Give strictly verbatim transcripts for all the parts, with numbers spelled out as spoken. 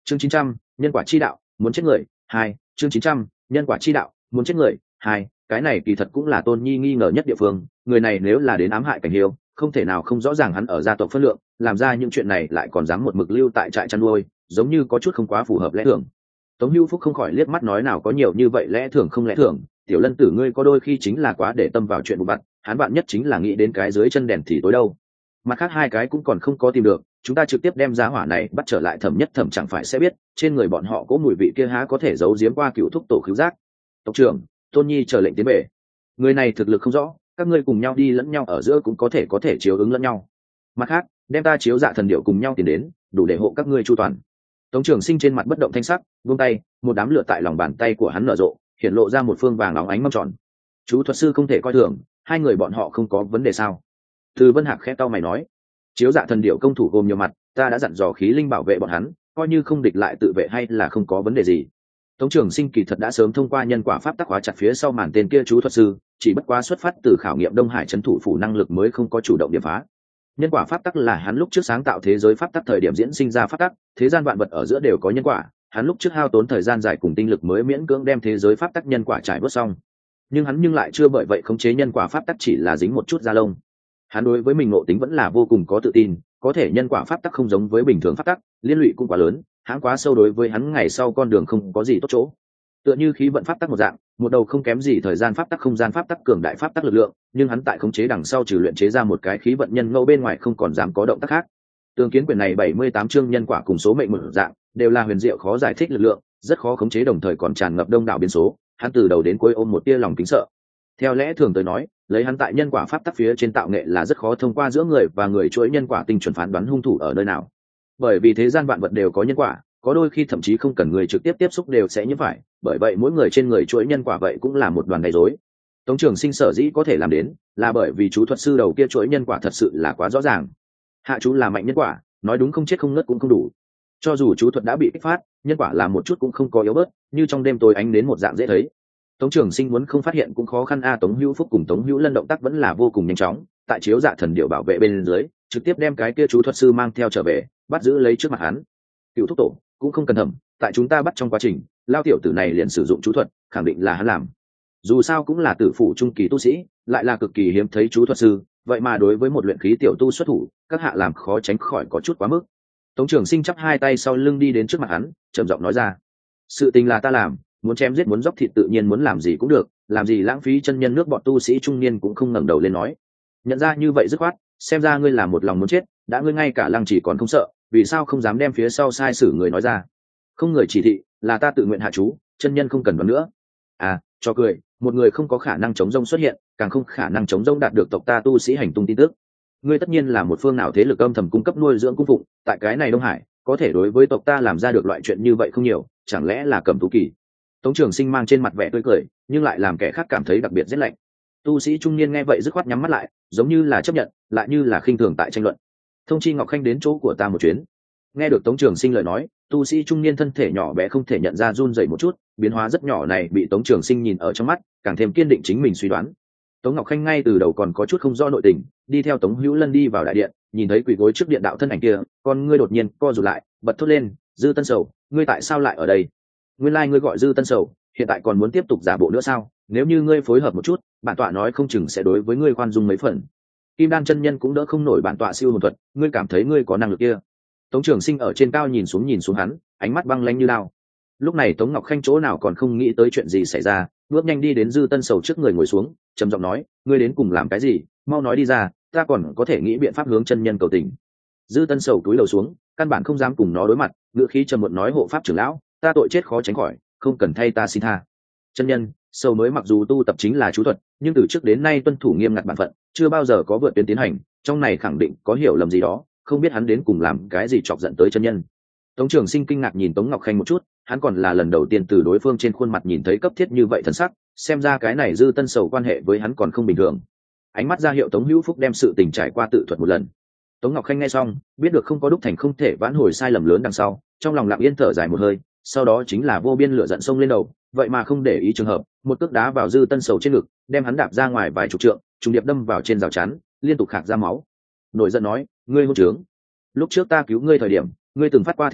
chương chín trăm, nhân quả chi đạo muốn chết người hai chương chín trăm, nhân quả chi đạo muốn chết người hai cái này kỳ thật cũng là Tôn Nhi nghi ngờ nhất địa phương. Người này nếu là đến ám hại Cảnh Hiêu, không thể nào không rõ ràng hắn ở gia tộc phân lượng, làm ra những chuyện này lại còn dám một mực lưu tại trại chăn nuôi, giống như có chút không quá phù hợp lẽ thường. Tống Hữu Phúc không khỏi liếc mắt nói nào có nhiều như vậy lẽ thường không lẽ thường, tiểu Lân tử ngươi có đôi khi chính là quá để tâm vào chuyện vụn vặt, hắn bạn nhất chính là nghĩ đến cái dưới chân đèn thì tối đâu. Mặt khác hai cái cũng còn không có tìm được, chúng ta trực tiếp đem giá hỏa này bắt trở lại Thẩm Nhất Thẩm chẳng phải sẽ biết, trên người bọn họ có mùi vị kia há có thể giấu giếm qua cựu thúc tổ khứu giác. Tộc trưởng, Tôn Nhi chờ lệnh tiến về. Người này thực lực không rõ, các ngươi cùng nhau đi lẫn nhau ở giữa cũng có thể có thể chiếu ứng lẫn nhau. Mặt khác, đem ta chiếu dạ thần điệu cùng nhau tiến đến, đủ để hộ các ngươi chu toàn. Tống Trường Sinh trên mặt bất động thanh sắc, vung tay, một đám lửa tại lòng bàn tay của hắn nở rộ, hiện lộ ra một phương vàng óng ánh mâm tròn. Chú thuật sư không thể coi thường, hai người bọn họ không có vấn đề sao? Từ Vân Hạc khẽ cau mày nói, chiếu dạ thần điệu công thủ gồm nhiều mặt, ta đã dặn dò khí linh bảo vệ bọn hắn, coi như không địch lại tự vệ hay là không có vấn đề gì. Tống Trường Sinh kỳ thật đã sớm thông qua nhân quả pháp tắc hóa chặt phía sau màn tên kia chú thuật sư, chỉ bất quá xuất phát từ khảo nghiệm Đông Hải trấn thủ phủ năng lực mới không có chủ động điểm phá. Nhân quả pháp tắc là hắn lúc trước sáng tạo thế giới pháp tắc thời điểm diễn sinh ra pháp tắc, thế gian vạn vật ở giữa đều có nhân quả, hắn lúc trước hao tốn thời gian dài cùng tinh lực mới miễn cưỡng đem thế giới pháp tắc nhân quả trải bớt xong. Nhưng hắn nhưng lại chưa bởi vậy khống chế nhân quả pháp tắc chỉ là dính một chút da lông. Hắn đối với mình ngộ tính vẫn là vô cùng có tự tin, có thể nhân quả pháp tắc không giống với bình thường pháp tắc, liên lụy cũng quá lớn, hãng quá sâu đối với hắn ngày sau con đường không có gì tốt chỗ. Tựa như khí vận pháp tắc một dạng, một đầu không kém gì thời gian pháp tắc không gian pháp tắc cường đại pháp tắc lực lượng, nhưng hắn tại khống chế đằng sau trừ luyện chế ra một cái khí vận nhân ngẫu bên ngoài không còn dám có động tác khác. Tường kiến quyền này bảy mươi tám chương nhân quả cùng số mệnh một dạng, đều là huyền diệu khó giải thích lực lượng, rất khó khống chế đồng thời còn tràn ngập đông đảo biến số, hắn từ đầu đến cuối ôm một tia lòng kính sợ. Theo lẽ thường tới nói, lấy hắn tại nhân quả pháp tắc phía trên tạo nghệ là rất khó thông qua giữa người và người chuỗi nhân quả tinh chuẩn phán đoán hung thủ ở nơi nào. Bởi vì thế gian vạn vật đều có nhân quả, có đôi khi thậm chí không cần người trực tiếp tiếp xúc đều sẽ nhiễm phải, bởi vậy mỗi người trên người chuỗi nhân quả vậy cũng là một đoàn gây rối. Tống Trường Sinh sở dĩ có thể làm đến, là bởi vì chú thuật sư đầu kia chuỗi nhân quả thật sự là quá rõ ràng. Hạ chú là mạnh nhân quả, nói đúng không chết không ngất cũng không đủ. Cho dù chú thuật đã bị kích phát, nhân quả là một chút cũng không có yếu bớt, như trong đêm tối ánh đến một dạng dễ thấy. Tống Trường Sinh muốn không phát hiện cũng khó khăn a. À, Tống Hữu Phúc cùng Tống Hữu Lân động tác vẫn là vô cùng nhanh chóng, tại chiếu dạ thần điệu bảo vệ bên dưới, trực tiếp đem cái kia chú thuật sư mang theo trở về, bắt giữ lấy trước mặt hắn. Cựu thúc tổ cũng không cần thẩm, tại chúng ta bắt trong quá trình, lao tiểu tử này liền sử dụng chú thuật, khẳng định là hắn làm. Dù sao cũng là tử phụ trung kỳ tu sĩ, lại là cực kỳ hiếm thấy chú thuật sư, vậy mà đối với một luyện khí tiểu tu xuất thủ, các hạ làm khó tránh khỏi có chút quá mức. Tống Trường Sinh chắp hai tay sau lưng đi đến trước mặt hắn, trầm giọng nói ra: sự tình là ta làm, muốn chém giết muốn dốc thịt tự nhiên muốn làm gì cũng được, làm gì lãng phí chân nhân nước bọn tu sĩ trung niên cũng không ngẩng đầu lên nói. Nhận ra như vậy dứt khoát, xem ra ngươi là một lòng muốn chết, đã ngươi ngay cả lăng chỉ còn không sợ, vì sao không dám đem phía sau sai sử người nói ra? Không người chỉ thị, là ta tự nguyện hạ chú, chân nhân không cần đoán nữa. À, cho cười, một người không có khả năng chống rông xuất hiện, càng không khả năng chống rông đạt được tộc ta tu sĩ hành tung tin tức. Ngươi tất nhiên là một phương nào thế lực âm thầm cung cấp nuôi dưỡng cung phụng, tại cái này Đông Hải, có thể đối với tộc ta làm ra được loại chuyện như vậy không nhiều, chẳng lẽ là Cẩm Tú Kỳ? Tống Trường Sinh mang trên mặt vẻ tươi cười, nhưng lại làm kẻ khác cảm thấy đặc biệt rét lạnh. Tu sĩ trung niên nghe vậy dứt khoát nhắm mắt lại, giống như là chấp nhận, lại như là khinh thường tại tranh luận. Thông chi Ngọc Khanh đến chỗ của ta một chuyến. Nghe được Tống Trường Sinh lời nói, tu sĩ trung niên thân thể nhỏ bé không thể nhận ra run rẩy một chút, biến hóa rất nhỏ này bị Tống Trường Sinh nhìn ở trong mắt, càng thêm kiên định chính mình suy đoán. Tống Ngọc Khanh ngay từ đầu còn có chút không rõ nội tình, đi theo Tống Hữu Lân đi vào đại điện, nhìn thấy quỳ gối trước điện đạo thân ảnh kia, con ngươi đột nhiên co rụt lại, bật thốt lên: Dư Tân Sầu, ngươi tại sao lại ở đây? Nguyên lai like ngươi gọi Dư Tân Sầu, hiện tại còn muốn tiếp tục giả bộ nữa sao? Nếu như ngươi phối hợp một chút, bản tọa nói không chừng sẽ đối với ngươi khoan dung mấy phần. Kim Đan chân nhân cũng đỡ không nổi bản tọa siêu hồn thuật, ngươi cảm thấy ngươi có năng lực kia? Tống Trường Sinh ở trên cao nhìn xuống nhìn xuống hắn, ánh mắt băng lãnh như lao. Lúc này Tống Ngọc Khanh chỗ nào còn không nghĩ tới chuyện gì xảy ra, bước nhanh đi đến Dư Tân Sầu trước người ngồi xuống, trầm giọng nói: ngươi đến cùng làm cái gì? Mau nói đi ra, ta còn có thể nghĩ biện pháp hướng chân nhân cầu tình. Dư Tân Sầu cúi đầu xuống, căn bản không dám cùng nó đối mặt, ngữ khí trầm muộn nói: hộ pháp trưởng lão, ta tội chết khó tránh khỏi, không cần thay ta xin tha. Chân nhân, Sầu mới mặc dù tu tập chính là chú thuật, nhưng từ trước đến nay tuân thủ nghiêm ngặt bản phận, chưa bao giờ có vượt tuyến tiến hành, trong này khẳng định có hiểu lầm gì đó, không biết hắn đến cùng làm cái gì chọc giận tới chân nhân. Tống Trường Sinh kinh ngạc nhìn Tống Ngọc Khanh một chút, hắn còn là lần đầu tiên từ đối phương trên khuôn mặt nhìn thấy cấp thiết như vậy thần sắc, xem ra cái này Dư Tân Sầu quan hệ với hắn còn không bình thường. Ánh mắt ra hiệu Tống Hữu Phúc đem sự tình trải qua tự thuật một lần. Tống Ngọc Khanh nghe xong, biết được không có đúc thành không thể vãn hồi sai lầm lớn đằng sau, trong lòng lặng yên thở dài một hơi, sau đó chính là vô biên lửa giận sông lên đầu, vậy mà không để ý trường hợp, một cước đá vào Dư Tân Sầu trên ngực, đem hắn đạp ra ngoài vài chục trượng, trùng điệp đâm vào trên rào chắn, liên tục khạc ra máu. Nổi giận nói: ngươi hỗn trướng, lúc trước ta cứu ngươi thời điểm, ngươi từng phát qua thể độc,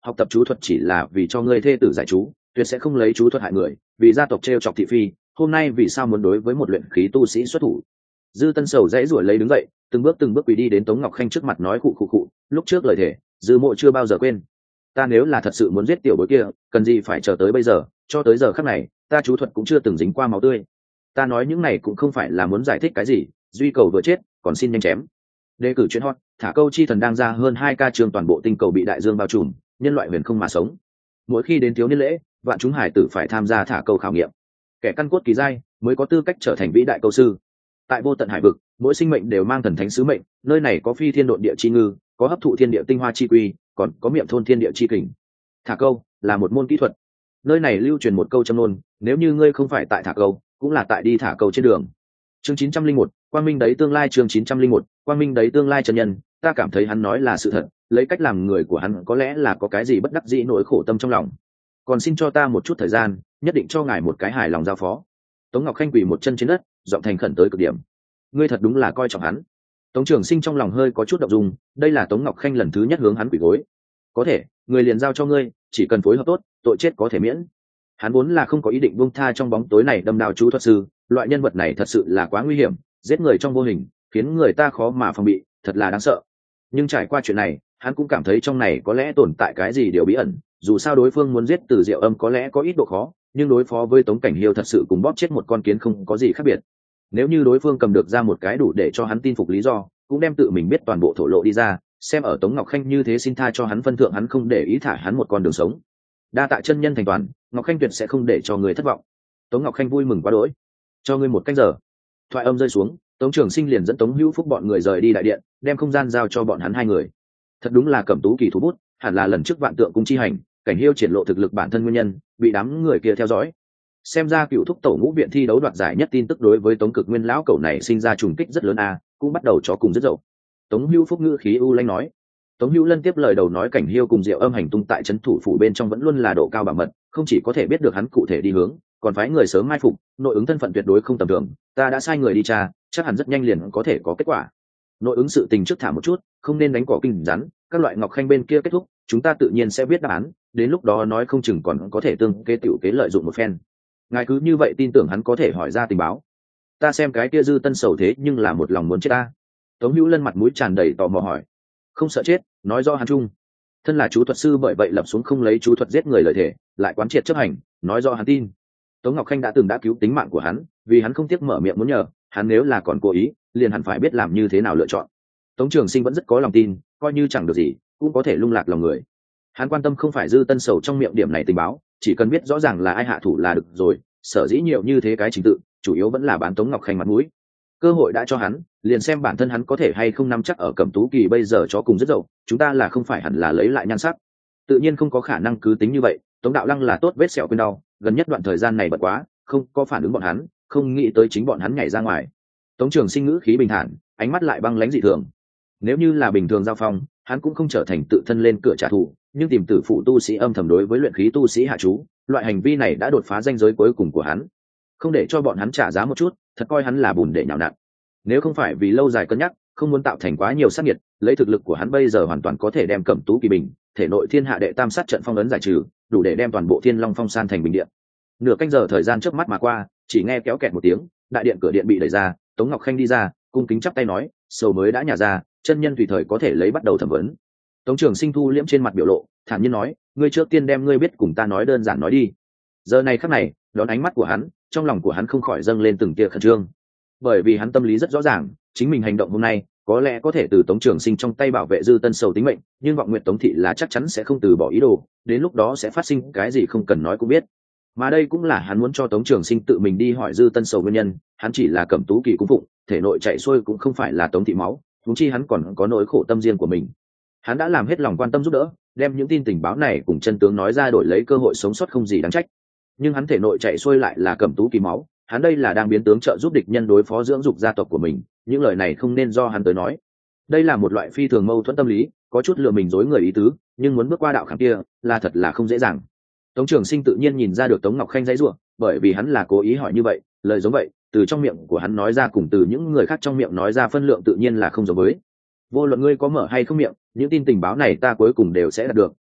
học tập chú thuật chỉ là vì cho ngươi thê tử giải chú, tuyệt sẽ không lấy chú thuật hại người, vì gia tộc trêu chọc thị phi, hôm nay vì sao muốn đối với một luyện khí tu sĩ xuất thủ. Dư Tân Sầu dãy ruổi lấy đứng dậy, từng bước từng bước quỳ đi đến Tống Ngọc Khanh trước mặt nói khụ khụ khụ, lúc trước lời thề Dư Mộ chưa bao giờ quên. Ta nếu là thật sự muốn giết tiểu bối kia, cần gì phải chờ tới bây giờ, cho tới giờ khắc này ta chú thuật cũng chưa từng dính qua máu tươi. Ta nói những này cũng không phải là muốn giải thích cái gì, duy cầu vừa chết còn xin nhanh chém. Đề cử chuyên hot, thả câu chi thần đang ra hơn hai ca trường, toàn bộ tinh cầu bị đại dương bao trùm, nhân loại huyền không mà sống. Mỗi khi đến thiếu niên lễ, vạn chúng hải tử phải tham gia thả câu khảo nghiệm. Kẻ căn cốt kỳ giai mới có tư cách trở thành vĩ đại câu sư. Tại vô tận hải vực, mỗi sinh mệnh đều mang thần thánh sứ mệnh, nơi này có phi thiên độn địa chi ngư, có hấp thụ thiên địa tinh hoa chi quy, còn có miệng thôn thiên địa chi kình. Thả câu là một môn kỹ thuật. Nơi này lưu truyền một câu châm ngôn, nếu như ngươi không phải tại thả câu, cũng là tại đi thả câu trên đường. Chương chín trăm linh một, quang minh đấy tương lai. Chương chín trăm linh một, quang minh đấy tương lai. Chân nhân, ta cảm thấy hắn nói là sự thật, lấy cách làm người của hắn có lẽ là có cái gì bất đắc dĩ nỗi khổ tâm trong lòng. Còn xin cho ta một chút thời gian, nhất định cho ngài một cái hài lòng giao phó. Tống Ngọc Khanh quỳ một chân trên đất, giọng thành khẩn tới cực điểm. Ngươi thật đúng là coi trọng hắn. Tống Trường Sinh trong lòng hơi có chút động dung, đây là Tống Ngọc Khanh lần thứ nhất hướng hắn quỳ gối. Có thể, người liền giao cho ngươi, chỉ cần phối hợp tốt, tội chết có thể miễn. Hắn vốn là không có ý định buông tha trong bóng tối này đâm đao chú thuật sư, loại nhân vật này thật sự là quá nguy hiểm, giết người trong vô hình, khiến người ta khó mà phòng bị, thật là đáng sợ. Nhưng trải qua chuyện này, hắn cũng cảm thấy trong này có lẽ tồn tại cái gì điều bí ẩn, dù sao đối phương muốn giết Từ Diệu Âm có lẽ có ít độ khó, nhưng đối phó với Tống Cảnh Hiêu thật sự cùng bóp chết một con kiến không có gì khác biệt. Nếu như đối phương cầm được ra một cái đủ để cho hắn tin phục lý do, cũng đem tự mình biết toàn bộ thổ lộ đi ra, xem ở Tống Ngọc Khanh như thế xin tha cho hắn phân thượng, hắn không để ý thả hắn một con đường sống. Đa tạ chân nhân thành toàn, Ngọc Khanh tuyệt sẽ không để cho người thất vọng. Tống Ngọc Khanh vui mừng quá đỗi. Cho ngươi một canh giờ. Thoại âm rơi xuống, Tống Trường Sinh liền dẫn Tống Hữu Phúc bọn người rời đi đại điện, đem không gian giao cho bọn hắn hai người. Thật đúng là cẩm tú kỳ thú bút, hẳn là lần trước vạn tượng cung chi hành, Cảnh Hiêu triển lộ thực lực bản thân nguyên nhân, bị đám người kia theo dõi. Xem ra cựu thúc tổ ngũ viện thi đấu đoạt giải nhất tin tức đối với Tống Cực Nguyên lão cẩu này sinh ra trùng kích rất lớn a, cũng bắt đầu chó cùng rất dậu. Tống Hữu Phúc ngữ khí u lãnh nói. Tống Hữu Lân tiếp lời đầu nói Cảnh Hiêu cùng Diệu Âm hành tung tại trấn thủ phủ bên trong vẫn luôn là độ cao bảo mật, không chỉ có thể biết được hắn cụ thể đi hướng, còn phái người sớm mai phục, nội ứng thân phận tuyệt đối không tầm thường, ta đã sai người đi tra, chắc hẳn rất nhanh liền có thể có kết quả. Nội ứng sự tình trước thả một chút, không nên đánh cỏ kinh rắn, các loại Ngọc Khanh bên kia kết thúc, chúng ta tự nhiên sẽ biết đáp án, đến lúc đó nói không chừng còn có thể tương kế tiểu kế lợi dụng một phen. Ngài cứ như vậy tin tưởng hắn có thể hỏi ra tình báo. Ta xem cái kia Dư Tân Sầu thế nhưng là một lòng muốn chết ta. Tống Hữu Lân mặt mũi tràn đầy tò mò hỏi. Không sợ chết, nói do hắn chung. Thân là chú thuật sư bởi vậy lập xuống không lấy chú thuật giết người lời thể, lại quán triệt chấp hành, nói do hắn tin. Tống Ngọc Khanh đã từng đã cứu tính mạng của hắn, vì hắn không tiếc mở miệng muốn nhờ, hắn nếu là còn cố ý, liền hẳn phải biết làm như thế nào lựa chọn. Tống Trường Sinh vẫn rất có lòng tin, coi như chẳng được gì, cũng có thể lung lạc lòng người. Hắn quan tâm không phải Dư Tân Sầu trong miệng điểm này tình báo, chỉ cần biết rõ ràng là ai hạ thủ là được rồi, sở dĩ nhiều như thế cái trình tự, chủ yếu vẫn là bán Tống Ngọc Khanh mặt mũi. Cơ hội đã cho hắn, liền xem bản thân hắn có thể hay không nắm chắc ở Cẩm Tú Kỳ bây giờ cho cùng rất dậu, chúng ta là không phải hẳn là lấy lại nhan sắc. Tự nhiên không có khả năng cứ tính như vậy, Tống Đạo Lăng là tốt vết sẹo quên đau, gần nhất đoạn thời gian này bận quá, không có phản ứng bọn hắn, không nghĩ tới chính bọn hắn nhảy ra ngoài. Tống Trường Sinh ngữ khí bình thản, ánh mắt lại băng lãnh dị thường. Nếu như là bình thường giao phong, hắn cũng không trở thành tự thân lên cửa trả thù, nhưng tìm tử phụ tu sĩ âm thầm đối với luyện khí tu sĩ hạ chú, loại hành vi này đã đột phá ranh giới cuối cùng của hắn. Không để cho bọn hắn trả giá một chút, thật coi hắn là bùn để nhào nặn. Nếu không phải vì lâu dài cân nhắc, không muốn tạo thành quá nhiều sát nhiệt, lấy thực lực của hắn bây giờ hoàn toàn có thể đem Cẩm Tú Kỳ bình, thể nội thiên hạ đệ tam sát trận phong ấn giải trừ, đủ để đem toàn bộ Thiên Long Phong san thành bình điện. Nửa canh giờ thời gian trước mắt mà qua, chỉ nghe kéo kẹt một tiếng, đại điện cửa điện bị đẩy ra, Tống Ngọc Khanh đi ra, cung kính chắp tay nói, sầu mới đã nhả ra, chân nhân tùy thời có thể lấy bắt đầu thẩm vấn. Tống Trường Sinh thu liễm trên mặt biểu lộ, thản nhiên nói, ngươi trước tiên đem ngươi biết cùng ta nói đơn giản nói đi. Giờ này khắc này, đón ánh mắt của hắn, trong lòng của hắn không khỏi dâng lên từng tia khẩn trương, bởi vì hắn tâm lý rất rõ ràng, chính mình hành động hôm nay có lẽ có thể từ Tống Trường Sinh trong tay bảo vệ Dư Tân Sầu tính mệnh, nhưng vọng nguyện Tống thị là chắc chắn sẽ không từ bỏ ý đồ, đến lúc đó sẽ phát sinh cái gì không cần nói cũng biết. Mà đây cũng là hắn muốn cho Tống Trường Sinh tự mình đi hỏi Dư Tân Sầu nguyên nhân, hắn chỉ là Cẩm Tú Kỳ cung phụng, thể nội chạy xuôi cũng không phải là Tống thị máu, huống chi hắn còn có nỗi khổ tâm riêng của mình. Hắn đã làm hết lòng quan tâm giúp đỡ, đem những tin tình báo này cùng chân tướng nói ra đổi lấy cơ hội sống sót không gì đáng trách. Nhưng hắn thể nội chạy xuôi lại là Cẩm Tú Kỳ máu, hắn đây là đang biến tướng trợ giúp địch nhân đối phó dưỡng dục gia tộc của mình, những lời này không nên do hắn tới nói. Đây là một loại phi thường mâu thuẫn tâm lý, có chút lừa mình dối người ý tứ, nhưng muốn bước qua đạo khảm kia là thật là không dễ dàng. Tống Trường Sinh tự nhiên nhìn ra được Tống Ngọc Khanh dãy rủa, bởi vì hắn là cố ý hỏi như vậy, lời giống vậy, từ trong miệng của hắn nói ra cùng từ những người khác trong miệng nói ra phân lượng tự nhiên là không giống với. Vô luận ngươi có mở hay không miệng, những tin tình báo này ta cuối cùng đều sẽ đạt được,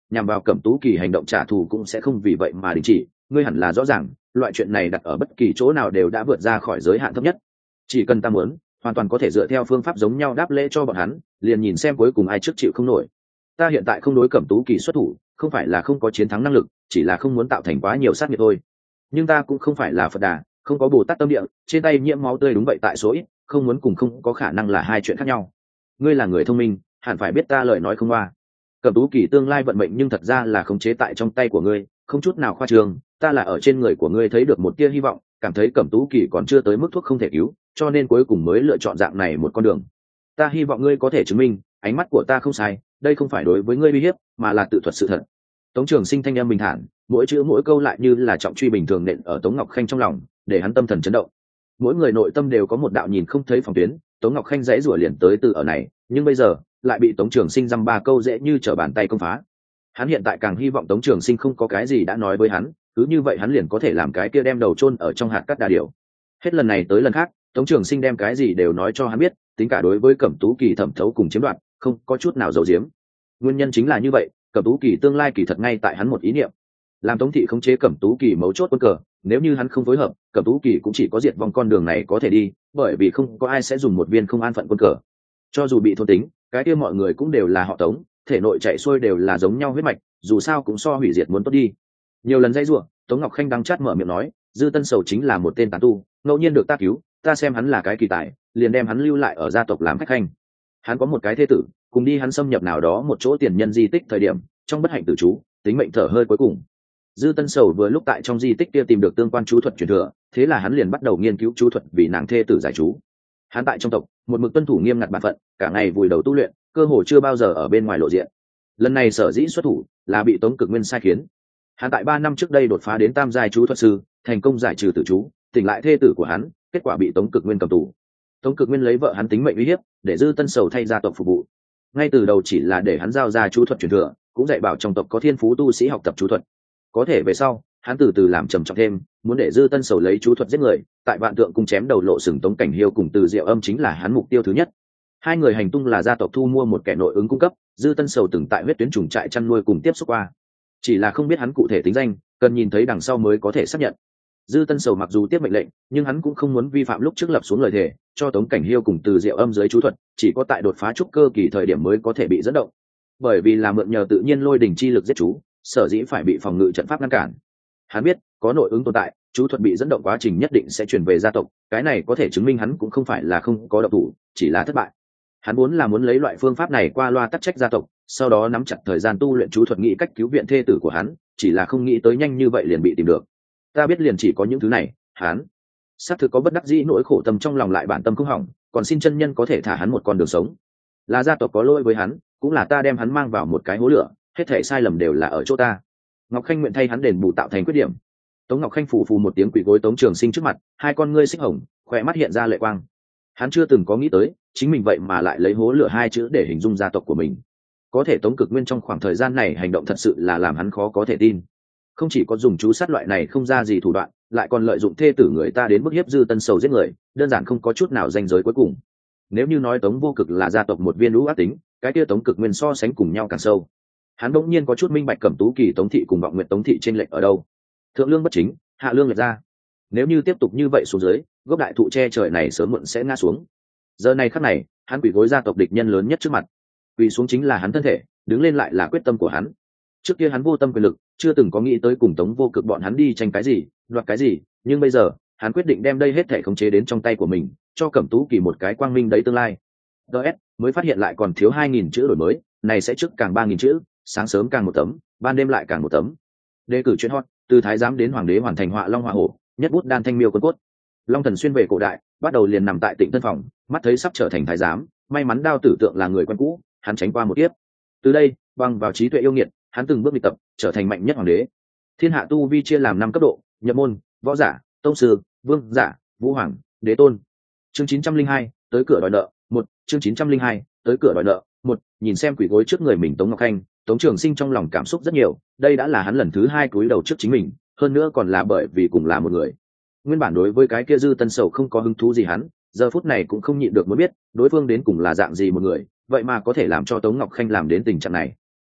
nhằm vào Cẩm Tú Kỳ hành động trả thù cũng sẽ không vì vậy mà đình chỉ. Ngươi hẳn là rõ ràng, loại chuyện này đặt ở bất kỳ chỗ nào đều đã vượt ra khỏi giới hạn thấp nhất. Chỉ cần ta muốn, hoàn toàn có thể dựa theo phương pháp giống nhau đáp lễ cho bọn hắn, liền nhìn xem cuối cùng ai trước chịu không nổi. Ta hiện tại không đối Cẩm Tú Kỳ xuất thủ, không phải là không có chiến thắng năng lực, chỉ là không muốn tạo thành quá nhiều sát nghiệt thôi. Nhưng ta cũng không phải là Phật Đà, không có Bồ Tát tâm địa, trên tay nhiễm máu tươi đúng vậy tại số ít, không muốn cùng không có khả năng là hai chuyện khác nhau. Ngươi là người thông minh, hẳn phải biết ta lời nói không qua. Cẩm Tú Kỳ tương lai vận mệnh nhưng thật ra là khống chế tại trong tay của ngươi, không chút nào khoa trương. Ta là ở trên người của ngươi thấy được một tia hy vọng, cảm thấy Cẩm Tú Kỳ còn chưa tới mức thuốc không thể cứu, cho nên cuối cùng mới lựa chọn dạng này một con đường. Ta hy vọng ngươi có thể chứng minh, ánh mắt của ta không sai, đây không phải đối với ngươi uy hiếp, mà là tự thuật sự thật. Tống Trường Sinh thanh âm bình thản, mỗi chữ mỗi câu lại như là trọng truy bình thường nện ở Tống Ngọc Khanh trong lòng, để hắn tâm thần chấn động. Mỗi người nội tâm đều có một đạo nhìn không thấy phòng tuyến, Tống Ngọc Khanh dãy rủa liền tới từ ở này, nhưng bây giờ lại bị Tống Trường Sinh dăm ba câu dễ như trở bàn tay công phá. Hắn hiện tại càng hy vọng Tống Trường Sinh không có cái gì đã nói với hắn, cứ như vậy hắn liền có thể làm cái kia đem đầu chôn ở trong hạt cát đà điểu. Hết lần này tới lần khác, Tống Trường Sinh đem cái gì đều nói cho hắn biết, tính cả đối với Cẩm Tú Kỳ thẩm thấu cùng chiếm đoạt, không có chút nào giấu giếm. Nguyên nhân chính là như vậy, Cẩm Tú Kỳ tương lai kỳ thật ngay tại hắn một ý niệm, làm Tống thị khống chế Cẩm Tú Kỳ mấu chốt quân cờ. Nếu như hắn không phối hợp, Cẩm Tú Kỳ cũng chỉ có diệt vong con đường này có thể đi, bởi vì không có ai sẽ dùng một viên không an phận quân cờ. Cho dù bị thôn tính, cái kia mọi người cũng đều là họ Tống, thể nội chạy xuôi đều là giống nhau huyết mạch, dù sao cũng so hủy diệt muốn tốt đi. Nhiều lần dây rủa, Tống Ngọc Khanh đắng chát mở miệng nói, Dư Tân Sầu chính là một tên tán tu, ngẫu nhiên được ta cứu, ta xem hắn là cái kỳ tài, liền đem hắn lưu lại ở gia tộc làm khách khanh. Hắn có một cái thê tử, cùng đi hắn xâm nhập nào đó một chỗ tiền nhân di tích thời điểm, trong bất hạnh tử chú, tính mệnh thở hơi cuối cùng. Dư Tân Sầu vừa lúc tại trong di tích kia tìm được tương quan chú thuật truyền thừa, thế là hắn liền bắt đầu nghiên cứu chú thuật vì nàng thê tử giải chú. Hắn tại trong tộc, một mực tuân thủ nghiêm ngặt bản phận, cả ngày vùi đầu tu luyện, cơ hồ chưa bao giờ ở bên ngoài lộ diện. Lần này sở dĩ xuất thủ, là bị Tống Cực Nguyên sai khiến. Hắn tại ba năm trước đây đột phá đến tam giai chú thuật sư, thành công giải trừ tử chú, tỉnh lại thê tử của hắn, kết quả bị Tống Cực Nguyên cầm tù. Tống Cực Nguyên lấy vợ hắn tính mệnh uy hiếp, để Dư Tân Sầu thay gia tộc phục vụ. Ngay từ đầu chỉ là để hắn giao ra chú thuật truyền thừa, cũng dạy bảo trong tộc có thiên phú tu sĩ học tập chú thuật. Có thể về sau, hắn từ từ làm trầm trọng thêm, muốn để Dư Tân Sầu lấy chú thuật giết người, tại Vạn Tượng cung chém đầu lộ sừng Tống Cảnh Hiêu cùng Từ Diệu Âm chính là hắn mục tiêu thứ nhất. Hai người hành tung là gia tộc thu mua một kẻ nội ứng cung cấp, Dư Tân Sầu từng tại huyết tuyến trùng trại chăn nuôi cùng tiếp xúc qua, chỉ là không biết hắn cụ thể tính danh, cần nhìn thấy đằng sau mới có thể xác nhận. Dư Tân Sầu mặc dù tiếp mệnh lệnh, nhưng hắn cũng không muốn vi phạm lúc trước lập xuống lời thề, cho Tống Cảnh Hiêu cùng Từ Diệu Âm dưới chú thuật, chỉ có tại đột phá trúc cơ kỳ thời điểm mới có thể bị dẫn động. Bởi vì là mượn nhờ tự nhiên lôi đỉnh chi lực giết chú, sở dĩ phải bị phòng ngự trận pháp ngăn cản. Hắn biết, có nội ứng tồn tại, chú thuật bị dẫn động quá trình nhất định sẽ truyền về gia tộc, cái này có thể chứng minh hắn cũng không phải là không có động thủ, chỉ là thất bại. Hắn muốn là muốn lấy loại phương pháp này qua loa tắc trách gia tộc, sau đó nắm chặt thời gian tu luyện chú thuật nghĩ cách cứu viện thê tử của hắn, chỉ là không nghĩ tới nhanh như vậy liền bị tìm được. Ta biết liền chỉ có những thứ này, hắn xác thực có bất đắc dĩ nỗi khổ tâm trong lòng lại bản tâm không hỏng, còn xin chân nhân có thể thả hắn một con đường sống. Là gia tộc có lỗi với hắn, cũng là ta đem hắn mang vào một cái hố lửa, hết thảy sai lầm đều là ở chỗ ta. Ngọc Khanh nguyện thay hắn đền bù tạo thành khuyết điểm. Tống Ngọc Khanh phù phù một tiếng quỳ gối Tống Trường Sinh trước mặt, hai con ngươi xích hồng, khỏe mắt hiện ra lệ quang. Hắn chưa từng có nghĩ tới, chính mình vậy mà lại lấy hố lửa hai chữ để hình dung gia tộc của mình. Có thể Tống Cực Nguyên trong khoảng thời gian này hành động thật sự là làm hắn khó có thể tin. Không chỉ có dùng chú sát loại này không ra gì thủ đoạn, lại còn lợi dụng thê tử người ta đến bức hiếp Dư Tân Sầu giết người, đơn giản không có chút nào ranh giới cuối cùng. Nếu như nói Tống Vô Cực là gia tộc một viên lũ ác tính, cái kia Tống Cực Nguyên so sánh cùng nhau càng sâu. Hắn bỗng nhiên có chút minh bạch Cẩm Tú Kỳ Tống thị cùng Vọng Nguyệt Tống thị trên lệnh ở đâu. Thượng lương bất chính, hạ lương lệch ra. Nếu như tiếp tục như vậy xuống dưới, gốc đại thụ che trời này sớm muộn sẽ ngã xuống. Giờ này khắc này, hắn quỳ gối gia tộc địch nhân lớn nhất trước mặt. Quỳ xuống chính là hắn thân thể, đứng lên lại là quyết tâm của hắn. Trước kia hắn vô tâm quyền lực, chưa từng có nghĩ tới cùng Tống Vô Cực bọn hắn đi tranh cái gì, đoạt cái gì, nhưng bây giờ, hắn quyết định đem đây hết thể khống chế đến trong tay của mình, cho Cẩm Tú Kỳ một cái quang minh đấy tương lai. đê ét mới phát hiện lại còn thiếu hai nghìn chữ đổi mới, này sẽ trước càng ba nghìn chữ, sáng sớm càng một tấm, ban đêm lại càng một tấm. Đề cử chuyện hot, từ thái giám đến hoàng đế hoàn thành họa long họa hổ, nhất bút đan thanh miêu quân cốt. Long Thần xuyên về cổ đại, bắt đầu liền nằm tại Tịnh Tân phòng, mắt thấy sắp trở thành thái giám, may mắn Đao Tử Tượng là người quen cũ, hắn tránh qua một kiếp. Từ đây, bằng vào trí tuệ yêu nghiệt, hắn từng bước đi tập, trở thành mạnh nhất hoàng đế. Thiên hạ tu vi chia làm năm cấp độ: nhập môn, võ giả, tông sư, vương giả, vũ hoàng, đế tôn. Chương chín trăm linh hai, tới cửa đòi nợ. Một, chương chín trăm linh hai, tới cửa đòi nợ. Một, nhìn xem quỷ gối trước người mình Tống Ngọc Khanh, Tống Trường Sinh trong lòng cảm xúc rất nhiều, đây đã là hắn lần thứ hai cúi đầu trước chính mình, hơn nữa còn là bởi vì cùng là một người. Nguyên bản đối với cái kia Dư Tân Sầu không có hứng thú gì hắn, giờ phút này cũng không nhịn được muốn biết, đối phương đến cùng là dạng gì một người, vậy mà có thể làm cho Tống Ngọc Khanh làm đến tình trạng này.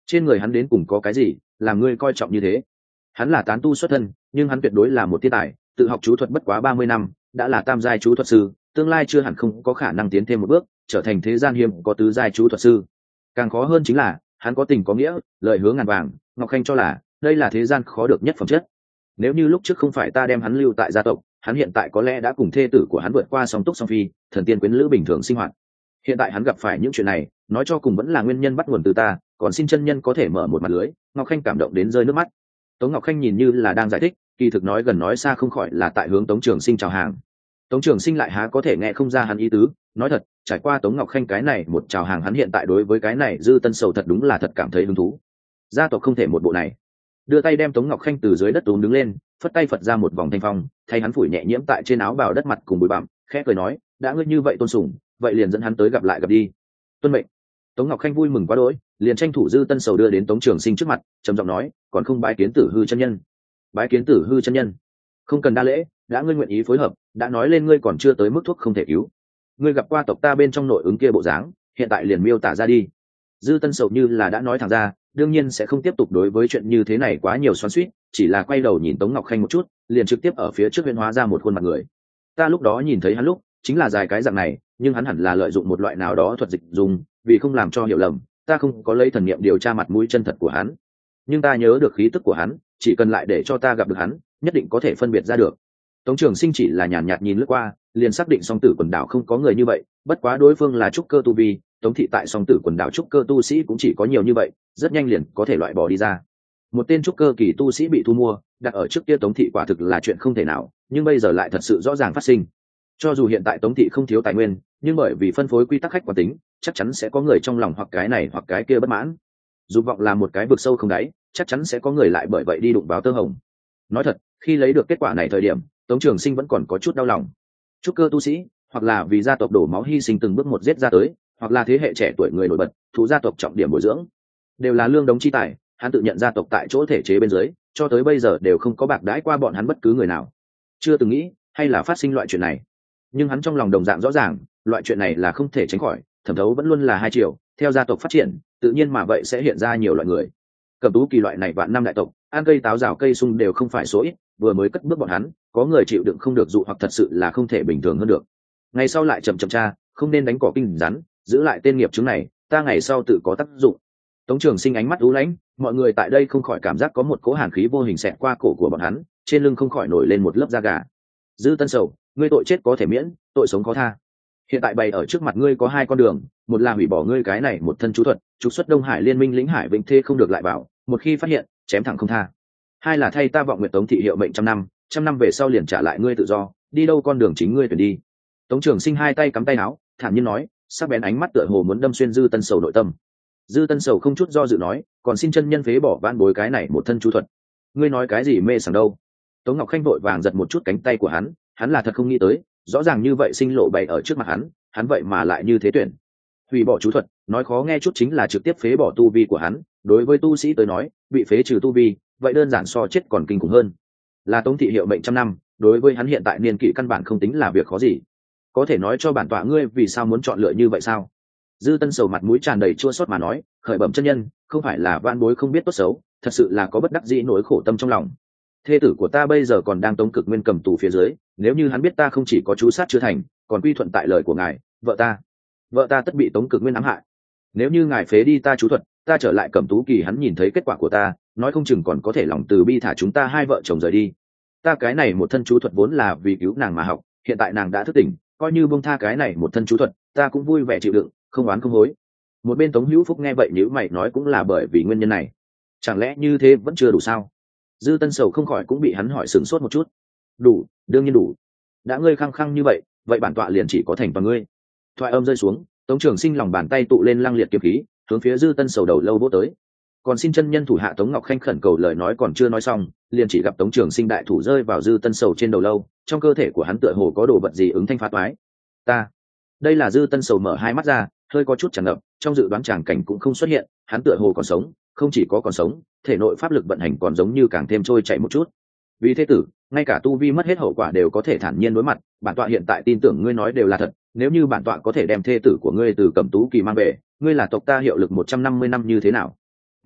Trên người hắn đến cùng có cái gì làm ngươi coi trọng như thế? Hắn là tán tu xuất thân, nhưng hắn tuyệt đối là một thiên tài, tự học chú thuật bất quá ba mươi năm, đã là tam giai chú thuật sư, tương lai chưa hẳn không có khả năng tiến thêm một bước, trở thành thế gian hiếm có tứ giai chú thuật sư. Càng khó hơn chính là, hắn có tình có nghĩa, lời hứa ngàn vàng, Ngọc Khanh cho là đây là thế gian khó được nhất phẩm chất. Nếu như lúc trước không phải ta đem hắn lưu tại gia tộc, hắn hiện tại có lẽ đã cùng thê tử của hắn vượt qua song túc song phi, thần tiên quyến lữ bình thường sinh hoạt. Hiện tại hắn gặp phải những chuyện này, nói cho cùng vẫn là nguyên nhân bắt nguồn từ ta, còn xin chân nhân có thể mở một mặt lưới. Ngọc Khanh cảm động đến rơi nước mắt. Tống Ngọc Khanh nhìn như là đang giải thích, kỳ thực nói gần nói xa không khỏi là tại hướng Tống Trường Sinh chào hàng. Tống Trường Sinh lại há có thể nghe không ra hắn ý tứ, nói thật, trải qua Tống Ngọc Khanh cái này một chào hàng, hắn hiện tại đối với cái này Dư Tân Sầu thật đúng là thật cảm thấy hứng thú. Gia tộc không thể một bộ này. Đưa tay đem Tống Ngọc Khanh từ dưới đất túm đứng lên, phất tay phật ra một vòng thanh phong, thay hắn phủi nhẹ nhiễm tại trên áo bào đất mặt cùng bụi bặm, khẽ cười nói, đã ngươi như vậy tôn sùng, vậy liền dẫn hắn tới gặp lại gặp đi. Tuân mệnh. Tống Ngọc Khanh vui mừng quá đỗi, liền tranh thủ Dư Tân Sầu đưa đến Tống Trường Sinh trước mặt, trầm giọng nói, còn không bái kiến Tử Hư chân nhân. Bái kiến Tử Hư chân nhân. Không cần đa lễ, đã ngươi nguyện ý phối hợp, đã nói lên ngươi còn chưa tới mức thuốc không thể cứu. Ngươi gặp qua tộc ta bên trong nội ứng kia bộ dáng, hiện tại liền miêu tả ra đi. Dư Tân Sầu như là đã nói thẳng ra, đương nhiên sẽ không tiếp tục đối với chuyện như thế này quá nhiều xoắn xuýt, chỉ là quay đầu nhìn Tống Ngọc Khanh một chút, liền trực tiếp ở phía trước huyễn hóa ra một khuôn mặt người. Ta lúc đó nhìn thấy hắn lúc, chính là dài cái dạng này, nhưng hắn hẳn là lợi dụng một loại nào đó thuật dịch dùng, vì không làm cho hiểu lầm, ta không có lấy thần niệm điều tra mặt mũi chân thật của hắn. Nhưng ta nhớ được khí tức của hắn, chỉ cần lại để cho ta gặp được hắn, nhất định có thể phân biệt ra được. Tống Trường Sinh chỉ là nhàn nhạt nhìn lướt qua, liền xác định Song Tử quần đảo không có người như vậy, bất quá đối phương là trúc cơ tu vi, Tống thị tại Song Tử quần đảo trúc cơ tu sĩ cũng chỉ có nhiều như vậy, rất nhanh liền có thể loại bỏ đi ra. Một tên trúc cơ kỳ tu sĩ bị thu mua, đặt ở trước kia Tống thị quả thực là chuyện không thể nào, nhưng bây giờ lại thật sự rõ ràng phát sinh. Cho dù hiện tại Tống thị không thiếu tài nguyên, nhưng bởi vì phân phối quy tắc khách quan tính, chắc chắn sẽ có người trong lòng hoặc cái này hoặc cái kia bất mãn. Dục vọng là một cái vực sâu không đáy, chắc chắn sẽ có người lại bởi vậy đi đụng vào tơ hồng. Nói thật, khi lấy được kết quả này thời điểm, Tống Trường Sinh vẫn còn có chút đau lòng. Trúc cơ tu sĩ, hoặc là vì gia tộc đổ máu hy sinh từng bước một giết ra tới, hoặc là thế hệ trẻ tuổi người nổi bật, thụ gia tộc trọng điểm bồi dưỡng, đều là lương đống chi tài. Hắn tự nhận gia tộc tại chỗ thể chế bên dưới, cho tới bây giờ đều không có bạc đãi qua bọn hắn bất cứ người nào, chưa từng nghĩ hay là phát sinh loại chuyện này. Nhưng hắn trong lòng đồng dạng rõ ràng, loại chuyện này là không thể tránh khỏi, thẩm thấu vẫn luôn là hai chiều, theo gia tộc phát triển, tự nhiên mà vậy sẽ hiện ra nhiều loại người. Cẩm Tú Kỳ loại này vạn năm đại tộc, ăn cây táo rào cây sung đều không phải số ít, vừa mới cất bước bọn hắn, có người chịu đựng không được dụ hoặc thật sự là không thể bình thường hơn được. Ngày sau lại chậm chậm tra, không nên đánh cỏ kinh rắn, giữ lại tên nghiệp chứng này, ta ngày sau tự có tác dụng. Tống Trường Sinh ánh mắt u lãnh, mọi người tại đây không khỏi cảm giác có một cỗ hàn khí vô hình xẹt qua cổ của bọn hắn, trên lưng không khỏi nổi lên một lớp da gà. Dư Tân Sầu, ngươi tội chết có thể miễn, tội sống khó tha. Hiện tại bày ở trước mặt ngươi có hai con đường, một là hủy bỏ ngươi cái này một thân chú thuật, trục xuất Đông Hải Liên minh lĩnh Hải Vĩnh Thê không được lại bảo, một khi phát hiện, chém thẳng không tha. Hai là thay ta vọng nguyện Tống thị hiệu mệnh trăm năm, trăm năm về sau liền trả lại ngươi tự do, đi đâu con đường chính ngươi tuyển đi. Tống Trường Sinh hai tay cắm tay áo, thản nhiên nói, sắc bén ánh mắt tựa hồ muốn đâm xuyên Dư Tân Sầu nội tâm. Dư Tân Sầu không chút do dự nói, còn xin chân nhân phế bỏ van bối cái này một thân chú thuật. Ngươi nói cái gì mê sảng đâu? Tống Ngọc Khanh vội vàng giật một chút cánh tay của hắn, hắn là thật không nghĩ tới, rõ ràng như vậy sinh lộ bày ở trước mặt hắn, hắn vậy mà lại như thế tuyển. Hủy bỏ chú thuật, nói khó nghe chút chính là trực tiếp phế bỏ tu vi của hắn, đối với tu sĩ tới nói, bị phế trừ tu vi, vậy đơn giản so chết còn kinh khủng hơn. Là Tống thị hiệu mệnh trăm năm, đối với hắn hiện tại niên kỷ căn bản không tính là việc khó gì. Có thể nói cho bản tọa ngươi vì sao muốn chọn lựa như vậy sao? Dư Tân Sầu mặt mũi tràn đầy chua xót mà nói, khởi bẩm chân nhân, không phải là van bối không biết tốt xấu, thật sự là có bất đắc dĩ nỗi khổ tâm trong lòng. Thê tử của ta bây giờ còn đang Tống Cực Nguyên cầm tù phía dưới, nếu như hắn biết ta không chỉ có chú sát chưa thành, còn quy thuận tại lời của ngài, vợ ta, vợ ta tất bị Tống Cực Nguyên ám hại. Nếu như ngài phế đi ta chú thuật, ta trở lại Cẩm Tú Kỳ, hắn nhìn thấy kết quả của ta, nói không chừng còn có thể lòng từ bi thả chúng ta hai vợ chồng rời đi. Ta cái này một thân chú thuật vốn là vì cứu nàng mà học, hiện tại nàng đã thức tỉnh, coi như buông tha cái này một thân chú thuật, ta cũng vui vẻ chịu đựng, không oán không hối. Một bên Tống Hữu Phúc nghe vậy nhíu mày nói, cũng là bởi vì nguyên nhân này, chẳng lẽ như thế vẫn chưa đủ sao? Dư Tân Sầu không khỏi cũng bị hắn hỏi sửng sốt một chút. Đủ, đương nhiên đủ. Đã ngươi khăng khăng như vậy, vậy bản tọa liền chỉ có thành toàn ngươi. Thoại âm rơi xuống, Tống Trường Sinh lòng bàn tay tụ lên lăng liệt kiếm khí, hướng phía Dư Tân Sầu đầu lâu vỗ tới. Còn xin chân nhân thủ hạ Tống Ngọc Khanh khẩn cầu lời nói còn chưa nói xong, liền chỉ gặp Tống Trường Sinh đại thủ rơi vào Dư Tân Sầu trên đầu lâu, trong cơ thể của hắn tựa hồ có đồ vật gì ứng thanh phá toái. Ta, đây là Dư Tân Sầu mở hai mắt ra, hơi có chút tràn ngập, trong dự đoán tràng cảnh cũng không xuất hiện, hắn tựa hồ còn sống, không chỉ có còn sống, thể nội pháp lực vận hành còn giống như càng thêm trôi chảy một chút. Vì thế tử, ngay cả tu vi mất hết hậu quả đều có thể thản nhiên đối mặt, bản tọa hiện tại tin tưởng ngươi nói đều là thật, nếu như bản tọa có thể đem thê tử của ngươi từ Cẩm Tú Kỳ mang về, ngươi là tộc ta hiệu lực một trăm năm mươi năm như thế nào?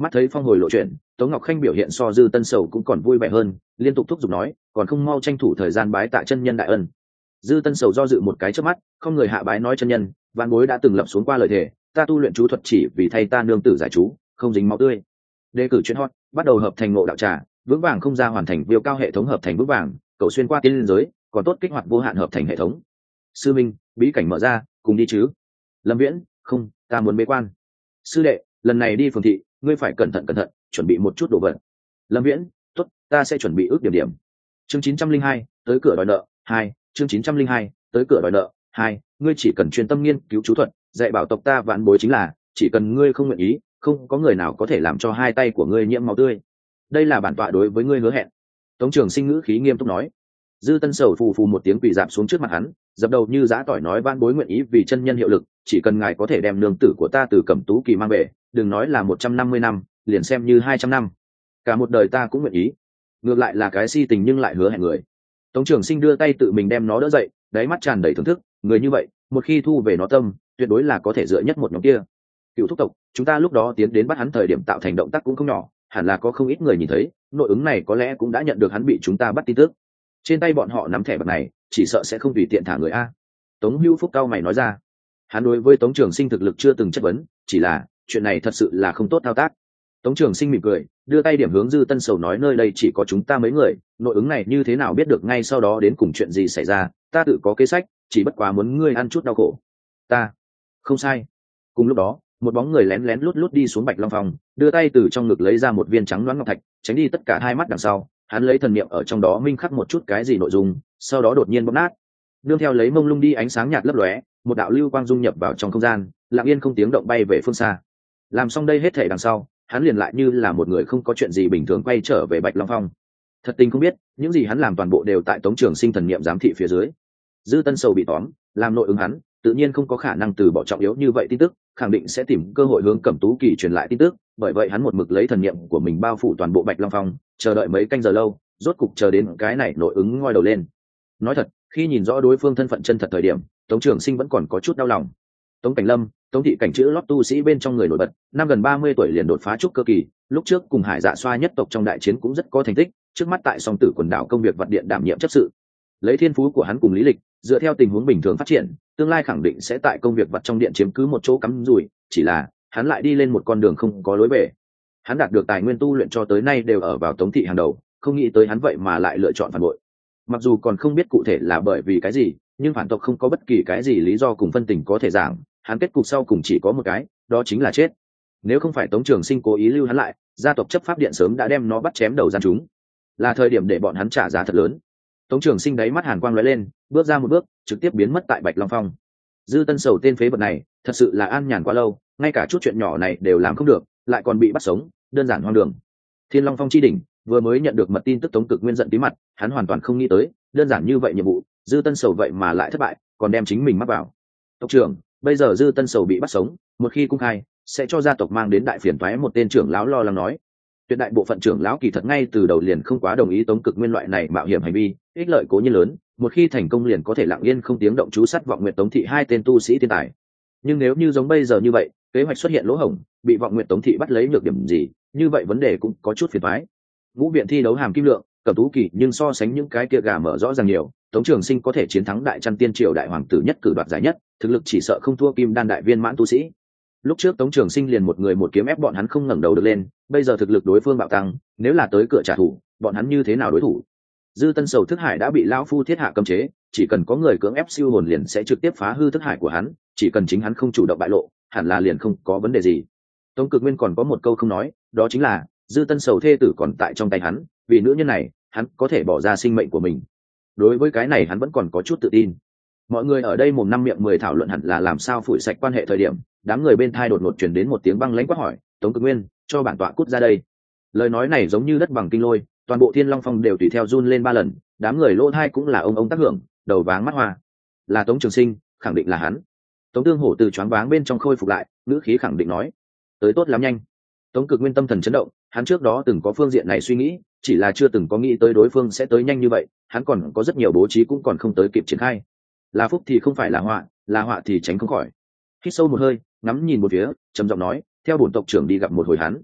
Mắt thấy phong hồi lộ chuyện, Tống Ngọc Khanh biểu hiện so Dư Tân Sầu cũng còn vui vẻ hơn, liên tục thúc giục nói, còn không mau tranh thủ thời gian bái tạ chân nhân đại ân. Dư Tân Sầu do dự một cái trước mắt, không người hạ bái nói chân nhân, vạn bối đã từng lập xuống qua lời thề, ta tu luyện chú thuật chỉ vì thay ta nương tử giải chú, không dính máu tươi. Đề cử chuyên hot, bắt đầu hợp thành ngộ đạo trà, vững vàng không ra hoàn thành viêu cao hệ thống hợp thành vững vàng, cầu xuyên qua tiên liên giới, còn tốt kích hoạt vô hạn hợp thành hệ thống. Sư minh, bí cảnh mở ra, cùng đi chứ? Lâm Viễn, không, ta muốn bế quan. Sư đệ, lần này đi phường thị, ngươi phải cẩn thận cẩn thận, chuẩn bị một chút đồ vật. Lâm Viễn, tốt, ta sẽ chuẩn bị ước điểm điểm. Chương chín trăm linh hai, tới cửa đòi nợ, hai, chương chín trăm linh hai, tới cửa đòi nợ, hai, ngươi chỉ cần chuyên tâm nghiên cứu chú thuật, dạy bảo tộc ta vạn bối chính là, chỉ cần ngươi không nguyện ý, không có người nào có thể làm cho hai tay của ngươi nhiễm máu tươi. Đây là bản tọa đối với ngươi hứa hẹn. Tống Trường Sinh ngữ khí nghiêm túc nói. Dư Tân Sầu phù phù một tiếng quỳ dạp xuống trước mặt hắn, dập đầu như giã tỏi nói van bối nguyện ý vì chân nhân hiệu lực, chỉ cần ngài có thể đem nương tử của ta từ Cẩm Tú Kỳ mang về, đừng nói là một trăm năm mươi năm, liền xem như hai trăm năm, cả một đời ta cũng nguyện ý. Ngược lại là cái si tình nhưng lại hứa hẹn người. Tống Trường Sinh đưa tay tự mình đem nó đỡ dậy, đáy mắt tràn đầy thưởng thức, người như vậy, một khi thu về nó tâm, tuyệt đối là có thể dựa nhất một nhóm kia. Cựu thúc tộc, chúng ta lúc đó tiến đến bắt hắn thời điểm tạo thành động tác cũng không nhỏ, hẳn là có không ít người nhìn thấy, nội ứng này có lẽ cũng đã nhận được hắn bị chúng ta bắt tin tức. Trên tay bọn họ nắm thẻ bạc này, chỉ sợ sẽ không tùy tiện thả người a. Tống Hữu Phúc cao mày nói ra. Hắn đối với Tống Trường Sinh thực lực chưa từng chất vấn, chỉ là chuyện này thật sự là không tốt thao tác. Tống Trường Sinh mỉm cười, đưa tay điểm hướng Dư Tân Sầu nói nơi đây chỉ có chúng ta mấy người, nội ứng này như thế nào biết được ngay sau đó đến cùng chuyện gì xảy ra, ta tự có kế sách, chỉ bất quá muốn ngươi ăn chút đau khổ. Ta, không sai. Cùng lúc đó, một bóng người lén lén lút lút đi xuống Bạch Long Phòng, đưa tay từ trong ngực lấy ra một viên trắng loáng ngọc thạch, tránh đi tất cả hai mắt đằng sau, hắn lấy thần niệm ở trong đó minh khắc một chút cái gì nội dung, sau đó đột nhiên bóp nát. Nương theo lấy mông lung đi ánh sáng nhạt lấp lóe, một đạo lưu quang dung nhập vào trong không gian, lặng yên không tiếng động bay về phương xa. Làm xong đây hết thảy đằng sau, hắn liền lại như là một người không có chuyện gì bình thường quay trở về Bạch Long Phong. Thật tình không biết, những gì hắn làm toàn bộ đều tại Tống Trường Sinh thần niệm giám thị phía dưới. Dư Tân Sầu bị tóm, làm nội ứng hắn, tự nhiên không có khả năng từ bỏ trọng yếu như vậy tin tức, khẳng định sẽ tìm cơ hội hướng Cẩm Tú Kỳ truyền lại tin tức, bởi vậy hắn một mực lấy thần niệm của mình bao phủ toàn bộ Bạch Long Phong, chờ đợi mấy canh giờ lâu, rốt cục chờ đến cái này nội ứng ngoi đầu lên. Nói thật, khi nhìn rõ đối phương thân phận chân thật thời điểm, Tống Trường Sinh vẫn còn có chút đau lòng. Tống Cảnh Lâm, Tống thị cảnh chữ lót tu sĩ bên trong người nổi bật, năm gần ba mươi tuổi liền đột phá trúc cơ kỳ, lúc trước cùng Hải Dạ Xoa nhất tộc trong đại chiến cũng rất có thành tích, trước mắt tại Song Tử quần đảo công việc vật điện đảm nhiệm chấp sự. Lấy thiên phú của hắn cùng lý lịch, dựa theo tình huống bình thường phát triển, tương lai khẳng định sẽ tại công việc vật trong điện chiếm cứ một chỗ cắm rủi, chỉ là hắn lại đi lên một con đường không có lối về. Hắn đạt được tài nguyên tu luyện cho tới nay đều ở vào Tống thị hàng đầu, không nghĩ tới hắn vậy mà lại lựa chọn phản bội. Mặc dù còn không biết cụ thể là bởi vì cái gì, nhưng phản tộc không có bất kỳ cái gì lý do cùng phân tình có thể giảng, hắn kết cục sau cùng chỉ có một cái, đó chính là chết. Nếu không phải Tống Trường Sinh cố ý lưu hắn lại, gia tộc chấp pháp điện sớm đã đem nó bắt chém đầu gian chúng. Là thời điểm để bọn hắn trả giá thật lớn. Tống Trường Sinh đáy mắt hàn quang lóe lên, bước ra một bước, trực tiếp biến mất tại Bạch Long Phong. Dư Tân Sầu tên phế vật này, thật sự là an nhàn quá lâu, ngay cả chút chuyện nhỏ này đều làm không được, lại còn bị bắt sống, đơn giản hoang đường. Thiên Long Phong chi đỉnh, vừa mới nhận được mật tin tức Tống Cực Nguyên giận tí mặt, hắn hoàn toàn không nghĩ tới, đơn giản như vậy nhiệm vụ, Dư Tân Sầu vậy mà lại thất bại, còn đem chính mình mắc vào. Tộc trưởng, bây giờ Dư Tân Sầu bị bắt sống, một khi cung khai, sẽ cho gia tộc mang đến đại phiền toái, một tên trưởng lão lo lắng nói. Tuyệt đại bộ phận trưởng lão kỳ thật ngay từ đầu liền không quá đồng ý Tống Cực Nguyên loại này mạo hiểm hành vi, ích lợi cố nhiên lớn, một khi thành công liền có thể lặng yên không tiếng động chú sát Vọng Nguyệt Tống thị hai tên tu sĩ thiên tài. Nhưng nếu như giống bây giờ như vậy, kế hoạch xuất hiện lỗ hổng, bị Vọng Nguyệt Tống thị bắt lấy nhược điểm gì, như vậy vấn đề cũng có chút phiền toái. Ngũ viện thi đấu hàm kim lượng, Cẩm Tú Kỳ, nhưng so sánh những cái kia gà mở rõ ràng nhiều, Tống Trường Sinh có thể chiến thắng Đại Chân Tiên Triều đại hoàng tử nhất cử đoạt giải nhất, thực lực chỉ sợ không thua Kim Đan đại viên mãn tu sĩ. Lúc trước Tống Trường Sinh liền một người một kiếm ép bọn hắn không ngẩng đầu được lên, bây giờ thực lực đối phương bạo tăng, nếu là tới cửa trả thù, bọn hắn như thế nào đối thủ? Dư Tân Sầu thức hải đã bị lão phu thiết hạ cấm chế, chỉ cần có người cưỡng ép siêu hồn liền sẽ trực tiếp phá hư thức hải của hắn, chỉ cần chính hắn không chủ động bại lộ, hẳn là liền không có vấn đề gì. Tống Cực Nguyên còn có một câu không nói, đó chính là Dư Tân Sầu thê tử còn tại trong tay hắn, vì nữ nhân này, hắn có thể bỏ ra sinh mệnh của mình. Đối với cái này hắn vẫn còn có chút tự tin. Mọi người ở đây mồm năm miệng mười thảo luận hẳn là làm sao phủi sạch quan hệ thời điểm, đám người bên thai đột ngột truyền đến một tiếng băng lãnh quát hỏi, Tống Cực Nguyên, cho bản tọa cút ra đây. Lời nói này giống như đất bằng kinh lôi, toàn bộ Thiên Long Phong đều tùy theo run lên ba lần, đám người lỗ thai cũng là ông ông tác hưởng, đầu váng mắt hoa. Là Tống Trường Sinh, khẳng định là hắn. Tống Tương Hổ từ choáng váng bên trong khôi phục lại, ngữ khí khẳng định nói, tới tốt lắm nhanh. Tống Cực Nguyên tâm thần chấn động, hắn trước đó từng có phương diện này suy nghĩ, chỉ là chưa từng có nghĩ tới đối phương sẽ tới nhanh như vậy, hắn còn có rất nhiều bố trí cũng còn không tới kịp triển khai. Là phúc thì không phải là họa, là họa thì tránh không khỏi. Hít sâu một hơi, ngắm nhìn một phía, trầm giọng nói, theo bổn tộc trưởng đi gặp một hồi hắn.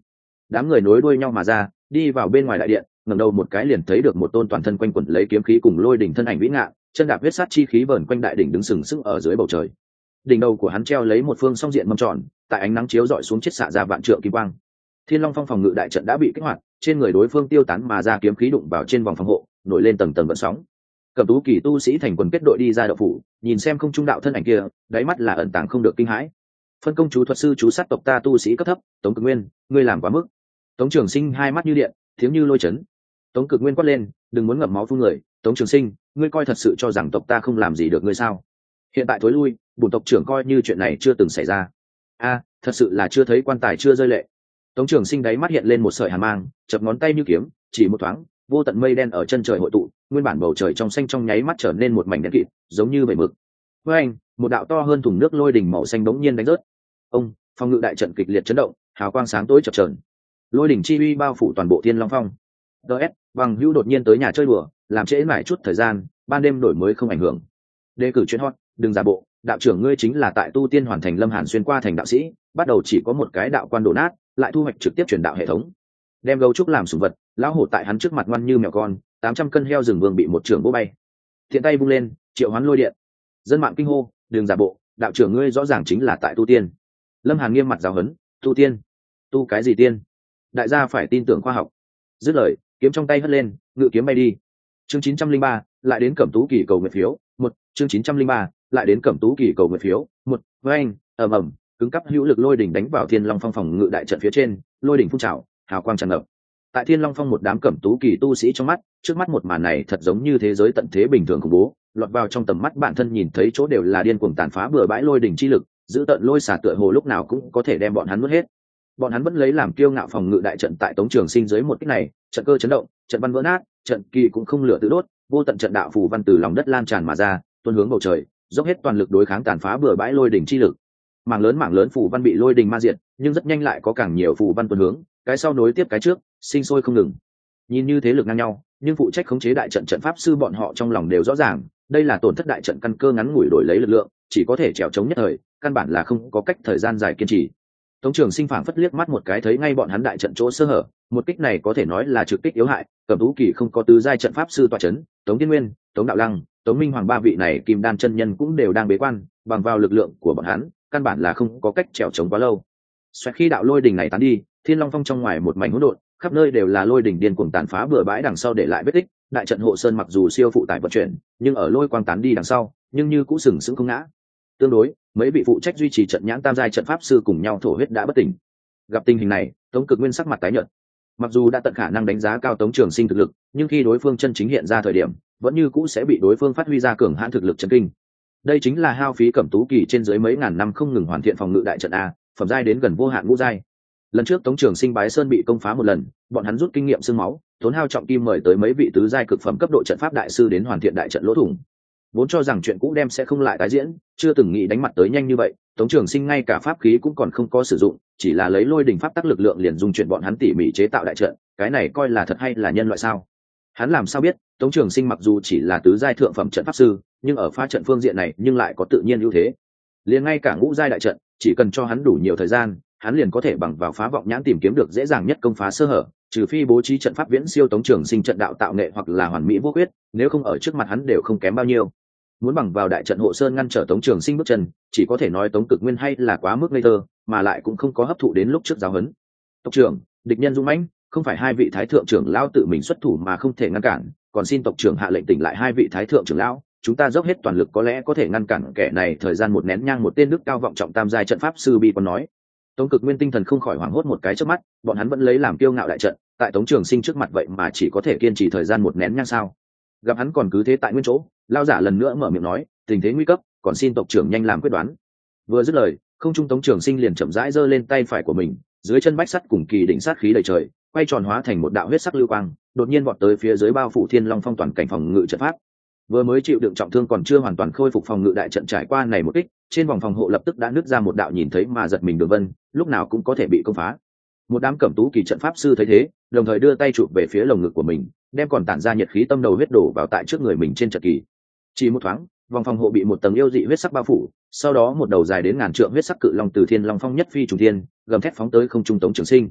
đám người nối đuôi nhau mà ra, đi vào bên ngoài đại điện, ngẩng đầu một cái liền thấy được một tôn toàn thân quanh quẩn lấy kiếm khí cùng lôi đỉnh thân ảnh vĩ ngạn, chân đạp huyết sát chi khí vờn quanh đại đỉnh đứng sừng sững ở dưới bầu trời. Đỉnh đầu của hắn treo lấy một phương song diện mâm tròn, tại ánh nắng chiếu rọi xuống chiết xạ ra vạn trượng kim quang. Thiên Long Phong phòng ngự đại trận đã bị kích hoạt, trên người đối phương tiêu tán mà ra kiếm khí đụng vào trên vòng phòng hộ, nổi lên tầng tầng gợn sóng. Cẩm Tú Kỳ tu sĩ thành quần kết đội đi ra động phủ, nhìn xem không trung đạo thân ảnh kia, đáy mắt là ẩn tàng không được kinh hãi. Phân công chú thuật sư chú sát tộc ta tu sĩ cấp thấp, Tống Cực Nguyên, ngươi làm quá mức. Tống Trường Sinh hai mắt như điện, tiếng như lôi chấn. Tống Cực Nguyên quát lên, đừng muốn ngậm máu phun người, Tống Trường Sinh, ngươi coi thật sự cho rằng tộc ta không làm gì được ngươi sao? Hiện tại thối lui, bổn tộc trưởng coi như chuyện này chưa từng xảy ra. A, thật sự là chưa thấy quan tài chưa rơi lệ. Tống Trường Sinh đáy mắt hiện lên một sợi hàn mang, chập ngón tay như kiếm, chỉ một thoáng, vô tận mây đen ở chân trời hội tụ, nguyên bản bầu trời trong xanh trong nháy mắt trở nên một mảnh đen kịt, giống như bể mực. Với anh, một đạo to hơn thùng nước lôi đỉnh màu xanh bỗng nhiên đánh rớt. Ông, phòng ngự đại trận kịch liệt chấn động, hào quang sáng tối chập chờn. Lôi đỉnh chi uy bao phủ toàn bộ Thiên Long Phong. đê ét, bằng hữu đột nhiên tới nhà chơi đùa, làm trễ mãi chút thời gian, ban đêm đổi mới không ảnh hưởng. Đề cử chuyên hot, đừng giả bộ, đạo trưởng ngươi chính là tại tu tiên hoàn thành Lâm Hàn xuyên qua thành đạo sĩ, bắt đầu chỉ có một cái đạo quan đổ nát, lại thu hoạch trực tiếp truyền đạo hệ thống. Đem gấu trúc làm sủng vật, lão hổ tại hắn trước mặt ngoan như mèo con, tám trăm cân heo rừng vương bị một trường bố bay. Thiện tay vung lên, triệu hoán lôi điện. Dân mạng kinh hô, đừng giả bộ, đạo trưởng ngươi rõ ràng chính là tại tu tiên. Lâm Hàn nghiêm mặt giáo huấn, tu tiên? Tu cái gì tiên? Đại gia phải tin tưởng khoa học. Dứt lời, kiếm trong tay hất lên, ngự kiếm bay đi. Chương chín trăm linh ba, lại đến Cẩm Tú Kỳ cầu nguyện phiếu, một, chương chín trăm linh ba, lại đến Cẩm Tú Kỳ cầu nguyện phiếu, một, với anh, ầm ầm, cứng cắp hữu lực lôi đỉnh đánh vào Thiên Long Phong phòng ngự đại trận phía trên, lôi đỉnh phun trào, hào quang tràn ngập. Tại Thiên Long Phong một đám Cẩm Tú Kỳ tu sĩ trong mắt, trước mắt một màn này thật giống như thế giới tận thế bình thường khủng bố, lọt vào trong tầm mắt bản thân nhìn thấy chỗ đều là điên cuồng tàn phá bừa bãi lôi đỉnh chi lực, giữ tận lôi xả tựa hồ lúc nào cũng có thể đem bọn hắn nuốt hết. Bọn hắn vẫn lấy làm kiêu ngạo phòng ngự đại trận tại Tống Trường Sinh dưới một kích này, trận cơ chấn động, trận văn vỡ nát, trận kỳ cũng không lửa tự đốt, vô tận trận đạo phù văn từ lòng đất lan tràn mà ra, tuôn hướng bầu trời, dốc hết toàn lực đối kháng tàn phá bừa bãi lôi đỉnh chi lực. Mảng lớn mảng lớn phù văn bị lôi đỉnh ma diệt, nhưng rất nhanh lại có càng nhiều phù văn tuôn hướng, cái sau nối tiếp cái trước, sinh sôi không ngừng. Nhìn như thế lực ngang nhau, nhưng phụ trách khống chế đại trận trận pháp sư bọn họ trong lòng đều rõ ràng, đây là tổn thất đại trận căn cơ ngắn ngủi đổi lấy lực lượng, chỉ có thể trèo chống nhất thời, căn bản là không có cách thời gian dài kiên trì. Tống Trường Sinh phảng phất liếc mắt một cái thấy ngay bọn hắn đại trận chỗ sơ hở, một kích này có thể nói là trực kích yếu hại, Cẩm Tú Kỳ không có tứ giai trận pháp sư tọa chấn, Tống Tiên Nguyên, Tống Đạo Lăng, Tống Minh Hoàng ba vị này kim đan chân nhân cũng đều đang bế quan, bằng vào lực lượng của bọn hắn, căn bản là không có cách trèo chống quá lâu. Xoẹt khi đạo lôi đỉnh này tán đi, Thiên Long Phong trong ngoài một mảnh hỗn độn, khắp nơi đều là lôi đỉnh điên cuồng tàn phá bừa bãi đằng sau để lại vết tích, đại trận hộ sơn mặc dù siêu phụ tải vận chuyển, nhưng ở lôi quang tán đi đằng sau, nhưng như cũng sừng sững không ngã. Tương đối, mấy vị phụ trách duy trì trận nhãn tam giai trận pháp sư cùng nhau thổ huyết đã bất tỉnh. Gặp tình hình này, Tống Cực Nguyên sắc mặt tái nhợt. Mặc dù đã tận khả năng đánh giá cao Tống Trường Sinh thực lực, nhưng khi đối phương chân chính hiện ra thời điểm, vẫn như cũ sẽ bị đối phương phát huy ra cường hãn thực lực chấn kinh. Đây chính là hao phí Cẩm Tú Kỳ trên dưới mấy ngàn năm không ngừng hoàn thiện phòng ngự đại trận a, phẩm giai đến gần vô hạn ngũ giai. Lần trước Tống Trường Sinh bái sơn bị công phá một lần, bọn hắn rút kinh nghiệm xương máu, tốn hao trọng kim mời tới mấy vị tứ giai cực phẩm cấp độ trận pháp đại sư đến hoàn thiện đại trận lỗ thủng. Vốn cho rằng chuyện cũ đem sẽ không lại tái diễn, chưa từng nghĩ đánh mặt tới nhanh như vậy, Tống Trường Sinh ngay cả pháp khí cũng còn không có sử dụng, chỉ là lấy lôi đỉnh pháp tắc lực lượng liền dung chuyển bọn hắn tỉ mỉ chế tạo đại trận, cái này coi là thật hay là nhân loại sao? Hắn làm sao biết, Tống Trường Sinh mặc dù chỉ là tứ giai thượng phẩm trận pháp sư, nhưng ở phá trận phương diện này nhưng lại có tự nhiên ưu thế. Liền ngay cả ngũ giai đại trận, chỉ cần cho hắn đủ nhiều thời gian, hắn liền có thể bằng vào phá vọng nhãn tìm kiếm được dễ dàng nhất công phá sơ hở, trừ phi bố trí trận pháp viễn siêu Tống Trường Sinh trận đạo tạo nghệ hoặc là hoàn mỹ vô khuyết, nếu không ở trước mặt hắn đều không kém bao nhiêu. Muốn bằng vào đại trận hộ sơn ngăn trở Tống Trường Sinh bước chân, chỉ có thể nói Tống Cực Nguyên hay là quá mức ngây thơ, mà lại cũng không có hấp thụ đến lúc trước giáo huấn. Tộc trưởng, địch nhân dũng mãnh, không phải hai vị thái thượng trưởng lão tự mình xuất thủ mà không thể ngăn cản, còn xin tộc trưởng hạ lệnh tỉnh lại hai vị thái thượng trưởng lão, chúng ta dốc hết toàn lực có lẽ có thể ngăn cản kẻ này thời gian một nén nhang. Một tên đức cao vọng trọng tam giai trận pháp sư bi còn nói. Tống Cực Nguyên tinh thần không khỏi hoảng hốt một cái trước mắt, bọn hắn vẫn lấy làm kiêu ngạo đại trận, tại Tống Trường Sinh trước mặt vậy mà chỉ có thể kiên trì thời gian một nén nhang sao? Gặp hắn còn cứ thế tại nguyên chỗ, lao giả lần nữa mở miệng nói, tình thế nguy cấp, còn xin tộc trưởng nhanh làm quyết đoán. Vừa dứt lời, không trung Tống Trường Sinh liền chậm rãi giơ lên tay phải của mình, dưới chân bách sắt cùng kỳ đỉnh sát khí đầy trời, quay tròn hóa thành một đạo huyết sắc lưu quang, đột nhiên vọt tới phía dưới bao phủ Thiên Long Phong toàn cảnh phòng ngự trận pháp. Vừa mới chịu đựng trọng thương còn chưa hoàn toàn khôi phục phòng ngự đại trận trải qua này một kích, trên vòng phòng hộ lập tức đã nứt ra một đạo nhìn thấy mà giật mình đường vân, lúc nào cũng có thể bị công phá. Một đám Cẩm Tú Kỳ trận pháp sư thấy thế, đồng thời đưa tay chụp về phía lồng ngực của mình, đem còn tản ra nhiệt khí tâm đầu huyết đổ vào tại trước người mình trên trận kỳ. Chỉ một thoáng, vòng phòng hộ bị một tầng yêu dị huyết sắc bao phủ, sau đó một đầu dài đến ngàn trượng huyết sắc cự long từ Thiên Long Phong nhất phi trùng thiên, gầm thét phóng tới không trung Tống Trường Sinh.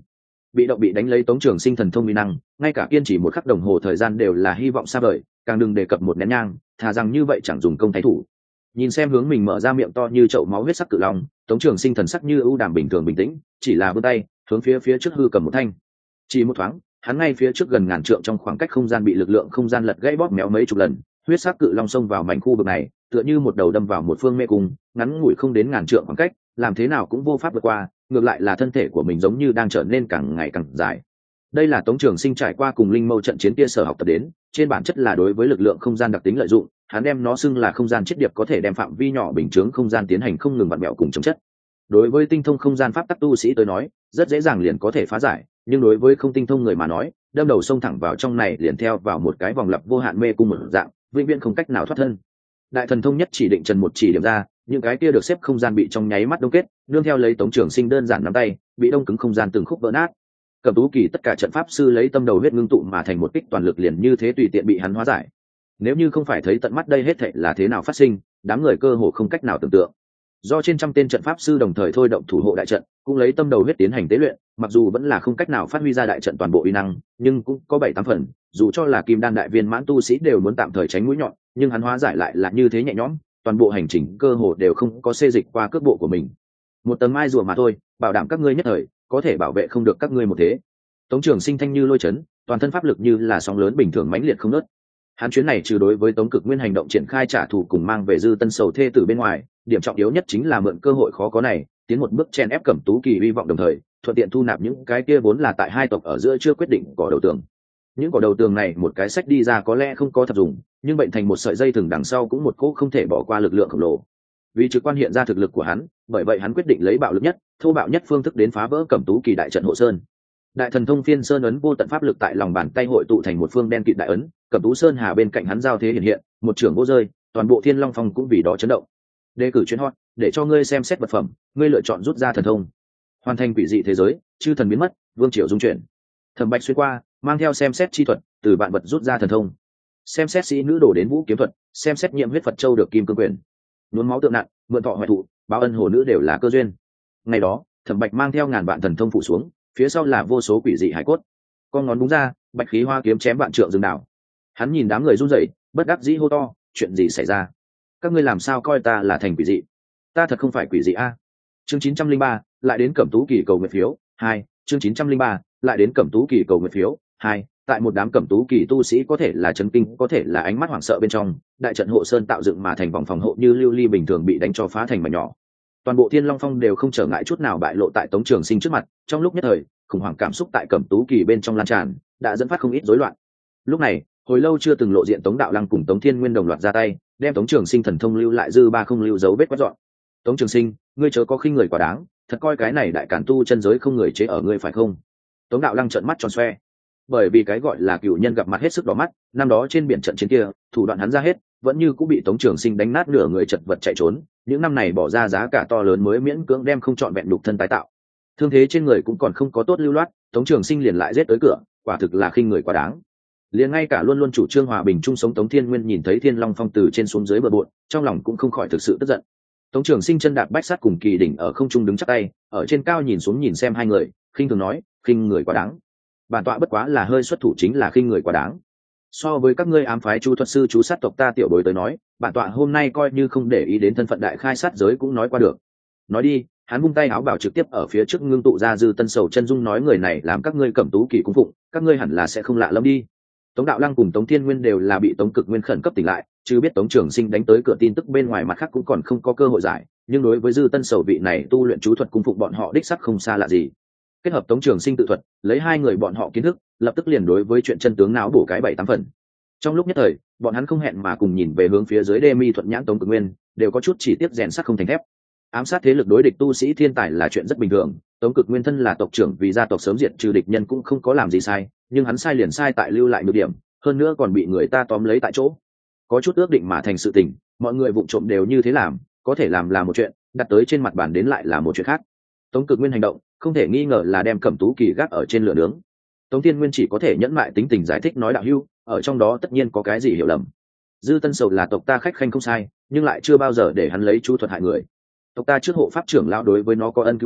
bị động bị đánh lấy Tống Trường Sinh thần thông uy năng, ngay cả kiên trì một khắc đồng hồ thời gian đều là hy vọng xa vời, càng đừng đề cập một nén nhang, thà rằng như vậy chẳng dùng công thái thủ. Nhìn xem hướng mình mở ra miệng to như chậu máu huyết sắc cự long, Tống Trường Sinh thần sắc như ưu đàm bình thường bình tĩnh, chỉ là vươn tay hướng phía phía trước hư cầm một thanh. Chỉ một thoáng, hắn ngay phía trước gần ngàn trượng trong khoảng cách không gian bị lực lượng không gian lật gãy bóp méo mấy chục lần, huyết sắc cự long xông vào mảnh khu vực này, tựa như một đầu đâm vào một phương mê cung, ngắn ngủi không đến ngàn trượng khoảng cách, làm thế nào cũng vô pháp vượt qua, ngược lại là thân thể của mình giống như đang trở nên càng ngày càng dài. Đây là Tống Trường Sinh trải qua cùng linh mâu trận chiến kia sở học tập đến, trên bản chất là đối với lực lượng không gian đặc tính lợi dụng, hắn đem nó xưng là không gian chiết điệp, có thể đem phạm vi nhỏ bình chướng không gian tiến hành không ngừng vặn mẹo cùng chống chất. Đối với tinh thông không gian pháp tắc tu sĩ tới nói, rất dễ dàng liền có thể phá giải, nhưng đối với không tinh thông người mà nói, đâm đầu xông thẳng vào trong này liền theo vào một cái vòng lặp vô hạn mê cung một dạng, vĩnh viễn không cách nào thoát thân. Đại thần thông nhất chỉ định trần một chỉ điểm ra, những cái kia được xếp không gian bị trong nháy mắt đông kết, nương theo lấy Tống Trường Sinh đơn giản nắm tay, bị đông cứng không gian từng khúc vỡ nát. Cẩm Tú Kỳ tất cả trận pháp sư lấy tâm đầu huyết ngưng tụ mà thành một kích toàn lực liền như thế tùy tiện bị hắn hóa giải. Nếu như không phải thấy tận mắt đây hết thảy là thế nào phát sinh, đám người cơ hồ không cách nào tưởng tượng. Do trên trăm tên trận pháp sư đồng thời thôi động thủ hộ đại trận, cũng lấy tâm đầu huyết tiến hành tế luyện, mặc dù vẫn là không cách nào phát huy ra đại trận toàn bộ uy năng, nhưng cũng có bảy tám phần, dù cho là kim đan đại viên mãn tu sĩ đều muốn tạm thời tránh mũi nhọn, nhưng hắn hóa giải lại là như thế nhẹ nhõm, toàn bộ hành trình cơ hồ đều không có xê dịch qua cước bộ của mình. Một tầng mai rùa mà thôi, bảo đảm các ngươi nhất thời có thể bảo vệ không được các ngươi một thế. Tống Trường Sinh thanh như lôi chấn, toàn thân pháp lực như là sóng lớn bình thường mãnh liệt không ngớt. Hắn chuyến này trừ đối với Tống Cực Nguyên hành động triển khai trả thù cùng mang về Dư Tân Sầu thê tử bên ngoài, điểm trọng yếu nhất chính là mượn cơ hội khó có này, tiến một bước chen ép Cẩm Tú Kỳ hy vọng, đồng thời thuận tiện thu nạp những cái kia vốn là tại hai tộc ở giữa chưa quyết định cỏ đầu tường. Những cỏ đầu tường này một cái sách đi ra có lẽ không có thật dùng, nhưng bệnh thành một sợi dây thừng đằng sau cũng một cỗ không thể bỏ qua lực lượng khổng lồ. Vì trực quan hiện ra thực lực của hắn, bởi vậy hắn quyết định lấy bạo lực nhất, thô bạo nhất phương thức đến phá vỡ Cẩm Tú Kỳ đại trận hộ sơn. Đại thần thông Phiên Sơn ấn vô tận pháp lực tại lòng bàn tay hội tụ thành một phương đen kịt đại ấn, Cẩm Tú Sơn Hà bên cạnh hắn giao thế hiện hiện, một trưởng vô rơi, toàn bộ Thiên Long Phong cũng vì đó chấn động. Đề cử chuyến hot, để cho ngươi xem xét vật phẩm, ngươi lựa chọn rút ra thần thông. Hoàn thành quỷ dị thế giới, chư thần biến mất, vương triều dung chuyển. Thẩm Bạch xuyên qua, mang theo xem xét chi thuật, từ vạn vật rút ra thần thông. Xem xét sĩ nữ đổ đến vũ kiếm thuật, xem xét nhiệm huyết Phật châu được kim cương quyền. Nuốt máu tượng nạn, mượn thọ hoại thụ, báo ân hồ nữ đều là cơ duyên. Ngày đó, Thẩm Bạch mang theo ngàn vạn thần thông phụ xuống, phía sau là vô số quỷ dị hải cốt. Con ngón búng ra, bạch khí hoa kiếm chém vạn trượng rừng đảo. Hắn nhìn đám người run rẩy, bất đắc dĩ hô to, chuyện gì xảy ra? Các ngươi làm sao coi ta là thành quỷ dị? Ta thật không phải quỷ dị a. Chương chín trăm linh ba, lại đến Cẩm Tú Kỳ cầu nguyện phiếu hai. Chương chín trăm linh ba, lại đến Cẩm Tú Kỳ cầu nguyện phiếu hai. Tại một đám Cẩm Tú Kỳ tu sĩ có thể là chấn kinh, có thể là ánh mắt hoảng sợ bên trong, đại trận hộ sơn tạo dựng mà thành vòng phòng hộ như lưu ly bình thường bị đánh cho phá thành mảnh nhỏ. Toàn bộ Thiên Long Phong đều không trở ngại chút nào bại lộ tại Tống Trường Sinh trước mặt, trong lúc nhất thời, khủng hoảng cảm xúc tại Cẩm Tú Kỳ bên trong lan tràn, đã dẫn phát không ít rối loạn. Lúc này, hồi lâu chưa từng lộ diện Tống Đạo Lăng cùng Tống Thiên Nguyên đồng loạt ra tay, đem Tống Trường Sinh thần thông lưu lại dư ba không lưu dấu vết quét dọn. Tống Trường Sinh, ngươi chớ có khinh người quá đáng, thật coi cái này đại cản tu chân giới không người chế ở ngươi phải không? Tống Đạo Lăng trợn mắt tròn xoe, bởi vì cái gọi là cựu nhân gặp mặt hết sức đỏ mắt, năm đó trên biển trận chiến kia, thủ đoạn hắn ra hết, vẫn như cũng bị Tống Trường Sinh đánh nát nửa người chật vật chạy trốn, những năm này bỏ ra giá cả to lớn mới miễn cưỡng đem không trọn vẹn đục thân tái tạo. Thương thế trên người cũng còn không có tốt lưu loát, Tống Trường Sinh liền lại giết tới cửa, quả thực là khinh người quá đáng. Liền ngay cả luôn luôn chủ trương hòa bình chung sống Tống Thiên Nguyên nhìn thấy Thiên Long Phong từ trên xuống dưới bờ bộn, trong lòng cũng không khỏi thực sự tức giận. Tống Trường Sinh chân đạp bách sát cùng Kỳ đỉnh ở không trung đứng chắp tay, ở trên cao nhìn xuống nhìn xem hai người, khinh thường nói, khinh người quá đáng. Bản tọa bất quá là hơi xuất thủ chính là khinh người quá đáng. So với các ngươi ám phái chú thuật sư chú sát tộc ta tiểu bối tới nói, bản tọa hôm nay coi như không để ý đến thân phận đại khai sát giới cũng nói qua được. Nói đi, hắn vung tay áo bảo trực tiếp ở phía trước ngưng tụ ra Dư Tân Sầu chân dung, nói người này làm các ngươi Cẩm Tú Kỳ cung phụng, các ngươi hẳn là sẽ không lạ lẫm đi. Tống Đạo Lăng cùng Tống Thiên Nguyên đều là bị Tống Cực Nguyên khẩn cấp tỉnh lại, chứ biết Tống Trường Sinh đánh tới cửa tin tức bên ngoài mặt khác cũng còn không có cơ hội giải, nhưng đối với Dư Tân Sầu vị này tu luyện chú thuật cung phụng bọn họ đích sắc không xa lạ gì. Kết hợp Tống Trường Sinh tự thuật, lấy hai người bọn họ kiến thức, lập tức liền đối với chuyện chân tướng não bổ cái bảy tám phần. Trong lúc nhất thời, bọn hắn không hẹn mà cùng nhìn về hướng phía dưới Đê Mi Thuận Nhãn Tống Cực Nguyên, đều có chút chỉ tiếc rèn sắt không thành thép. Ám sát thế lực đối địch tu sĩ thiên tài là chuyện rất bình thường, Tống Cực Nguyên thân là tộc trưởng, vì gia tộc sớm diệt trừ địch nhân cũng không có làm gì sai, nhưng hắn sai liền sai tại lưu lại nhược điểm, hơn nữa còn bị người ta tóm lấy tại chỗ. Có chút ước định mà thành sự tình, mọi người vụng trộm đều như thế làm, có thể làm là một chuyện, đặt tới trên mặt bàn đến lại là một chuyện khác. Tống Cực Nguyên hành động, không thể nghi ngờ là đem Cẩm Tú Kỳ gác ở trên lửa nướng. Tống Thiên Nguyên chỉ có thể nhẫn mại tính tình giải thích nói đạo hữu, ở trong đó tất nhiên có cái gì hiểu lầm. Dư Tân Sầu là tộc ta khách khanh không sai, nhưng lại chưa bao giờ để hắn lấy chú thuật hại người. Tộc ta trước hộ pháp trưởng lão đối với nó có ân cứu mạng,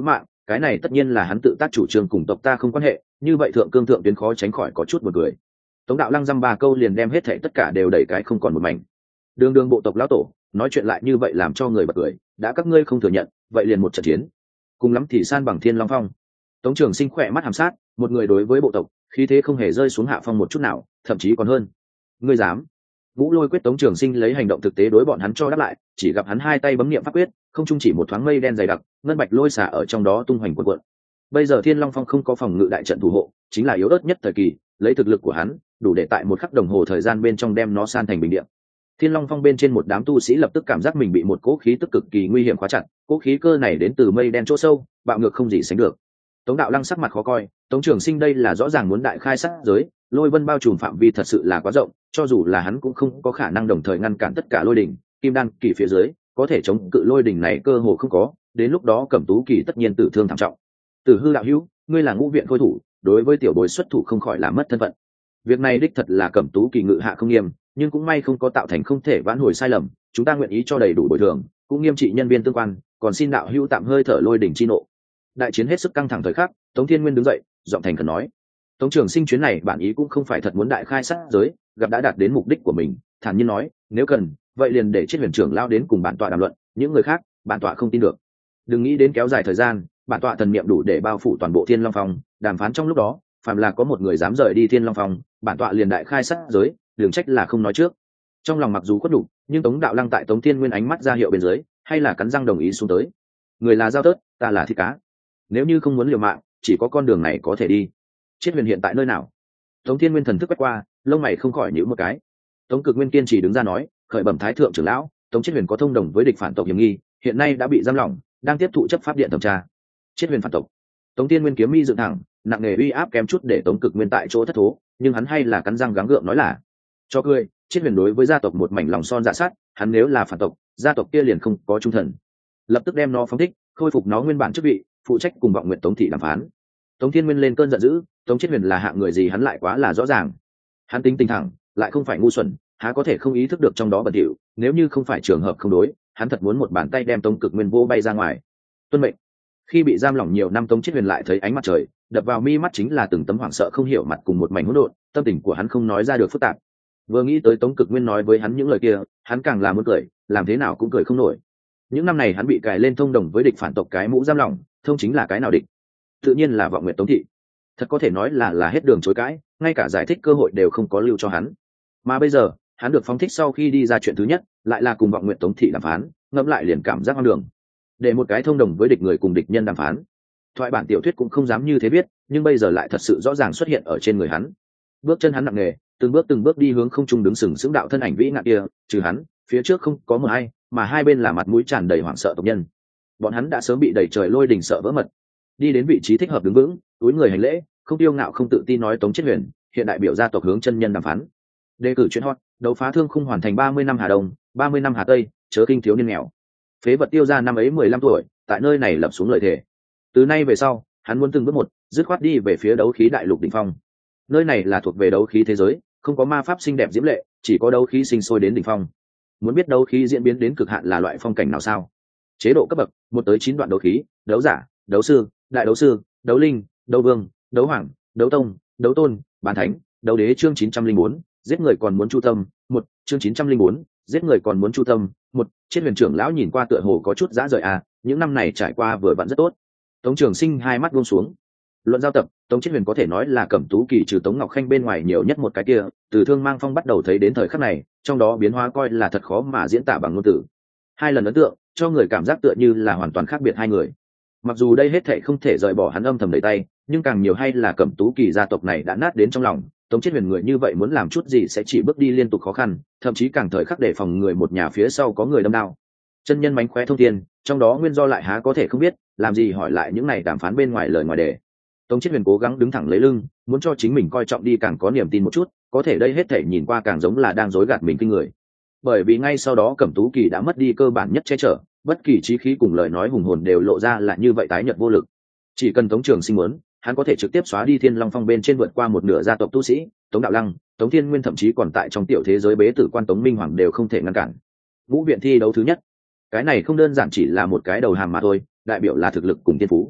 cái này tất nhiên là hắn tự tác chủ trương, cùng tộc ta không quan hệ, như vậy thượng cương thượng tuyến khó tránh khỏi có chút buồn cười. Tống Đạo Lăng dăm ba câu liền đem hết thảy tất cả đều đẩy cái không còn một mảnh. Đường đường bộ tộc lão tổ nói chuyện lại như vậy làm cho người bật cười, đã các ngươi không thừa nhận, vậy liền một trận chiến, cùng lắm thì san bằng Thiên Long Phong. Tống Trường Sinh khỏe mắt hàm sát, một người đối với bộ tộc khí thế không hề rơi xuống hạ phong một chút nào, thậm chí còn hơn. Ngươi dám? Ngũ Lôi quyết. Tống Trường Sinh lấy hành động thực tế đối bọn hắn cho đáp lại, chỉ gặp hắn hai tay bấm niệm pháp quyết, không chung chỉ một thoáng mây đen dày đặc, ngân bạch lôi xả ở trong đó tung hoành cuộn cuộn. Bây giờ Thiên Long Phong không có phòng ngự đại trận thủ hộ, chính là yếu ớt nhất thời kỳ, lấy thực lực của hắn, đủ để tại một khắc đồng hồ thời gian bên trong đem nó san thành bình địa. Thiên Long Phong bên trên một đám tu sĩ lập tức cảm giác mình bị một cỗ khí tức cực kỳ nguy hiểm khóa chặt, cỗ khí cơ này đến từ mây đen chỗ sâu, bạo ngược không gì sánh được. Tống Đạo Lăng sắc mặt khó coi, Tống Trường Sinh đây là rõ ràng muốn đại khai sát giới, lôi vân bao trùm phạm vi thật sự là quá rộng, cho dù là hắn cũng không có khả năng đồng thời ngăn cản tất cả lôi đỉnh, kim đan kỳ phía dưới có thể chống cự lôi đỉnh này cơ hồ không có, đến lúc đó Cẩm Tú kỳ tất nhiên tử thương thảm trọng. Tử Hư đạo hữu, ngươi là ngũ viện khôi thủ, đối với tiểu bối xuất thủ không khỏi là mất thân phận. Việc này đích thật là Cẩm Tú kỳ ngự hạ không nghiêm, nhưng cũng may không có tạo thành không thể vãn hồi sai lầm, chúng ta nguyện ý cho đầy đủ bồi thường, cũng nghiêm trị nhân viên tương quan, còn xin đạo hữu tạm hơi thở lôi đỉnh chi nộ. Đại chiến hết sức căng thẳng thời khắc, Tống Thiên Nguyên đứng dậy, giọng thành khẩn nói: Tống Trường Sinh chuyến này bản ý cũng không phải thật muốn đại khai sát giới, gặp đã đạt đến mục đích của mình, thản nhiên nói: nếu cần, vậy liền để Chiết Huyền trưởng lao đến cùng bản tọa đàm luận, những người khác, bản tọa không tin được. Đừng nghĩ đến kéo dài thời gian, bản tọa thần niệm đủ để bao phủ toàn bộ Thiên Long Phong, đàm phán trong lúc đó, phàm là có một người dám rời đi Thiên Long Phong, bản tọa liền đại khai sát giới, đường trách là không nói trước. Trong lòng mặc dù khuất đủ, nhưng Tống Đạo Lăng tại Tống Thiên Nguyên ánh mắt ra hiệu bên dưới, hay là cắn răng đồng ý xuống tới. Người là dao tớt, ta là thịt cá. Nếu như không muốn liều mạng, chỉ có con đường này có thể đi. Chiết Huyền hiện tại nơi nào? Tống Thiên Nguyên thần thức quét qua, lông mày không khỏi nhíu một cái. Tống Cực Nguyên kiên trì đứng ra nói: khởi bẩm thái thượng trưởng lão, Tống Chiết Huyền có thông đồng với địch phản tộc hiểm nghi, hiện nay đã bị giam lỏng, đang tiếp thụ chấp pháp điện thẩm tra. Chiết Huyền phản tộc. Tống Thiên Nguyên kiếm mi dựng thẳng, nặng nề uy áp kém chút để Tống Cực Nguyên tại chỗ thất thố, nhưng hắn hay là cắn răng gắng gượng nói là: cho cười, Chiết Huyền đối với gia tộc một mảnh lòng son dạ sát, hắn nếu là phản tộc, gia tộc kia liền không có trung thần. Lập tức đem nó phóng thích, khôi phục nó nguyên bản chức vị, phụ trách cùng vọng nguyện Tống thị đàm phán. Tống Thiên Nguyên lên cơn giận dữ, Tống Chiết Huyền là hạng người gì hắn lại quá là rõ ràng. Hắn tính tình thẳng, lại không phải ngu xuẩn, há có thể không ý thức được trong đó bẩn thỉu, nếu như không phải trường hợp không đối, hắn thật muốn một bàn tay đem Tống Cực Nguyên vô bay ra ngoài. Tuân mệnh. Khi bị giam lỏng nhiều năm, Tống Chiết Huyền lại thấy ánh mặt trời, đập vào mi mắt chính là từng tấm hoảng sợ không hiểu mặt cùng một mảnh hỗn độn, tâm tình của hắn không nói ra được phức tạp. Vừa nghĩ tới Tống Cực Nguyên nói với hắn những lời kia, hắn càng là muốn cười, làm thế nào cũng cười không nổi. Những năm này hắn bị cài lên thông đồng với địch phản tộc cái mũ giam lỏng, thông chính là cái nào địch? Tự nhiên là vọng nguyện Tống thị. Thật có thể nói là là hết đường chối cãi, ngay cả giải thích cơ hội đều không có lưu cho hắn. Mà bây giờ, hắn được phóng thích sau khi đi ra chuyện thứ nhất, lại là cùng vọng nguyện Tống thị đàm phán, ngẫm lại liền cảm giác hoang đường. Để một cái thông đồng với địch người cùng địch nhân đàm phán, thoại bản tiểu thuyết cũng không dám như thế viết, nhưng bây giờ lại thật sự rõ ràng xuất hiện ở trên người hắn. Bước chân hắn nặng nề, từng bước từng bước đi hướng không trung đứng sừng sững đạo thân ảnh vĩ ngạn kia, trừ hắn, phía trước không có một ai, mà hai bên là mặt mũi tràn đầy hoảng sợ tộc nhân. Bọn hắn đã sớm bị đẩy trời lôi đình sợ vỡ mật. Đi đến vị trí thích hợp đứng vững, túi người hành lễ, không tiêu ngạo không tự tin nói: Tống Chiết Huyền, hiện đại biểu gia tộc hướng chân nhân đàm phán. Đề cử chuyện hot, đấu phá thương khung hoàn thành ba mươi năm Hà Đông, ba mươi năm Hà Tây, chớ kinh thiếu niên nghèo. Phế vật tiêu ra năm ấy mười lăm tuổi, tại nơi này lập xuống lời thề. Từ nay về sau, hắn muốn từng bước một, dứt khoát đi về phía đấu khí đại lục đỉnh phong. Nơi này là thuộc về đấu khí thế giới, không có ma pháp xinh đẹp diễm lệ, chỉ có đấu khí sinh sôi đến đỉnh phong. Muốn biết đấu khí diễn biến đến cực hạn là loại phong cảnh nào sao? Chế độ cấp bậc, một tới chín đoạn đấu khí, đấu giả, đấu sư, đại đấu sư, đấu linh, đấu vương, đấu hoàng, đấu tông, đấu tôn, bán thánh, đấu đế. Chương chín trăm linh bốn, giết người còn muốn chu tâm. Một chương chín trăm linh bốn, giết người còn muốn chu tâm. Một Chiết Huyền trưởng lão nhìn qua tựa hồ có chút dã rời à, những năm này trải qua vừa vặn rất tốt. Tống Trường Sinh hai mắt buông xuống. Luận giao tập, Tống Chiết Huyền có thể nói là Cẩm Tú kỳ trừ Tống Ngọc Khanh bên ngoài nhiều nhất một cái kia, từ Thương Mang Phong bắt đầu thấy đến thời khắc này, trong đó biến hóa coi là thật khó mà diễn tả bằng ngôn từ. Hai lần ấn tượng, cho người cảm giác tựa như là hoàn toàn khác biệt hai người. Mặc dù đây hết thảy không thể rời bỏ hắn âm thầm đẩy tay, nhưng càng nhiều hay là Cẩm Tú kỳ gia tộc này đã nát đến trong lòng. Tống Chiết Huyền người như vậy muốn làm chút gì sẽ chỉ bước đi liên tục khó khăn, thậm chí càng thời khắc đề phòng người một nhà phía sau có người đâm đao. Chân nhân mánh khóe thông thiên, trong đó nguyên do lại há có thể không biết, làm gì hỏi lại những này đàm phán bên ngoài lời ngoài đề. Tống Chiết Huyền cố gắng đứng thẳng lấy lưng, muốn cho chính mình coi trọng đi càng có niềm tin một chút, có thể đây hết thảy nhìn qua càng giống là đang dối gạt mình kinh người. Bởi vì ngay sau đó Cẩm Tú kỳ đã mất đi cơ bản nhất che chở, bất kỳ chí khí cùng lời nói hùng hồn đều lộ ra là như vậy tái nhợt vô lực. Chỉ cần Tống Trường Sinh muốn, hắn có thể trực tiếp xóa đi Thiên Long Phong bên trên vượt qua một nửa gia tộc tu sĩ, Tống Đạo Lăng, Tống Thiên Nguyên thậm chí còn tại trong tiểu thế giới bế tử quan Tống Minh Hoàng đều không thể ngăn cản. Ngũ viện thi đấu thứ nhất, cái này không đơn giản chỉ là một cái đầu hàm mà thôi, đại biểu là thực lực cùng thiên phú.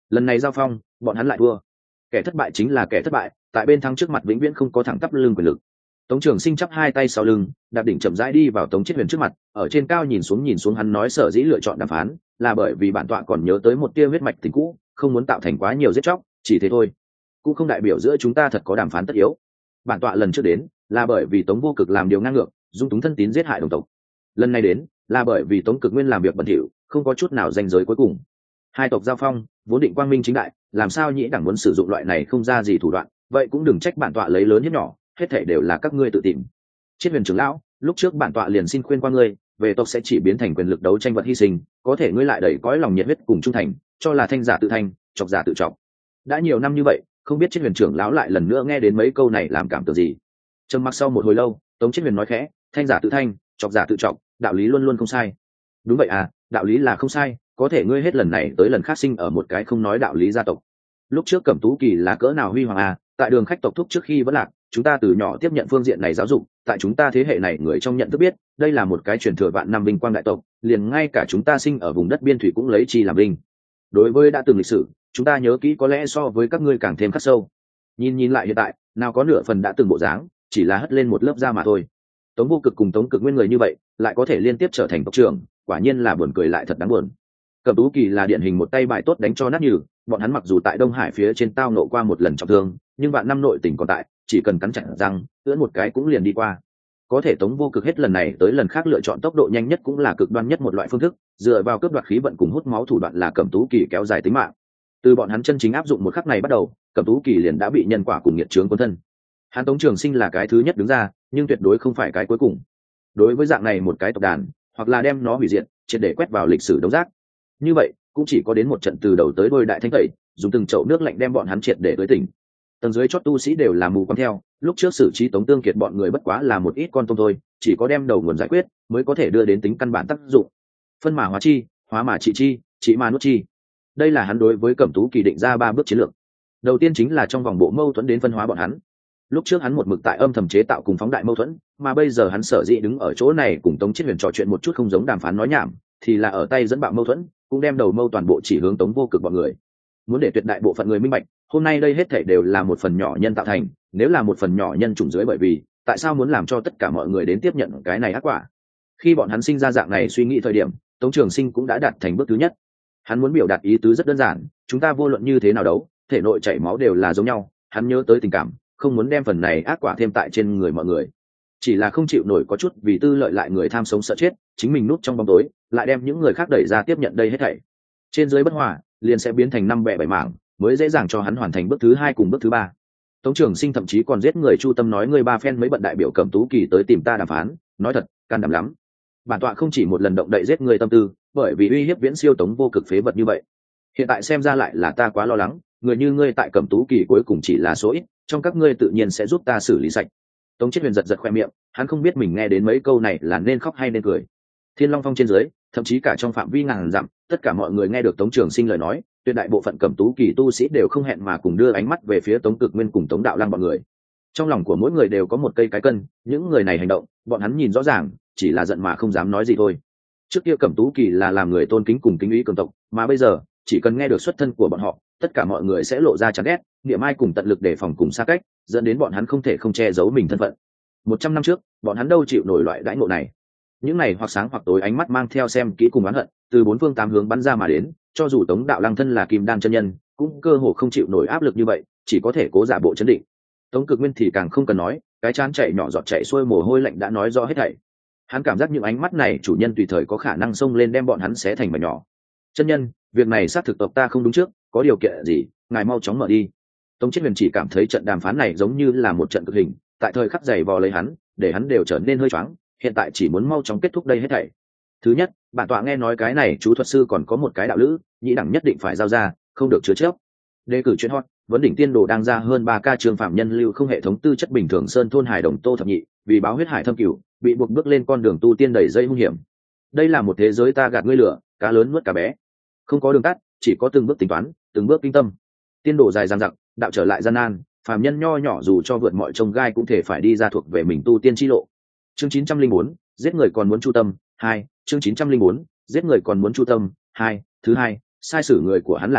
lần này giao phong bọn hắn lại thua. Kẻ thất bại chính là kẻ thất bại, tại bên thắng trước mặt vĩnh viễn không có thẳng tắp lưng quyền lực. Tống Trường Sinh chắp hai tay sau lưng, đạp đỉnh chậm rãi đi vào Tống Chiết Huyền trước mặt, ở trên cao nhìn xuống nhìn xuống hắn nói sở dĩ lựa chọn đàm phán, là bởi vì bản tọa còn nhớ tới một tia huyết mạch tình cũ, không muốn tạo thành quá nhiều giết chóc, chỉ thế thôi. Cũng không đại biểu giữa chúng ta thật có đàm phán tất yếu. Bản tọa lần trước đến, là bởi vì Tống Vô Cực làm điều ngang ngược, dung túng thân tín giết hại đồng tộc. Lần này đến, là bởi vì Tống Cực Nguyên làm việc bẩn thỉu, không có chút nào ranh giới cuối cùng. Hai tộc giao phong, vốn định quang minh chính đại, làm sao nhĩ đẳng muốn sử dụng loại này không ra gì thủ đoạn, vậy cũng đừng trách bản tọa lấy lớn hiếp nhỏ, hết thảy đều là các ngươi tự tìm. Chiết Huyền trưởng lão, lúc trước bản tọa liền xin khuyên qua ngươi, về tộc sẽ chỉ biến thành quyền lực đấu tranh vật hy sinh, có thể ngươi lại đẩy cõi lòng nhiệt huyết cùng trung thành, cho là thanh giả tự thanh, chọc giả tự trọng. Đã nhiều năm như vậy, không biết Chiết Huyền trưởng lão lại lần nữa nghe đến mấy câu này làm cảm tưởng gì. Trầm mặc sau một hồi lâu, Tống Chiết Huyền nói khẽ, thanh giả tự thanh, chọc giả tự trọng, đạo lý luôn luôn không sai. Đúng vậy à, đạo lý là không sai, có thể ngươi hết lần này tới lần khác sinh ở một cái không nói đạo lý gia tộc. Lúc trước Cẩm Tú Kỳ là cỡ nào huy hoàng à, tại đường khách tộc thúc trước khi vẫn lạc, chúng ta từ nhỏ tiếp nhận phương diện này giáo dục, tại chúng ta thế hệ này người trong nhận thức biết, đây là một cái truyền thừa vạn năm vinh quang đại tộc, liền ngay cả chúng ta sinh ở vùng đất biên thủy cũng lấy chi làm vinh. Đối với đã từng lịch sử, chúng ta nhớ kỹ có lẽ so với các ngươi càng thêm khắc sâu. Nhìn nhìn lại hiện tại, nào có nửa phần đã từng bộ dáng, chỉ là hất lên một lớp da mà thôi. Tống Vô Cực cùng Tống Cực Nguyên người như vậy, lại có thể liên tiếp trở thành tộc trưởng, quả nhiên là buồn cười lại thật đáng buồn. Cẩm Tú Kỳ là điển hình một tay bài tốt đánh cho nát nhừ, bọn hắn mặc dù tại Đông Hải phía trên tao nộ qua một lần trọng thương, nhưng vạn năm nội tình còn tại, chỉ cần cắn chặt răng, ưỡn một cái cũng liền đi qua. Có thể Tống Vô Cực hết lần này tới lần khác lựa chọn tốc độ nhanh nhất cũng là cực đoan nhất một loại phương thức, dựa vào cướp đoạt khí vận cùng hút máu thủ đoạn là Cẩm Tú Kỳ kéo dài tính mạng. Từ bọn hắn chân chính áp dụng một khắc này bắt đầu, Cẩm Tú Kỳ liền đã bị nhân quả cùng nghiệt chướng cuốn thân. Hắn Tống Trường Sinh là cái thứ nhất đứng ra, nhưng tuyệt đối không phải cái cuối cùng. Đối với dạng này một cái tộc đàn, hoặc là đem nó hủy diệt, triệt để quét vào lịch sử đống rác. Như vậy, cũng chỉ có đến một trận từ đầu tới đuôi đại thanh tẩy, dùng từng chậu nước lạnh đem bọn hắn triệt để tới tỉnh. Tầng dưới chót tu sĩ đều là mù quáng theo, lúc trước xử trí Tống Tương Kiệt bọn người bất quá là một ít con tôm thôi, chỉ có đem đầu nguồn giải quyết mới có thể đưa đến tính căn bản tác dụng. Phân mà hóa chi, hóa mà trị chi, trị mà nuốt chi. Đây là hắn đối với Cẩm Tú Kỳ định ra ba bước chiến lược. Đầu tiên chính là trong vòng bộ mâu thuẫn đến phân hóa bọn hắn. Lúc trước hắn một mực tại âm thầm chế tạo cùng phóng đại mâu thuẫn, mà bây giờ hắn sở dĩ đứng ở chỗ này cùng Tống Chiết Huyền trò chuyện một chút không giống đàm phán nói nhảm, thì là ở tay dẫn bạo mâu thuẫn, cũng đem đầu mâu toàn bộ chỉ hướng Tống Vô Cực bọn người. Muốn để tuyệt đại bộ phận người minh bạch, hôm nay đây hết thảy đều là một phần nhỏ nhân tạo thành, nếu là một phần nhỏ nhân chủng dưới bởi vì, tại sao muốn làm cho tất cả mọi người đến tiếp nhận cái này ác quả? Khi bọn hắn sinh ra dạng này suy nghĩ thời điểm, Tống Trường Sinh cũng đã đạt thành bước thứ nhất. Hắn muốn biểu đạt ý tứ rất đơn giản, chúng ta vô luận như thế nào đấu, thể nội chảy máu đều là giống nhau, hắn nhớ tới tình cảm, không muốn đem phần này ác quả thêm tại trên người mọi người. Chỉ là không chịu nổi có chút vì tư lợi lại người tham sống sợ chết, chính mình núp trong bóng tối, lại đem những người khác đẩy ra tiếp nhận đây hết thảy. Trên dưới bất hòa, liền sẽ biến thành năm bè bảy mảng, mới dễ dàng cho hắn hoàn thành bước thứ hai cùng bước thứ ba. Tống Trường Sinh thậm chí còn giết người chu tâm nói người ba phen mấy bận đại biểu Cẩm Tú Kỳ tới tìm ta đàm phán, nói thật, can đảm lắm. Bản tọa không chỉ một lần động đậy giết người tâm tư, bởi vì uy hiếp viễn siêu Tống Vô Cực phế vật như vậy. Hiện tại xem ra lại là ta quá lo lắng, người như ngươi tại Cẩm Tú Kỳ cuối cùng chỉ là số ít, trong các ngươi tự nhiên sẽ giúp ta xử lý sạch. Tống Chiết Huyền giật giật khoe miệng, hắn không biết mình nghe đến mấy câu này là nên khóc hay nên cười. Thiên Long Phong trên dưới, thậm chí cả trong phạm vi ngàn dặm, tất cả mọi người nghe được Tống Trường Sinh lời nói, tuyệt đại bộ phận Cẩm Tú Kỳ tu sĩ đều không hẹn mà cùng đưa ánh mắt về phía Tống Cực Nguyên cùng Tống Đạo Lăng bọn người. Trong lòng của mỗi người đều có một cây cái cân, những người này hành động, bọn hắn nhìn rõ ràng, chỉ là giận mà không dám nói gì thôi. Trước kia Cẩm Tú Kỳ là làm người tôn kính cùng kính ý cường tộc, mà bây giờ, chỉ cần nghe được xuất thân của bọn họ, tất cả mọi người sẽ lộ ra chán ghét, niệm ai cùng tận lực đề phòng cùng xa cách, dẫn đến bọn hắn không thể không che giấu mình thân phận. Một trăm năm trước, bọn hắn đâu chịu nổi loại đãi ngộ này. Những này hoặc sáng hoặc tối ánh mắt mang theo xem kỹ cùng oán hận, từ bốn phương tám hướng bắn ra mà đến, cho dù Tống Đạo Lăng thân là Kim Đan chân nhân, cũng cơ hồ không chịu nổi áp lực như vậy, chỉ có thể cố giả bộ chấn định. Tống Cực Nguyên thì càng không cần nói, cái chán chảy nhỏ giọt chảy xuôi mồ hôi lạnh đã nói rõ hết thảy. Hắn cảm giác những ánh mắt này chủ nhân tùy thời có khả năng xông lên đem bọn hắn xé thành mảnh nhỏ. Chân nhân, việc này xác thực tộc ta không đúng trước, có điều kiện gì, ngài mau chóng mở đi. Tống Chiết Huyền chỉ cảm thấy trận đàm phán này giống như là một trận cực hình, tại thời khắc giày vò lấy hắn, để hắn đều trở nên hơi choáng, hiện tại chỉ muốn mau chóng kết thúc đây hết thảy. Thứ nhất, bản tọa nghe nói cái này chú thuật sư còn có một cái đạo lữ, nhĩ đẳng nhất định phải giao ra, không được chứa chấp. Đề cử chuyện hot, vấn đỉnh tiên đồ đang ra hơn ba ca trường phạm nhân lưu không hệ thống tư chất bình thường sơn thôn hải đồng Tô Thập Nhị, vì báo huyết hải thâm cửu, bị buộc bước lên con đường tu tiên đầy dây hung hiểm. Đây là một thế giới ta gạt ngươi lửa, cá lớn nuốt cá bé. Không có đường tắt, chỉ có từng bước tính toán, từng bước kinh tâm. Tiên đồ dài dằng dặc, đạo trở lại gian nan, phàm nhân nho nhỏ dù cho vượt mọi trông gai cũng thể phải đi ra thuộc về mình tu tiên chi lộ. Chương chín trăm linh bốn, giết người còn muốn chu tâm, hai, chương chín trăm linh bốn, giết người còn muốn chu tâm, hai, thứ hai, sai sử người của hắn là ai,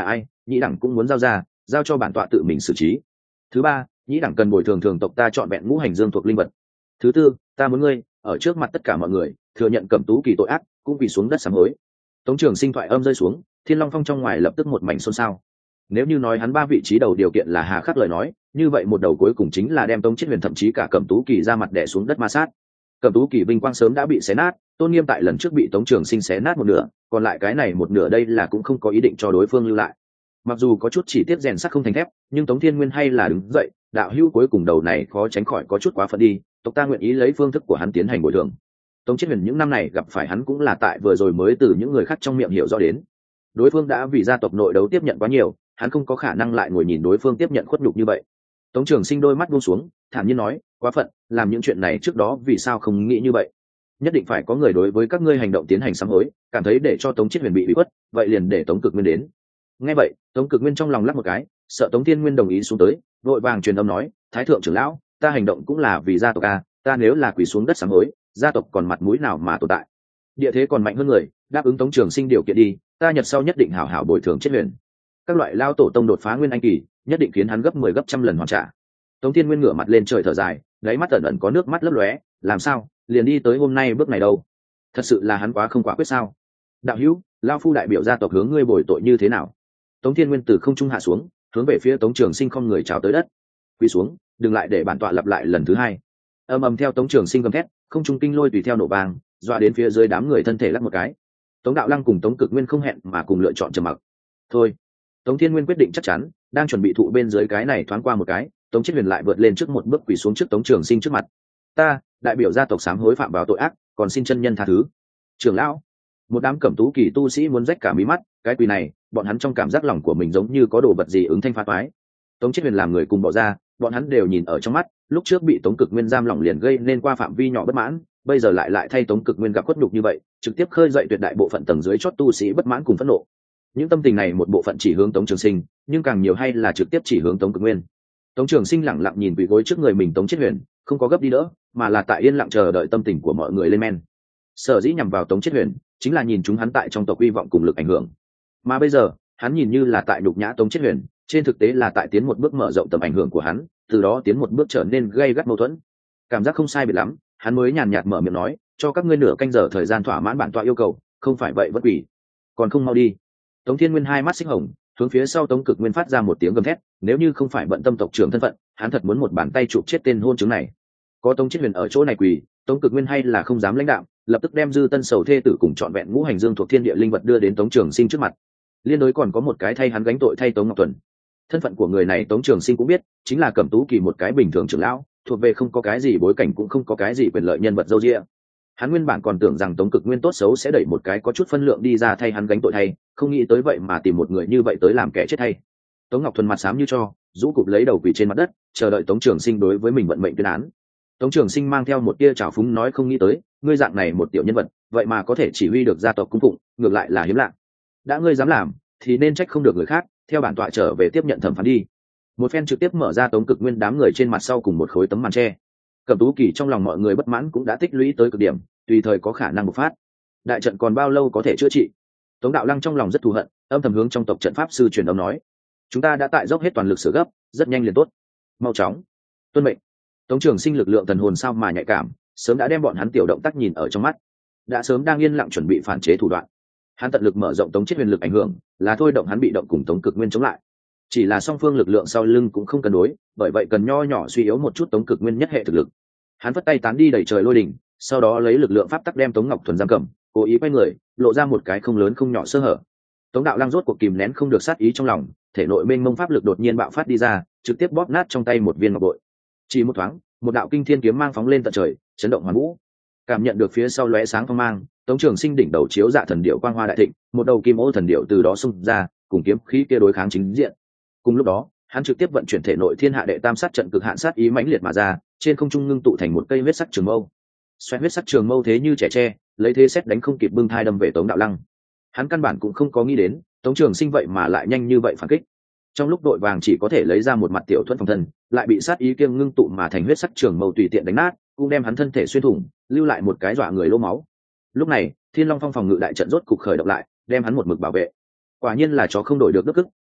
nhĩ đẳng cũng muốn giao ra, giao cho bản tọa tự mình xử trí. Thứ ba, nhĩ đẳng cần bồi thường thường tộc ta chọn vẹn ngũ hành dương thuộc linh vật. Thứ tư, ta muốn ngươi ở trước mặt tất cả mọi người thừa nhận Cẩm Tú Kỳ tội ác, cũng quỳ xuống đất sám hối. Tống Trường Sinh thoại âm rơi xuống, Thiên Long Phong trong ngoài lập tức một mảnh xôn xao. Nếu như nói hắn ba vị trí đầu điều kiện là hà khắc lời nói, như vậy một đầu cuối cùng chính là đem Tống Chiết Huyền thậm chí cả Cẩm Tú Kỳ ra mặt đè xuống đất ma sát. Cẩm Tú Kỳ vinh quang sớm đã bị xé nát, tôn nghiêm tại lần trước bị Tống Trường Sinh xé nát một nửa, còn lại cái này một nửa đây là cũng không có ý định cho đối phương lưu lại. Mặc dù có chút chỉ tiết rèn sắt không thành thép, nhưng Tống Thiên Nguyên hay là đứng dậy, đạo hữu cuối cùng đầu này khó tránh khỏi có chút quá phận đi, tộc ta nguyện ý lấy phương thức của hắn tiến hành bồi thường. Tống Chiết Huyền những năm này gặp phải hắn cũng là tại vừa rồi mới từ những người khác trong miệng hiểu rõ đến. Đối phương đã vì gia tộc nội đấu tiếp nhận quá nhiều, hắn không có khả năng lại ngồi nhìn đối phương tiếp nhận khuất nhục như vậy. Tống Trường Sinh đôi mắt buông xuống, thản nhiên nói, quá phận, làm những chuyện này trước đó vì sao không nghĩ như vậy? Nhất định phải có người đối với các ngươi hành động tiến hành sám hối, cảm thấy để cho Tống Chiết Huyền bị bị khuất, vậy liền để Tống Cực Nguyên đến. Nghe vậy, Tống Cực Nguyên trong lòng lắc một cái, sợ Tống Thiên Nguyên đồng ý xuống tới, vội vàng truyền âm nói, thái thượng trưởng lão, ta hành động cũng là vì gia tộc a, ta nếu là quỳ xuống đất sám hối, gia tộc còn mặt mũi nào mà tồn tại? Địa thế còn mạnh hơn người, đáp ứng Tống Trường Sinh điều kiện đi, ta nhật sau nhất định hảo hảo bồi thường Chiết Huyền. Các loại lao tổ tông đột phá nguyên anh kỳ, nhất định khiến hắn gấp mười gấp trăm lần hoàn trả. Tống Thiên Nguyên ngửa mặt lên trời thở dài, đáy mắt ẩn ẩn có nước mắt lấp lóe, làm sao, liền đi tới hôm nay bước này đâu? Thật sự là hắn quá không quả quyết sao? Đạo hữu, lao phu đại biểu gia tộc hướng ngươi bồi tội như thế nào? Tống Thiên Nguyên từ không trung hạ xuống, hướng về phía Tống Trường Sinh không người chào tới đất. Quỳ xuống, đừng lại để bản tọa lặp lại lần thứ hai. Ầm ầm theo Tống Trường Sinh gầm thét, không trung kinh lôi tùy theo nổ vang, dọa đến phía dưới đám người thân thể lắc một cái. Tống Đạo Lăng cùng Tống Cực Nguyên không hẹn mà cùng lựa chọn trầm mặc. Thôi. Tống Thiên Nguyên quyết định chắc chắn, đang chuẩn bị thụ bên dưới cái này thoáng qua một cái, Tống Chiết Huyền lại vượt lên trước một bước quỳ xuống trước Tống Trường Sinh trước mặt. Ta, đại biểu gia tộc sám hối phạm vào tội ác, còn xin chân nhân tha thứ. Trưởng lão, một đám Cẩm Tú Kỳ tu sĩ muốn rách cả mí mắt, cái quỳ này, bọn hắn trong cảm giác lòng của mình giống như có đồ vật gì ứng thanh phá toái. Tống Chiết Huyền làm người cùng bỏ ra, bọn hắn đều nhìn ở trong mắt, lúc trước bị Tống Cực Nguyên giam lỏng liền gây nên qua phạm vi nhỏ bất mãn, bây giờ lại lại thay Tống Cực Nguyên gặp khuất nhục như vậy, trực tiếp khơi dậy tuyệt đại bộ phận tầng dưới chót tu sĩ bất mãn cùng phẫn nộ. Những tâm tình này một bộ phận chỉ hướng Tống Trường Sinh, nhưng càng nhiều hay là trực tiếp chỉ hướng Tống Cực Nguyên. Tống Trường Sinh lẳng lặng nhìn quỳ gối trước người mình Tống Chiết Huyền, không có gấp đi đỡ, mà là tại yên lặng chờ đợi tâm tình của mọi người lên men. Sở dĩ nhằm vào Tống Chiết Huyền, chính là nhìn chúng hắn tại trong tộc uy vọng cùng lực ảnh hưởng. Mà bây giờ, hắn nhìn như là tại nhục nhã Tống Chiết Huyền, trên thực tế là tại tiến một bước mở rộng tầm ảnh hưởng của hắn, từ đó tiến một bước trở nên gây gắt mâu thuẫn. Cảm giác không sai biệt lắm, hắn mới nhàn nhạt mở miệng nói, cho các ngươi nửa canh giờ thời gian thỏa mãn bản tọa yêu cầu, không phải vậy vẫn quỷ. Còn không mau đi. Tống Thiên Nguyên hai mắt xích hồng, hướng phía sau Tống Cực Nguyên phát ra một tiếng gầm thét, nếu như không phải bận tâm tộc trưởng thân phận, hắn thật muốn một bàn tay chụp chết tên hôn chứng này. Có Tống Chiết Huyền ở chỗ này quỳ, Tống Cực Nguyên hay là không dám lãnh đạm, lập tức đem Dư Tân Sầu thê tử cùng trọn vẹn ngũ hành dương thuộc thiên địa linh vật đưa đến Tống Trường Sinh trước mặt. Liên đối còn có một cái thay hắn gánh tội thay Tống Ngọc Tuần. Thân phận của người này Tống Trường Sinh cũng biết, chính là Cẩm Tú Kỳ một cái bình thường trưởng lão, thuộc về không có cái gì bối cảnh cũng không có cái gì quyền lợi nhân vật dâu dịa. Hắn nguyên bản còn tưởng rằng Tống Cực Nguyên tốt xấu sẽ đẩy một cái có chút phân lượng đi ra thay hắn gánh tội thay, không nghĩ tới vậy mà tìm một người như vậy tới làm kẻ chết thay. Tống Ngọc Thuần mặt xám như cho, rũ cụp lấy đầu quỳ trên mặt đất, chờ đợi Tống Trường Sinh đối với mình vận mệnh tuyên án. Tống Trường Sinh mang theo một tia trào phúng nói, không nghĩ tới, ngươi dạng này một tiểu nhân vật, vậy mà có thể chỉ huy được gia tộc cung phụng, ngược lại là hiếm lạ. Đã ngươi dám làm, thì nên trách không được người khác, theo bản tọa trở về tiếp nhận thẩm phán đi. Một phen trực tiếp mở ra Tống Cực Nguyên đám người trên mặt sau cùng một khối tấm màn tre. Cẩm Tú Kỳ trong lòng mọi người bất mãn cũng đã tích lũy tới cực điểm, tùy thời có khả năng bộc phát. Đại trận còn bao lâu có thể chữa trị? Tống Đạo Lăng trong lòng rất thù hận, âm thầm hướng trong tộc trận pháp sư truyền âm nói, chúng ta đã tại dốc hết toàn lực sửa gấp, rất nhanh liền tốt. Mau chóng. Tuân mệnh. Tống Trường Sinh lực lượng thần hồn sao mà nhạy cảm, sớm đã đem bọn hắn tiểu động tác nhìn ở trong mắt, đã sớm đang yên lặng chuẩn bị phản chế thủ đoạn. Hắn tận lực mở rộng Tống Chiết Huyền lực ảnh hưởng, là thôi động hắn bị động cùng Tống Cực Nguyên chống lại. Chỉ là song phương lực lượng sau lưng cũng không cân đối, bởi vậy cần nho nhỏ suy yếu một chút Tống Cực Nguyên nhất hệ thực lực. Hắn vất tay tán đi đẩy trời lôi đỉnh, sau đó lấy lực lượng pháp tắc đem Tống Ngọc Thuần giam cầm, cố ý quay người, lộ ra một cái không lớn không nhỏ sơ hở. Tống Đạo Lăng rốt cuộc kìm nén không được sát ý trong lòng, thể nội mênh mông pháp lực đột nhiên bạo phát đi ra, trực tiếp bóp nát trong tay một viên ngọc bội. Chỉ một thoáng, một đạo kinh thiên kiếm mang phóng lên tận trời, chấn động hoàn vũ. Cảm nhận được phía sau lóe sáng phong mang, Tống Trường Sinh đỉnh đầu chiếu dạ thần điệu quang hoa đại thịnh, một đầu kim ô thần điệu từ đó xung ra, cùng kiếm khí kia đối kháng chính diện. Cùng lúc đó, hắn trực tiếp vận chuyển thể nội thiên hạ đệ tam sát trận cực hạn sát ý mãnh liệt mà ra, trên không trung ngưng tụ thành một cây huyết sắc trường mâu. Xoẹt huyết sắc trường mâu thế như trẻ tre, lấy thế xét đánh không kịp bưng thai đâm về Tống Đạo Lăng. Hắn căn bản cũng không có nghĩ đến, Tống Trường Sinh vậy mà lại nhanh như vậy phản kích. Trong lúc đội vàng chỉ có thể lấy ra một mặt tiểu thuẫn phòng thân, lại bị sát ý kiêng ngưng tụ mà thành huyết sắc trường mâu tùy tiện đánh nát, cũng đem hắn thân thể xuyên thủng, lưu lại một cái dọa người lỗ máu. Lúc này, Thiên Long Phong phòng ngự đại trận rốt cục khởi động lại, đem hắn một mực bảo vệ. Quả nhiên là chó không đổi được đức ức,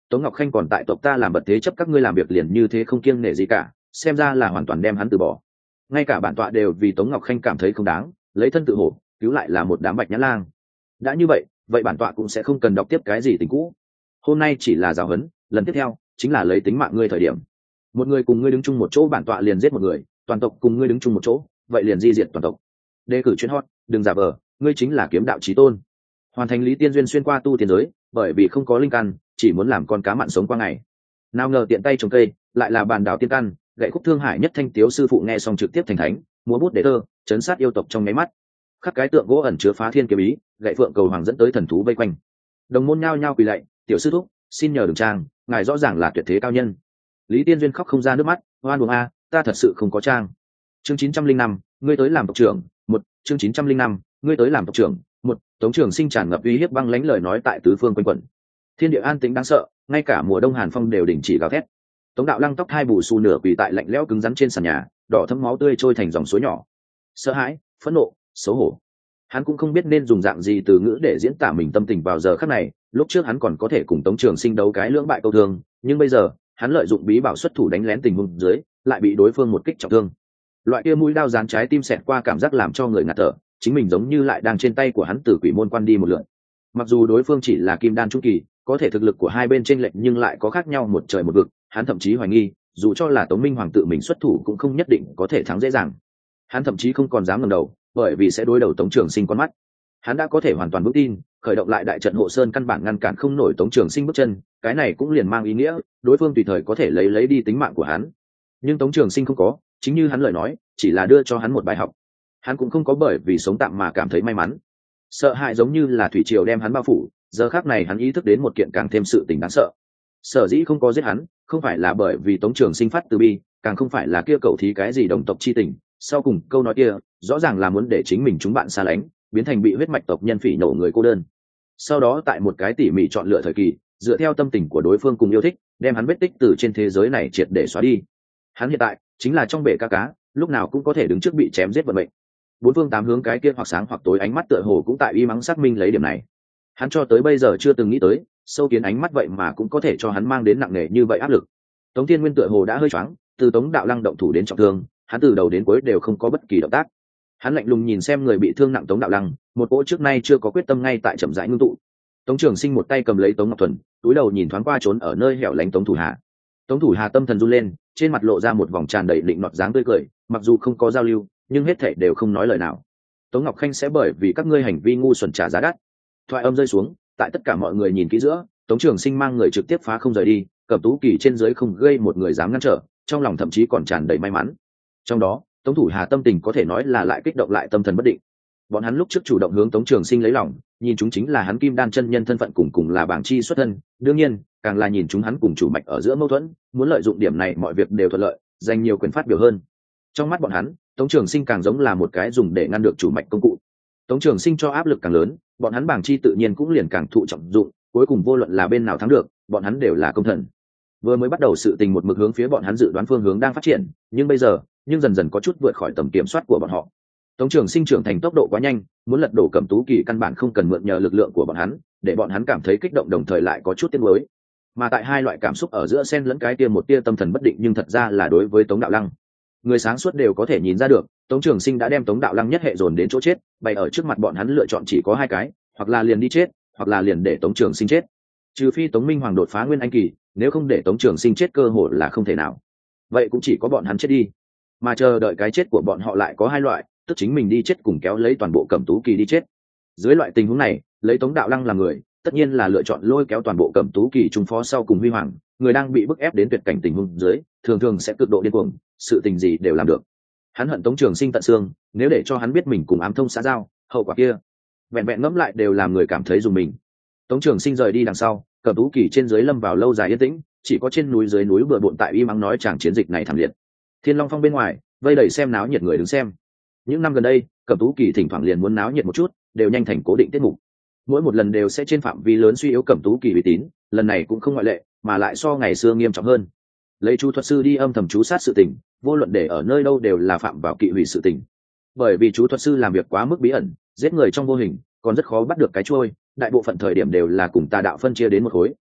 Tống Ngọc Khanh còn tại tộc ta làm bật thế chấp, các ngươi làm việc liền như thế không kiêng nể gì cả, xem ra là hoàn toàn đem hắn từ bỏ. Ngay cả bản tọa đều vì Tống Ngọc Khanh cảm thấy không đáng, lấy thân tự hổ, cứu lại là một đám bạch nhã lang. Đã như vậy, vậy bản tọa cũng sẽ không cần đọc tiếp cái gì tình cũ. Hôm nay chỉ là giáo huấn, lần tiếp theo chính là lấy tính mạng ngươi thời điểm. Một người cùng ngươi đứng chung một chỗ, bản tọa liền giết một người, toàn tộc cùng ngươi đứng chung một chỗ, vậy liền di diệt toàn tộc. Đề cử chuyên hot, đừng giả vờ, ngươi chính là kiếm đạo chí tôn. Hoàn thành Lý Tiên Duyên xuyên qua tu tiên giới, bởi vì không có linh căn, chỉ muốn làm con cá mặn sống qua ngày. Nào ngờ tiện tay trồng cây, lại là bàn đảo tiên căn, gậy khúc thương hải nhất thanh tiếu sư phụ nghe xong trực tiếp thành thánh, múa bút để thơ, chấn sát yêu tộc trong nháy mắt. Khắc cái tượng gỗ ẩn chứa phá thiên kiếm ý, gậy phượng cầu hoàng dẫn tới thần thú vây quanh. Đồng môn nhao nhao quỳ lạy, tiểu sư thúc, xin nhờ đường trang, ngài rõ ràng là tuyệt thế cao nhân. Lý Tiên Duyên khóc không ra nước mắt, oan uổng a, ta thật sự không có trang. Chương chín trăm linh năm, ngươi tới làm tộc trưởng, một, chương chín trăm linh năm, ngươi tới làm tộc trưởng, một, Tống Trường Sinh tràn ngập uy hiếp băng lãnh lời nói tại tứ phương quanh quẩn. Thiên địa an tĩnh đáng sợ, ngay cả mùa đông hàn phong đều đình chỉ gào thét. Tống Đạo Lăng tóc hai bù xù nửa quỳ tại lạnh lẽo cứng rắn trên sàn nhà, đỏ thấm máu tươi trôi thành dòng suối nhỏ. Sợ hãi, phẫn nộ, xấu hổ. Hắn cũng không biết nên dùng dạng gì từ ngữ để diễn tả mình tâm tình vào giờ khắc này. Lúc trước hắn còn có thể cùng Tống Trường Sinh đấu cái lưỡng bại câu thương, nhưng bây giờ hắn lợi dụng bí bảo xuất thủ đánh lén tình huống dưới, lại bị đối phương một kích trọng thương. Loại kia mũi đao dán trái tim xẹt qua cảm giác làm cho người ngạt thở, chính mình giống như lại đang trên tay của hắn từ quỷ môn quan đi một lượt. Mặc dù đối phương chỉ là kim đan trung kỳ, có thể thực lực của hai bên chênh lệch nhưng lại có khác nhau một trời một vực, hắn thậm chí hoài nghi, dù cho là Tống Minh Hoàng tự mình xuất thủ cũng không nhất định có thể thắng dễ dàng. Hắn thậm chí không còn dám ngẩng đầu, bởi vì sẽ đối đầu Tống Trường Sinh con mắt. Hắn đã có thể hoàn toàn vững tin, khởi động lại đại trận hộ sơn căn bản ngăn cản không nổi Tống Trường Sinh bước chân, cái này cũng liền mang ý nghĩa, đối phương tùy thời có thể lấy lấy đi tính mạng của hắn. Nhưng Tống Trường Sinh không có, chính như hắn lời nói, chỉ là đưa cho hắn một bài học. Hắn cũng không có bởi vì sống tạm mà cảm thấy may mắn. Sợ hãi giống như là thủy triều đem hắn bao phủ, giờ khắc này hắn ý thức đến một kiện càng thêm sự tình đáng sợ. Sở dĩ không có giết hắn, không phải là bởi vì Tống Trường Sinh phát từ bi, càng không phải là kia cầu thí cái gì đồng tộc chi tình, sau cùng câu nói kia, rõ ràng là muốn để chính mình chúng bạn xa lánh, biến thành bị huyết mạch tộc nhân phỉ nổ người cô đơn. Sau đó tại một cái tỉ mỉ chọn lựa thời kỳ, dựa theo tâm tình của đối phương cùng yêu thích, đem hắn vết tích từ trên thế giới này triệt để xóa đi. Hắn hiện tại chính là trong bể cá cá, lúc nào cũng có thể đứng trước bị chém giết vận mệnh. Bốn phương tám hướng cái kia hoặc sáng hoặc tối ánh mắt tựa hồ cũng tại y mắng xác minh lấy điểm này. Hắn cho tới bây giờ chưa từng nghĩ tới, sâu kiến ánh mắt vậy mà cũng có thể cho hắn mang đến nặng nề như vậy áp lực. Tống Thiên Nguyên tựa hồ đã hơi choáng, từ Tống Đạo Lăng động thủ đến trọng thương, hắn từ đầu đến cuối đều không có bất kỳ động tác. Hắn lạnh lùng nhìn xem người bị thương nặng Tống Đạo Lăng, một cỗ trước nay chưa có quyết tâm ngay tại chậm rãi ngưng tụ. Tống Trường Sinh một tay cầm lấy Tống Ngọc Thuần, túi đầu nhìn thoáng qua trốn ở nơi hẻo lánh Tống Thủ Hà. Tống Thủ Hà tâm thần run lên, trên mặt lộ ra một vòng tràn đầy định nọt dáng tươi cười, mặc dù không có giao lưu, nhưng hết thảy đều không nói lời nào. Tống Ngọc Khanh sẽ bởi vì các ngươi hành vi ngu xuẩn trả giá đắt. Thoại âm rơi xuống, tại tất cả mọi người nhìn kỹ giữa, Tống Trường Sinh mang người trực tiếp phá không rời đi, Cẩm Tú Kỳ trên dưới không gây một người dám ngăn trở, trong lòng thậm chí còn tràn đầy may mắn. Trong đó, Tống Thủ Hà tâm tình có thể nói là lại kích động lại tâm thần bất định. Bọn hắn lúc trước chủ động hướng Tống Trường Sinh lấy lòng, nhìn chúng chính là hắn kim đan chân nhân thân phận cùng cùng là bảng chi xuất thân, đương nhiên, càng là nhìn chúng hắn cùng chủ mạch ở giữa mâu thuẫn, muốn lợi dụng điểm này mọi việc đều thuận lợi, giành nhiều quyền phát biểu hơn. Trong mắt bọn hắn, Tống Trường Sinh càng giống là một cái dùng để ngăn được chủ mạch công cụ. Tống Trường Sinh cho áp lực càng lớn, bọn hắn bảng chi tự nhiên cũng liền càng thụ trọng dụng, cuối cùng vô luận là bên nào thắng được, bọn hắn đều là công thần. Vừa mới bắt đầu sự tình một mực hướng phía bọn hắn dự đoán phương hướng đang phát triển, nhưng bây giờ, nhưng dần dần có chút vượt khỏi tầm kiểm soát của bọn họ. Tống Trường Sinh trưởng thành tốc độ quá nhanh, muốn lật đổ Cẩm Tú Kỳ căn bản không cần mượn nhờ lực lượng của bọn hắn, để bọn hắn cảm thấy kích động đồng thời lại có chút tiếc nuối. Mà tại hai loại cảm xúc ở giữa xen lẫn cái tia một tia tâm thần bất định, nhưng thật ra là đối với Tống Đạo Lăng, người sáng suốt đều có thể nhìn ra được, Tống Trường Sinh đã đem Tống Đạo Lăng nhất hệ dồn đến chỗ chết, bày ở trước mặt bọn hắn lựa chọn chỉ có hai cái, hoặc là liền đi chết, hoặc là liền để Tống Trường Sinh chết. Trừ phi Tống Minh Hoàng đột phá Nguyên Anh kỳ, nếu không để Tống Trường Sinh chết cơ hội là không thể nào. Vậy cũng chỉ có bọn hắn chết đi. Mà chờ đợi cái chết của bọn họ lại có hai loại, tức chính mình đi chết cùng kéo lấy toàn bộ Cẩm Tú Kỳ đi chết. Dưới loại tình huống này, lấy Tống Đạo Lăng làm người, tất nhiên là lựa chọn lôi kéo toàn bộ Cẩm Tú Kỳ trung phó sau cùng huy hoàng, người đang bị bức ép đến tuyệt cảnh tình huống dưới, thường thường sẽ cực độ điên cuồng, sự tình gì đều làm được. Hắn hận Tống Trường Sinh tận xương, nếu để cho hắn biết mình cùng ám thông xã giao, hậu quả kia, vẹn vẹn ngẫm lại đều làm người cảm thấy dùng mình. Tống Trường Sinh rời đi đằng sau, Cẩm Tú Kỳ trên dưới lâm vào lâu dài yên tĩnh, chỉ có trên núi dưới núi bừa bộn tại y mắng nói chàng chiến dịch này thảm liệt. Thiên Long Phong bên ngoài, vây đầy xem náo nhiệt người đứng xem. Những năm gần đây, Cẩm Tú Kỳ thỉnh thoảng liền muốn náo nhiệt một chút, đều nhanh thành cố định tiết mục. Mỗi một lần đều sẽ trên phạm vi lớn suy yếu Cẩm Tú Kỳ uy tín, lần này cũng không ngoại lệ, mà lại so ngày xưa nghiêm trọng hơn. Lấy chú thuật sư đi âm thầm chú sát sự tình, vô luận để ở nơi đâu đều là phạm vào kỵ hủy sự tình. Bởi vì chú thuật sư làm việc quá mức bí ẩn, giết người trong vô hình, còn rất khó bắt được cái trôi, đại bộ phận thời điểm đều là cùng tà đạo phân chia đến một khối.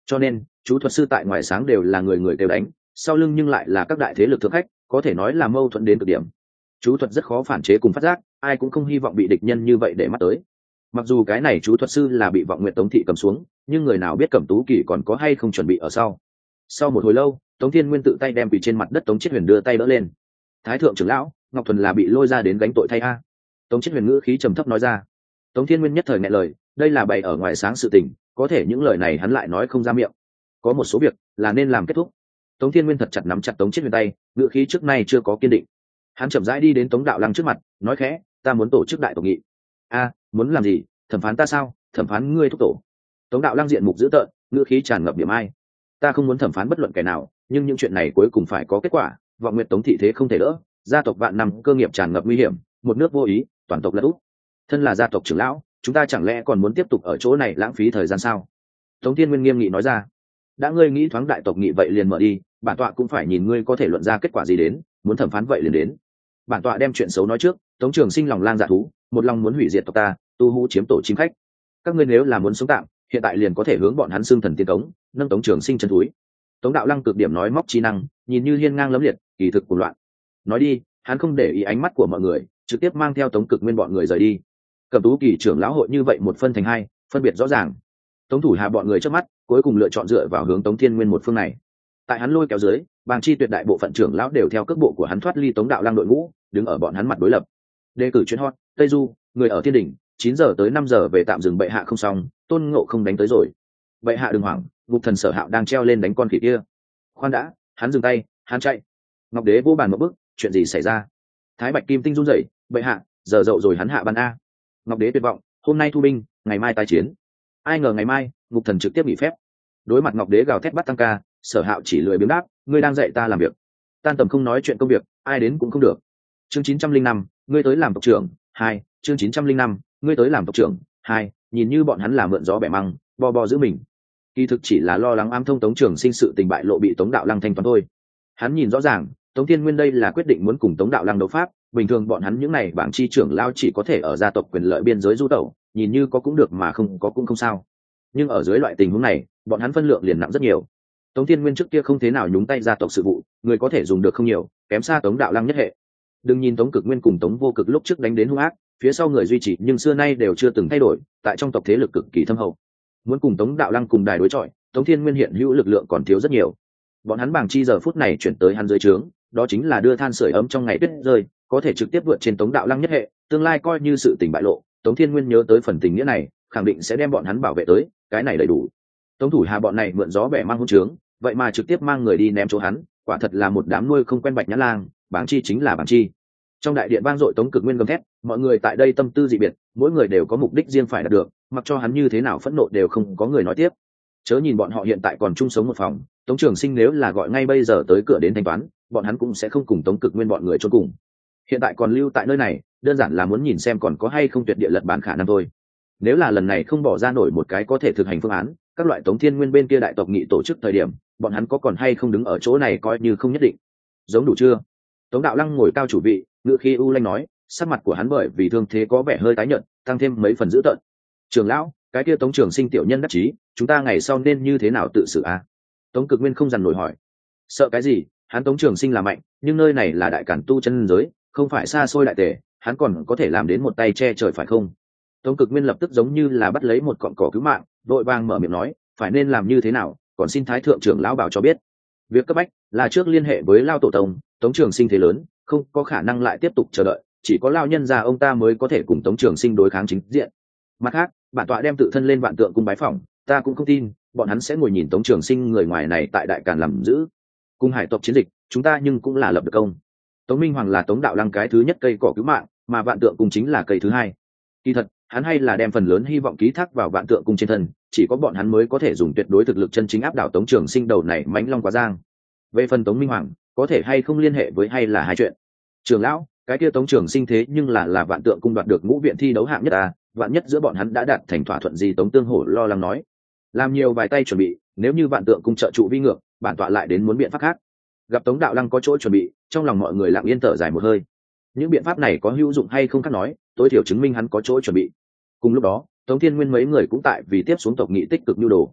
cho nên chú thuật sư tại ngoài sáng đều là người người đều đánh, sau lưng nhưng lại là các đại thế lực thượng khách, có thể nói là mâu thuẫn đến cực điểm. Chú thuật rất khó phản chế cùng phát giác, ai cũng không hy vọng bị địch nhân như vậy để mắt tới. Mặc dù cái này chú thuật sư là bị Vọng Nguyệt Tống thị cầm xuống, nhưng người nào biết Cẩm Tú Kỳ còn có hay không chuẩn bị ở sau. Sau một hồi lâu, Tống Thiên Nguyên tự tay đem bị trên mặt đất Tống Chiết Huyền đưa tay đỡ lên. Thái thượng trưởng lão, Ngọc Thuần là bị lôi ra đến gánh tội thay a. Tống Chiết Huyền ngữ khí trầm thấp nói ra. Tống Thiên Nguyên nhất thời nghẹn lời, đây là bày ở ngoài sáng sự tình, có thể những lời này hắn lại nói không ra miệng. Có một số việc là nên làm kết thúc. Tống Thiên Nguyên thật chặt nắm chặt Tống Chiết Huyền tay, ngữ khí trước nay chưa có kiên định. Hắn chậm rãi đi đến Tống Đạo Lăng trước mặt, nói khẽ, ta muốn tổ chức đại tộc nghị. A, muốn làm gì? Thẩm phán ta sao? Thẩm phán ngươi thúc tổ? Tống Đạo Lăng diện mục dữ tợn, ngữ khí tràn ngập điểm ai. Ta không muốn thẩm phán bất luận kẻ nào, nhưng những chuyện này cuối cùng phải có kết quả. Vọng Nguyệt Tống thị thế không thể đỡ, gia tộc vạn năm cơ nghiệp tràn ngập nguy hiểm, một nước vô ý, toàn tộc lật úp. Thân là gia tộc trưởng lão, chúng ta chẳng lẽ còn muốn tiếp tục ở chỗ này lãng phí thời gian sao? Tống Thiên Nguyên nghiêm nghị nói ra. Đã ngươi nghĩ thoáng đại tộc nghị vậy liền mở đi, bản tọa cũng phải nhìn ngươi có thể luận ra kết quả gì đến, muốn thẩm phán vậy liền đến. Bản tọa đem chuyện xấu nói trước, Tống Trường Sinh lòng lang dạ thú, một lòng muốn hủy diệt tộc ta, tu hú chiếm tổ chim khách. Các ngươi nếu là muốn sống tạm, hiện tại liền có thể hướng bọn hắn xưng thần tiên cống, nâng Tống Trường Sinh chân túi. Tống Đạo Lăng cực điểm nói móc trí năng, nhìn như hiên ngang lẫm liệt, kỳ thực cuồng loạn. Nói đi, hắn không để ý ánh mắt của mọi người, trực tiếp mang theo Tống Cực Nguyên bọn người rời đi. Cẩm Tú Kỳ trưởng lão hội như vậy một phân thành hai, phân biệt rõ ràng. Tống Thủ Hà bọn người trước mắt, cuối cùng lựa chọn dựa vào hướng Tống Thiên Nguyên một phương này. Tại hắn lôi kéo dưới, Bàng Chi tuyệt đại bộ phận trưởng lão đều theo cước bộ của hắn thoát ly Tống Đạo Lăng đội ngũ, đứng ở bọn hắn mặt đối lập. Đề cử chuyến hot, Tây Du, người ở Thiên Đỉnh, chín giờ tới năm giờ về tạm dừng bệ hạ không xong, Tôn Ngộ không đánh tới rồi. Bệ hạ đừng hoảng, Ngục Thần Sở Hạo đang treo lên đánh con khỉ kia. Khoan đã, hắn dừng tay, hắn chạy. Ngọc Đế vô bàn một bước, chuyện gì xảy ra? Thái Bạch Kim Tinh run rẩy, bệ hạ, giờ dậu rồi hắn hạ ban a. Ngọc Đế tuyệt vọng, hôm nay thu binh, ngày mai tái chiến. Ai ngờ ngày mai, Ngục Thần trực tiếp nghỉ phép. Đối mặt Ngọc Đế gào thét bắt tăng ca, Sở Hạo chỉ lười biếng đáp, ngươi đang dạy ta làm việc. Tan tầm không nói chuyện công việc, ai đến cũng không được. Chương chín trăm linh năm, ngươi tới làm tộc trưởng. Hai, chương chín trăm linh năm, ngươi tới làm tộc trưởng. Hai, nhìn như bọn hắn là mượn gió bẻ măng, bo bo giữ mình. Kỳ thực chỉ là lo lắng ám thông Tống Trường Sinh sự tình bại lộ bị Tống Đạo Lăng thanh toán thôi. Hắn nhìn rõ ràng, Tống Thiên Nguyên đây là quyết định muốn cùng Tống Đạo Lăng đấu pháp, bình thường bọn hắn những này bảng chi trưởng lao chỉ có thể ở gia tộc quyền lợi biên giới du tẩu, nhìn như có cũng được mà không có cũng không sao. Nhưng ở dưới loại tình huống này, bọn hắn phân lượng liền nặng rất nhiều. Tống Thiên Nguyên trước kia không thế nào nhúng tay gia tộc sự vụ, người có thể dùng được không nhiều, kém xa Tống Đạo Lăng nhất hệ. Đừng nhìn Tống Cực Nguyên cùng Tống Vô Cực lúc trước đánh đến hung ác, phía sau người duy trì nhưng xưa nay đều chưa từng thay đổi, tại trong tộc thế lực cực kỳ thâm hậu. Muốn cùng Tống Đạo Lăng cùng đài đối chọi, Tống Thiên Nguyên hiện hữu lực lượng còn thiếu rất nhiều. Bọn hắn bảng chi giờ phút này chuyển tới hắn dưới trướng, đó chính là đưa than sưởi ấm trong ngày tuyết rơi, có thể trực tiếp vượt trên Tống Đạo Lăng nhất hệ, tương lai coi như sự tình bại lộ, Tống Thiên Nguyên nhớ tới phần tình nghĩa này, khẳng định sẽ đem bọn hắn bảo vệ tới, cái này đầy đủ. Tống Thủ Hà bọn này mượn gió bẻ mang hôn trướng, vậy mà trực tiếp mang người đi ném chỗ hắn, quả thật là một đám nuôi không quen bạch nhã lang, bảng chi chính là bảng chi. Trong đại điện vang dội Tống Cực Nguyên gầm thét, mọi người tại đây tâm tư dị biệt, mỗi người đều có mục đích riêng phải đạt được, mặc cho hắn như thế nào phẫn nộ đều không có người nói tiếp. Chớ nhìn bọn họ hiện tại còn chung sống một phòng, Tống Trường Sinh nếu là gọi ngay bây giờ tới cửa đến thanh toán, bọn hắn cũng sẽ không cùng Tống Cực Nguyên bọn người chôn cùng. Hiện tại còn lưu tại nơi này, đơn giản là muốn nhìn xem còn có hay không tuyệt địa lật bản khả năng thôi. Nếu là lần này không bỏ ra nổi một cái có thể thực hành phương án, các loại Tống Thiên Nguyên bên kia đại tộc nghị tổ chức thời điểm, bọn hắn có còn hay không đứng ở chỗ này coi như không nhất định. Giống đủ chưa? Tống Đạo Lăng ngồi cao chủ vị, ngự khí u lanh nói, sắc mặt của hắn bởi vì thương thế có vẻ hơi tái nhợt, tăng thêm mấy phần dữ tợn. Trường lão, cái kia Tống Trường Sinh tiểu nhân đắc chí, chúng ta ngày sau nên như thế nào tự xử a? Tống Cực Nguyên không dằn nổi hỏi. Sợ cái gì? Hắn Tống Trường Sinh là mạnh, nhưng nơi này là đại cản tu chân giới, không phải xa xôi đại tề, hắn còn có thể làm đến một tay che trời phải không? Tống Cực Nguyên lập tức giống như là bắt lấy một cọng cỏ cứu mạng, vội vàng mở miệng nói, phải nên làm như thế nào, còn xin Thái thượng trưởng lão bảo cho biết. Việc cấp bách là trước liên hệ với Lao tổ tông, Tống Trường Sinh thế lớn, không có khả năng lại tiếp tục chờ đợi, chỉ có Lao nhân gia ông ta mới có thể cùng Tống Trường Sinh đối kháng chính diện. Mặt khác, bản tọa đem tự thân lên vạn tượng cung bái phỏng, ta cũng không tin bọn hắn sẽ ngồi nhìn Tống Trường Sinh người ngoài này tại đại càn làm giữ. Cung hải tộc chiến dịch, chúng ta nhưng cũng là lập được công. Tống Minh Hoàng là Tống Đạo Lăng cái thứ nhất cây cỏ cứu mạng, mà vạn tượng cung chính là cây thứ hai. Kỳ thật, hắn hay là đem phần lớn hy vọng ký thác vào vạn tượng cung trên thân, chỉ có bọn hắn mới có thể dùng tuyệt đối thực lực chân chính áp đảo Tống Trường Sinh đầu này mãnh long quá giang. Về phần Tống Minh Hoàng, có thể hay không liên hệ với hay là hai chuyện. Trường lão, cái kia Tống Trường Sinh thế nhưng là là vạn tượng cung đoạt được ngũ viện thi đấu hạng nhất à, vạn nhất giữa bọn hắn đã đạt thành thỏa thuận gì? Tống Tương Hổ lo lắng nói. Làm nhiều vài tay chuẩn bị, nếu như vạn tượng cung trợ trụ vi ngược, bản tọa lại đến muốn biện pháp khác. Gặp Tống Đạo Lăng có chỗ chuẩn bị, trong lòng mọi người lặng yên thở dài một hơi. Những biện pháp này có hữu dụng hay không khác nói, tối thiểu chứng minh hắn có chỗ chuẩn bị. Cùng lúc đó, Tống Thiên Nguyên mấy người cũng tại vì tiếp xuống tộc nghị tích cực nhu đồ.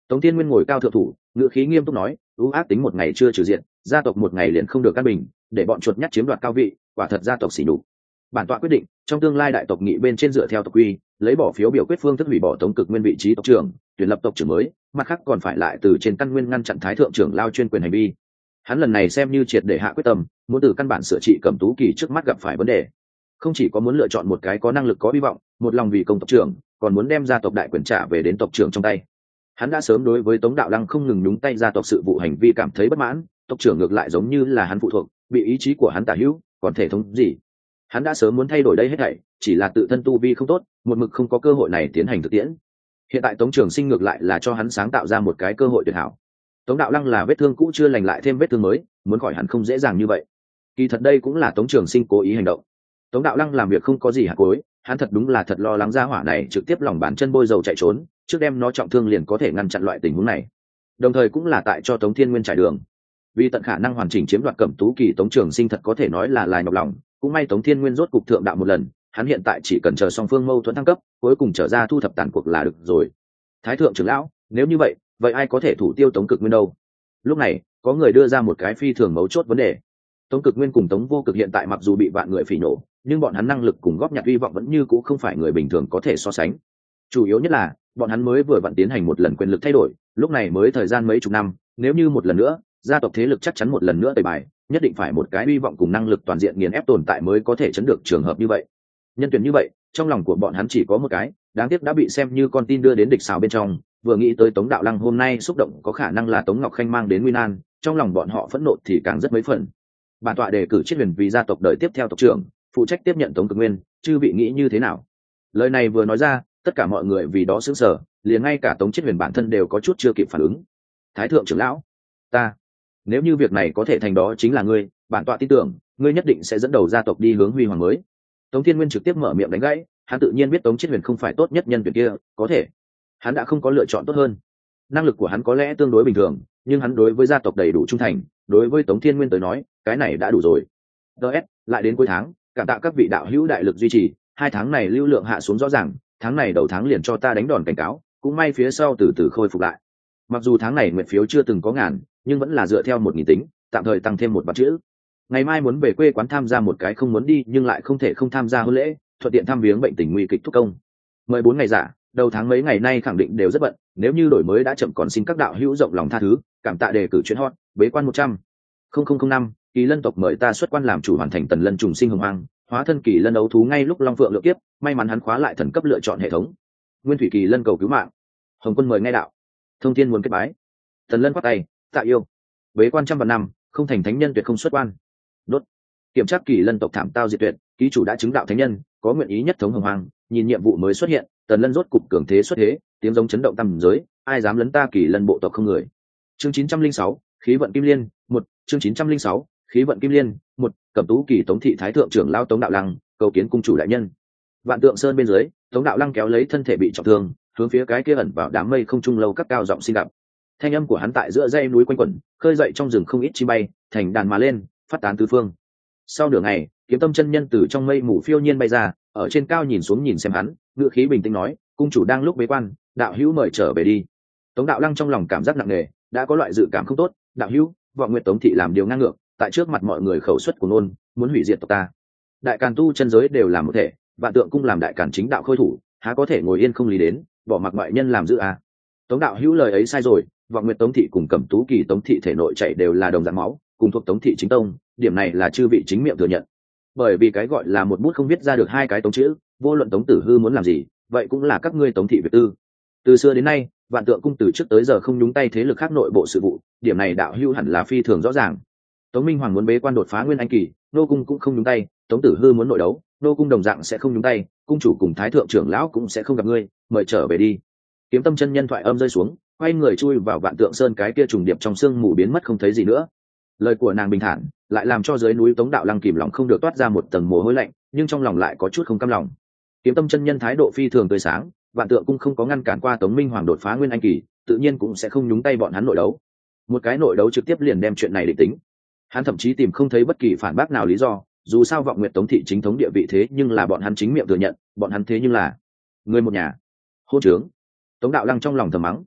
Tống Thiên Nguyên ngồi cao thượng thủ, ngữ khí nghiêm túc nói, ưu ác tính một ngày chưa trừ diện, gia tộc một ngày liền không được căn bình, để bọn chuột nhắt chiếm đoạt cao vị, quả thật gia tộc xỉ nhục. Bản tọa quyết định, trong tương lai đại tộc nghị bên trên dựa theo tộc quy, lấy bỏ phiếu biểu quyết phương thức hủy bỏ Tống Cực Nguyên vị trí tộc trưởng, tuyển lập tộc trưởng mới, mặt khác còn phải lại từ trên căn nguyên ngăn chặn thái thượng trưởng lao chuyên quyền hành vi. Hắn lần này xem như triệt để hạ quyết tâm, muốn từ căn bản sửa trị Cẩm Tú Kỳ trước mắt gặp phải vấn đề. Không chỉ có muốn lựa chọn một cái có năng lực có hy vọng, một lòng vì công tộc trưởng, còn muốn đem gia tộc đại quyền trả về đến tộc trưởng trong tay. Hắn đã sớm đối với Tống Đạo Lăng không ngừng nhúng tay gia tộc sự vụ hành vi cảm thấy bất mãn, tộc trưởng ngược lại giống như là hắn phụ thuộc, bị ý chí của hắn tả hữu, còn thể thống gì. Hắn đã sớm muốn thay đổi đây hết thảy, chỉ là tự thân tu vi không tốt, một mực không có cơ hội này tiến hành thực tiễn. Hiện tại Tống Trường Sinh ngược lại là cho hắn sáng tạo ra một cái cơ hội tuyệt hảo. Tống Đạo Lăng là vết thương cũ chưa lành lại thêm vết thương mới, muốn khỏi hẳn không dễ dàng như vậy. Kỳ thật đây cũng là Tống Trường Sinh cố ý hành động. Tống Đạo Lăng làm việc không có gì hạt cối, hắn thật đúng là thật lo lắng ra hỏa này trực tiếp lòng bàn chân bôi dầu chạy trốn, trước đem nó trọng thương liền có thể ngăn chặn loại tình huống này. Đồng thời cũng là tại cho Tống Thiên Nguyên trải đường. Vì tận khả năng hoàn chỉnh chiếm đoạt Cẩm Tú Kỳ, Tống Trường Sinh thật có thể nói là lại nhọc lòng, cũng may Tống Thiên Nguyên rốt cục thượng đạo một lần, hắn hiện tại chỉ cần chờ song phương mâu thuẫn thăng cấp, cuối cùng trở ra thu thập tàn cuộc là được rồi. Thái thượng trưởng lão, nếu như vậy, vậy ai có thể thủ tiêu Tống Cực Nguyên đâu? Lúc này, có người đưa ra một cái phi thường mấu chốt vấn đề. Tống Cực Nguyên cùng Tống Vô Cực hiện tại mặc dù bị vạn người phỉ nổ, nhưng bọn hắn năng lực cùng góp nhặt hy vọng vẫn như cũ không phải người bình thường có thể so sánh. Chủ yếu nhất là, bọn hắn mới vừa vặn tiến hành một lần quyền lực thay đổi, lúc này mới thời gian mấy chục năm, nếu như một lần nữa, gia tộc thế lực chắc chắn một lần nữa tẩy bài, nhất định phải một cái hy vọng cùng năng lực toàn diện nghiền ép tồn tại mới có thể chấn được trường hợp như vậy. Nhân tuyển như vậy, trong lòng của bọn hắn chỉ có một cái, đáng tiếc đã bị xem như con tin đưa đến địch xào bên trong, vừa nghĩ tới Tống Đạo Lăng hôm nay xúc động có khả năng là Tống Ngọc Khanh mang đến nguy nan, trong lòng bọn họ phẫn nộ thì càng rất mấy phần. Bản tọa đề cử Chiết Huyền vì gia tộc đời tiếp theo tộc trưởng, phụ trách tiếp nhận Tống Cực Nguyên, chư vị nghĩ như thế nào? Lời này vừa nói ra, tất cả mọi người vì đó sững sờ, liền ngay cả Tống Chiết Huyền bản thân đều có chút chưa kịp phản ứng. Thái thượng trưởng lão, ta, nếu như việc này có thể thành đó chính là ngươi, bản tọa tin tưởng, ngươi nhất định sẽ dẫn đầu gia tộc đi hướng huy hoàng mới. Tống Thiên Nguyên trực tiếp mở miệng đánh gãy, hắn tự nhiên biết Tống Chiết Huyền không phải tốt nhất nhân tuyển kia, có thể, hắn đã không có lựa chọn tốt hơn. Năng lực của hắn có lẽ tương đối bình thường, nhưng hắn đối với gia tộc đầy đủ trung thành, đối với Tống Thiên Nguyên tới nói, cái này đã đủ rồi. đê ét, lại đến cuối tháng, cảm tạ các vị đạo hữu đại lực duy trì, hai tháng này lưu lượng hạ xuống rõ ràng, tháng này đầu tháng liền cho ta đánh đòn cảnh cáo, cũng may phía sau từ từ khôi phục lại. Mặc dù tháng này nguyện phiếu chưa từng có ngàn, nhưng vẫn là dựa theo một nghìn tính, tạm thời tăng thêm một bát chữ. Ngày mai muốn về quê quán tham gia một cái không muốn đi nhưng lại không thể không tham gia hôn lễ, thuận tiện thăm viếng bệnh tình nguy kịch thúc công. Mười bốn ngày giả, đầu tháng mấy ngày nay khẳng định đều rất bận, nếu như đổi mới đã chậm còn xin các đạo hữu rộng lòng tha thứ, cảm tạ đề cử chuyện hot, bế quan một trăm nghìn năm, Kỳ Lân tộc mời ta xuất quan làm chủ hoàn thành tần lân trùng sinh hồng hoang, hóa thân Kỳ Lân đấu thú ngay lúc long phượng lựa kiếp, may mắn hắn khóa lại thần cấp lựa chọn hệ thống. Nguyên thủy Kỳ Lân cầu cứu mạng. Hồng Quân mời ngay đạo. Thông thiên muốn kết bái. Tần Lân quát tay, tạ yêu. Bế quan trăm vạn năm, không thành thánh nhân tuyệt không xuất quan. Đốt. Kiểm tra Kỳ Lân tộc thảm tao diệt tuyệt, ký chủ đã chứng đạo thánh nhân, có nguyện ý nhất thống hồng hoang, nhìn nhiệm vụ mới xuất hiện, Tần Lân rốt cục cường thế xuất thế, tiếng giống chấn động tầm giới, ai dám lấn ta Kỳ Lân bộ tộc không người. Chương chín trăm linh sáu, khí vận kim liên, một, chương chín trăm linh sáu, khí vận kim liên, một, Cẩm Tú Kỳ Tống thị thái thượng trưởng lao Tống Đạo Lăng, cầu kiến cung chủ đại nhân. Vạn Tượng Sơn bên dưới, Tống Đạo Lăng kéo lấy thân thể bị trọng thương, hướng phía cái kia ẩn vào đám mây không trung lâu các cao giọng xin gặp. Thanh âm của hắn tại giữa dãy núi quanh quẩn, khơi dậy trong rừng không ít chim bay, thành đàn mà lên, phát tán tứ phương. Sau nửa ngày, Kiếm Tâm chân nhân từ trong mây mù phiêu nhiên bay ra, ở trên cao nhìn xuống nhìn xem hắn, ngựa khí bình tĩnh nói, cung chủ đang lúc bế quan, đạo hữu mời trở về đi. Tống Đạo Lăng trong lòng cảm giác nặng nề, đã có loại dự cảm không tốt, đạo hữu, vọng nguyệt Tống thị làm điều ngang ngược, tại trước mặt mọi người khẩu xuất của ngôn, muốn hủy diệt tộc ta. Đại càn tu chân giới đều là một thể, Vạn Tượng cung làm đại càn chính đạo khôi thủ, há có thể ngồi yên không lý đến, bỏ mặc ngoại nhân làm giữ à. Tống đạo hữu lời ấy sai rồi, vọng nguyệt Tống thị cùng Cẩm Tú Kỳ Tống thị thể nội chảy đều là đồng dạng máu, cùng thuộc Tống thị chính tông, điểm này là chư vị chính miệng thừa nhận. Bởi vì cái gọi là một bút không viết ra được hai cái Tống chữ, vô luận Tống Tử Hư muốn làm gì, vậy cũng là các ngươi Tống thị việc tư. Từ xưa đến nay, Vạn Tượng cung từ trước tới giờ không nhúng tay thế lực khác nội bộ sự vụ, điểm này đạo hữu hẳn là phi thường rõ ràng. Tống Minh Hoàng muốn bế quan đột phá nguyên anh kỳ, nô cung cũng không nhúng tay, Tống Tử Hư muốn nội đấu, nô cung đồng dạng sẽ không nhúng tay, cung chủ cùng thái thượng trưởng lão cũng sẽ không gặp ngươi, mời trở về đi. Kiếm Tâm chân nhân thoại âm rơi xuống, quay người chui vào Vạn Tượng Sơn cái kia trùng điệp trong sương mù biến mất không thấy gì nữa. Lời của nàng bình thản, lại làm cho dưới núi Tống Đạo Lăng kìm lòng không được toát ra một tầng mồ hôi lạnh, nhưng trong lòng lại có chút không cam lòng. Kiếm Tâm chân nhân thái độ phi thường tươi sáng, Vạn Tượng cung không có ngăn cản qua Tống Minh Hoàng đột phá nguyên anh kỳ, tự nhiên cũng sẽ không nhúng tay bọn hắn nội đấu. Một cái nội đấu trực tiếp liền đem chuyện này định tính. Hắn thậm chí tìm không thấy bất kỳ phản bác nào lý do, dù sao vọng nguyệt Tống thị chính thống địa vị thế nhưng là bọn hắn chính miệng thừa nhận, bọn hắn thế nhưng là người một nhà. Hôn trướng. Tống Đạo Lăng trong lòng thầm mắng.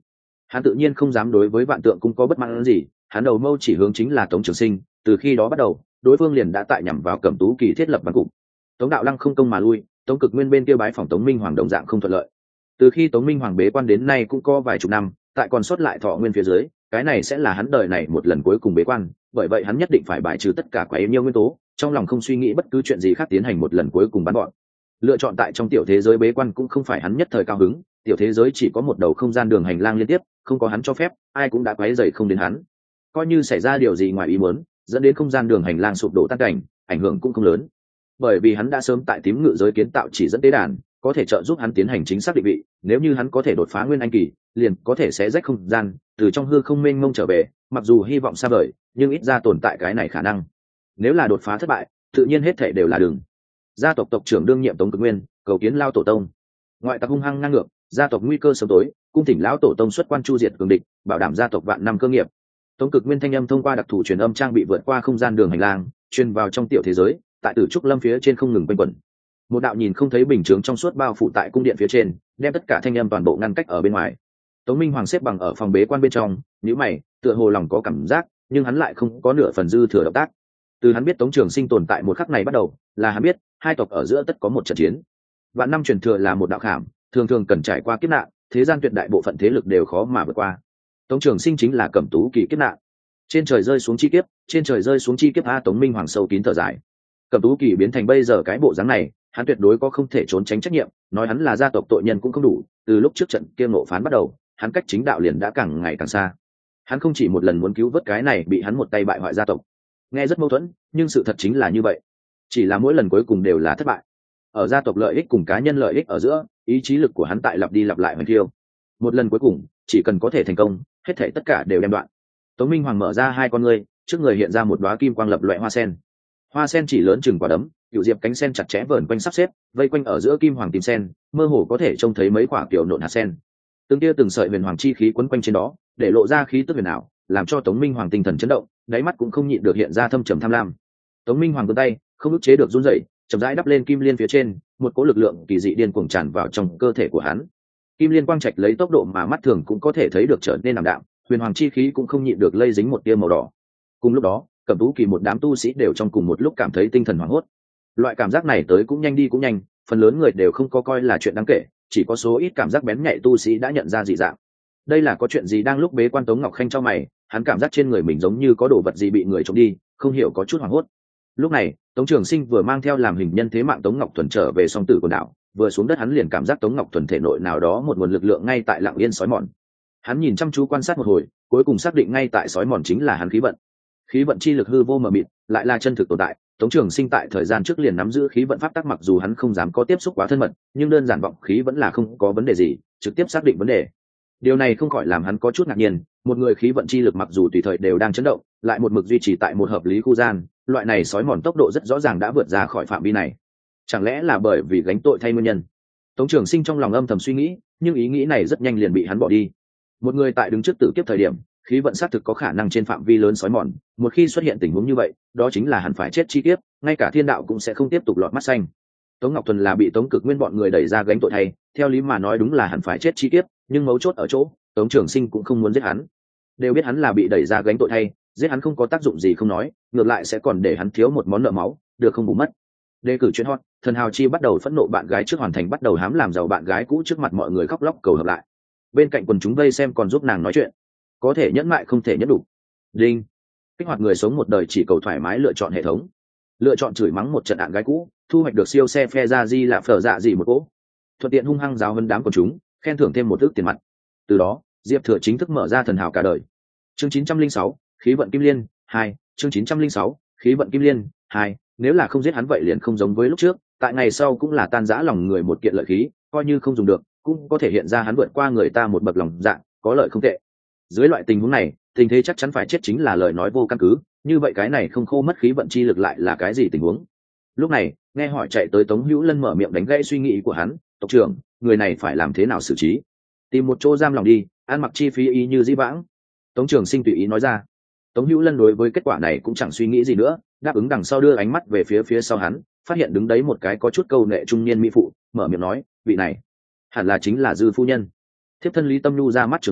Hắn tự nhiên không dám đối với Vạn Tượng Cung có bất mãn gì, hắn đầu mâu chỉ hướng chính là Tống Trường Sinh, từ khi đó bắt đầu, đối phương liền đã tại nhằm vào Cẩm Tú Kỳ thiết lập văn cục. Tống Đạo Lăng không công mà lui, Tống Cực Nguyên bên kia bái phòng Tống Minh Hoàng đồng dạng không thuận lợi. Từ khi Tống Minh Hoàng bế quan đến nay cũng có vài chục năm, tại còn sót lại thọ nguyên phía dưới, cái này sẽ là hắn đời này một lần cuối cùng bế quan, bởi vậy hắn nhất định phải bài trừ tất cả quá yếu nguyên tố, trong lòng không suy nghĩ bất cứ chuyện gì khác tiến hành một lần cuối cùng bắn gọn. Lựa chọn tại trong tiểu thế giới bế quan cũng không phải hắn nhất thời cao hứng, tiểu thế giới chỉ có một đầu không gian đường hành lang liên tiếp, không có hắn cho phép, ai cũng đã quấy rầy không đến hắn. Coi như xảy ra điều gì ngoài ý muốn, dẫn đến không gian đường hành lang sụp đổ tan cảnh, ảnh hưởng cũng không lớn. Bởi vì hắn đã sớm tại tím ngự giới kiến tạo chỉ dẫn tế đàn, có thể trợ giúp hắn tiến hành chính xác định vị, nếu như hắn có thể đột phá nguyên anh kỳ, liền có thể xé rách không gian, từ trong hư không mênh mông trở về, mặc dù hy vọng xa vời, nhưng ít ra tồn tại cái này khả năng. Nếu là đột phá thất bại, tự nhiên hết thảy đều là đường. Gia tộc tộc trưởng đương nhiệm Tống Cực Nguyên, cầu kiến lao tổ tông. Ngoại tặc hung hăng ngang ngược, gia tộc nguy cơ sớm tối, cung thỉnh lão tổ tông xuất quan chu diệt cường địch, bảo đảm gia tộc vạn năm cơ nghiệp. Tống Cực Nguyên thanh âm thông qua đặc thù truyền âm trang bị vượt qua không gian đường hành lang, truyền vào trong tiểu thế giới, tại Tử Trúc Lâm phía trên không ngừng quanh quẩn. Một đạo nhìn không thấy bình chướng trong suốt bao phủ tại cung điện phía trên, đem tất cả thanh âm toàn bộ ngăn cách ở bên ngoài. Tống Minh Hoàng xếp bằng ở phòng bế quan bên trong, nhíu mày, tựa hồ lòng có cảm giác, nhưng hắn lại không có nửa phần dư thừa động tác. Từ hắn biết Tống Trường Sinh tồn tại một khắc này bắt đầu, là hắn biết hai tộc ở giữa tất có một trận chiến. Vạn năm truyền thừa là một đạo khảm, thường thường cần trải qua kiếp nạn, thế gian tuyệt đại bộ phận thế lực đều khó mà vượt qua. Tống Trường Sinh chính là Cẩm Tú Kỳ kiếp nạn. Trên trời rơi xuống chi kiếp, trên trời rơi xuống chi kiếp a Tống Minh Hoàng sâu kín thở dài. Cẩm Tú Kỳ biến thành bây giờ cái bộ dáng này, hắn tuyệt đối có không thể trốn tránh trách nhiệm, nói hắn là gia tộc tội nhân cũng không đủ, từ lúc trước trận kia ngộ phán bắt đầu, hắn cách chính đạo liền đã càng ngày càng xa. Hắn không chỉ một lần muốn cứu vớt cái này bị hắn một tay bại hoại gia tộc. Nghe rất mâu thuẫn, nhưng sự thật chính là như vậy. Chỉ là mỗi lần cuối cùng đều là thất bại. Ở gia tộc lợi ích cùng cá nhân lợi ích ở giữa, ý chí lực của hắn tại lặp đi lặp lại hoành thiêu. Một lần cuối cùng, chỉ cần có thể thành công, hết thảy tất cả đều đem đoạn. Tống Minh Hoàng mở ra hai con ngươi, trước người hiện ra một đóa kim quang lập loại hoa sen. Hoa sen chỉ lớn chừng quả đấm, cựu diệp cánh sen chặt chẽ vờn quanh sắp xếp, vây quanh ở giữa kim hoàng tím sen, mơ hồ có thể trông thấy mấy quả kiểu nộn hạt sen. Từng tia từng sợi huyền hoàng chi khí quấn quanh trên đó, để lộ ra khí tức huyền ảo, làm cho Tống Minh Hoàng tinh thần chấn động, đáy mắt cũng không nhịn được hiện ra thâm trầm tham lam. Tống Minh Hoàng giơ tay, không ức chế được run rẩy, chậm rãi đắp lên kim liên phía trên, một cỗ lực lượng kỳ dị điên cuồng tràn vào trong cơ thể của hắn. Kim liên quang trạch lấy tốc độ mà mắt thường cũng có thể thấy được trở nên ảm đạm, huyền hoàng chi khí cũng không nhịn được lây dính một tia màu đỏ. Cùng lúc đó, Cẩm Tú Kỳ một đám tu sĩ đều trong cùng một lúc cảm thấy tinh thần hoảng hốt. Loại cảm giác này tới cũng nhanh đi cũng nhanh, phần lớn người đều không có coi là chuyện đáng kể, chỉ có số ít cảm giác bén nhạy tu sĩ đã nhận ra dị dạng. Đây là có chuyện gì đang lúc bế quan Tống Ngọc Khanh cho mày, hắn cảm giác trên người mình giống như có đồ vật gì bị người trộm đi, không hiểu có chút hoảng hốt. Lúc này, Tống Trường Sinh vừa mang theo làm hình nhân thế mạng Tống Ngọc Thuần trở về song tử quần đảo, vừa xuống đất hắn liền cảm giác Tống Ngọc Thuần thể nội nào đó một nguồn lực lượng ngay tại lặng yên sói mòn. Hắn nhìn chăm chú quan sát một hồi, cuối cùng xác định ngay tại sói mòn chính là hắn khí vận. Khí vận chi lực hư vô mờ mịt, lại là chân thực tồn tại. Tống Trường Sinh tại thời gian trước liền nắm giữ khí vận pháp tắc, mặc dù hắn không dám có tiếp xúc quá thân mật, nhưng đơn giản vọng khí vẫn là không có vấn đề gì, trực tiếp xác định vấn đề. Điều này không khỏi làm hắn có chút ngạc nhiên, một người khí vận chi lực mặc dù tùy thời đều đang chấn động, lại một mực duy trì tại một hợp lý khu gian, loại này sói mòn tốc độ rất rõ ràng đã vượt ra khỏi phạm vi này. Chẳng lẽ là bởi vì gánh tội thay nguyên nhân? Tống Trường Sinh trong lòng âm thầm suy nghĩ, nhưng ý nghĩ này rất nhanh liền bị hắn bỏ đi. Một người tại đứng trước tử kiếp thời điểm, khí vận xác thực có khả năng trên phạm vi lớn sói mòn, một khi xuất hiện tình huống như vậy, đó chính là hắn phải chết chi kiếp, ngay cả thiên đạo cũng sẽ không tiếp tục lọt mắt xanh. Tống Ngọc Thuần là bị Tống Cực Nguyên bọn người đẩy ra gánh tội thay, theo lý mà nói đúng là hắn phải chết chi kiếp, nhưng mấu chốt ở chỗ, Tống Trường Sinh cũng không muốn giết hắn. Đều biết hắn là bị đẩy ra gánh tội thay, giết hắn không có tác dụng gì không nói, ngược lại sẽ còn để hắn thiếu một món nợ máu, được không bù mất. Đề cử chuyên hot, Thần Hào Chi bắt đầu phẫn nộ bạn gái trước hoàn thành bắt đầu hám làm giàu bạn gái cũ trước mặt mọi người khóc lóc cầu hợp lại. Bên cạnh quần chúng vây xem còn giúp nàng nói chuyện. Có thể nhẫn mại không thể nhẫn đủ. Đinh. Kích hoạt người sống một đời chỉ cầu thoải mái lựa chọn hệ thống. Lựa chọn chửi mắng một trận ạn gái cũ, thu hoạch được siêu xe phe ra di là phở dạ gì một cỗ. Thuận tiện hung hăng giáo hơn đám quần chúng, khen thưởng thêm một ức tiền mặt. Từ đó, Diệp Thừa chính thức mở ra thần hào cả đời. Chương chín trăm linh sáu, khí vận kim liên hai, chương chín trăm linh sáu, khí vận kim liên hai, nếu là không giết hắn vậy liền không giống với lúc trước, tại ngày sau cũng là tan rã lòng người một kiện lợi khí, coi như không dùng được, cũng có thể hiện ra hắn vượt qua người ta một bậc lòng dạ, có lợi không tệ. Dưới loại tình huống này, tình thế chắc chắn phải chết chính là lời nói vô căn cứ, như vậy cái này không khô mất khí vận chi lực lại là cái gì tình huống? Lúc này, nghe hỏi chạy tới Tống Hữu Lân mở miệng đánh gãy suy nghĩ của hắn, "Tộc trưởng, người này phải làm thế nào xử trí? Tìm một chỗ giam lòng đi, ăn mặc chi phí y như dĩ vãng." Tống Trường Sinh tùy ý nói ra. Tống Hữu Lân đối với kết quả này cũng chẳng suy nghĩ gì nữa, đáp ứng đằng sau đưa ánh mắt về phía phía sau hắn, phát hiện đứng đấy một cái có chút câu nệ trung niên mỹ phụ, mở miệng nói, "Vị này, hẳn là chính là Dư phu nhân." Thiếp thân Lý Tâm Nhu ra mắt trưởng lão,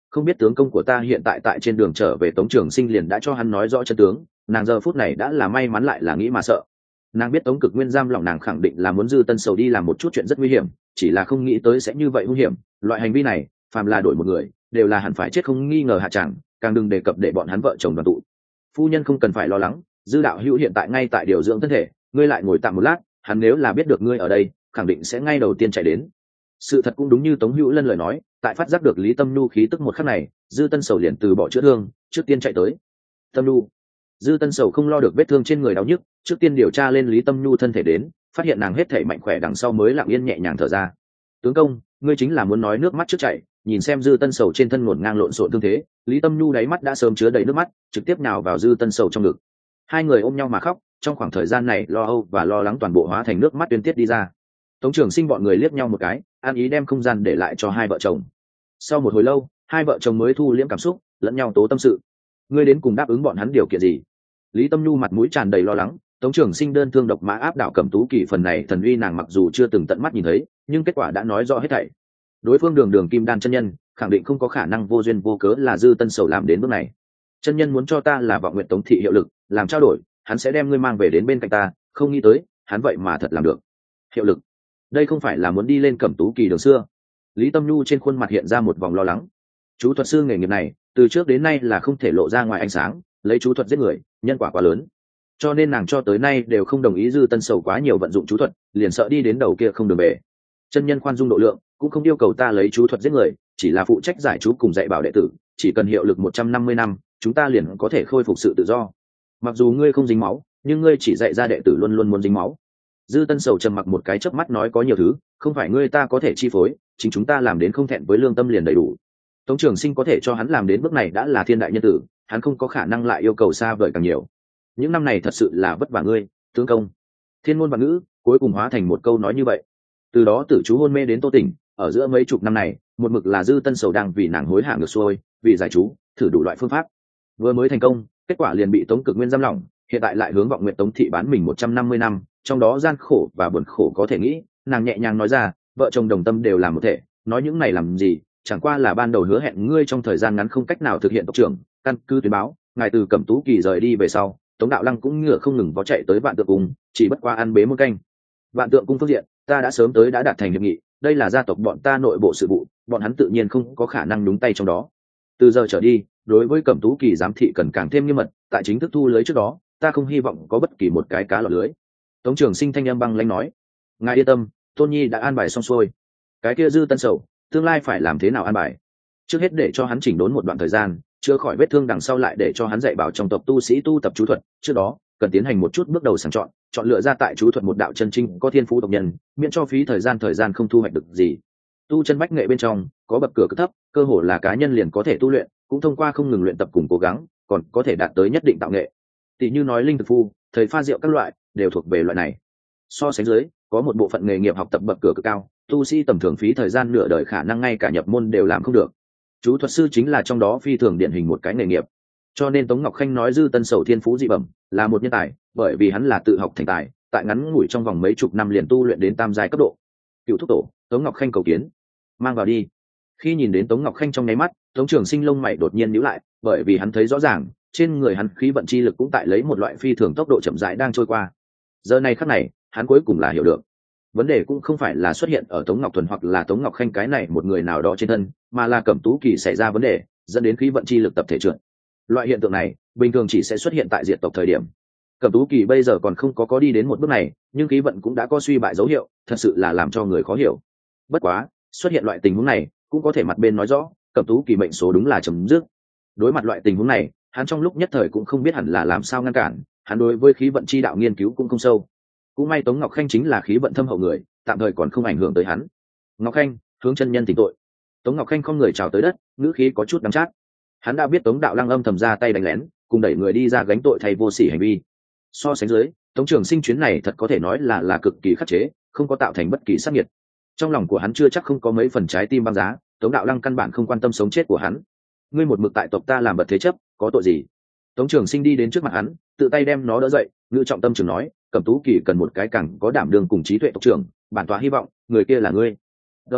không biết tướng công của ta hiện tại tại trên đường trở về Tống Trường Sinh liền đã cho hắn nói rõ chân tướng. Nàng giờ phút này đã là may mắn lại là nghĩ mà sợ. Nàng biết Tống Cực Nguyên giam lỏng nàng khẳng định là muốn Dư Tân Sầu đi làm một chút chuyện rất nguy hiểm, chỉ là không nghĩ tới sẽ như vậy nguy hiểm. Loại hành vi này phàm là đổi một người đều là hẳn phải chết không nghi ngờ hạ chẳng, càng đừng đề cập để bọn hắn vợ chồng đoàn tụ. Phu nhân không cần phải lo lắng, Dư đạo hữu hiện tại ngay tại điều dưỡng thân thể, ngươi lại ngồi tạm một lát, hắn nếu là biết được ngươi ở đây khẳng định sẽ ngay đầu tiên chạy đến. Sự thật cũng đúng như Tống Hữu Lân lời nói, tại phát giác được Lý Tâm Nhu khí tức một khắc này, Dư Tân Sầu liền từ bỏ chữa thương, trước tiên chạy tới. Tâm Nhu. Dư Tân Sầu không lo được vết thương trên người đau nhức, trước tiên điều tra lên Lý Tâm Nhu thân thể đến, phát hiện nàng hết thể mạnh khỏe đằng sau mới lặng yên nhẹ nhàng thở ra. Tướng công, ngươi chính là muốn nói nước mắt trước chảy, nhìn xem Dư Tân Sầu trên thân ngổn ngang lộn xộn thương thế, Lý Tâm Nhu đáy mắt đã sớm chứa đầy nước mắt, trực tiếp nào vào Dư Tân Sầu trong ngực. Hai người ôm nhau mà khóc, trong khoảng thời gian này lo âu và lo lắng toàn bộ hóa thành nước mắt tuyên tiết đi ra. Tống Trường Sinh bọn người liếc nhau một cái, an ý đem không gian để lại cho hai vợ chồng. Sau một hồi lâu, hai vợ chồng mới thu liễm cảm xúc, lẫn nhau tố tâm sự. Ngươi đến cùng đáp ứng bọn hắn điều kiện gì? Lý Tâm Nhu mặt mũi tràn đầy lo lắng. Tống Trường Sinh đơn thương độc mã áp đảo Cẩm Tú Kỳ phần này thần uy nàng mặc dù chưa từng tận mắt nhìn thấy, nhưng kết quả đã nói rõ hết thảy. Đối phương đường đường kim đan chân nhân, khẳng định không có khả năng vô duyên vô cớ là Dư Tân Sầu làm đến bước này. Chân nhân muốn cho ta là Vọng Nguyện Tống thị hiệu lực, làm trao đổi, hắn sẽ đem ngươi mang về đến bên cạnh ta, không nghĩ tới, hắn vậy mà thật làm được. Hiệu lực? Đây không phải là muốn đi lên Cẩm Tú Kỳ đường xưa? Lý Tâm Nhu trên khuôn mặt hiện ra một vòng lo lắng. Chú thuật sư nghề nghiệp này, từ trước đến nay là không thể lộ ra ngoài ánh sáng, lấy chú thuật giết người, nhân quả quá lớn. Cho nên nàng cho tới nay đều không đồng ý Dư Tân Sầu quá nhiều vận dụng chú thuật, liền sợ đi đến đầu kia không đường về. Chân nhân khoan dung độ lượng, cũng không yêu cầu ta lấy chú thuật giết người, chỉ là phụ trách giải chú cùng dạy bảo đệ tử, chỉ cần hiệu lực một trăm năm mươi năm, chúng ta liền có thể khôi phục sự tự do. Mặc dù ngươi không dính máu, nhưng ngươi chỉ dạy ra đệ tử luôn luôn muốn dính máu. Dư Tân Sầu trầm mặc một cái chớp mắt nói có nhiều thứ, không phải ngươi ta có thể chi phối, chính chúng ta làm đến không thẹn với lương tâm liền đầy đủ. Tống Trường Sinh có thể cho hắn làm đến bước này đã là thiên đại nhân tử, hắn không có khả năng lại yêu cầu xa vời càng nhiều. Những năm này thật sự là vất vả ngươi, tướng công. Thiên ngôn vạn ngữ, cuối cùng hóa thành một câu nói như vậy. Từ đó tử chú hôn mê đến Tô Tỉnh, ở giữa mấy chục năm này, một mực là Dư Tân Sầu đang vì nàng hối hả ngược xuôi, vì giải chú, thử đủ loại phương pháp. Vừa mới thành công, kết quả liền bị Tống Cực Nguyên giam lỏng, hiện tại lại hướng Vọng Nguyện Tống thị bán mình một trăm năm mươi năm, trong đó gian khổ và buồn khổ có thể nghĩ, nàng nhẹ nhàng nói ra, vợ chồng đồng tâm đều làm một thể, nói những này làm gì, chẳng qua là ban đầu hứa hẹn ngươi trong thời gian ngắn không cách nào thực hiện tộc trưởng, căn cứ tuyên báo, ngài từ Cẩm Tú Kỳ rời đi về sau, Tống Đạo Lăng cũng ngựa không ngừng vó chạy tới Vạn Tượng Cung, chỉ bất qua ăn bế một canh. Vạn Tượng Cung phương diện, ta đã sớm tới đã đạt thành hiệp nghị, đây là gia tộc bọn ta nội bộ sự vụ, bọn hắn tự nhiên không có khả năng đúng tay trong đó. Từ giờ trở đi, đối với Cẩm Tú Kỳ giám thị cần càng thêm nghiêm mật, tại chính thức thu lưới trước đó, ta không hy vọng có bất kỳ một cái cá lọt lưới. Tống Trường Sinh thanh âm băng lãnh nói, ngài yên tâm, Tôn Nhi đã an bài xong xuôi. Cái kia Dư Tân Sầu, tương lai phải làm thế nào an bài? Trước hết để cho hắn chỉnh đốn một đoạn thời gian, chữa khỏi vết thương, đằng sau lại để cho hắn dạy bảo trong tộc tu sĩ tu tập chú thuật. Trước đó cần tiến hành một chút bước đầu sàng chọn, chọn lựa ra tại chú thuật một đạo chân chính có thiên phú tộc nhân, miễn cho phí thời gian thời gian không thu hoạch được gì. Tu chân bách nghệ bên trong có bậc cửa cực thấp, cơ hồ là cá nhân liền có thể tu luyện, cũng thông qua không ngừng luyện tập cùng cố gắng, còn có thể đạt tới nhất định tạo nghệ. Tỷ như nói linh thực phu, thầy pha rượu các loại, đều thuộc về loại này. So sánh dưới, có một bộ phận nghề nghiệp học tập bậc cửa cực cao, tu sĩ tầm thường phí thời gian nửa đời khả năng ngay cả nhập môn đều làm không được. Chú thuật sư chính là trong đó phi thường điển hình một cái nghề nghiệp. Cho nên Tống Ngọc Khanh nói Dư Tân Sầu thiên phú dị bẩm, là một nhân tài, bởi vì hắn là tự học thành tài, tại ngắn ngủi trong vòng mấy chục năm liền tu luyện đến tam giai cấp độ. Cựu thúc tổ, Tống Ngọc Khanh cầu kiến. Mang vào đi. Khi nhìn đến Tống Ngọc Khanh trong nháy mắt, Tống Trường Sinh lông mày đột nhiên nhíu lại, bởi vì hắn thấy rõ ràng, trên người hắn khí vận chi lực cũng tại lấy một loại phi thường tốc độ chậm rãi đang trôi qua. Giờ này khắc này, hắn cuối cùng là hiểu được, vấn đề cũng không phải là xuất hiện ở Tống Ngọc Thuần hoặc là Tống Ngọc Khanh cái này một người nào đó trên thân, mà là Cẩm Tú Kỳ xảy ra vấn đề, dẫn đến khí vận chi lực tập thể trượt. Loại hiện tượng này, bình thường chỉ sẽ xuất hiện tại diệt tộc thời điểm. Cẩm Tú Kỳ bây giờ còn không có có đi đến một bước này, nhưng khí vận cũng đã có suy bại dấu hiệu, thật sự là làm cho người khó hiểu. Bất quá, xuất hiện loại tình huống này, cũng có thể mặt bên nói rõ, Cẩm Tú Kỳ mệnh số đúng là chấm dứt. Đối mặt loại tình huống này, hắn trong lúc nhất thời cũng không biết hẳn là làm sao ngăn cản, hắn đối với khí vận chi đạo nghiên cứu cũng không sâu. Cũng may Tống Ngọc Khanh chính là khí vận thâm hậu người, tạm thời còn không ảnh hưởng tới hắn. Ngọc Khanh, hướng chân nhân tỉnh tội. Tống Ngọc Khanh không người chào tới đất, ngữ khí có chút đắng chát. Hắn đã biết Tống Đạo Lăng âm thầm ra tay đánh lén, cùng đẩy người đi ra gánh tội thay vô sỉ hành vi. So sánh dưới, Tống Trường Sinh chuyến này thật có thể nói là là cực kỳ khắc chế, không có tạo thành bất kỳ sát nhiệt. Trong lòng của hắn chưa chắc không có mấy phần trái tim băng giá, Tống Đạo Lăng căn bản không quan tâm sống chết của hắn. Ngươi một mực tại tộc ta làm bật thế chấp, có tội gì? Tống Trường Sinh đi đến trước mặt hắn, tự tay đem nó đỡ dậy, ngữ trọng tâm trường nói, Cẩm Tú Kỳ cần một cái càng có đảm đương cùng trí tuệ tộc trưởng, bản tọa hy vọng người kia là ngươi. ds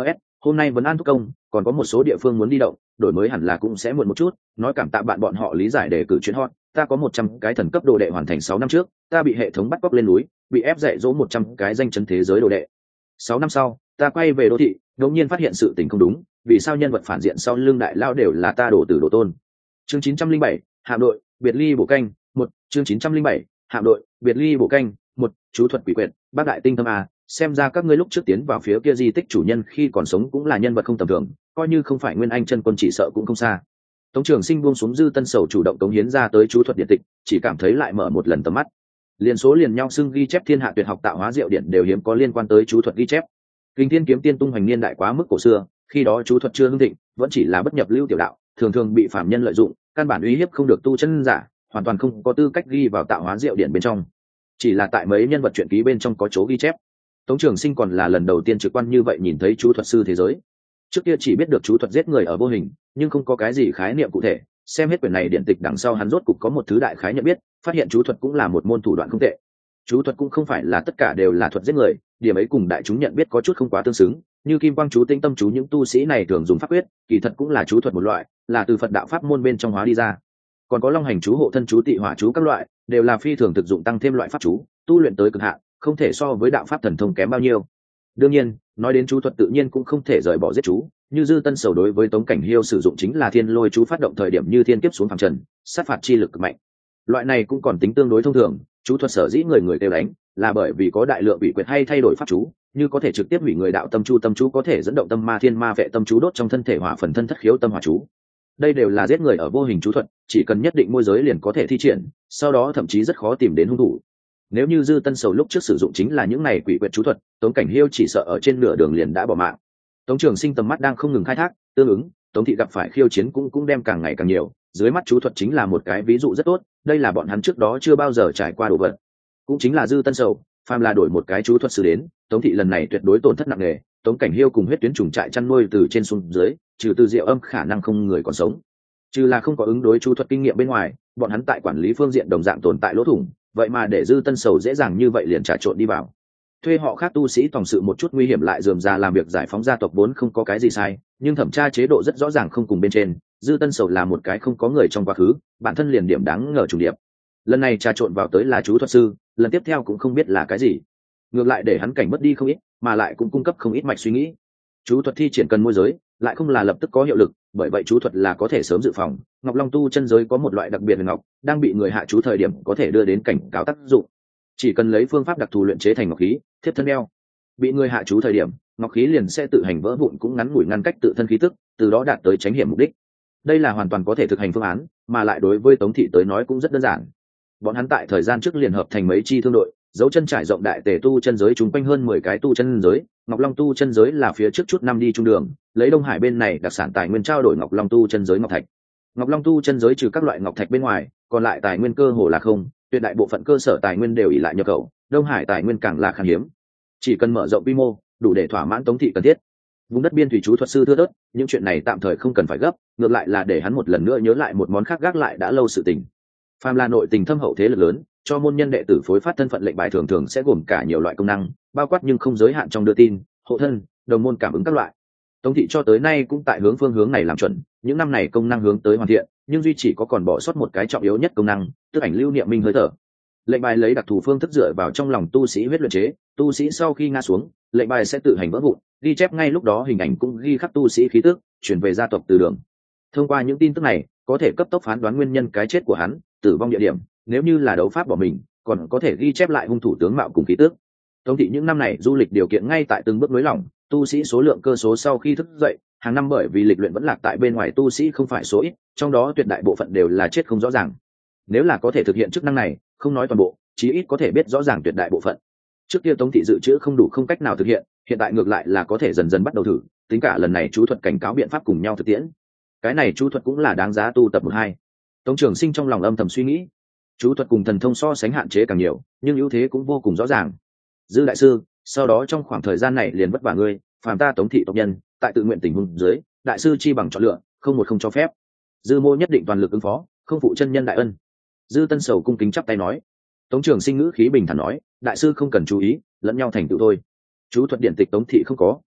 hôm nay vẫn an thúc công, còn có một số địa phương muốn đi động, đổi mới hẳn là cũng sẽ muộn một chút, nói cảm tạ bạn bọn họ lý giải để cử chuyến hot, ta có một trăm cái thần cấp đồ đệ hoàn thành sáu năm trước, ta bị hệ thống bắt cóc lên núi, bị ép dạy dỗ một trăm cái danh chấn thế giới đồ đệ. Sáu năm sau, ta quay về đô thị, đột nhiên phát hiện sự tình không đúng, vì sao nhân vật phản diện sau lưng đại lao đều là ta đổ tử đồ tôn. Chương chín trăm linh bảy, hạm đội, biệt ly bổ canh, một, chương chín trăm linh bảy, hạm đội, biệt ly bổ canh, một, chú thuật quỷ quyệt, bác đại tinh thâm à, xem ra các ngươi lúc trước tiến vào phía kia di tích chủ nhân khi còn sống cũng là nhân vật không tầm thường, coi như không phải nguyên anh chân quân chỉ sợ cũng không xa. Tống Trường Sinh buông xuống Dư Tân Sầu chủ động cống hiến ra tới chú thuật điện tịch, chỉ cảm thấy lại mở một lần tầm mắt. Liên số liền nhau xưng ghi chép thiên hạ tuyệt học tạo hóa diệu điển đều hiếm có liên quan tới chú thuật ghi chép. Kinh Thiên kiếm tiên tung hoành niên đại quá mức cổ xưa, khi đó chú thuật chưa hưng thịnh, vẫn chỉ là bất nhập lưu tiểu đạo, thường thường bị phạm nhân lợi dụng, căn bản uy hiếp không được tu chân giả, hoàn toàn không có tư cách ghi vào tạo hóa diệu điển bên trong. Chỉ là tại mấy nhân vật truyện ký bên trong có chỗ ghi chép. Tống Trường Sinh còn là lần đầu tiên trực quan như vậy nhìn thấy chú thuật sư thế giới. Trước kia chỉ biết được chú thuật giết người ở vô hình, nhưng không có cái gì khái niệm cụ thể. Xem hết quyển này điển tịch đằng sau hắn rốt cục có một thứ đại khái nhận biết, phát hiện chú thuật cũng là một môn thủ đoạn không tệ. Chú thuật cũng không phải là tất cả đều là thuật giết người, điểm ấy cùng đại chúng nhận biết có chút không quá tương xứng. Như kim quang chú, tinh tâm chú, những tu sĩ này thường dùng pháp quyết, kỳ thật cũng là chú thuật một loại, là từ Phật đạo pháp môn bên trong hóa đi ra. Còn có long hành chú, hộ thân chú, tị hỏa chú các loại, đều là phi thường thực dụng tăng thêm loại pháp chú, tu luyện tới cực hạn, không thể so với đạo pháp thần thông kém bao nhiêu. Đương nhiên, nói đến chú thuật tự nhiên cũng không thể rời bỏ giết chú, như Dư Tân Sầu đối với Tống Cảnh Hiêu sử dụng chính là thiên lôi chú, phát động thời điểm như thiên kiếp xuống phàm trần, sát phạt chi lực cực mạnh. Loại này cũng còn tính tương đối thông thường, chú thuật sở dĩ người người kêu đánh, là bởi vì có đại lượng bị quyệt hay thay đổi pháp chú, như có thể trực tiếp hủy người đạo tâm chú, tâm chú có thể dẫn động tâm ma thiên ma vệ tâm chú, đốt trong thân thể hỏa phần thân thất khiếu tâm hỏa chú. Đây đều là giết người ở vô hình chú thuật, chỉ cần nhất định môi giới liền có thể thi triển, sau đó thậm chí rất khó tìm đến hung thủ. Nếu như Dư Tân Sầu lúc trước sử dụng chính là những này quỷ quyệt chú thuật, Tống Cảnh Hiêu chỉ sợ ở trên nửa đường liền đã bỏ mạng. Tống Trường Sinh tầm mắt đang không ngừng khai thác, tương ứng, Tống thị gặp phải khiêu chiến cũng cũng đem càng ngày càng nhiều, dưới mắt chú thuật chính là một cái ví dụ rất tốt, đây là bọn hắn trước đó chưa bao giờ trải qua đồ vật. Cũng chính là Dư Tân Sầu, phàm là đổi một cái chú thuật sư đến, Tống thị lần này tuyệt đối tổn thất nặng nề, Tống Cảnh Hiêu cùng huyết tuyến trùng trại chăn nuôi từ trên xuống dưới, trừ Từ Diệu Âm khả năng không người còn sống. Trừ là không có ứng đối chú thuật kinh nghiệm bên ngoài, bọn hắn tại quản lý phương diện đồng dạng tồn tại lỗ thủng, vậy mà để Dư Tân Sầu dễ dàng như vậy liền trà trộn đi vào. Thuê họ khác tu sĩ tòng sự một chút nguy hiểm lại rườm rà làm việc giải phóng gia tộc vốn không có cái gì sai, nhưng thẩm tra chế độ rất rõ ràng không cùng bên trên, Dư Tân Sầu là một cái không có người trong quá khứ, bản thân liền điểm đáng ngờ trùng điệp. Lần này trà trộn vào tới là chú thuật sư, lần tiếp theo cũng không biết là cái gì. Ngược lại để hắn cảnh mất đi không ít, mà lại cũng cung cấp không ít mạch suy nghĩ. Chú thuật thi triển cần môi giới, lại không là lập tức có hiệu lực, bởi vậy chú thuật là có thể sớm dự phòng. Ngọc Long tu chân giới có một loại đặc biệt về ngọc, đang bị người hạ chú thời điểm có thể đưa đến cảnh cáo tác dụng. Chỉ cần lấy phương pháp đặc thù luyện chế thành ngọc khí, thiếp thân đeo, bị người hạ chú thời điểm, ngọc khí liền sẽ tự hành vỡ vụn, cũng ngắn ngủi ngăn cách tự thân khí tức, từ đó đạt tới tránh hiểm mục đích. Đây là hoàn toàn có thể thực hành phương án, mà lại đối với Tống thị tới nói cũng rất đơn giản. Bọn hắn tại thời gian trước liền hợp thành mấy chi thương đội, dấu chân trải rộng đại tề tu chân giới, chúng quanh hơn mười cái tu chân giới. Ngọc Long tu chân giới là phía trước chút năm đi trung đường, lấy Đông Hải bên này đặc sản tài nguyên trao đổi Ngọc Long tu chân giới ngọc thạch. Ngọc Long tu chân giới trừ các loại ngọc thạch bên ngoài, còn lại tài nguyên cơ hồ là không, tuyệt đại bộ phận cơ sở tài nguyên đều ỷ lại nhập khẩu, Đông Hải tài nguyên càng là khan hiếm. Chỉ cần mở rộng quy mô, đủ để thỏa mãn Tống thị cần thiết. Vùng đất biên thủy chú thuật sư thưa thớt, những chuyện này tạm thời không cần phải gấp, ngược lại là để hắn một lần nữa nhớ lại một món khác gác lại đã lâu sự tình. Phàm là nội tình thâm hậu thế lực lớn, cho môn nhân đệ tử phối phát thân phận lệnh bài thường thường sẽ gồm cả nhiều loại công năng, bao quát nhưng không giới hạn trong đưa tin, hộ thân, đồng môn cảm ứng các loại. Tống thị cho tới nay cũng tại hướng phương hướng này làm chuẩn, những năm này công năng hướng tới hoàn thiện, nhưng duy chỉ có còn bỏ sót một cái trọng yếu nhất công năng, tức ảnh lưu niệm minh hơi thở. Lệnh bài lấy đặc thù phương thức dựa vào trong lòng tu sĩ huyết luyện chế, tu sĩ sau khi ngã xuống, lệnh bài sẽ tự hành vỡ vụn, ghi chép ngay lúc đó hình ảnh cũng ghi khắc tu sĩ khí tức, chuyển về gia tộc từ đường. Thông qua những tin tức này, có thể cấp tốc phán đoán nguyên nhân cái chết của hắn, tử vong địa điểm, nếu như là đấu pháp bỏ mình, còn có thể ghi chép lại hung thủ tướng mạo cùng khí tức. Tống thị những năm này du lịch điều kiện ngay tại từng bước nới lỏng, tu sĩ số lượng cơ số sau khi thức dậy, hàng năm bởi vì lịch luyện vẫn lạc tại bên ngoài tu sĩ không phải số ít, trong đó tuyệt đại bộ phận đều là chết không rõ ràng. Nếu là có thể thực hiện chức năng này, không nói toàn bộ, chí ít có thể biết rõ ràng tuyệt đại bộ phận. Trước kia Tống thị dự trữ không đủ, không cách nào thực hiện, hiện tại ngược lại là có thể dần dần bắt đầu thử, tính cả lần này chú thuật cảnh cáo biện pháp cùng nhau thực tiễn. Cái này chú thuật cũng là đáng giá tu tập một hai. Tống Trường Sinh trong lòng âm thầm suy nghĩ, chú thuật cùng thần thông so sánh hạn chế càng nhiều, nhưng ưu thế cũng vô cùng rõ ràng. Dư đại sư, sau đó trong khoảng thời gian này liền vất vả ngươi, phàm ta Tống thị tộc nhân, tại tự nguyện tình huống dưới, đại sư chi bằng chọn lựa, không một không cho phép. Dư mô nhất định toàn lực ứng phó, không phụ chân nhân đại ân. Dư Tân Sầu cung kính chắp tay nói. Tống Trường Sinh ngữ khí bình thản nói, đại sư không cần chú ý, lẫn nhau thành tựu thôi. Chú thuật điển tịch Tống thị không có,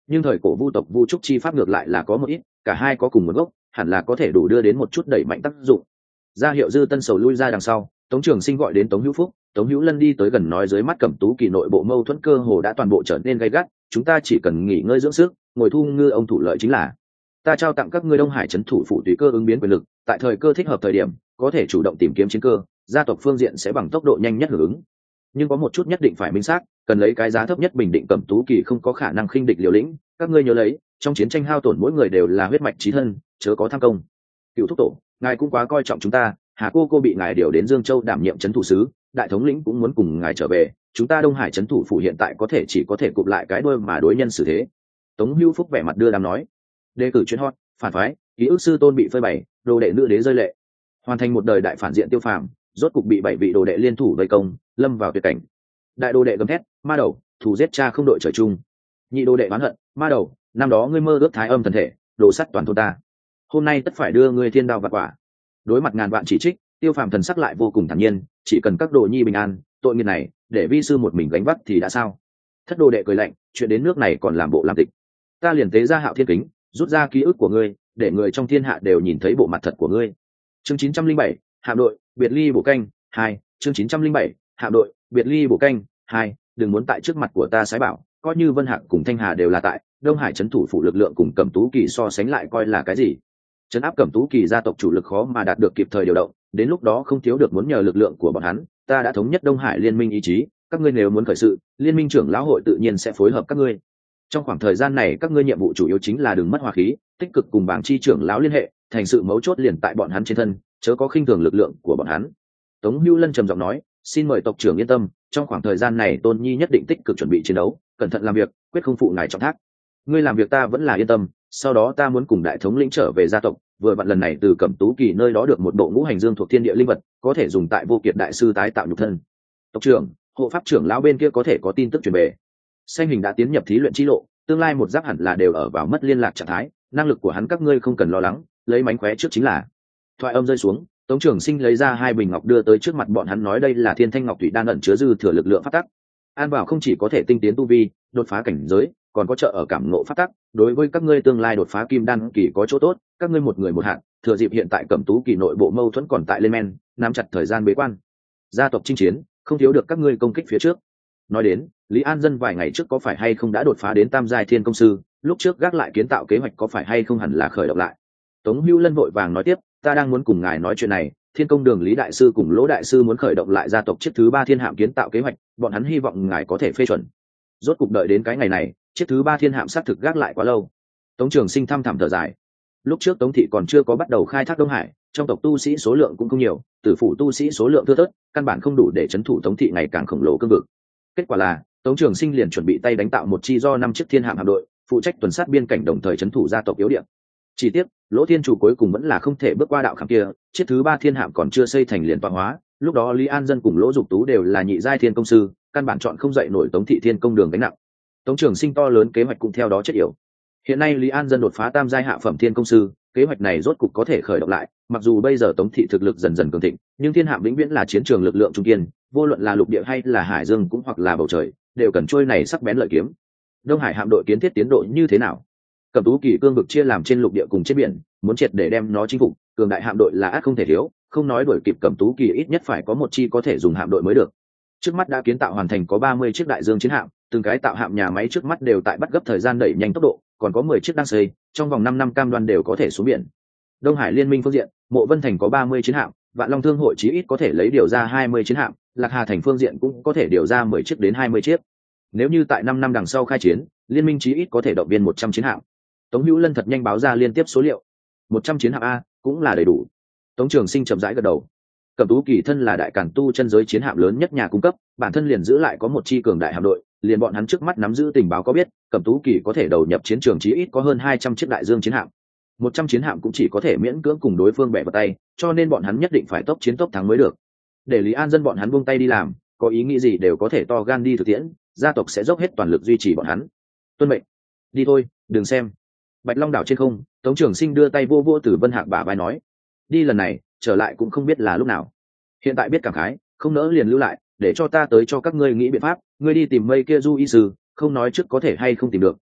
nhưng thời cổ vu tộc vu trúc chi pháp ngược lại là có một ít, cả hai có cùng một gốc, hẳn là có thể đủ đưa đến một chút đẩy mạnh tác dụng. Ra hiệu dư tân sầu lui ra đằng sau, Tống Trường Sinh gọi đến Tống Hữu Phúc, Tống Hữu Lân đi tới gần nói dưới mắt Cẩm Tú Kỳ nội bộ mâu thuẫn cơ hồ đã toàn bộ trở nên gay gắt, chúng ta chỉ cần nghỉ ngơi dưỡng sức, ngồi thu ngư ông thủ lợi chính là. Ta trao tặng các ngươi Đông Hải trấn thủ phủ tùy cơ ứng biến quyền lực, tại thời cơ thích hợp thời điểm, có thể chủ động tìm kiếm chiến cơ, gia tộc phương diện sẽ bằng tốc độ nhanh nhất hưởng ứng. Nhưng có một chút nhất định phải minh xác, cần lấy cái giá thấp nhất bình định Cẩm Tú Kỳ không có khả năng khinh địch liều lĩnh, các ngươi nhớ lấy, trong chiến tranh hao tổn mỗi người đều là huyết mạch chí thân, chớ có tham công. Cựu thúc tổ, ngài cũng quá coi trọng chúng ta, Hà cô cô bị ngài điều đến Dương Châu đảm nhiệm trấn thủ sứ, đại thống lĩnh cũng muốn cùng ngài trở về, chúng ta Đông Hải trấn thủ phủ hiện tại có thể chỉ có thể cụp lại cái đuôi mà đối nhân xử thế. Tống Hữu Phúc vẻ mặt đưa đám nói, đề cử chuyên hot, phản phái, ký ức sư tôn bị phơi bày, đồ đệ nữ đế rơi lệ, hoàn thành một đời đại phản diện Tiêu Phàm, rốt cục bị bảy vị đồ đệ liên thủ vây công, lâm vào tuyệt cảnh. Đại đồ đệ gầm thét, ma đầu, thù giết cha không đội trời chung. Nhị đồ đệ oán hận, ma đầu, năm đó ngươi mơ ước thái âm thần thể, đồ sắt toàn thôn ta, hôm nay tất phải đưa ngươi thiên đao vạn quả. Đối mặt ngàn vạn chỉ trích, Tiêu Phàm thần sắc lại vô cùng thản nhiên, chỉ cần các đồ nhi bình an, tội nghiệp này để vi sư một mình gánh vác thì đã sao. Thất đồ đệ cười lạnh, chuyện đến nước này còn làm bộ làm tịch, ta liền tế ra Hạo Thiên Kính, rút ra ký ức của ngươi, để người trong thiên hạ đều nhìn thấy bộ mặt thật của ngươi. Chương chín trăm linh bảy, hạm đội biệt ly bổ canh hai. Chương chín trăm linh bảy, hạm đội biệt ly bổ canh hai. Đừng muốn tại trước mặt của ta sái bảo, coi như Vân Hạc cùng Thanh Hà đều là tại, Đông Hải trấn thủ phủ lực lượng cùng Cẩm Tú Kỳ so sánh lại coi là cái gì. Trấn áp Cẩm Tú Kỳ gia tộc chủ lực khó mà đạt được kịp thời điều động, đến lúc đó không thiếu được muốn nhờ lực lượng của bọn hắn. Ta đã thống nhất Đông Hải liên minh ý chí, các ngươi nếu muốn khởi sự, liên minh trưởng lão hội tự nhiên sẽ phối hợp các ngươi. Trong khoảng thời gian này các ngươi nhiệm vụ chủ yếu chính là đừng mất hòa khí, tích cực cùng bảng chi trưởng lão liên hệ, thành sự mấu chốt liền tại bọn hắn trên thân, chớ có khinh thường lực lượng của bọn hắn. Tống Hữu Lân trầm giọng nói, xin mời tộc trưởng yên tâm, trong khoảng thời gian này Tôn Nhi nhất định tích cực chuẩn bị chiến đấu, cẩn thận làm việc, quyết không phụ ngài trọng thác. Ngươi làm việc ta vẫn là yên tâm, sau đó ta muốn cùng đại thống lĩnh trở về gia tộc, vừa vặn lần này từ Cẩm Tú Kỳ nơi đó được một bộ ngũ hành dương thuộc thiên địa linh vật, có thể dùng tại Vô Kiệt đại sư tái tạo nhục thân. Tộc trưởng, hộ pháp trưởng lão bên kia có thể có tin tức truyền về. Xanh hình đã tiến nhập thí luyện chi lộ, tương lai một giáp hẳn là đều ở vào mất liên lạc trạng thái, năng lực của hắn các ngươi không cần lo lắng, lấy mánh khóe trước chính là. Thoại âm rơi xuống, Tống Trường Sinh lấy ra hai bình ngọc đưa tới trước mặt bọn hắn, nói đây là Thiên Thanh Ngọc Thủy đan ẩn chứa dư thừa lực lượng pháp tắc. An bảo không chỉ có thể tinh tiến tu vi, đột phá cảnh giới, còn có trợ ở cảm ngộ pháp tắc, đối với các ngươi tương lai đột phá kim đan kỳ có chỗ tốt. Các ngươi một người một hạng, thừa dịp hiện tại Cẩm Tú Kỳ nội bộ mâu thuẫn còn tại lên men, nắm chặt thời gian bế quan. Gia tộc chinh chiến, không thiếu được các ngươi công kích phía trước. Nói đến, Lý An Dân vài ngày trước có phải hay không đã đột phá đến tam giai thiên công sư, lúc trước gác lại kiến tạo kế hoạch có phải hay không hẳn là khởi động lại. Tống Hữu Lân vội vàng nói tiếp, ta đang muốn cùng ngài nói chuyện này, Thiên Công Đường Lý đại sư cùng Lỗ đại sư muốn khởi động lại gia tộc chiếc thứ ba thiên hạm kiến tạo kế hoạch, bọn hắn hy vọng ngài có thể phê chuẩn. Rốt cục đợi đến cái ngày này, chiếc thứ ba thiên hạm xác thực gác lại quá lâu. Tống Trường Sinh thăm thẳm thở dài. Lúc trước Tống thị còn chưa có bắt đầu khai thác Đông Hải, trong tộc tu sĩ số lượng cũng không nhiều, tử phủ tu sĩ số lượng thưa thớt, căn bản không đủ để trấn thủ Tống thị ngày càng khổng lồ cương vực. Kết quả là, Tống Trường Sinh liền chuẩn bị tay đánh tạo một chi do năm chiếc thiên hạm hạm đội, phụ trách tuần sát biên cảnh đồng thời trấn thủ gia tộc yếu điểm. Chỉ tiếc, Lỗ Thiên Chủ cuối cùng vẫn là không thể bước qua đạo khảm kia, chiếc thứ ba thiên hạm còn chưa xây thành liền tọa hóa, lúc đó Lý An Dân cùng Lỗ Dục Tú đều là nhị giai thiên công sư, căn bản chọn không dậy nổi Tống thị thiên công đường gánh nặng. Tống Trường Sinh to lớn kế hoạch cũng theo đó chết yểu. Hiện nay Lý An Dân đột phá tam giai hạ phẩm thiên công sư, kế hoạch này rốt cục có thể khởi động lại, mặc dù bây giờ Tống thị thực lực dần dần cường thịnh, nhưng thiên hạm vĩnh viễn là chiến trường lực lượng trung kiên, vô luận là lục địa hay là hải dương cũng hoặc là bầu trời, đều cần trôi này sắc bén lợi kiếm. Đông Hải hạm đội kiến thiết tiến độ như thế nào? Cẩm Tú Kỳ cương vực chia làm trên lục địa cùng trên biển, muốn triệt để đem nó chinh phục, cường đại hạm đội là ắt không thể thiếu, không nói đuổi kịp Cẩm Tú Kỳ ít nhất phải có một chi có thể dùng hạm đội mới được. Trước mắt đã kiến tạo hoàn thành có ba mươi chiếc đại dương chiến hạm, từng cái tạo hạm nhà máy trước mắt đều tại bắt gấp thời gian đẩy nhanh tốc độ, còn có mười chiếc đang xây, trong vòng năm năm cam đoan đều có thể xuống biển. Đông Hải liên minh phương diện, Mộ Vân Thành có ba mươi chiến hạm, Vạn Long Thương hội chí ít có thể lấy điều ra hai mươi chiến hạm, Lạc Hà Thành phương diện cũng có thể điều ra mười chiếc đến hai mươi chiếc. Nếu như tại năm năm đằng sau khai chiến, liên minh chí ít có thể động viên một trăm chiến hạm. Tống Hữu Lân thật nhanh báo ra liên tiếp số liệu. một trăm chiến hạm a, cũng là đầy đủ. Tống Trường Sinh chậm rãi gật đầu. Cẩm Tú Kỳ thân là đại càn tu chân giới chiến hạm lớn nhất nhà cung cấp, bản thân liền giữ lại có một chi cường đại hạm đội, liền bọn hắn trước mắt nắm giữ tình báo có biết, Cẩm Tú Kỳ có thể đầu nhập chiến trường chí ít có hơn hai trăm chiếc đại dương chiến hạm. một trăm chiến hạm cũng chỉ có thể miễn cưỡng cùng đối phương bẻ vào tay, cho nên bọn hắn nhất định phải tốc chiến tốc thắng mới được. Để Lý An Dân bọn hắn buông tay đi làm, có ý nghĩ gì đều có thể to gan đi thực tiễn, gia tộc sẽ dốc hết toàn lực duy trì bọn hắn. Tuân mệnh. Đi thôi, đừng xem. Bạch Long đảo trên không, Tống Trường Sinh đưa tay vô vô Tử Vân Hạc bả vai nói, đi lần này, trở lại cũng không biết là lúc nào. Hiện tại biết cảm khái, không nỡ liền lưu lại, để cho ta tới cho các ngươi nghĩ biện pháp, ngươi đi tìm mây kia du y sư, không nói trước có thể hay không tìm được,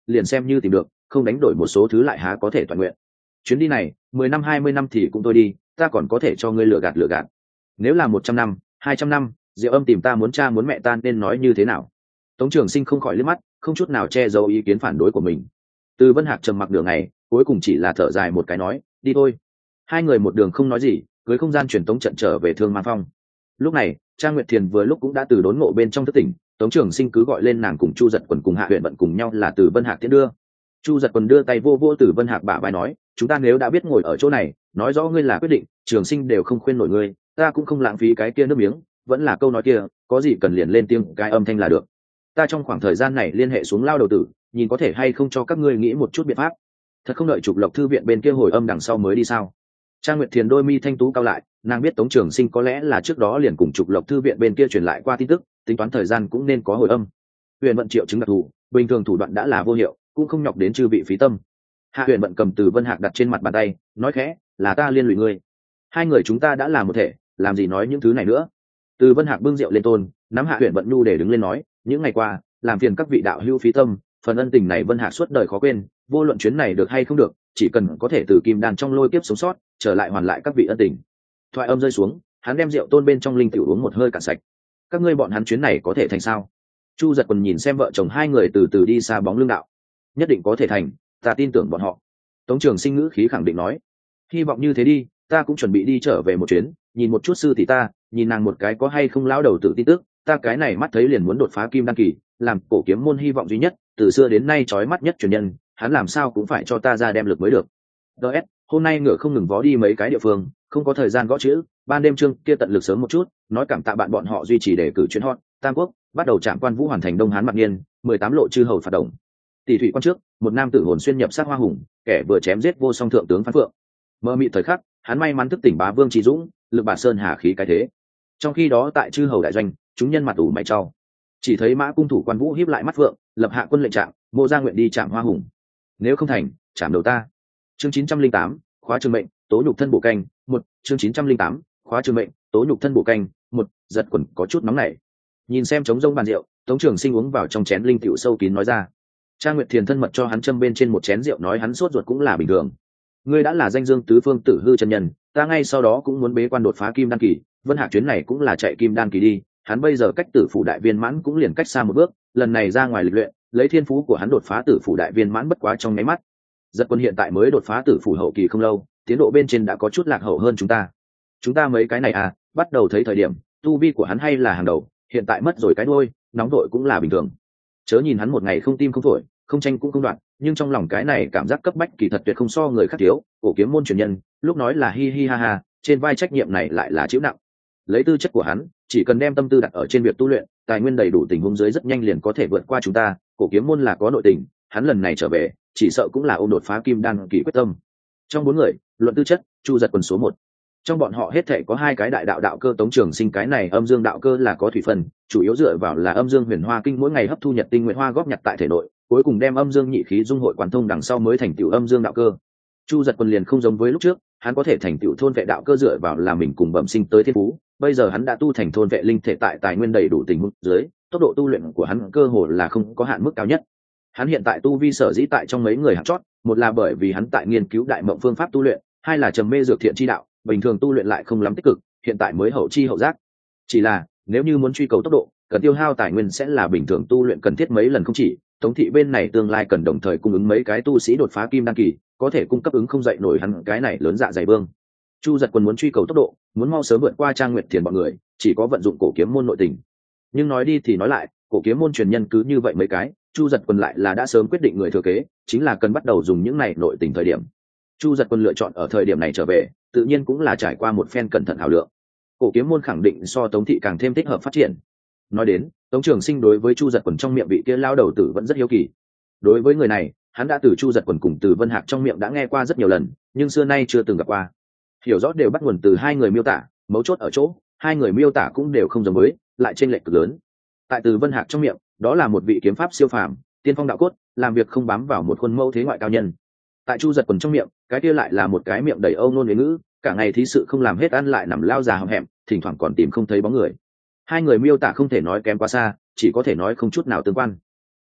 liền xem như tìm được không đánh đổi một số thứ lại há có thể toàn nguyện. Chuyến đi này mười năm hai mươi năm thì cũng thôi đi, ta còn có thể cho ngươi lừa gạt lừa gạt. Nếu là một trăm năm hai trăm năm, Diệu Âm tìm ta muốn cha muốn mẹ ta nên nói như thế nào? Tống Trường Sinh không khỏi liếc mắt, không chút nào che giấu ý kiến phản đối của mình. Từ Vân Hạc trầm mặc đường này, cuối cùng chỉ là thở dài một cái nói, đi thôi. Hai người một đường không nói gì, cưới không gian truyền tống trận trở về Thương Man Phong. Lúc này Trang Nguyệt Thiền vừa lúc cũng đã từ đốn ngộ bên trong thức tỉnh, Tống Trường Sinh cứ gọi lên nàng cùng Chu Giật Quần cùng Hạ Huyền Vận cùng nhau là Từ Vân Hạc tiễn đưa. Chu Giật Quần đưa tay vô vô Từ Vân Hạc bả vai nói, chúng ta nếu đã biết ngồi ở chỗ này, nói rõ ngươi là quyết định, Trường Sinh đều không khuyên nổi ngươi, ta cũng không lãng phí cái kia nước miếng, vẫn là câu nói kia, có gì cần liền lên tiếng cái âm thanh là được. Ta trong khoảng thời gian này liên hệ xuống lao đầu tử, nhìn có thể hay không cho các ngươi nghĩ một chút biện pháp. Thật không đợi Trục Lộc thư viện bên kia hồi âm đằng sau mới đi sao? Trang Nguyệt Thiền đôi mi thanh tú cao lại, nàng biết Tống Trường Sinh có lẽ là trước đó liền cùng Trục Lộc thư viện bên kia truyền lại qua tin tức, tính toán thời gian cũng nên có hồi âm. Huyền Vận triệu chứng đặc thù, bình thường thủ đoạn đã là vô hiệu, cũng không nhọc đến chư vị phí tâm. Hạ Huyền Vận cầm Từ Vân Hạc đặt trên mặt bàn tay, nói khẽ, là ta liên lụy ngươi. Hai người chúng ta đã là một thể, làm gì nói những thứ này nữa. Từ Vân Hạc bưng rượu lên tôn, nắm Hạ Huyền Vận nhu để đứng lên nói, những ngày qua làm phiền các vị đạo hữu phí tâm, phần ân tình này Vân Hạc suốt đời khó quên, vô luận chuyến này được hay không được, chỉ cần có thể từ kim đan trong lôi kiếp sống sót, trở lại hoàn lại các vị ân tình. Thoại âm rơi xuống, hắn đem rượu tôn bên trong linh tiểu uống một hơi cạn sạch. Các ngươi bọn hắn chuyến này có thể thành sao? Chu Giật Quần nhìn xem vợ chồng hai người từ từ đi xa bóng lưng đạo, nhất định có thể thành, ta tin tưởng bọn họ. Tống Trường Sinh ngữ khí khẳng định nói, hy vọng như thế đi, ta cũng chuẩn bị đi trở về một chuyến, nhìn một chút sư tỷ ta, nhìn nàng một cái có hay không lão đầu tự tin tức, ta cái này mắt thấy liền muốn đột phá kim đan kỳ, làm cổ kiếm môn hy vọng duy nhất, từ xưa đến nay chói mắt nhất truyền nhân, hắn làm sao cũng phải cho ta ra đem lực mới được. ds hôm nay ngựa không ngừng vó đi mấy cái địa phương, không có thời gian gõ chữ, ban đêm trương kia tận lực sớm một chút, nói cảm tạ bạn bọn họ duy trì để cử chuyến hot. Tam Quốc bắt đầu trạm quan vũ hoàn thành Đông Hán Mạc Niên, mười tám lộ chư hầu phạt động. Tỷ thủy quan trước, một nam tử hồn xuyên nhập sát hoa hùng, kẻ vừa chém giết vô song thượng tướng Phan Phượng. Mơ mị thời khắc, hắn may mắn thức tỉnh bá vương Trí Dũng, lực bà sơn hà khí cái thế. Trong khi đó tại chư hầu đại doanh, chúng nhân mặt ủ mày trao, chỉ thấy Mã cung thủ quan vũ hiếp lại mắt Phượng, lập hạ quân lệnh trạng, Mộ Gia nguyện đi chạm hoa hùng, nếu không thành, chạm đầu ta. Chương chín trăm linh tám, khóa trường mệnh, tố nhục thân bổ canh, một. Chương chín trăm linh tám, khóa trường mệnh, tố nhục thân bổ canh, một. Giật Quần có chút nóng nảy. Nhìn xem trống rông bàn rượu, Tống Trường Sinh uống vào trong chén linh tiểu sâu kín nói ra. Trang Nguyệt Thiền thân mật cho hắn châm bên trên một chén rượu, nói hắn sốt ruột cũng là bình thường. Ngươi đã là danh dương tứ phương tử hư chân nhân, ta ngay sau đó cũng muốn bế quan đột phá kim đan kỳ, Vân Hạc chuyến này cũng là chạy kim đan kỳ đi, hắn bây giờ cách tử phủ đại viên mãn cũng liền cách xa một bước, lần này ra ngoài lịch luyện, lấy thiên phú của hắn đột phá tử phủ đại viên mãn bất quá trong nháy mắt. Giật Quân hiện tại mới đột phá tử phủ hậu kỳ không lâu, tiến độ bên trên đã có chút lạc hậu hơn chúng ta. Chúng ta mấy cái này à, bắt đầu thấy thời điểm, tu vi của hắn hay là hàng đầu, hiện tại mất rồi cái đuôi, nóng vội cũng là bình thường. Chớ nhìn hắn một ngày không tim không phổi, không tranh cũng không đoạn, nhưng trong lòng cái này cảm giác cấp bách kỳ thật tuyệt không so người khác thiếu. Cổ kiếm môn truyền nhân, lúc nói là hi hi ha ha, trên vai trách nhiệm này lại là chịu nặng. Lấy tư chất của hắn, chỉ cần đem tâm tư đặt ở trên việc tu luyện, tài nguyên đầy đủ tình huống dưới rất nhanh liền có thể vượt qua chúng ta. Cổ kiếm môn là có nội tình, hắn lần này trở về, chỉ sợ cũng là ôm đột phá kim đan kỳ quyết tâm. Trong bốn người, luận tư chất, Chu Giật Quần số một. Trong bọn họ hết thể có hai cái đại đạo đạo cơ. Tống Trường Sinh cái này âm dương đạo cơ là có thủy phân, chủ yếu dựa vào là âm dương huyền hoa kinh mỗi ngày hấp thu nhật tinh nguyện hoa góp nhặt tại thể nội, cuối cùng đem âm dương nhị khí dung hội quán thông đằng sau mới thành tựu âm dương đạo cơ. Chu Giật Quân liền không giống với lúc trước, hắn có thể thành tựu thôn vệ đạo cơ dựa vào là mình cùng bẩm sinh tới thiên phú, bây giờ hắn đã tu thành thôn vệ linh thể tại tài nguyên đầy đủ tình huống dưới, tốc độ tu luyện của hắn cơ hồ là không có hạn mức cao nhất. Hắn hiện tại tu vi sở dĩ tại trong mấy người hạng chót, một là bởi vì hắn tại nghiên cứu đại mộng phương pháp tu luyện, hai là trầm mê dược thiện chi đạo, bình thường tu luyện lại không lắm tích cực, hiện tại mới hậu chi hậu giác. Chỉ là nếu như muốn truy cầu tốc độ, cần tiêu hao tài nguyên sẽ là bình thường tu luyện cần thiết mấy lần không chỉ. Tống thị bên này tương lai cần đồng thời cung ứng mấy cái tu sĩ đột phá kim đan kỳ, có thể cung cấp ứng không dậy nổi hắn cái này lớn dạ dày vương. Chu Giật Quân muốn truy cầu tốc độ, muốn mau sớm vượt qua Trang Nguyệt Thiền bọn người, chỉ có vận dụng cổ kiếm môn nội tình. Nhưng nói đi thì nói lại, cổ kiếm môn truyền nhân cứ như vậy mấy cái, Chu Giật Quân lại là đã sớm quyết định người thừa kế, chính là cần bắt đầu dùng những này nội tình thời điểm. Chu Giật Quân lựa chọn ở thời điểm này trở về, tự nhiên cũng là trải qua một phen cẩn thận thảo lượng. Cổ kiếm môn khẳng định so Tống thị càng thêm thích hợp phát triển. Nói đến, Tống Trường Sinh đối với Chu Giật Quần trong miệng vị kia lao đầu tử vẫn rất hiếu kỳ. Đối với người này, hắn đã từ Chu Giật Quần cùng từ Vân Hạc trong miệng đã nghe qua rất nhiều lần, nhưng xưa nay chưa từng gặp qua. Hiểu rõ đều bắt nguồn từ hai người miêu tả, mấu chốt ở chỗ, hai người miêu tả cũng đều không giống với, lại chênh lệch cực lớn. Tại từ Vân Hạc trong miệng, đó là một vị kiếm pháp siêu phàm, tiên phong đạo cốt, làm việc không bám vào một khuôn mẫu thế ngoại cao nhân. Tại Chu Giật Quần trong miệng, cái kia lại là một cái miệng đầy âu nôn huế ngữ, cả ngày thí sự không làm hết ăn lại nằm lao già hậm hẹm, thỉnh thoảng còn tìm không thấy bóng người. Hai người miêu tả không thể nói kém quá xa, chỉ có thể nói không chút nào tương quan.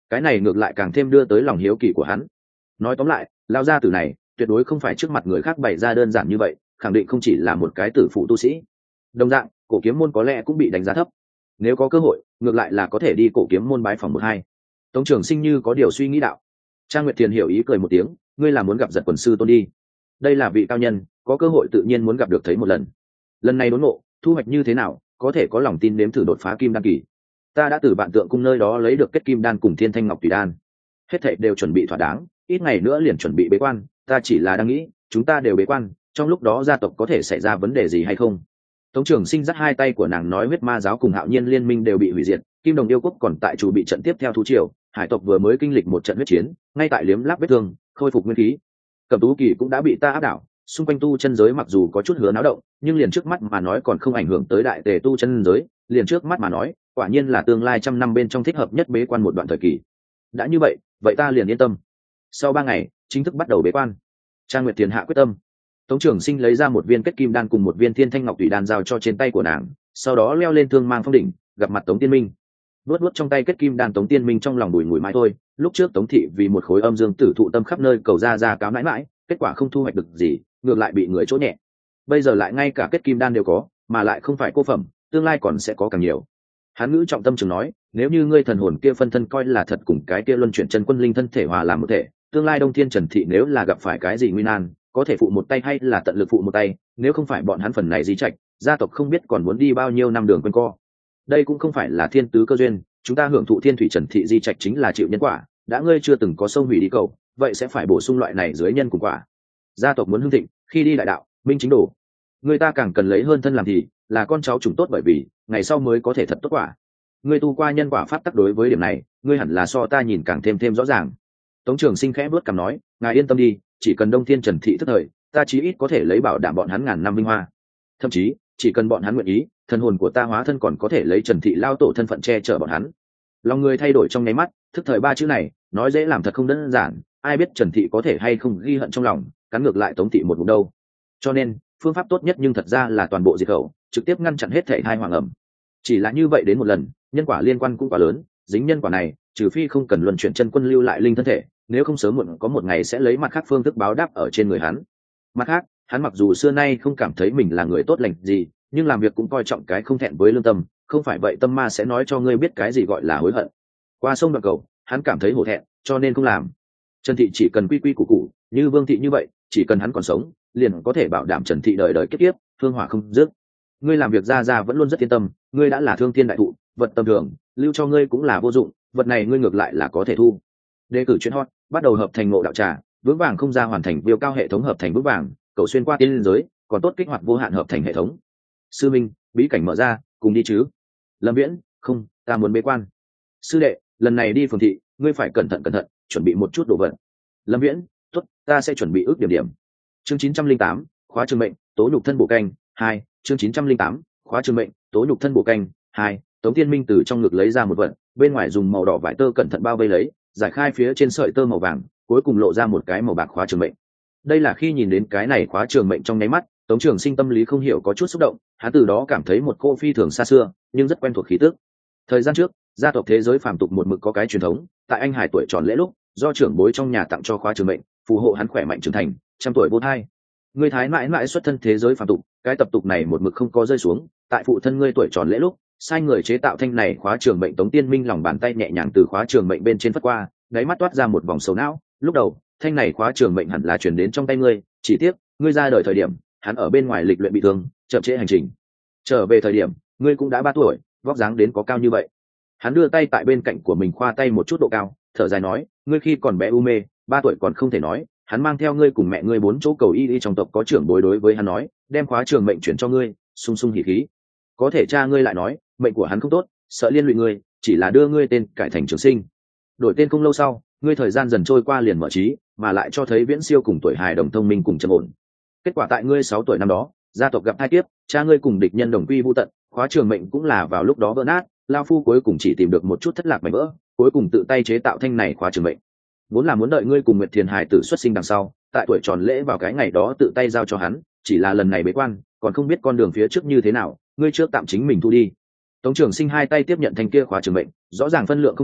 cái này ngược lại càng thêm đưa tới lòng hiếu kỳ của hắn. Nói tóm lại, lao gia tử này tuyệt đối không phải trước mặt người khác bày ra đơn giản như vậy, khẳng định không chỉ là một cái tử phụ tu sĩ. Đồng dạng, cổ kiếm môn có lẽ cũng bị đánh giá thấp. Nếu có cơ hội, ngược lại là có thể đi cổ kiếm môn bái phòng một hai. Tống Trường Sinh như có điều suy nghĩ đạo. Trang Nguyệt Thiền hiểu ý cười một tiếng, ngươi là muốn gặp Giật Quần sư tôn đi. Đây là vị cao nhân, có cơ hội tự nhiên muốn gặp được thấy một lần. Lần này đốn ngộ, thu hoạch như thế nào, có thể có lòng tin nếm thử đột phá kim đan kỳ. Ta đã từ Vạn Tượng cung nơi đó lấy được kết kim đan cùng Thiên Thanh Ngọc Tùy đan, hết thảy đều chuẩn bị thỏa đáng, ít ngày nữa liền chuẩn bị bế quan. Ta chỉ là đang nghĩ, chúng ta đều bế quan, trong lúc đó gia tộc có thể xảy ra vấn đề gì hay không. Tống Trường Sinh dắt hai tay của nàng nói huyết ma giáo cùng Hạo Nhiên liên minh đều bị hủy diệt, Kim Đồng yêu quốc còn tại chủ bị trận tiếp theo thú triều, hải tộc vừa mới kinh lịch một trận huyết chiến, ngay tại liếm láp vết thương, khôi phục nguyên khí. Cẩm Tú Kỳ cũng đã bị ta áp đảo, xung quanh tu chân giới mặc dù có chút hứa náo động, nhưng liền trước mắt mà nói còn không ảnh hưởng tới đại tề tu chân giới, liền trước mắt mà nói, quả nhiên là tương lai trăm năm bên trong thích hợp nhất bế quan một đoạn thời kỳ. Đã như vậy, vậy ta liền yên tâm. Sau ba ngày, chính thức bắt đầu bế quan. Trang Nguyệt Tiền hạ quyết tâm. Tống Trường Sinh lấy ra một viên kết kim đan cùng một viên Thiên Thanh Ngọc Tùy đan giao cho trên tay của nàng, sau đó leo lên thương mang phong đỉnh, gặp mặt Tống Tiên Minh. Luốt luốt trong tay kết kim đan, Tống Tiên Minh trong lòng bùi ngùi mãi thôi, lúc trước Tống thị vì một khối âm dương tử thụ tâm khắp nơi cầu ra ra cáo nãi mãi, kết quả không thu hoạch được gì, ngược lại bị người chỗ nhẹ. Bây giờ lại ngay cả kết kim đan đều có, mà lại không phải cô phẩm, tương lai còn sẽ có càng nhiều. Hán ngữ trọng tâm trường nói, nếu như ngươi thần hồn kia phân thân coi là thật cùng cái kia luân chuyển chân quân linh thân thể hòa làm một thể, tương lai Đông Thiên Trần thị nếu là gặp phải cái gì nguy nan, có thể phụ một tay hay là tận lực phụ một tay, nếu không phải bọn hắn phần này di trạch, gia tộc không biết còn muốn đi bao nhiêu năm đường quanh co. Đây cũng không phải là thiên tứ cơ duyên, chúng ta hưởng thụ thiên thủy Trần thị di trạch chính là chịu nhân quả, đã ngươi chưa từng có sông hủy đi cầu, vậy sẽ phải bổ sung loại này dưới nhân cùng quả. Gia tộc muốn hưng thịnh, khi đi đại đạo, minh chính đồ, người ta càng cần lấy hơn thân làm thì là con cháu chủng tốt, bởi vì ngày sau mới có thể thật tốt quả. Ngươi tu qua nhân quả pháp tắc, đối với điểm này, ngươi hẳn là so ta nhìn càng thêm thêm rõ ràng. Tống Trường Sinh khẽ bước cằm nói, ngài yên tâm đi, chỉ cần Đông Thiên Trần thị thức thời, ta chí ít có thể lấy bảo đảm bọn hắn ngàn năm vinh hoa. Thậm chí, chỉ cần bọn hắn nguyện ý, thần hồn của ta hóa thân còn có thể lấy Trần thị lao tổ thân phận che chở bọn hắn. Lòng người thay đổi trong nháy mắt, thức thời ba chữ này, nói dễ làm thật không đơn giản, ai biết Trần thị có thể hay không ghi hận trong lòng, cắn ngược lại Tống thị một ngụm đâu. Cho nên, phương pháp tốt nhất nhưng thật ra là toàn bộ diệt khẩu, trực tiếp ngăn chặn hết thảy hai hoàng ẩm. Chỉ là như vậy đến một lần, nhân quả liên quan cũng quá lớn, dính nhân quả này, trừ phi không cần luân chuyển chân quân lưu lại linh thân thể, nếu không sớm muộn có một ngày sẽ lấy mặt khác phương thức báo đáp ở trên người hắn. Mặt khác, hắn mặc dù xưa nay không cảm thấy mình là người tốt lành gì, nhưng làm việc cũng coi trọng cái không thẹn với lương tâm, không phải vậy tâm ma sẽ nói cho ngươi biết cái gì gọi là hối hận. Qua sông đoạn cầu, hắn cảm thấy hổ thẹn, cho nên không làm. Trần thị chỉ cần quy quy củ củ, như Vương thị như vậy, chỉ cần hắn còn sống, liền có thể bảo đảm Trần thị đời đời kiếp kiếp, thương hỏa không dứt. Ngươi làm việc ra ra vẫn luôn rất yên tâm, ngươi đã là thương thiên đại thụ, vật tầm thường, lưu cho ngươi cũng là vô dụng, vật này ngươi ngược lại là có thể thu. Đề cử chuyên hot, bắt đầu hợp thành ngộ đạo trà, vững vàng không ra hoàn thành viêu cao hệ thống hợp thành vững vàng, cầu xuyên qua tiên liên giới, còn tốt kích hoạt vô hạn hợp thành hệ thống. Sư minh, bí cảnh mở ra, cùng đi chứ? Lâm Viễn, không, ta muốn bế quan. Sư đệ, lần này đi phường thị, ngươi phải cẩn thận cẩn thận, chuẩn bị một chút đồ vật. Lâm Viễn, tốt, ta sẽ chuẩn bị ước điểm điểm. Chương chín trăm linh tám, khóa trường mệnh, tố nhục thân bổ canh, hai, chương chín trăm linh tám, khóa trường mệnh, tố nhục thân bổ canh, hai. Tống Thiên Minh từ trong ngực lấy ra một vật, bên ngoài dùng màu đỏ vải tơ cẩn thận bao vây lấy, giải khai phía trên sợi tơ màu vàng, cuối cùng lộ ra một cái màu bạc khóa trường mệnh. Đây là khi nhìn đến cái này khóa trường mệnh trong nháy mắt, Tống Trường Sinh tâm lý không hiểu có chút xúc động, hắn từ đó cảm thấy một cô phi thường xa xưa, nhưng rất quen thuộc khí tức. Thời gian trước, gia tộc thế giới phàm tục một mực có cái truyền thống, tại anh hải tuổi tròn lễ lúc, do trưởng bối trong nhà tặng cho khóa trường mệnh, phù hộ hắn khỏe mạnh trưởng thành, trăm tuổi vô thai. Ngươi thái mãi mãi xuất thân thế giới phàm tục, cái tập tục này một mực không có rơi xuống, tại phụ thân ngươi tuổi tròn lễ lúc, sai người chế tạo thanh này khóa trường mệnh. Tống Tiên Minh lòng bàn tay nhẹ nhàng từ khóa trường mệnh bên trên phất qua, đáy mắt toát ra một vòng sầu não. Lúc đầu, thanh này khóa trường mệnh hẳn là truyền đến trong tay ngươi, chỉ tiếc, ngươi ra đời thời điểm, hắn ở bên ngoài lịch luyện bị thương, chậm trễ hành trình. Trở về thời điểm, ngươi cũng đã ba tuổi, vóc dáng đến có cao như vậy. Hắn đưa tay tại bên cạnh của mình khoa tay một chút độ cao, thở dài nói, ngươi khi còn bé u mê, ba tuổi còn không thể nói, hắn mang theo ngươi cùng mẹ ngươi bốn chỗ cầu y y trong tộc có trưởng bối đối với hắn nói, đem khóa trường mệnh chuyển cho ngươi, sung sung hỉ khí. Có thể cha ngươi lại nói, mệnh của hắn không tốt, sợ liên lụy ngươi, chỉ là đưa ngươi tên cải thành Trường Sinh. Đổi tên không lâu sau, ngươi thời gian dần trôi qua liền mở trí, mà lại cho thấy viễn siêu cùng tuổi hài đồng thông minh cùng trầm ổn. Kết quả tại ngươi sáu tuổi năm đó, gia tộc gặp hai kiếp, cha ngươi cùng địch nhân đồng quy vu tận, khóa trường mệnh cũng là vào lúc đó vỡ nát, lao phu cuối cùng chỉ tìm được một chút thất lạc mảnh vỡ, cuối cùng tự tay chế tạo thanh này khóa trường mệnh. Vốn là muốn đợi ngươi cùng Nguyệt Thiền Hải tử xuất sinh đằng sau, tại tuổi tròn lễ vào cái ngày đó tự tay giao cho hắn, chỉ là lần này bế quan, còn không biết con đường phía trước như thế nào, ngươi trước tạm chính mình thu đi. Tống Trường Sinh hai tay tiếp nhận thanh kia khóa trường mệnh, rõ ràng phân lượng không nặng,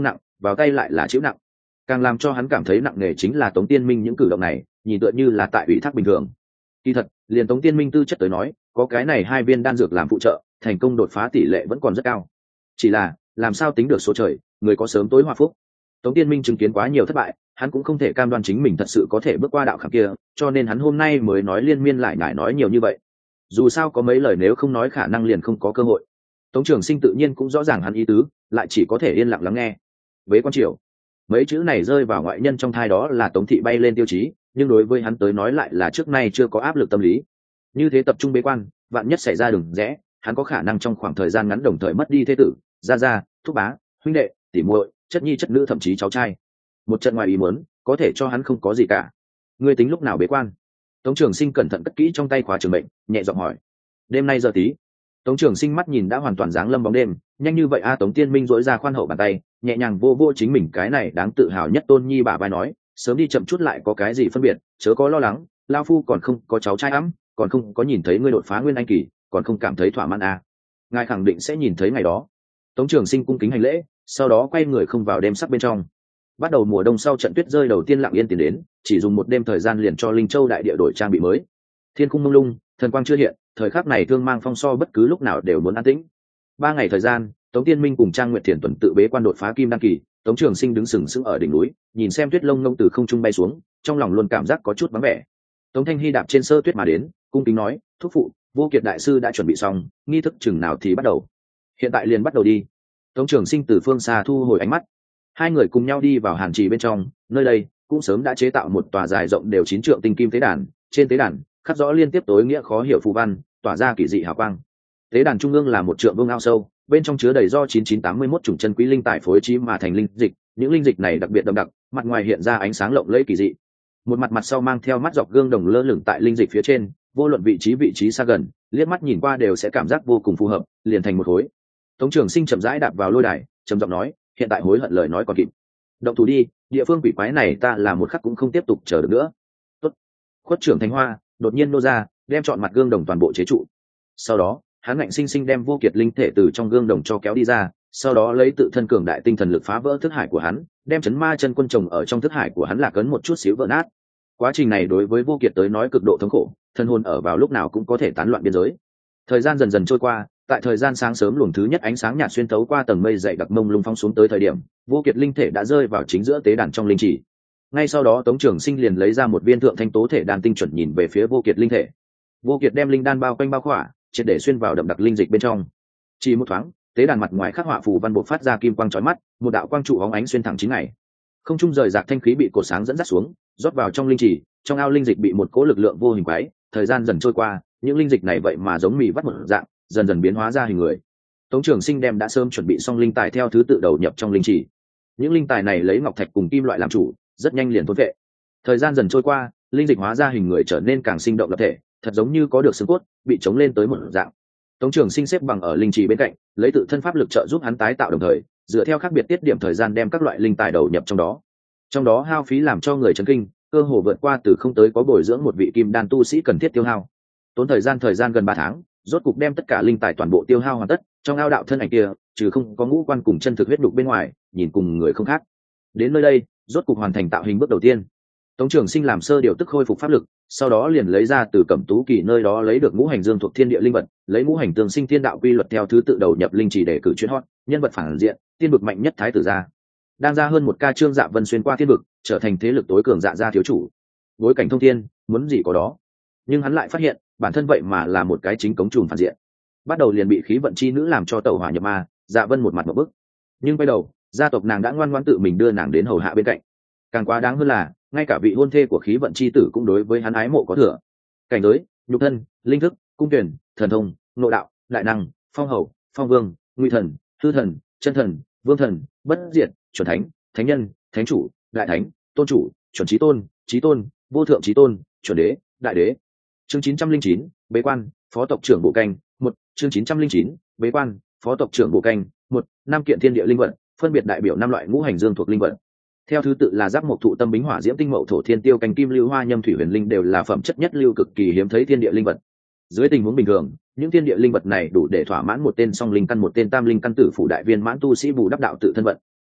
vào tay lại là chịu nặng. Càng làm cho hắn cảm thấy nặng nề chính là Tống Tiên Minh những cử động này nhìn tựa như là tại ủy thác bình thường. Kỳ thật liền Tống Tiên Minh tư chất tới nói, có cái này hai viên đan dược làm phụ trợ, thành công đột phá tỷ lệ vẫn còn rất cao. Chỉ là làm sao tính được số trời, người có sớm tối hòa phúc. Tống Tiên Minh chứng kiến quá nhiều thất bại, hắn cũng không thể cam đoan chính mình thật sự có thể bước qua đạo khảm kia, cho nên hắn hôm nay mới nói liên miên lại nhải nói nhiều như vậy. Dù sao có mấy lời nếu không nói khả năng liền không có cơ hội. Tống Trường Sinh tự nhiên cũng rõ ràng hắn ý tứ, lại chỉ có thể yên lặng lắng nghe. Vế quan triều, mấy chữ này rơi vào ngoại nhân trong thai đó là Tống thị bay lên tiêu chí, nhưng đối với hắn tới nói lại là trước nay chưa có áp lực tâm lý. Như thế tập trung bế quan, vạn nhất xảy ra đường rẽ, hắn có khả năng trong khoảng thời gian ngắn đồng thời mất đi thế tử, gia gia, thúc bá, huynh đệ, tỷ muội, chất nhi chất nữ, thậm chí cháu trai. Một trận ngoài ý muốn, có thể cho hắn không có gì cả. Ngươi tính lúc nào bế quan? Tống Trường Sinh cẩn thận cất kỹ trong tay khóa trường mệnh, nhẹ giọng hỏi. Đêm nay giờ tí. Tống Trường Sinh mắt nhìn đã hoàn toàn dáng lâm bóng đêm, nhanh như vậy a. Tống Tiên Minh dỗi ra khoan hậu bàn tay, nhẹ nhàng vô vô chính mình cái này đáng tự hào nhất tôn nhi bả vai nói, sớm đi chậm chút lại có cái gì phân biệt, chớ có lo lắng, lao phu còn không có cháu trai ấm, còn không có nhìn thấy ngươi đột phá nguyên anh kỳ, còn không cảm thấy thỏa mãn à. Ngài khẳng định sẽ nhìn thấy ngày đó. Tống Trường Sinh cung kính hành lễ, sau đó quay người không vào đêm sắc bên trong. Bắt đầu mùa đông sau trận tuyết rơi đầu tiên lặng yên tiến đến, chỉ dùng một đêm thời gian liền cho Linh Châu đại địa đổi trang bị mới. Thiên khung mông lung, thần quang chưa hiện, thời khắc này thương mang phong so bất cứ lúc nào đều muốn an tĩnh. Ba ngày thời gian, Tống Tiên Minh cùng Trang Nguyệt Thiền tuần tự bế quan đột phá kim đan kỳ. Tống Trường Sinh đứng sừng sững ở đỉnh núi, nhìn xem tuyết lông ngông từ không trung bay xuống, trong lòng luôn cảm giác có chút vắng vẻ. Tống Thanh Hy đạp trên sơ tuyết mà đến, cung kính nói, thúc phụ, Vô Kiệt đại sư đã chuẩn bị xong, nghi thức chừng nào thì bắt đầu? Hiện tại liền bắt đầu đi. Tống Trường Sinh từ phương xa thu hồi ánh mắt, hai người cùng nhau đi vào hàn trì bên trong. Nơi đây cũng sớm đã chế tạo một tòa dài rộng đều chín trượng tinh kim tế đàn, trên tế đàn khắc rõ liên tiếp tối nghĩa khó hiểu phù văn, tỏa ra kỳ dị hào quang. Tế đàn trung ương là một trượng vương ao sâu, bên trong chứa đầy do chín chín tám mươi mốt chủng chân quý linh tài phối trí mà thành linh dịch. Những linh dịch này đặc biệt đậm đặc, mặt ngoài hiện ra ánh sáng lộng lẫy kỳ dị. Một mặt mặt sau mang theo mắt dọc gương đồng lơ lửng tại linh dịch phía trên, vô luận vị trí vị trí xa gần, liếc mắt nhìn qua đều sẽ cảm giác vô cùng phù hợp, liền thành một khối. Tống Trường Sinh chậm rãi đạp vào lôi đài, trầm giọng nói, hiện tại hối hận lời nói còn kịp. Động thủ đi, địa phương quỷ quái này ta là một khắc cũng không tiếp tục chờ được nữa. Tốt. Khuất trưởng Thánh Hoa đột nhiên nô ra, đem chọn mặt gương đồng toàn bộ chế trụ. Sau đó, hắn ngạnh sinh sinh đem Vô Kiệt linh thể từ trong gương đồng cho kéo đi ra, sau đó lấy tự thân cường đại tinh thần lực phá vỡ thức hải của hắn, đem chấn ma chân quân trồng ở trong thức hải của hắn là cấn một chút xíu vỡ nát. Quá trình này đối với Vô Kiệt tới nói cực độ thống khổ, thân hồn ở vào lúc nào cũng có thể tán loạn biên giới. Thời gian dần dần trôi qua, tại thời gian sáng sớm luồng thứ nhất ánh sáng nhạt xuyên thấu qua tầng mây dày đặc mông lung phong xuống tới thời điểm, Vô Kiệt linh thể đã rơi vào chính giữa tế đàn trong linh chỉ. Ngay sau đó Tống Trường Sinh liền lấy ra một viên thượng thanh tố thể đan tinh chuẩn nhìn về phía Vô Kiệt linh thể. Vô Kiệt đem linh đan bao quanh bao khỏa, triệt để xuyên vào đậm đặc linh dịch bên trong. Chỉ một thoáng, tế đàn mặt ngoài khắc họa phù văn bộc phát ra kim quang chói mắt, một đạo quang trụ óng ánh xuyên thẳng chín ngày. Không trung rời rạc thanh khí bị cột sáng dẫn dắt xuống, rót vào trong linh chỉ, trong ao linh dịch bị một cỗ lực lượng vô hình quái. Thời gian dần trôi qua, những linh dịch này vậy mà giống mì vắt một dạng, dần dần biến hóa ra hình người. Tống Trường Sinh đem đã sớm chuẩn bị xong linh tài theo thứ tự đầu nhập trong linh chỉ. Những linh tài này lấy ngọc thạch cùng kim loại làm chủ, rất nhanh liền thôn vệ. Thời gian dần trôi qua, linh dịch hóa ra hình người trở nên càng sinh động lập thể, thật giống như có được xương cốt, bị chống lên tới một dạng. Tống Trường Sinh xếp bằng ở linh trì bên cạnh, lấy tự thân pháp lực trợ giúp hắn tái tạo đồng thời, dựa theo khác biệt tiết điểm thời gian đem các loại linh tài đầu nhập trong đó. Trong đó hao phí làm cho người chấn kinh, cơ hồ vượt qua từ không tới có bồi dưỡng một vị kim đan tu sĩ cần thiết tiêu hao. Tốn thời gian thời gian gần ba tháng, rốt cục đem tất cả linh tài toàn bộ tiêu hao hoàn tất. Trong ao đạo thân ảnh kia, trừ không có ngũ quan cùng chân thực huyết đục bên ngoài, nhìn cùng người không khác. Đến nơi đây, rốt cục hoàn thành tạo hình bước đầu tiên. Tống Trường Sinh làm sơ điều tức khôi phục pháp lực, sau đó liền lấy ra từ Cẩm Tú Kỳ nơi đó lấy được ngũ hành dương thuộc thiên địa linh vật, lấy ngũ hành tương sinh thiên đạo quy luật theo thứ tự đầu nhập linh chỉ để cử chuyên hot, nhân vật phản diện, tiên vực mạnh nhất thái tử gia. Đang ra hơn một ca Trương Dạ Vân xuyên qua thiên vực, trở thành thế lực tối cường dạ gia thiếu chủ. Bối cảnh thông thiên, muốn gì có đó. Nhưng hắn lại phát hiện, bản thân vậy mà là một cái chính cống trùm phản diện. Bắt đầu liền bị khí vận chi nữ làm cho tẩu hỏa nhập ma, Dạ Vân một mặt một bức. Nhưng quay đầu, gia tộc nàng đã ngoan ngoãn tự mình đưa nàng đến hầu hạ bên cạnh. Càng quá đáng hơn là, ngay cả vị hôn thê của khí vận chi tử cũng đối với hắn ái mộ có thừa. Cảnh giới, nhục thân, linh thức, cung tuyển, thần thông, nội đạo, đại năng, phong hầu, phong vương, nguy thần, hư thần, chân thần, vương thần, bất diệt, chuẩn thánh, thánh nhân, thánh chủ, đại thánh, tôn chủ, chuẩn chí tôn, chí tôn, vô thượng chí tôn, chuẩn đế, đại đế. Chương chín trăm linh chín, bế quan, phó tộc trưởng bộ canh, một. Chương chín trăm linh chín, bế quan, phó tộc trưởng bộ canh, một. Năm kiện thiên địa linh vật, phân biệt đại biểu năm loại ngũ hành dương thuộc linh vật. Theo thứ tự là giáp mộc thụ tâm bính hỏa diễm tinh mậu thổ thiên tiêu canh kim lưu hoa nhâm thủy huyền linh đều là phẩm chất nhất lưu cực kỳ hiếm thấy thiên địa linh vật. Dưới tình huống bình thường, những thiên địa linh vật này đủ để thỏa mãn một tên song linh căn một tên tam linh căn tử phủ đại viên mãn tu sĩ bù đắp đạo tự thân vận.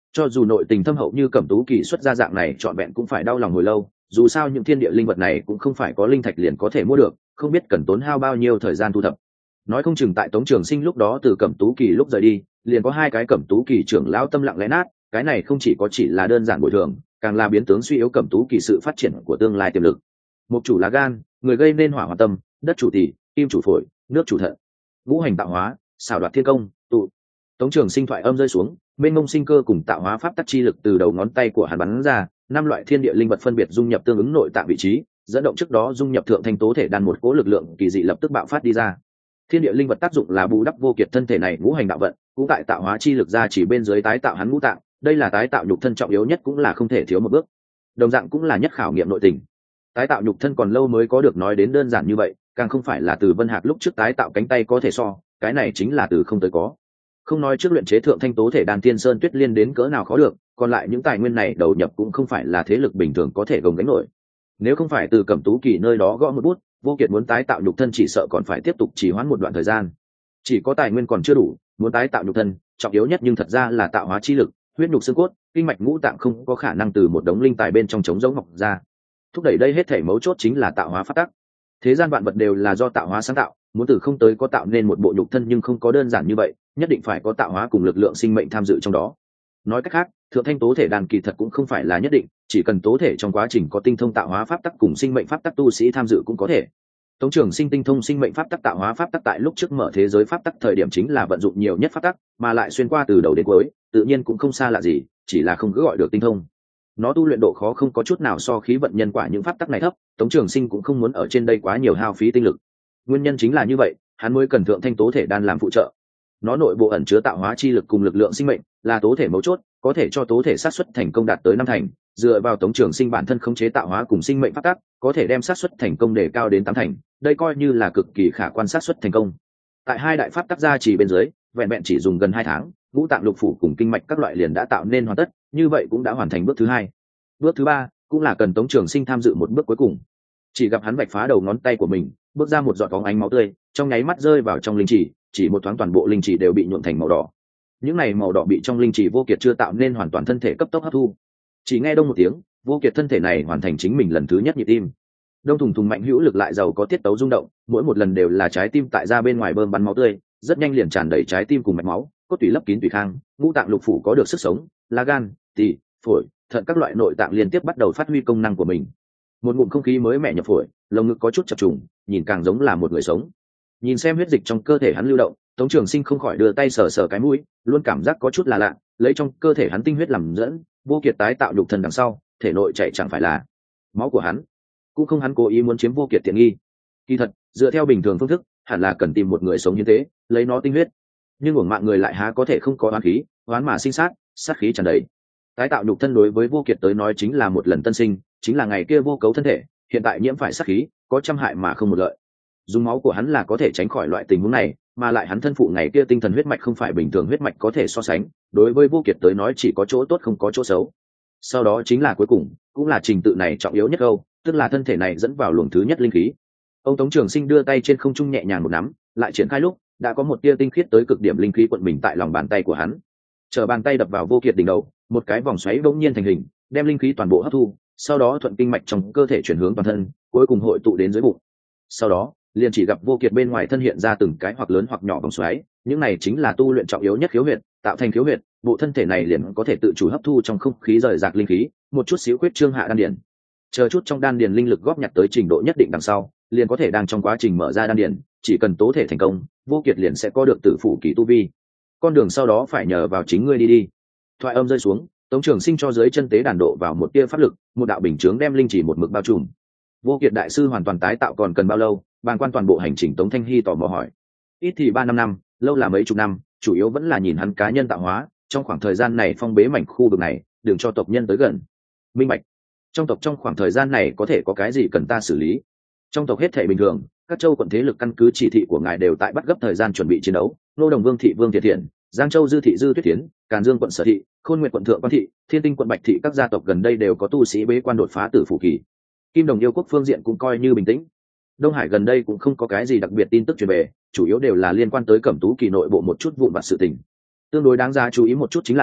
Cho dù nội tình thâm hậu như Cẩm Tú Kỳ xuất ra dạng này trọn vẹn cũng phải đau lòng hồi lâu, dù sao những thiên địa linh vật này cũng không phải có linh thạch liền có thể mua được, không biết cần tốn hao bao nhiêu thời gian thu thập. Nói không chừng tại Tống Trường Sinh lúc đó từ Cẩm Tú Kỳ lúc rời đi, liền có hai cái Cẩm Tú Kỳ trưởng lão tâm lặng lẽ nát, cái này không chỉ có chỉ là đơn giản bồi thường, càng là biến tướng suy yếu Cẩm Tú Kỳ sự phát triển của tương lai tiềm lực. Mục chủ lá gan, người gây nên hỏa hỏa tâm, đất chủ tỷ, kim chủ phổi, nước chủ thận, ngũ hành tạo hóa, xảo đoạt thiên công, tụ. Tống Trường Sinh thoại âm rơi xuống, mênh mông sinh cơ cùng tạo hóa pháp tắc chi lực từ đầu ngón tay của hắn bắn ra, năm loại thiên địa linh vật phân biệt dung nhập tương ứng nội tạng vị trí, dẫn động trước đó dung nhập thượng thanh tố thể đan một cỗ lực lượng kỳ dị lập tức bạo phát đi ra. Thiên địa linh vật tác dụng là bù đắp vô kiệt thân thể này ngũ hành đạo vận, cũng tại tạo hóa chi lực ra chỉ bên dưới tái tạo hắn ngũ tạng, đây là tái tạo nhục thân trọng yếu nhất cũng là không thể thiếu một bước. Đồng dạng cũng là nhất khảo nghiệm nội tình. Tái tạo nhục thân còn lâu mới có được nói đến đơn giản như vậy, càng không phải là từ Vân Hạc lúc trước tái tạo cánh tay có thể so, cái này chính là từ không tới có. Không nói trước luyện chế thượng thanh tố thể đan tiên sơn tuyết liên đến cỡ nào khó được, còn lại những tài nguyên này đầu nhập cũng không phải là thế lực bình thường có thể gồng gánh nổi. Nếu không phải từ Cẩm Tú Kỳ nơi đó gõ một bút, vô kiệt muốn tái tạo nhục thân chỉ sợ còn phải tiếp tục trì hoãn một đoạn thời gian. Chỉ có tài nguyên còn chưa đủ, muốn tái tạo nhục thân, trọng yếu nhất nhưng thật ra là tạo hóa chi lực, huyết nhục xương cốt, kinh mạch ngũ tạng không có khả năng từ một đống linh tài bên trong trống rỗng mọc ra. Thúc đẩy đây hết thảy mấu chốt chính là tạo hóa pháp tắc. Thế gian vạn vật đều là do tạo hóa sáng tạo, muốn từ không tới có tạo nên một bộ nhục thân nhưng không có đơn giản như vậy, nhất định phải có tạo hóa cùng lực lượng sinh mệnh tham dự trong đó. Nói cách khác, thượng thanh tố thể đan kỳ thật cũng không phải là nhất định, chỉ cần tố thể trong quá trình có tinh thông tạo hóa pháp tắc cùng sinh mệnh pháp tắc tu sĩ tham dự cũng có thể. Tống Trường Sinh tinh thông sinh mệnh pháp tắc tạo hóa pháp tắc tại lúc trước mở thế giới pháp tắc thời điểm chính là vận dụng nhiều nhất pháp tắc, mà lại xuyên qua từ đầu đến cuối, tự nhiên cũng không xa lạ gì, chỉ là không cứ gọi được tinh thông. Nó tu luyện độ khó không có chút nào so khí vận nhân quả những pháp tắc này thấp, Tống Trường Sinh cũng không muốn ở trên đây quá nhiều hao phí tinh lực. Nguyên nhân chính là như vậy, hắn mới cần thượng thanh tố thể đan làm phụ trợ. Nó nội bộ ẩn chứa tạo hóa chi lực cùng lực lượng sinh mệnh, là tố thể mấu chốt, có thể cho tố thể sát suất thành công đạt tới năm thành, dựa vào Tống Trường Sinh bản thân khống chế tạo hóa cùng sinh mệnh pháp tắc, có thể đem sát suất thành công đề cao đến tám thành, đây coi như là cực kỳ khả quan sát suất thành công. Tại hai đại pháp tắc gia chỉ bên dưới, vẹn vẹn chỉ dùng gần hai tháng, ngũ tạng lục phủ cùng kinh mạch các loại liền đã tạo nên hoàn tất, như vậy cũng đã hoàn thành bước thứ hai. Bước thứ ba cũng là cần Tống Trường Sinh tham dự một bước cuối cùng. Chỉ gặp hắn vạch phá đầu ngón tay của mình, bước ra một giọt bóng ánh máu tươi, trong nháy mắt rơi vào trong linh chỉ, chỉ một thoáng toàn bộ linh chỉ đều bị nhuộm thành màu đỏ. Những này màu đỏ bị trong linh chỉ vô kiệt chưa tạo nên hoàn toàn thân thể cấp tốc hấp thu. Chỉ nghe đông một tiếng, vô kiệt thân thể này hoàn thành chính mình lần thứ nhất nhịp tim. Đông thùng thùng mạnh hữu lực lại giàu có tiết tấu rung động, mỗi một lần đều là trái tim tại ra bên ngoài bơm bắn máu tươi, rất nhanh liền tràn đầy trái tim cùng mạch máu, cốt tủy lấp kín tủy khang, ngũ tạng lục phủ có được sức sống, lá gan, tỳ, phổi, thận các loại nội tạng liên tiếp bắt đầu phát huy công năng của mình. Một ngụm không khí mới mẻ nhập phổi, lồng ngực có chút chập trùng, nhìn càng giống là một người sống. Nhìn xem huyết dịch trong cơ thể hắn lưu động, Tống Trường Sinh không khỏi đưa tay sờ sờ cái mũi, luôn cảm giác có chút là lạ, lấy trong cơ thể hắn tinh huyết làm dẫn, vô kiệt tái tạo nhục thân đằng sau, thể nội chạy chẳng phải là máu của hắn, cũng không hắn cố ý muốn chiếm vô kiệt tiện nghi. Kỳ thật, dựa theo bình thường phương thức, hẳn là cần tìm một người sống như thế, lấy nó tinh huyết. Nhưng uổng mạng người lại há có thể không có oán khí, oán mà sinh sát, sát khí tràn đầy. Tái tạo nhục thân đối với vô kiệt tới nói chính là một lần tân sinh, chính là ngày kia vô cấu thân thể, hiện tại nhiễm phải sát khí, có trăm hại mà không một lợi. Dùng máu của hắn là có thể tránh khỏi loại tình huống này, mà lại hắn thân phụ ngày kia tinh thần huyết mạch không phải bình thường huyết mạch có thể so sánh, đối với vô kiệt tới nói chỉ có chỗ tốt không có chỗ xấu. Sau đó chính là cuối cùng, cũng là trình tự này trọng yếu nhất câu, tức là thân thể này dẫn vào luồng thứ nhất linh khí. Ông Tống Trường Sinh đưa tay trên không trung nhẹ nhàng một nắm, lại triển khai lúc, đã có một tia tinh khiết tới cực điểm linh khí quận mình tại lòng bàn tay của hắn. Chờ bàn tay đập vào vô kiệt đỉnh đầu, một cái vòng xoáy bỗng nhiên thành hình, đem linh khí toàn bộ hấp thu, sau đó thuận kinh mạch trong cơ thể chuyển hướng toàn thân, cuối cùng hội tụ đến dưới bụng. Sau đó, liền chỉ gặp vô kiệt bên ngoài thân hiện ra từng cái hoặc lớn hoặc nhỏ vòng xoáy, những này chính là tu luyện trọng yếu nhất khiếu huyệt, tạo thành khiếu huyệt, bộ thân thể này liền có thể tự chủ hấp thu trong không khí rời rạc linh khí, một chút xíu quyết trương hạ đan điền. Chờ chút trong đan điền linh lực góp nhặt tới trình độ nhất định đằng sau, liền có thể đang trong quá trình mở ra đan điền, chỉ cần tố thể thành công, vô kiệt liền sẽ có được tử phủ kỳ tu vi. Con đường sau đó phải nhờ vào chính ngươi đi đi. Thoại âm rơi xuống, Tống Trường Sinh cho dưới chân tế đàn độ vào một tia pháp lực, một đạo bình chướng đem linh chỉ một mực bao trùm. Vô kiệt đại sư hoàn toàn tái tạo còn cần bao lâu? Bàn quan toàn bộ hành trình Tống Thanh Hy tò mò hỏi. Ít thì ba năm năm, lâu là mấy chục năm, chủ yếu vẫn là nhìn hắn cá nhân tạo hóa. Trong khoảng thời gian này phong bế mảnh khu vực này, đừng cho tộc nhân tới gần. Minh bạch. Trong tộc trong khoảng thời gian này có thể có cái gì cần ta xử lý? Trong tộc hết thảy bình thường, các châu quận thế lực căn cứ chỉ thị của ngài đều tại bắt gấp thời gian chuẩn bị chiến đấu. Nô Đồng Vương thị Vương Thiệt Thiện, Giang Châu Dư thị Dư Tuyết Thiến, Càn Dương quận Sở thị, Khôn Nguyệt quận Thượng Quan thị, Thiên Tinh quận Bạch thị các gia tộc gần đây đều có tu sĩ bế quan đột phá tử phủ kỳ. Kim Đồng yêu quốc phương diện cũng coi như bình tĩnh. Đông Hải gần đây cũng không có cái gì đặc biệt tin tức truyền về, chủ yếu đều là liên quan tới Cẩm Tú kỳ nội bộ một chút vụn vặt sự tình. Tương đối đáng giá chú ý một chút chính là,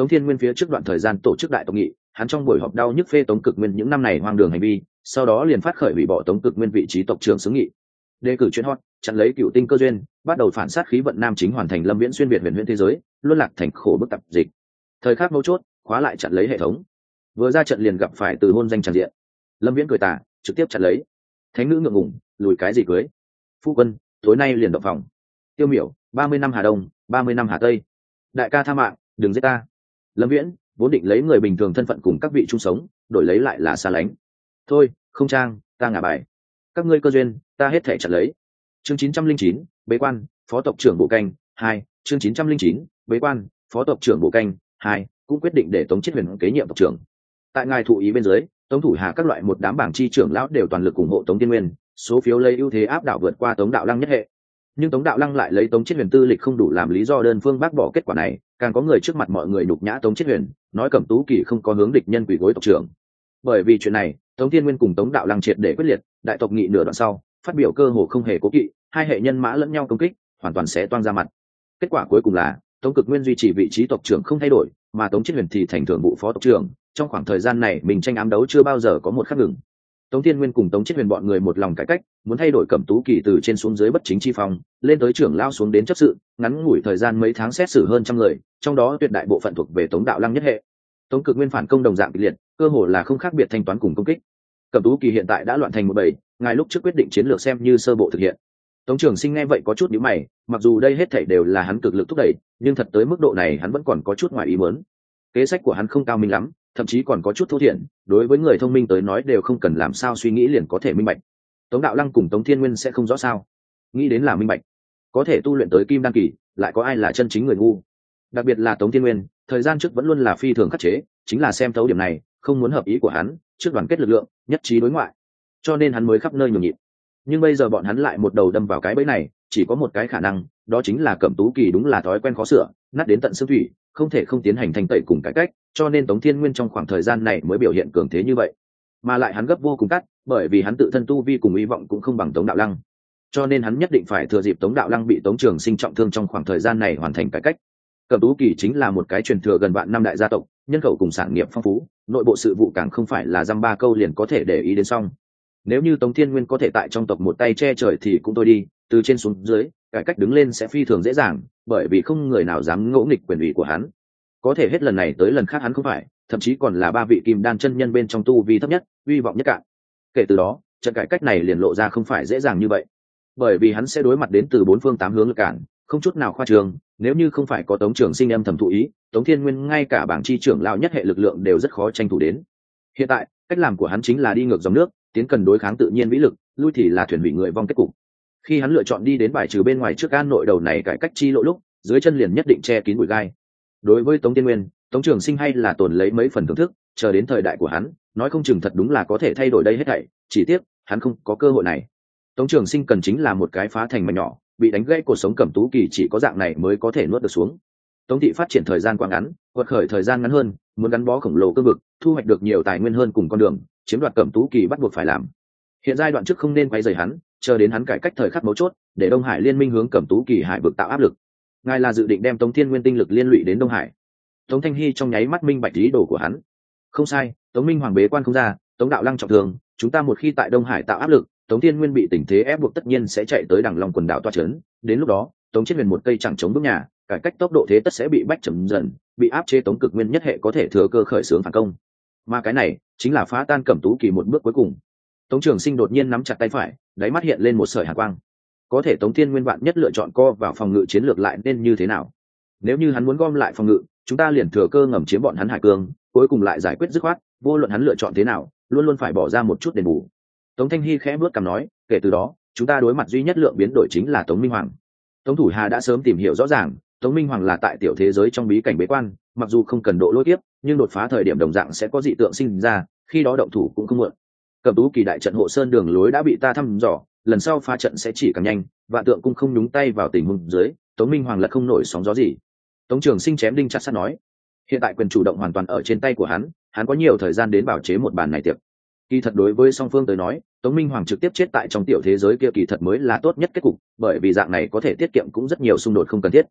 Tống Thiên Nguyên phía trước đoạn thời gian tổ chức đại tộc nghị, hắn trong buổi họp đau nhức phê Tống Cực Nguyên những năm này hoang đường hành vi, sau đó liền phát khởi hủy bỏ Tống Cực Nguyên vị trí tộc trưởng xướng nghị, đề cử chuyện hot, chặn lấy cựu tinh cơ duyên, bắt đầu phản sát khí vận nam chính, hoàn thành Lâm Viễn xuyên việt huyền huyễn thế giới, luân lạc thành khổ bức tập dịch. Thời khắc mấu chốt, khóa lại chặn lấy hệ thống. Vừa ra trận liền gặp phải từ hôn danh tràn diện. Lâm Viễn cười tà, trực tiếp chặn lấy. Thánh nữ ngượng ngùng, lùi cái gì cưới? Phu quân, tối nay liền động phòng. Tiêu Miểu, ba mươi năm Hà Đông, ba mươi năm Hà Tây. Đại ca tha mạng, đừng giết ta. Lâm Viễn vốn định lấy người bình thường thân phận cùng các vị chung sống, đổi lấy lại là xa lánh. Thôi, không trang, ta ngả bài. Các ngươi cơ duyên, ta hết thể chặn lấy. Chương chín trăm linh chín, bế quan, phó tộc trưởng bộ canh hai. Chương chín trăm linh chín, bế quan, phó tộc trưởng bộ canh hai, cũng quyết định để Tống Chiết Huyền kế nhiệm tộc trưởng. Tại ngài thụ ý bên dưới, Tống thủ hạ các loại một đám bảng chi trưởng lão đều toàn lực ủng hộ Tống Thiên Nguyên, số phiếu lấy ưu thế áp đảo vượt qua Tống Đạo Lăng nhất hệ. Nhưng Tống Đạo Lăng lại lấy Tống Chiết Huyền tư lịch không đủ làm lý do đơn phương bác bỏ kết quả này, càng có người trước mặt mọi người nhục nhã Tống Chiết Huyền, nói Cẩm Tú Kỳ không có hướng địch nhân quỷ gối tộc trưởng. Bởi vì chuyện này, Tống Thiên Nguyên cùng Tống Đạo Lăng triệt để quyết liệt, đại tộc nghị nửa đoạn sau, phát biểu cơ hồ không hề cố kỵ, hai hệ nhân mã lẫn nhau công kích, hoàn toàn sẽ toang ra mặt. Kết quả cuối cùng là Tống Cực Nguyên duy trì vị trí tộc trưởng không thay đổi, mà Tống Chiết Huyền thì thành thường vụ phó tộc trưởng. Trong khoảng thời gian này, mình tranh ám đấu chưa bao giờ có một khắc ngừng. Tống Thiên Nguyên cùng Tống Chiết Huyền bọn người một lòng cải cách, muốn thay đổi Cẩm Tú Kỳ từ trên xuống dưới bất chính chi phong, lên tới trưởng lao xuống đến chấp sự, ngắn ngủi thời gian mấy tháng xét xử hơn trăm người, trong đó tuyệt đại bộ phận thuộc về Tống Đạo Lăng nhất hệ. Tống Cực Nguyên phản công đồng dạng kịch liệt, cơ hồ là không khác biệt thanh toán cùng công kích. Cẩm Tú Kỳ hiện tại đã loạn thành một bầy, ngài lúc trước quyết định chiến lược xem như sơ bộ thực hiện. Tống Trường Sinh nghe vậy có chút nhíu mày, mặc dù đây hết thảy đều là hắn cực lực thúc đẩy, nhưng thật tới mức độ này hắn vẫn còn có chút ngoài ý muốn. Kế sách của hắn không cao minh lắm, thậm chí còn có chút thô thiển, đối với người thông minh tới nói đều không cần làm sao suy nghĩ liền có thể minh bạch. Tống Đạo Lăng cùng Tống Thiên Nguyên sẽ không rõ sao? Nghĩ đến là minh bạch. Có thể tu luyện tới kim đan kỳ, lại có ai là chân chính người ngu? Đặc biệt là Tống Thiên Nguyên, thời gian trước vẫn luôn là phi thường khắc chế, chính là xem thấu điểm này, không muốn hợp ý của hắn, trước đoàn kết lực lượng, nhất trí đối ngoại. Cho nên hắn mới khắp nơi nhường nhịn. Nhưng bây giờ bọn hắn lại một đầu đâm vào cái bẫy này, chỉ có một cái khả năng, đó chính là Cẩm Tú Kỳ đúng là thói quen khó sửa, nát đến tận xương thủy, không thể không tiến hành thanh tẩy cùng cải cách, cho nên Tống Thiên Nguyên trong khoảng thời gian này mới biểu hiện cường thế như vậy. Mà lại hắn gấp vô cùng cắt, bởi vì hắn tự thân tu vi cùng hy vọng cũng không bằng Tống Đạo Lăng, cho nên hắn nhất định phải thừa dịp Tống Đạo Lăng bị Tống Trường Sinh trọng thương trong khoảng thời gian này hoàn thành cải cách. Cẩm Tú Kỳ chính là một cái truyền thừa gần vạn năm đại gia tộc, nhân khẩu cùng sản nghiệp phong phú, nội bộ sự vụ càng không phải là dăm ba câu liền có thể để ý đến xong. Nếu như Tống Thiên Nguyên có thể tại trong tộc một tay che trời thì cũng thôi đi, từ trên xuống dưới, cải cách đứng lên sẽ phi thường dễ dàng, bởi vì không người nào dám ngỗ nghịch quyền ủy của hắn. Có thể hết lần này tới lần khác hắn không phải, thậm chí còn là ba vị kim đan chân nhân bên trong tu vi thấp nhất, uy vọng nhất cạn. Kể từ đó, trận cải cách này liền lộ ra không phải dễ dàng như vậy, bởi vì hắn sẽ đối mặt đến từ bốn phương tám hướng lực cản, không chút nào khoa trương. Nếu như không phải có Tống Trường Sinh âm thầm thụ ý, Tống Thiên Nguyên ngay cả bảng chi trưởng lão nhất hệ lực lượng đều rất khó tranh thủ đến. Hiện tại, cách làm của hắn chính là đi ngược dòng nước, tiến cần đối kháng tự nhiên vĩ lực, lui thì là thuyền bị người vong kết cục. Khi hắn lựa chọn đi đến bài trừ bên ngoài trước an nội đầu này cải cách chi lộ lúc, dưới chân liền nhất định che kín bụi gai. Đối với Tống Thiên Nguyên, Tống Trường Sinh hay là tồn lấy mấy phần thưởng thức, chờ đến thời đại của hắn, nói không chừng thật đúng là có thể thay đổi đây hết thảy, chỉ tiếc hắn không có cơ hội này. Tống Trường Sinh cần chính là một cái phá thành mảnh nhỏ, bị đánh gãy cuộc sống Cẩm Tú Kỳ chỉ có dạng này mới có thể nuốt được xuống. Tống thị phát triển thời gian quá ngắn, quật khởi thời gian ngắn hơn, muốn gắn bó khổng lồ cương vực, thu hoạch được nhiều tài nguyên hơn cùng con đường, chiếm đoạt Cẩm Tú Kỳ bắt buộc phải làm. Hiện giai đoạn trước không nên quay rời hắn, chờ đến hắn cải cách thời khắc mấu chốt, để Đông Hải liên minh hướng Cẩm Tú Kỳ hải vực tạo áp lực. Ngài là dự định đem Tống Thiên Nguyên tinh lực liên lụy đến Đông Hải? Tống Thanh Hy trong nháy mắt minh bạch ý đồ của hắn. Không sai, Tống Minh Hoàng bế quan không ra, Tống Đạo Lăng trọng thương, chúng ta một khi tại Đông Hải tạo áp lực, Tống Thiên Nguyên bị tình thế ép buộc tất nhiên sẽ chạy tới Đằng Long quần đảo toa trấn, đến lúc đó, Tống Chiết Huyền một cây chẳng chống bước nhà, cải cách tốc độ thế tất sẽ bị bách chậm dần, bị áp chế. Tống Cực Nguyên nhất hệ có thể thừa cơ khởi xướng phản công, mà cái này chính là phá tan Cẩm Tú Kỳ một bước cuối cùng. Tống Trường Sinh đột nhiên nắm chặt tay phải, đáy mắt hiện lên một sợi hàn quang. Có thể Tống Thiên Nguyên vạn nhất lựa chọn co vào phòng ngự chiến lược lại nên như thế nào? Nếu như hắn muốn gom lại phòng ngự, chúng ta liền thừa cơ ngầm chiếm bọn hắn hải cương, cuối cùng lại giải quyết dứt khoát, vô luận hắn lựa chọn thế nào, luôn luôn phải bỏ ra một chút đền bù. Tống Thanh Hy khẽ bước cằm nói, kể từ đó, chúng ta đối mặt duy nhất lượng biến đổi chính là Tống Minh Hoàng. Tống Thủ Hà đã sớm tìm hiểu rõ ràng, Tống Minh Hoàng là tại tiểu thế giới trong bí cảnh bế quan, mặc dù không cần độ lôi tiếp, nhưng đột phá thời điểm đồng dạng sẽ có dị tượng sinh ra, khi đó động thủ cũng không muộn. Cẩm Tú Kỳ đại trận hộ sơn đường lối đã bị ta thăm dò, lần sau phá trận sẽ chỉ càng nhanh, vạn tượng cũng không nhúng tay vào tình huống dưới, Tống Minh Hoàng lật không nổi sóng gió gì. Tống Trường Sinh chém đinh chặt sắt nói, hiện tại quyền chủ động hoàn toàn ở trên tay của hắn, hắn có nhiều thời gian đến bảo chế một bàn này tiệc. Kỳ thật đối với song phương tới nói, Tống Minh Hoàng trực tiếp chết tại trong tiểu thế giới kia kỳ thật mới là tốt nhất kết cục, bởi vì dạng này có thể tiết kiệm cũng rất nhiều xung đột không cần thiết.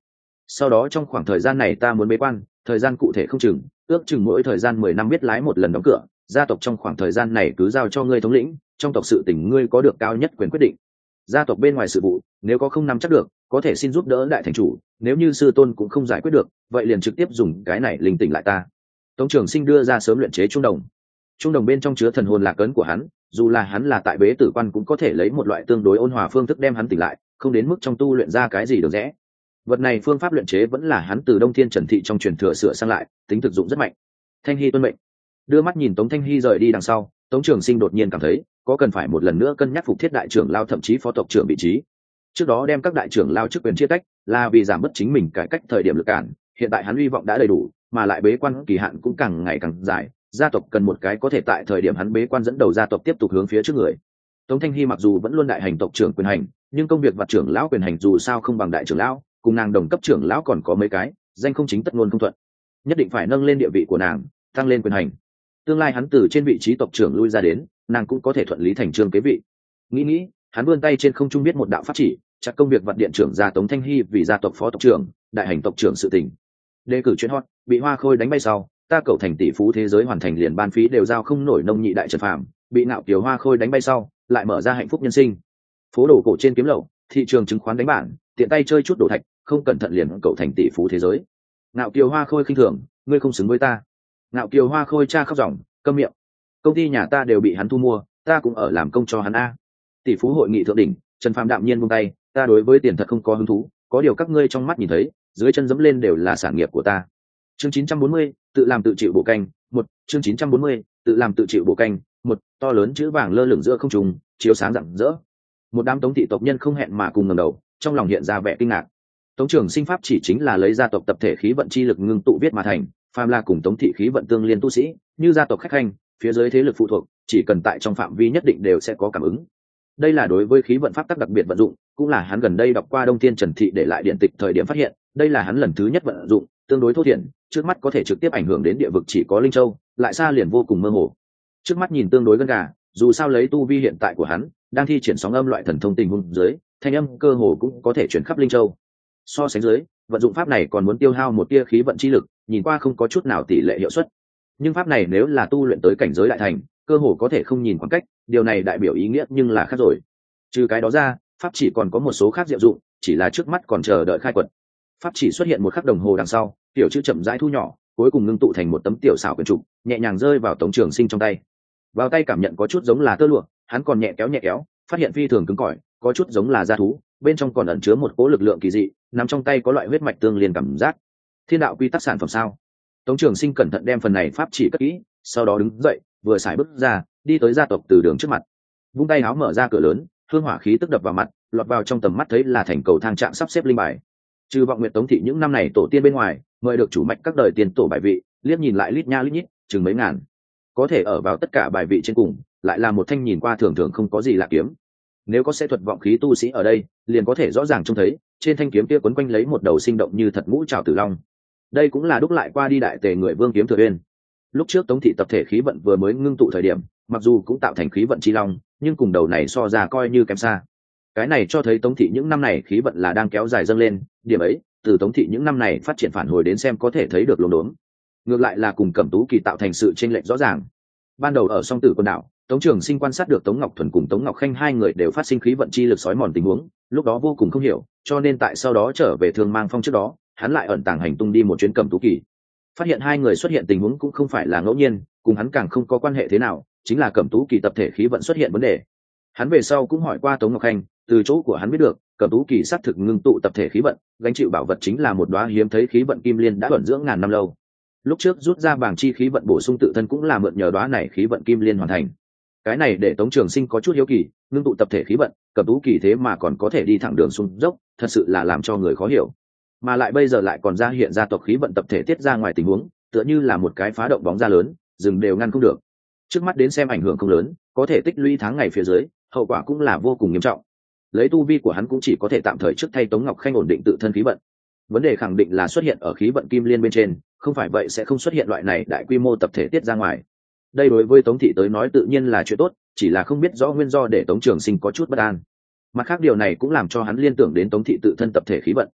sau đó trong khoảng thời gian này ta muốn bế quan, thời gian cụ thể không chừng, ước chừng mỗi thời gian mười năm biết lái một lần đóng cửa. Gia tộc trong khoảng thời gian này cứ giao cho ngươi thống lĩnh, trong tộc sự tình ngươi có được cao nhất quyền quyết định. Gia tộc bên ngoài sự vụ nếu có không nắm chắc được, có thể xin giúp đỡ đại thành chủ, nếu như sư tôn cũng không giải quyết được, vậy liền trực tiếp dùng cái này linh tỉnh lại ta. Tống Trường Sinh đưa ra sớm luyện chế trung đồng. Trung đồng bên trong chứa thần hồn lạc ấn của hắn, dù là hắn là tại bế tử quan cũng có thể lấy một loại tương đối ôn hòa phương thức đem hắn tỉnh lại, không đến mức trong tu luyện ra cái gì được rẽ. Vật này phương pháp luyện chế vẫn là hắn từ Đông Thiên Trần Thị trong truyền thừa sửa sang lại, tính thực dụng rất mạnh. Thanh Hy tuân mệnh. Đưa mắt nhìn Tống Thanh Hy rời đi đằng sau, Tống Trường Sinh đột nhiên cảm thấy có cần phải một lần nữa cân nhắc phục thiết đại trưởng lao thậm chí phó tộc trưởng vị trí. Trước đó đem các đại trưởng lao chức quyền chia tách là vì giảm bớt chính mình cải cách thời điểm lực cản, hiện tại hắn hy vọng đã đầy đủ, mà lại bế quan kỳ hạn cũng càng ngày càng dài, gia tộc cần một cái có thể tại thời điểm hắn bế quan dẫn đầu gia tộc tiếp tục hướng phía trước người. Tống Thanh Hy mặc dù vẫn luôn đại hành tộc trưởng quyền hành, nhưng công việc vặt trưởng lão quyền hành dù sao không bằng đại trưởng lão, cùng nàng đồng cấp trưởng lão còn có mấy cái, danh không chính tất ngôn không thuận, nhất định phải nâng lên địa vị của nàng, tăng lên quyền hành. Tương lai hắn từ trên vị trí tộc trưởng lui ra đến, nàng cũng có thể thuận lý thành trương kế vị. Nghĩ nghĩ, hắn vươn tay trên không trung biết một đạo pháp chỉ, chặt công việc vặt điện trưởng gia Tống Thanh Hy vì gia tộc phó tộc trưởng, đại hành tộc trưởng sự tình. Đề cử chuyến hot, bị Hoa Khôi đánh bay sau, ta cậu thành tỷ phú thế giới hoàn thành liền ban phí đều giao không nổi nông nhị đại trần phạm, bị Nạo Kiều Hoa Khôi đánh bay sau, lại mở ra hạnh phúc nhân sinh. Phố đồ cổ trên kiếm lậu, thị trường chứng khoán đánh bản, tiện tay chơi chút đồ thạch, không cẩn thận liền cậu thành tỷ phú thế giới. Nạo Kiều Hoa Khôi khinh thường, ngươi không xứng với ta. Nạo Kiều Hoa Khôi cha khóc ròng, câm miệng. Công ty nhà ta đều bị hắn thu mua, ta cũng ở làm công cho hắn a. Tỷ phú hội nghị thượng đỉnh, Trần Phàm đạm nhiên buông tay, ta đối với tiền thật không có hứng thú, có điều các ngươi trong mắt nhìn thấy, dưới chân dẫm lên đều là sản nghiệp của ta. Chương chín trăm bốn mươi, tự làm tự chịu bộ canh, một, chương chín trăm bốn mươi, tự làm tự chịu bộ canh, một, to lớn chữ vàng lơ lửng giữa không trung, chiếu sáng rạng rỡ. Một đám Tống thị tộc nhân không hẹn mà cùng ngẩng đầu, trong lòng hiện ra vẻ kinh ngạc. Tống Trường Sinh pháp chỉ chính là lấy gia tộc tập thể khí vận chi lực ngưng tụ viết mà thành, phàm là cùng Tống thị khí vận tương liên tu sĩ, như gia tộc khách hành, phía dưới thế lực phụ thuộc, chỉ cần tại trong phạm vi nhất định đều sẽ có cảm ứng. Đây là đối với khí vận pháp tắc đặc biệt vận dụng, cũng là hắn gần đây đọc qua Đông Thiên Trần Thị để lại điện tịch thời điểm phát hiện, đây là hắn lần thứ nhất vận dụng, tương đối thô thiển, trước mắt có thể trực tiếp ảnh hưởng đến địa vực chỉ có Linh Châu, lại xa liền vô cùng mơ hồ. Trước mắt nhìn tương đối gân gà, dù sao lấy tu vi hiện tại của hắn, đang thi triển sóng âm loại thần thông tình huống dưới, thanh âm cơ hồ cũng có thể chuyển khắp Linh Châu. So sánh dưới, vận dụng pháp này còn muốn tiêu hao một tia khí vận chi lực, nhìn qua không có chút nào tỷ lệ hiệu suất. Nhưng pháp này nếu là tu luyện tới cảnh giới đại thành, cơ hồ có thể không nhìn khoảng cách, điều này đại biểu ý nghĩa nhưng là khác rồi. Trừ cái đó ra, pháp chỉ còn có một số khác diệu dụng, chỉ là trước mắt còn chờ đợi khai quật. Pháp chỉ xuất hiện một khắc đồng hồ đằng sau, tiểu chữ chậm rãi thu nhỏ, cuối cùng ngưng tụ thành một tấm tiểu xảo quyển trục, nhẹ nhàng rơi vào Tống Trường Sinh trong tay. Vào tay cảm nhận có chút giống là tơ lụa, hắn còn nhẹ kéo nhẹ kéo, phát hiện phi thường cứng cỏi, có chút giống là da thú, bên trong còn ẩn chứa một cỗ lực lượng kỳ dị, nằm trong tay có loại huyết mạch tương liên cảm giác. Thiên đạo quy tắc sản phẩm sao? Tống Trường Sinh cẩn thận đem phần này pháp chỉ cất kỹ, sau đó đứng dậy, vừa xài bước ra, đi tới gia tộc từ đường trước mặt, vung tay áo mở ra cửa lớn, hương hỏa khí tức đập vào mặt, lọt vào trong tầm mắt thấy là thành cầu thang trạng sắp xếp linh bài. Trừ vọng nguyện Tống thị những năm này tổ tiên bên ngoài, mời được chủ mạch các đời tiền tổ bài vị, liếc nhìn lại lít nha lít nhít, chừng mấy ngàn, có thể ở vào tất cả bài vị trên cùng, lại là một thanh nhìn qua thường thường không có gì lạ kiếm. Nếu có sẽ thuật vọng khí tu sĩ ở đây, liền có thể rõ ràng trông thấy trên thanh kiếm kia quấn quanh lấy một đầu sinh động như thật ngũ trảo tử long. Đây cũng là đúc lại qua đi đại tề người vương kiếm thừa uyên. Lúc trước Tống thị tập thể khí vận vừa mới ngưng tụ thời điểm, mặc dù cũng tạo thành khí vận chi long, nhưng cùng đầu này so ra coi như kém xa. Cái này cho thấy Tống thị những năm này khí vận là đang kéo dài dâng lên, điểm ấy từ Tống thị những năm này phát triển phản hồi đến xem có thể thấy được luống đốn. Ngược lại là cùng Cẩm Tú Kỳ tạo thành sự chênh lệch rõ ràng. Ban đầu ở Song Tử Quân đảo, Tống Trường Sinh quan sát được Tống Ngọc Thuần cùng Tống Ngọc Khanh hai người đều phát sinh khí vận chi lực sói mòn tình huống, lúc đó vô cùng không hiểu, cho nên tại sau đó trở về Thương Mang Phong trước đó, hắn lại ẩn tàng hành tung đi một chuyến Cẩm Tú Kỳ. Phát hiện hai người xuất hiện tình huống cũng không phải là ngẫu nhiên, cùng hắn càng không có quan hệ thế nào, chính là Cẩm Tú Kỳ tập thể khí vận xuất hiện vấn đề. Hắn về sau cũng hỏi qua Tống Ngọc Khanh, từ chỗ của hắn biết được, Cẩm Tú Kỳ xác thực ngưng tụ tập thể khí vận, gánh chịu bảo vật chính là một đóa hiếm thấy khí vận kim liên đã ẩn dưỡng ngàn năm lâu. Lúc trước rút ra bảng chi khí vận bổ sung tự thân cũng là mượn nhờ đóa này khí vận kim liên hoàn thành. Cái này để Tống Trường Sinh có chút hiếu kỳ, ngưng tụ tập thể khí vận, Cẩm Tú Kỳ thế mà còn có thể đi thẳng đường xuống dốc, thật sự là làm cho người khó hiểu. Mà lại bây giờ lại còn ra hiện ra tộc khí vận tập thể tiết ra ngoài tình huống, tựa như là một cái phá động bóng ra lớn, dừng đều ngăn không được. Trước mắt đến xem ảnh hưởng không lớn, có thể tích lũy tháng ngày phía dưới, hậu quả cũng là vô cùng nghiêm trọng. Lấy tu vi của hắn cũng chỉ có thể tạm thời trước thay Tống Ngọc Khanh ổn định tự thân khí vận. Vấn đề khẳng định là xuất hiện ở khí vận kim liên bên trên, không phải vậy sẽ không xuất hiện loại này đại quy mô tập thể tiết ra ngoài. Đây đối với Tống thị tới nói tự nhiên là chuyện tốt, chỉ là không biết rõ nguyên do để Tống Trường Sinh có chút bất an. Mặt khác điều này cũng làm cho hắn liên tưởng đến Tống thị tự thân tập thể khí vận.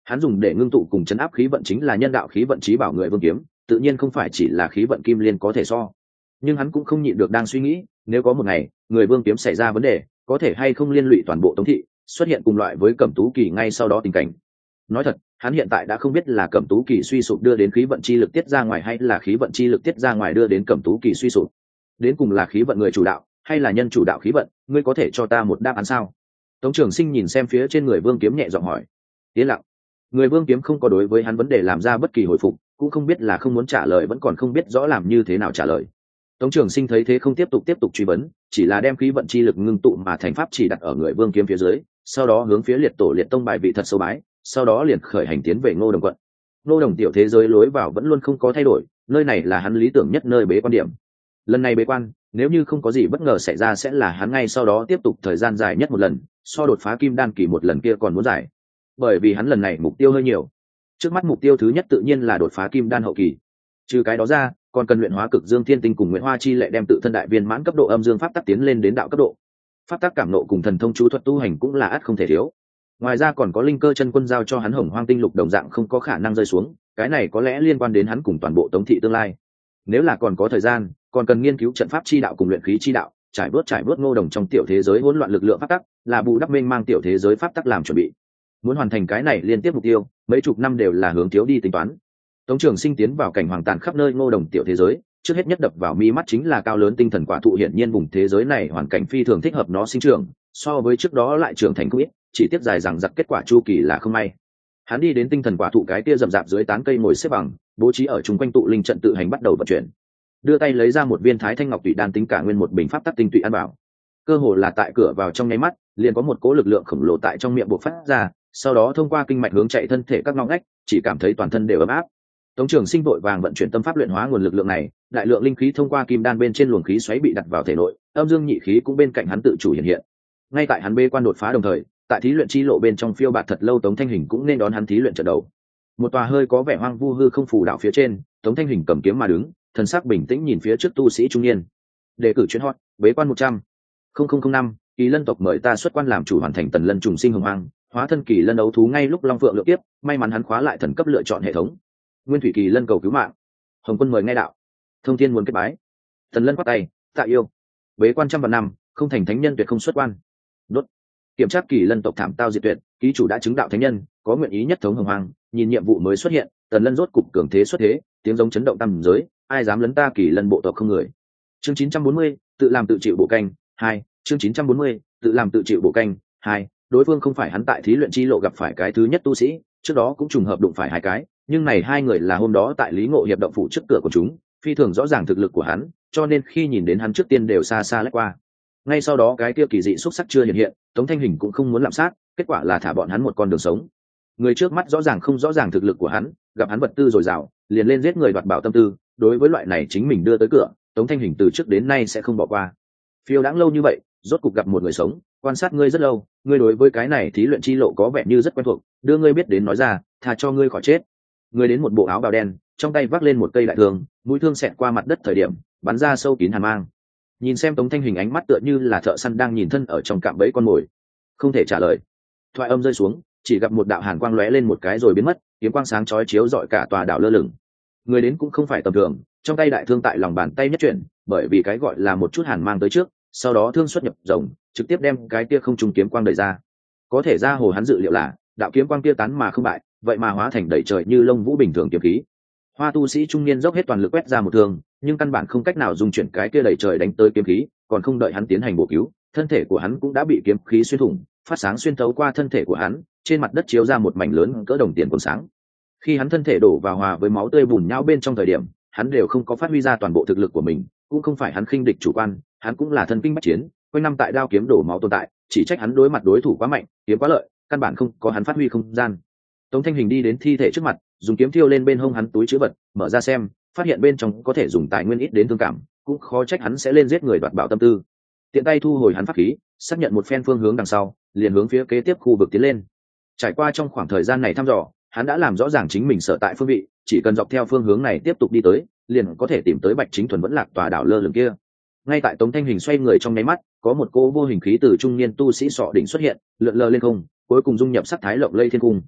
Hắn dùng để ngưng tụ cùng chấn áp khí vận chính là nhân đạo khí vận trí bảo người vương kiếm, tự nhiên không phải chỉ là khí vận kim liên có thể so. Nhưng hắn cũng không nhịn được đang suy nghĩ, nếu có một ngày người vương kiếm xảy ra vấn đề, có thể hay không liên lụy toàn bộ Tống thị, xuất hiện cùng loại với Cẩm Tú Kỳ ngay sau đó tình cảnh. Nói thật, hắn hiện tại đã không biết là Cẩm Tú Kỳ suy sụp đưa đến khí vận chi lực tiết ra ngoài, hay là khí vận chi lực tiết ra ngoài đưa đến Cẩm Tú Kỳ suy sụp. Đến cùng là khí vận người chủ đạo, hay là nhân chủ đạo khí vận, ngươi có thể cho ta một đáp án sao? Tống Trường Sinh nhìn xem phía trên người vương kiếm nhẹ giọng hỏi. Yên lặng. Người vương kiếm không có đối với hắn vấn đề làm ra bất kỳ hồi phục, cũng không biết là không muốn trả lời vẫn còn không biết rõ làm như thế nào trả lời. Tống Trường Sinh thấy thế không tiếp tục tiếp tục truy vấn, chỉ là đem khí vận chi lực ngưng tụ mà thành pháp chỉ đặt ở người vương kiếm phía dưới, sau đó hướng phía liệt tổ liệt tông bài vị thật sâu bái, sau đó liền khởi hành tiến về Ngô Đồng quận. Ngô Đồng tiểu thế giới lối vào vẫn luôn không có thay đổi, nơi này là hắn lý tưởng nhất nơi bế quan điểm. Lần này bế quan, nếu như không có gì bất ngờ xảy ra sẽ là hắn ngay sau đó tiếp tục thời gian dài nhất một lần, so đột phá kim đan kỳ một lần kia còn muốn dài. Bởi vì hắn lần này mục tiêu hơi nhiều. Trước mắt mục tiêu thứ nhất tự nhiên là đột phá kim đan hậu kỳ. Trừ cái đó ra, còn cần luyện hóa cực dương thiên tinh cùng Nguyễn Hoa chi lệ đem tự thân đại viên mãn cấp độ âm dương pháp tắc tiến lên đến đạo cấp độ. Pháp tắc cảm nộ cùng thần thông chú thuật tu hành cũng là ắt không thể thiếu. Ngoài ra còn có linh cơ chân quân giao cho hắn hồng hoang tinh lục đồng dạng không có khả năng rơi xuống, cái này có lẽ liên quan đến hắn cùng toàn bộ Tống thị tương lai. Nếu là còn có thời gian, còn cần nghiên cứu trận pháp chi đạo cùng luyện khí chi đạo, trải bước trải bước Ngô Đồng trong tiểu thế giới hỗn loạn lực lượng pháp tắc, là bù đắp mênh mang tiểu thế giới pháp tắc làm chuẩn bị. Muốn hoàn thành cái này liên tiếp mục tiêu, mấy chục năm đều là hướng thiếu đi tính toán. Tống Trường Sinh tiến vào cảnh hoàng tàn khắp nơi Ngô Đồng tiểu thế giới, trước hết nhất đập vào mi mắt chính là cao lớn tinh thần quả thụ, hiển nhiên vùng thế giới này hoàn cảnh phi thường thích hợp nó sinh trưởng, so với trước đó lại trưởng thành không ít, chỉ tiếc dài rằng giặc kết quả chu kỳ là không may. Hắn đi đến tinh thần quả thụ cái kia rậm rạp dưới tán cây ngồi xếp bằng, bố trí ở chung quanh tụ linh trận tự hành bắt đầu vận chuyển. Đưa tay lấy ra một viên Thái Thanh Ngọc Tụy đan tính cả nguyên một bình pháp tắc tinh tụy ăn bảo. Cơ hồ là tại cửa vào trong nháy mắt, liền có một cỗ lực lượng khổng lồ tại trong miệng bộc phát ra, sau đó thông qua kinh mạch hướng chạy thân thể các ngõ ngách, chỉ cảm thấy toàn thân đều ấm áp. Tống Trường Sinh vội vàng vận chuyển tâm pháp luyện hóa nguồn lực lượng này, đại lượng linh khí thông qua kim đan bên trên luồng khí xoáy bị đặt vào thể nội, âm dương nhị khí cũng bên cạnh hắn tự chủ hiện hiện. Ngay tại hắn bê quan đột phá đồng thời, tại thí luyện chi lộ bên trong phiêu bạt thật lâu Tống Thanh Hình cũng nên đón hắn thí luyện trận đầu. Một tòa hơi có vẻ hoang vu hư không phù đạo phía trên, Tống Thanh Hình cầm kiếm mà đứng, thần sắc bình tĩnh nhìn phía trước tu sĩ trung niên. Đề cử chuyên hot, bế quan một trăm nghìn năm, Kỳ Lân tộc mời ta xuất quan làm chủ hoàn thành tần lân trùng sinh hồng hoang, hóa thân Kỳ Lân đấu thú ngay lúc long phượng lựa tiếp, may mắn hắn khóa lại thần cấp lựa chọn hệ thống. Nguyên thủy Kỳ Lân cầu cứu mạng. Hồng Quân mời nghe đạo. Thông Thiên muốn kết bái. Tần Lân quát tay, tạ yêu. Bế quan trăm vạn năm, không thành thánh nhân tuyệt không xuất quan. Đốt. Kiểm tra Kỳ Lân tộc thảm tao diệt tuyệt, ký chủ đã chứng đạo thánh nhân, có nguyện ý nhất thống hồng hoang, nhìn nhiệm vụ mới xuất hiện, Tần Lân rốt cục cường thế xuất thế, tiếng giống chấn động tam giới, ai dám lấn ta Kỳ Lân bộ tộc không người. Chương chín trăm bốn mươi, tự làm tự chịu bộ canh, hai, chương chín trăm bốn mươi, tự làm tự chịu bộ canh, hai, đối phương không phải hắn tại thí luyện chi lộ gặp phải cái thứ nhất tu sĩ, trước đó cũng trùng hợp đụng phải hai cái, nhưng này hai người là hôm đó tại Lý Ngộ hiệp động phủ trước cửa của chúng, phi thường rõ ràng thực lực của hắn, cho nên khi nhìn đến hắn trước tiên đều xa xa lách qua. Ngay sau đó cái kia kỳ dị xúc sắc chưa hiện hiện, Tống Thanh Hình cũng không muốn lạm sát, kết quả là thả bọn hắn một con đường sống. Người trước mắt rõ ràng không rõ ràng thực lực của hắn, gặp hắn vật tư dồi dào, liền lên giết người đoạt bảo tâm tư, đối với loại này chính mình đưa tới cửa, Tống Thanh Hình từ trước đến nay sẽ không bỏ qua. Phiêu đãng lâu như vậy, rốt cục gặp một người sống, quan sát ngươi rất lâu, ngươi đối với cái này thí luyện chi lộ có vẻ như rất quen thuộc, đưa ngươi biết đến nói ra, tha cho ngươi khỏi chết. Ngươi đến một bộ áo bào đen, trong tay vác lên một cây đại thương, mũi thương xẹt qua mặt đất thời điểm, bắn ra sâu kín hàn mang. Nhìn xem Tống Thanh Hình ánh mắt tựa như là thợ săn đang nhìn thân ở trong cạm bẫy con mồi, không thể trả lời. Thoại âm rơi xuống, chỉ gặp một đạo hàn quang lóe lên một cái rồi biến mất, kiếm quang sáng chói chiếu rọi cả tòa đảo lơ lửng. Người đến cũng không phải tầm thường, trong tay đại thương tại lòng bàn tay nhất chuyển, bởi vì cái gọi là một chút hàn mang tới trước, sau đó thương xuất nhập rồng, trực tiếp đem cái kia không trung kiếm quang đẩy ra. Có thể ra hồ hắn dự liệu là, đạo kiếm quang kia tán mà không bại, vậy mà hóa thành đầy trời như lông vũ bình thường kiếm khí. Hoa tu sĩ trung niên dốc hết toàn lực quét ra một thương, nhưng căn bản không cách nào dung chuyển cái kia đầy trời đánh tới kiếm khí, còn không đợi hắn tiến hành bổ cứu, thân thể của hắn cũng đã bị kiếm khí xuyên thủng, phát sáng xuyên thấu qua thân thể của hắn, trên mặt đất chiếu ra một mảnh lớn cỡ đồng tiền còn sáng. Khi hắn thân thể đổ vào hòa với máu tươi bùn nhão bên trong thời điểm, hắn đều không có phát huy ra toàn bộ thực lực của mình, cũng không phải hắn khinh địch chủ quan, hắn cũng là thân kinh bách chiến, quanh năm tại đao kiếm đổ máu tồn tại, chỉ trách hắn đối mặt đối thủ quá mạnh, kiếm quá lợi, căn bản không có hắn phát huy không gian. Tống Thanh Hình đi đến thi thể trước mặt, dùng kiếm thiêu lên bên hông hắn túi chứa vật, mở ra xem, phát hiện bên trong có thể dùng tài nguyên ít đến thương cảm, cũng khó trách hắn sẽ lên giết người đoạt bảo tâm tư. Tiện tay thu hồi hắn pháp khí, xác nhận một phen phương hướng đằng sau, liền hướng phía kế tiếp khu vực tiến lên. Trải qua trong khoảng thời gian này thăm dò, hắn đã làm rõ ràng chính mình sở tại phương vị, chỉ cần dọc theo phương hướng này tiếp tục đi tới, liền có thể tìm tới Bạch Chính Thuần vẫn lạc tòa đảo lơ lửng kia. Ngay tại Tống Thanh Hình xoay người trong nháy mắt, có một cỗ vô hình khí từ trung niên tu sĩ sọ đỉnh xuất hiện, lượn lờ lên không, cuối cùng dung nhập sắc thái lộng lây thiên cung.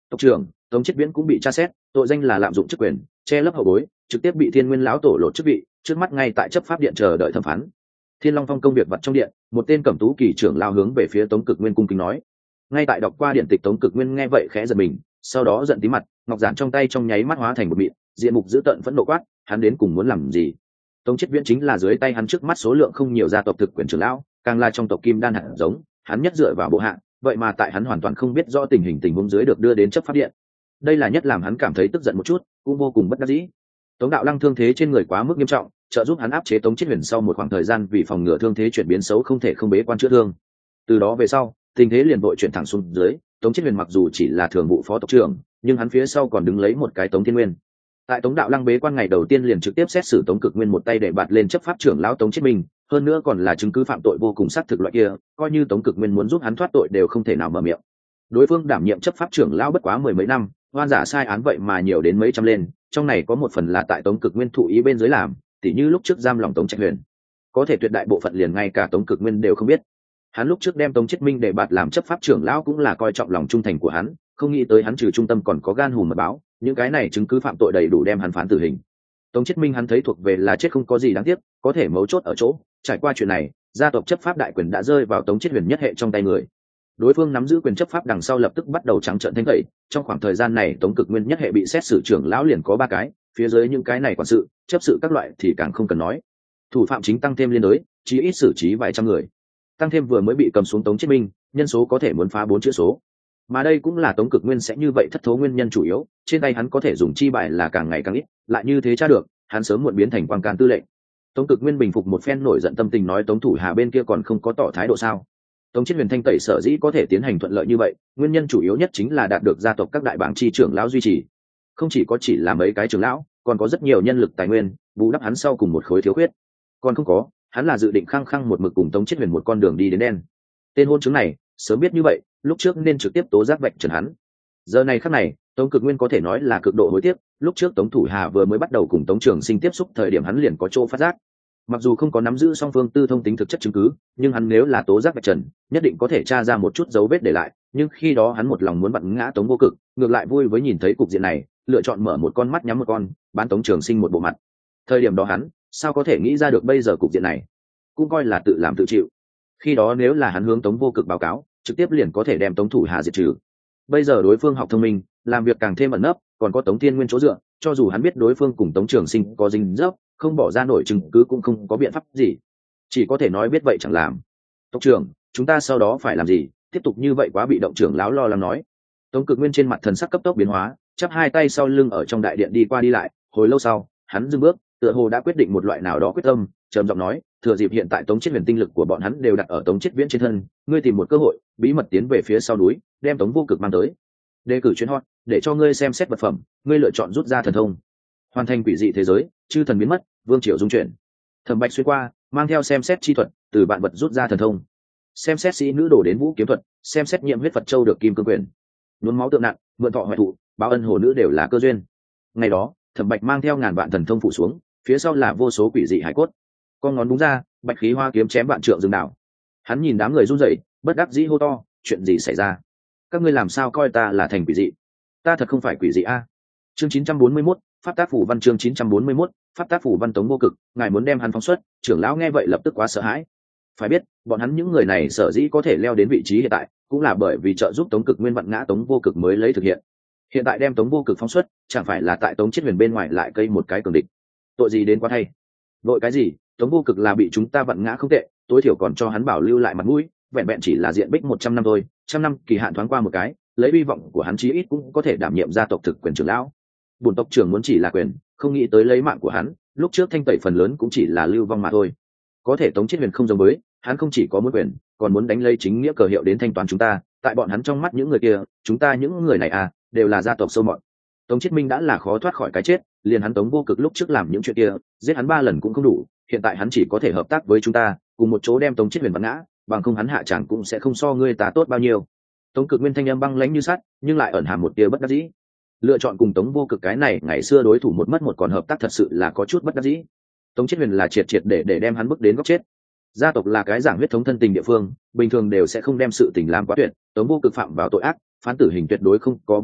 Tộc trưởng Tống Chiết Viễn cũng bị tra xét, tội danh là lạm dụng chức quyền, che lấp hậu bối, trực tiếp bị Thiên Nguyên lão tổ lột chức vị, trước mắt ngay tại chấp pháp điện chờ đợi thẩm phán. Thiên Long Phong công việc vật trong điện, một tên cẩm tú kỳ trưởng lao hướng về phía Tống Cực Nguyên cung kính nói. Ngay tại đọc qua điện tịch, Tống Cực Nguyên nghe vậy khẽ giật mình, sau đó giận tí mặt, ngọc giản trong tay trong nháy mắt hóa thành một mịn, diện mục dữ tợn phẫn nộ quát, hắn đến cùng muốn làm gì? Tống Chiết Viễn chính là dưới tay hắn trước mắt số lượng không nhiều gia tộc thực quyền trưởng lão, càng là trong tộc Kim Đan hạt giống, hắn nhất dựa vào bộ hạ, vậy mà tại hắn hoàn toàn không biết rõ tình hình tình huống dưới được đưa đến chấp pháp điện. Đây là nhất làm hắn cảm thấy tức giận một chút, cũng vô cùng bất đắc dĩ. Tống Đạo Lăng thương thế trên người quá mức nghiêm trọng, trợ giúp hắn áp chế Tống Chiết Huyền sau một khoảng thời gian, vì phòng ngừa thương thế chuyển biến xấu không thể không bế quan chữa thương. Từ đó về sau, tình thế liền vội chuyển thẳng xuống dưới, Tống Chiết Huyền mặc dù chỉ là thường vụ phó tộc trưởng, nhưng hắn phía sau còn đứng lấy một cái Tống Thiên Nguyên. Tại Tống Đạo Lăng bế quan ngày đầu tiên liền trực tiếp xét xử Tống Cực Nguyên một tay để bạt lên chấp pháp trưởng lão Tống Chiết Minh, hơn nữa còn là chứng cứ phạm tội vô cùng xác thực loại kia, coi như Tống Cực Nguyên muốn giúp hắn thoát tội đều không thể nào mở miệng. Đối phương đảm nhiệm chấp pháp trưởng lão bất quá mười mấy năm, oan giả sai án vậy mà nhiều đến mấy trăm lên, trong này có một phần là tại Tống Cực Nguyên thụ ý bên dưới làm, tỉ như lúc trước giam lòng Tống Trạch Huyền, có thể tuyệt đại bộ phận liền ngay cả Tống Cực Nguyên đều không biết. Hắn lúc trước đem Tống Chiết Minh để bạt làm chấp pháp trưởng lão cũng là coi trọng lòng trung thành của hắn, không nghĩ tới hắn trừ trung tâm còn có gan hùm mật báo, những cái này chứng cứ phạm tội đầy đủ đem hắn phán tử hình. Tống Chiết Minh hắn thấy thuộc về là chết không có gì đáng tiếc, có thể mấu chốt ở chỗ, trải qua chuyện này, gia tộc chấp pháp đại quyền đã rơi vào Tống Chiết Huyền nhất hệ trong tay người. Đối phương nắm giữ quyền chấp pháp đằng sau lập tức bắt đầu trắng trợn thanh tẩy, trong khoảng thời gian này Tống Cực Nguyên nhất hệ bị xét xử trưởng lão liền có ba cái, phía dưới những cái này quản sự, chấp sự các loại thì càng không cần nói. Thủ phạm chính tăng thêm liên đới, chí ít xử trí vài trăm người. Tăng thêm vừa mới bị cầm xuống Tống Chiết Minh, nhân số có thể muốn phá bốn chữ số. Mà đây cũng là Tống Cực Nguyên sẽ như vậy thất thố nguyên nhân chủ yếu, trên tay hắn có thể dùng chi bài là càng ngày càng ít, lại như thế tra được, hắn sớm muộn biến thành quan can tư lệnh. Tống Cực Nguyên bình phục một phen nổi giận tâm tình nói Tống thủ hà bên kia còn không có tỏ thái độ sao? Tống Chiết Huyền thanh tẩy sở dĩ có thể tiến hành thuận lợi như vậy, nguyên nhân chủ yếu nhất chính là đạt được gia tộc các đại bảng chi trưởng lão duy trì. Không chỉ có chỉ là mấy cái trưởng lão, còn có rất nhiều nhân lực tài nguyên, bù đắp hắn sau cùng một khối thiếu khuyết. Còn không có, hắn là dự định khăng khăng một mực cùng Tống Chiết Huyền một con đường đi đến đen. Tên hôn chứng này, sớm biết như vậy, lúc trước nên trực tiếp tố giác vạch trần hắn. Giờ này khắc này, Tống Cực Nguyên có thể nói là cực độ hối tiếc, lúc trước Tống Thủ Hà vừa mới bắt đầu cùng Tống Trường Sinh tiếp xúc thời điểm hắn liền có chỗ phát giác. Mặc dù không có nắm giữ song phương tư thông tính thực chất chứng cứ, nhưng hắn nếu là tố giác vạch trần, nhất định có thể tra ra một chút dấu vết để lại, nhưng khi đó hắn một lòng muốn vặn ngã Tống Vô Cực, ngược lại vui với nhìn thấy cục diện này, lựa chọn mở một con mắt nhắm một con, bán Tống Trường Sinh một bộ mặt. Thời điểm đó hắn, sao có thể nghĩ ra được bây giờ cục diện này? Cũng coi là tự làm tự chịu. Khi đó nếu là hắn hướng Tống Vô Cực báo cáo, trực tiếp liền có thể đem Tống Thủ Hà diệt trừ. Bây giờ đối phương học thông minh, làm việc càng thêm ẩn nấp, còn có Tống Thiên Nguyên chỗ dựa, cho dù hắn biết đối phương cùng Tống Trường Sinh có dính dấp, không bỏ ra nổi chứng cứ cũng không có biện pháp gì, chỉ có thể nói biết vậy chẳng làm. Tộc trưởng, chúng ta sau đó phải làm gì? Tiếp tục như vậy quá bị động, trưởng lão lo lắng nói. Tống Cực Nguyên trên mặt thần sắc cấp tốc biến hóa, chắp hai tay sau lưng ở trong đại điện đi qua đi lại, hồi lâu sau, hắn dừng bước, tựa hồ đã quyết định một loại nào đó quyết tâm, trầm giọng nói, thừa dịp hiện tại Tống Chiết Huyền tinh lực của bọn hắn đều đặt ở Tống Chiết Viễn trên thân, ngươi tìm một cơ hội, bí mật tiến về phía sau núi, đem Tống Vô Cực mang tới. Đề cử chuyến hot, để cho ngươi xem xét vật phẩm, ngươi lựa chọn rút ra thần thông. Hoàn thành quỷ dị thế giới, chư thần biến mất, vương triều dung chuyển. Thẩm Bạch xuyên qua, mang theo xem xét chi thuật, từ bạn vật rút ra thần thông. Xem xét sĩ nữ đổ đến vũ kiếm thuật, xem xét nhiệm huyết Phật châu được kim cương quyền. Nhuốm máu tượng nặng, mượn thọ hoại thụ, báo ân hồ nữ đều là cơ duyên. Ngày đó, Thẩm Bạch mang theo ngàn vạn thần thông phụ xuống, phía sau là vô số quỷ dị hải cốt. Con ngón đúng ra, bạch khí hoa kiếm chém vạn trượng rừng đảo. Hắn nhìn đám người run rẩy, bất đắc dĩ hô to, chuyện gì xảy ra? Các ngươi làm sao coi ta là thành quỷ dị? Ta thật không phải quỷ dị a. Chương chín trăm bốn mươi mốt, pháp tác phủ văn chương chín trăm bốn mươi mốt, pháp tác phủ văn Tống Vô Cực, ngài muốn đem hắn phóng xuất, trưởng lão nghe vậy lập tức quá sợ hãi. Phải biết, bọn hắn những người này sở dĩ có thể leo đến vị trí hiện tại, cũng là bởi vì trợ giúp Tống Cực Nguyên vặn ngã Tống Vô Cực mới lấy thực hiện. Hiện tại đem Tống Vô Cực phóng xuất, chẳng phải là tại Tống Chiết Huyền bên ngoài lại cây một cái cường địch. Tội gì đến quá thay? Vội cái gì? Tống Vô Cực là bị chúng ta vặn ngã không tệ, tối thiểu còn cho hắn bảo lưu lại mặt mũi, vẹn vẹn chỉ là diện bích một trăm năm thôi, trăm năm kỳ hạn thoáng qua một cái, lấy hy vọng của hắn chí ít cũng có thể đảm nhiệm gia tộc thực quyền trưởng lão. Bổn tộc trưởng muốn chỉ là quyền, không nghĩ tới lấy mạng của hắn, lúc trước thanh tẩy phần lớn cũng chỉ là lưu vong mà thôi. Có thể Tống Chiết Huyền không giống với, hắn không chỉ có muốn quyền, còn muốn đánh lấy chính nghĩa cờ hiệu đến thanh toán chúng ta, tại bọn hắn trong mắt những người kia, chúng ta những người này à, đều là gia tộc sâu mọt. Tống Chiết Minh đã là khó thoát khỏi cái chết, liền hắn Tống Vô Cực lúc trước làm những chuyện kia, giết hắn ba lần cũng không đủ, hiện tại hắn chỉ có thể hợp tác với chúng ta, cùng một chỗ đem Tống Chiết Huyền vặn ngã, bằng không hắn hạ chẳng cũng sẽ không so ngươi ta tốt bao nhiêu. Tống Cực Nguyên thanh âm băng lãnh như sắt, nhưng lại ẩn hàm một tia bất đắc dĩ. Lựa chọn cùng Tống Vô Cực cái này ngày xưa đối thủ một mất một còn hợp tác thật sự là có chút bất đắc dĩ. Tống Chiết Huyền là triệt triệt để để đem hắn bước đến góc chết. Gia tộc là cái giảng huyết thống thân tình địa phương, bình thường đều sẽ không đem sự tình làm quá tuyệt, Tống Vô Cực phạm vào tội ác, phán tử hình tuyệt đối không có vấn đề,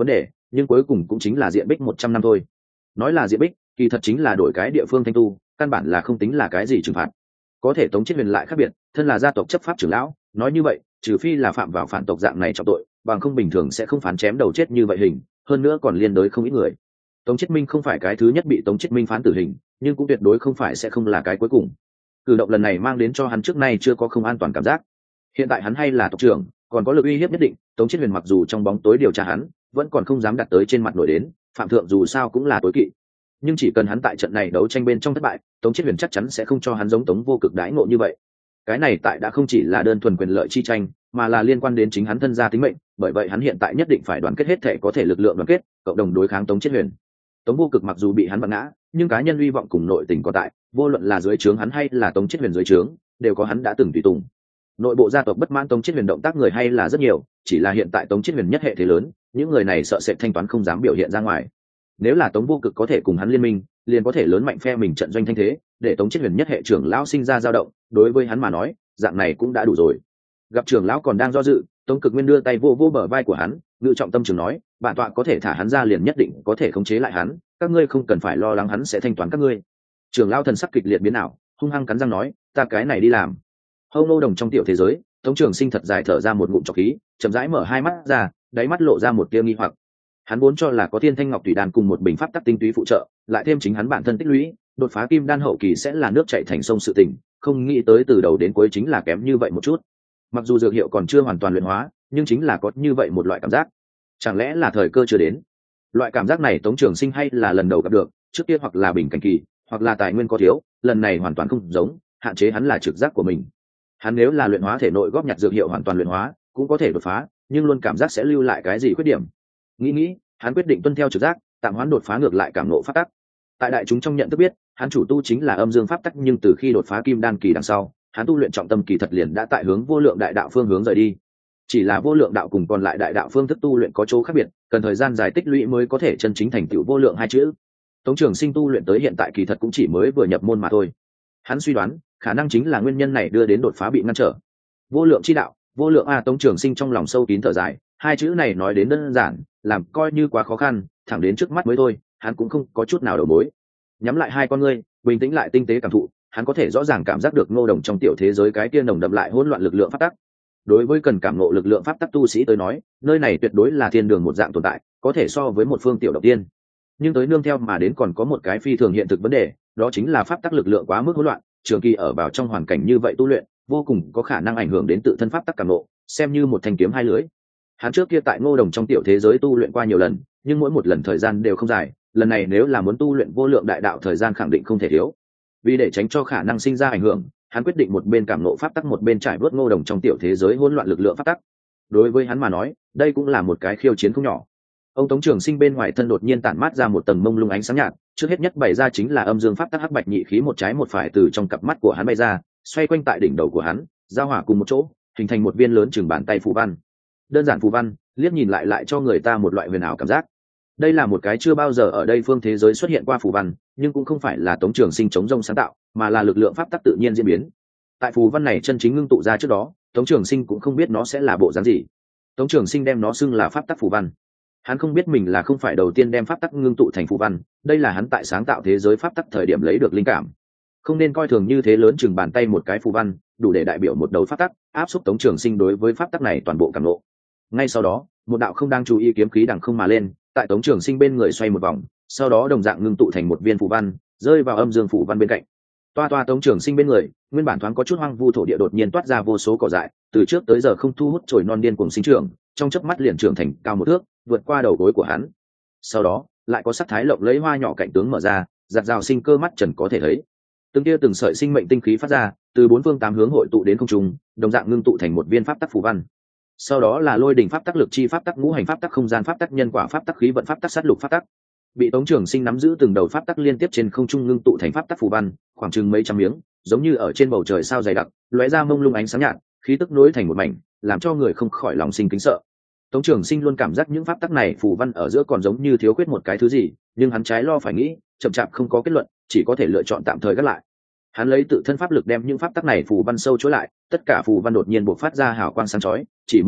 nhưng cuối cùng cũng chính là diện bích một trăm năm thôi. Nói là diện bích, kỳ thật chính là đổi cái địa phương thanh tu, căn bản là không tính là cái gì trừng phạt. Có thể Tống Chiết Huyền lại khác biệt, thân là gia tộc chấp pháp trưởng lão, nói như vậy trừ phi là phạm vào phản tộc dạng này trọng tội, bằng không bình thường sẽ không phán chém đầu chết như vậy hình, hơn nữa còn liên đới không ít người. Tống Chiết Minh không phải cái thứ nhất bị Tống Chiết Minh phán tử hình, nhưng cũng tuyệt đối không phải sẽ không là cái cuối cùng. Cử động lần này mang đến cho hắn trước nay chưa có không an toàn cảm giác. Hiện tại hắn hay là tộc trưởng, còn có lực uy hiếp nhất định, Tống Chiết Huyền mặc dù trong bóng tối điều tra hắn, vẫn còn không dám đặt tới trên mặt nổi đến, phạm thượng dù sao cũng là tối kỵ. Nhưng chỉ cần hắn tại trận này đấu tranh bên trong thất bại, Tống Chiết Huyền chắc chắn sẽ không cho hắn giống Tống Vô Cực đãi ngộ như vậy. Cái này tại đã không chỉ là đơn thuần quyền lợi chi tranh, mà là liên quan đến chính hắn thân gia tính mệnh, bởi vậy hắn hiện tại nhất định phải đoàn kết hết thể có thể lực lượng đoàn kết, cộng đồng đối kháng Tống Chiết Huyền. Tống Vô Cực mặc dù bị hắn vặn ngã, nhưng cá nhân hy vọng cùng nội tình có tại, vô luận là dưới trướng hắn hay là Tống Chiết Huyền dưới trướng, đều có hắn đã từng tùy tùng. Nội bộ gia tộc bất mãn Tống Chiết Huyền động tác người hay là rất nhiều, chỉ là hiện tại Tống Chiết Huyền nhất hệ thế lớn, những người này sợ sệt thanh toán không dám biểu hiện ra ngoài. Nếu là Tống Vô Cực có thể cùng hắn liên minh, liền có thể lớn mạnh phe mình trận doanh thanh thế, để Tống Chiết Huyền nhất hệ trưởng lão sinh ra dao động, đối với hắn mà nói, dạng này cũng đã đủ rồi. Gặp trưởng lão còn đang do dự, Tống Cực Nguyên đưa tay vô vô bờ vai của hắn, ngự trọng tâm trường nói, bản tọa có thể thả hắn ra liền nhất định có thể khống chế lại hắn, các ngươi không cần phải lo lắng hắn sẽ thanh toán các ngươi. Trưởng lão thần sắc kịch liệt biến ảo, hung hăng cắn răng nói, ta cái này đi làm. Hâu Nô Đồng trong tiểu thế giới, Tống Trường Sinh thật dài thở ra một ngụm trọc khí, chậm rãi mở hai mắt ra, đáy mắt lộ ra một tia nghi hoặc. Hắn vốn cho là có Thiên Thanh Ngọc Thủy Đan cùng một bình pháp tắc tinh túy phụ trợ, lại thêm chính hắn bản thân tích lũy, đột phá kim đan hậu kỳ sẽ là nước chảy thành sông sự tình, không nghĩ tới từ đầu đến cuối chính là kém như vậy một chút. Mặc dù dược hiệu còn chưa hoàn toàn luyện hóa, nhưng chính là có như vậy một loại cảm giác. Chẳng lẽ là thời cơ chưa đến? Loại cảm giác này Tống Trường Sinh hay là lần đầu gặp được, trước kia hoặc là bình cảnh kỳ, hoặc là tài nguyên có thiếu, lần này hoàn toàn không giống, hạn chế hắn là trực giác của mình. Hắn nếu là luyện hóa thể nội góp nhặt dược hiệu hoàn toàn luyện hóa, cũng có thể đột phá, nhưng luôn cảm giác sẽ lưu lại cái gì khuyết điểm. Nghĩ nghĩ, hắn quyết định tuân theo trực giác, tạm hoãn đột phá ngược lại cảm ngộ pháp tắc. Tại đại chúng trong nhận thức biết, hắn chủ tu chính là âm dương pháp tắc, nhưng từ khi đột phá kim đan kỳ đằng sau, hắn tu luyện trọng tâm kỳ thật liền đã tại hướng vô lượng đại đạo phương hướng rời đi. Chỉ là vô lượng đạo cùng còn lại đại đạo phương thức tu luyện có chỗ khác biệt, cần thời gian dài tích lũy mới có thể chân chính thành tựu vô lượng hai chữ. Tống Trường Sinh tu luyện tới hiện tại kỳ thật cũng chỉ mới vừa nhập môn mà thôi. Hắn suy đoán, khả năng chính là nguyên nhân này đưa đến đột phá bị ngăn trở. Vô lượng chi đạo, vô lượng a, Tống Trường Sinh trong lòng sâu kín thở dài, hai chữ này nói đến đơn giản, làm coi như quá khó khăn, thẳng đến trước mắt mới thôi, hắn cũng không có chút nào đầu mối. Nhắm lại hai con ngươi, bình tĩnh lại tinh tế cảm thụ, hắn có thể rõ ràng cảm giác được Ngô Đồng trong tiểu thế giới cái kia nồng đậm lại hỗn loạn lực lượng pháp tắc. Đối với cần cảm ngộ lực lượng pháp tắc tu sĩ tới nói, nơi này tuyệt đối là thiên đường một dạng tồn tại, có thể so với một phương tiểu động tiên. Nhưng tới nương theo mà đến còn có một cái phi thường hiện thực vấn đề, đó chính là pháp tắc lực lượng quá mức hỗn loạn, trường kỳ ở vào trong hoàn cảnh như vậy tu luyện, vô cùng có khả năng ảnh hưởng đến tự thân pháp tắc cảm ngộ, xem như một thanh kiếm hai lưỡi. Hắn trước kia tại Ngô Đồng trong tiểu thế giới tu luyện qua nhiều lần, nhưng mỗi một lần thời gian đều không dài, lần này nếu là muốn tu luyện vô lượng đại đạo thời gian khẳng định không thể thiếu. Vì để tránh cho khả năng sinh ra ảnh hưởng, hắn quyết định một bên cảm ngộ pháp tắc một bên trải vớt Ngô Đồng trong tiểu thế giới hỗn loạn lực lượng pháp tắc. Đối với hắn mà nói, đây cũng là một cái khiêu chiến không nhỏ. Ông Tống Trường Sinh bên ngoài thân đột nhiên tản mát ra một tầng mông lung ánh sáng nhạt, trước hết nhất bày ra chính là âm dương pháp tắc hắc bạch nhị khí một trái một phải từ trong cặp mắt của hắn bay ra, xoay quanh tại đỉnh đầu của hắn, giao hòa cùng một chỗ, hình thành một viên lớn chừng bàn tay phù văn. Đơn giản phù văn, liếc nhìn lại lại cho người ta một loại huyền ảo cảm giác. Đây là một cái chưa bao giờ ở đây phương thế giới xuất hiện qua phù văn, nhưng cũng không phải là Tống Trường Sinh chống rông sáng tạo, mà là lực lượng pháp tắc tự nhiên diễn biến. Tại phù văn này chân chính ngưng tụ ra trước đó, Tống Trường Sinh cũng không biết nó sẽ là bộ dáng gì. Tống Trường Sinh đem nó xưng là pháp tắc phù văn. Hắn không biết mình là không phải đầu tiên đem pháp tắc ngưng tụ thành phù văn, đây là hắn tại sáng tạo thế giới pháp tắc thời điểm lấy được linh cảm. Không nên coi thường như thế lớn chừng bàn tay một cái phù văn, đủ để đại biểu một đấu pháp tắc, áp xúc Tống Trường Sinh đối với pháp tắc này toàn bộ cảm ngộ. Ngay sau đó, một đạo không đang chú ý kiếm khí đằng không mà lên, tại Tống Trường Sinh bên người xoay một vòng, sau đó đồng dạng ngưng tụ thành một viên phù văn, rơi vào âm dương phù văn bên cạnh. Toa toa Tống Trường Sinh bên người, nguyên bản thoáng có chút hoang vu thổ địa đột nhiên toát ra vô số cỏ dại, từ trước tới giờ không thu hút chồi non điên cuồng sinh trưởng, trong chớp mắt liền trưởng thành cao một thước, vượt qua đầu gối của hắn. Sau đó, lại có sắc thái lộng lẫy hoa nhỏ cạnh tướng mở ra, giạt rào sinh cơ mắt trần có thể thấy. Từng tia từng sợi sinh mệnh tinh khí phát ra, từ bốn phương tám hướng hội tụ đến không trung, đồng dạng ngưng tụ thành một viên pháp tắc phù văn. Sau đó là lôi đỉnh pháp tắc, lực chi pháp tắc, ngũ hành pháp tắc, không gian pháp tắc, nhân quả pháp tắc, khí vận pháp tắc, sát lục pháp tắc. Bị Tống Trường Sinh nắm giữ từng đầu pháp tắc liên tiếp trên không trung ngưng tụ thành pháp tắc phù văn, khoảng chừng mấy trăm miếng, giống như ở trên bầu trời sao dày đặc, lóe ra mông lung ánh sáng nhạt, khí tức nối thành một mảnh, làm cho người không khỏi lòng sinh kính sợ. Tống Trường Sinh luôn cảm giác những pháp tắc này phù văn ở giữa còn giống như thiếu khuyết một cái thứ gì, nhưng hắn trái lo phải nghĩ, chậm chạp không có kết luận, chỉ có thể lựa chọn tạm thời gác lại. Hắn lấy tự thân pháp lực đem những pháp tắc này phù văn sâu chối lại, tất cả phù văn đột nhiên bộc phát ra hào quang sáng chói, chỉ một thoáng,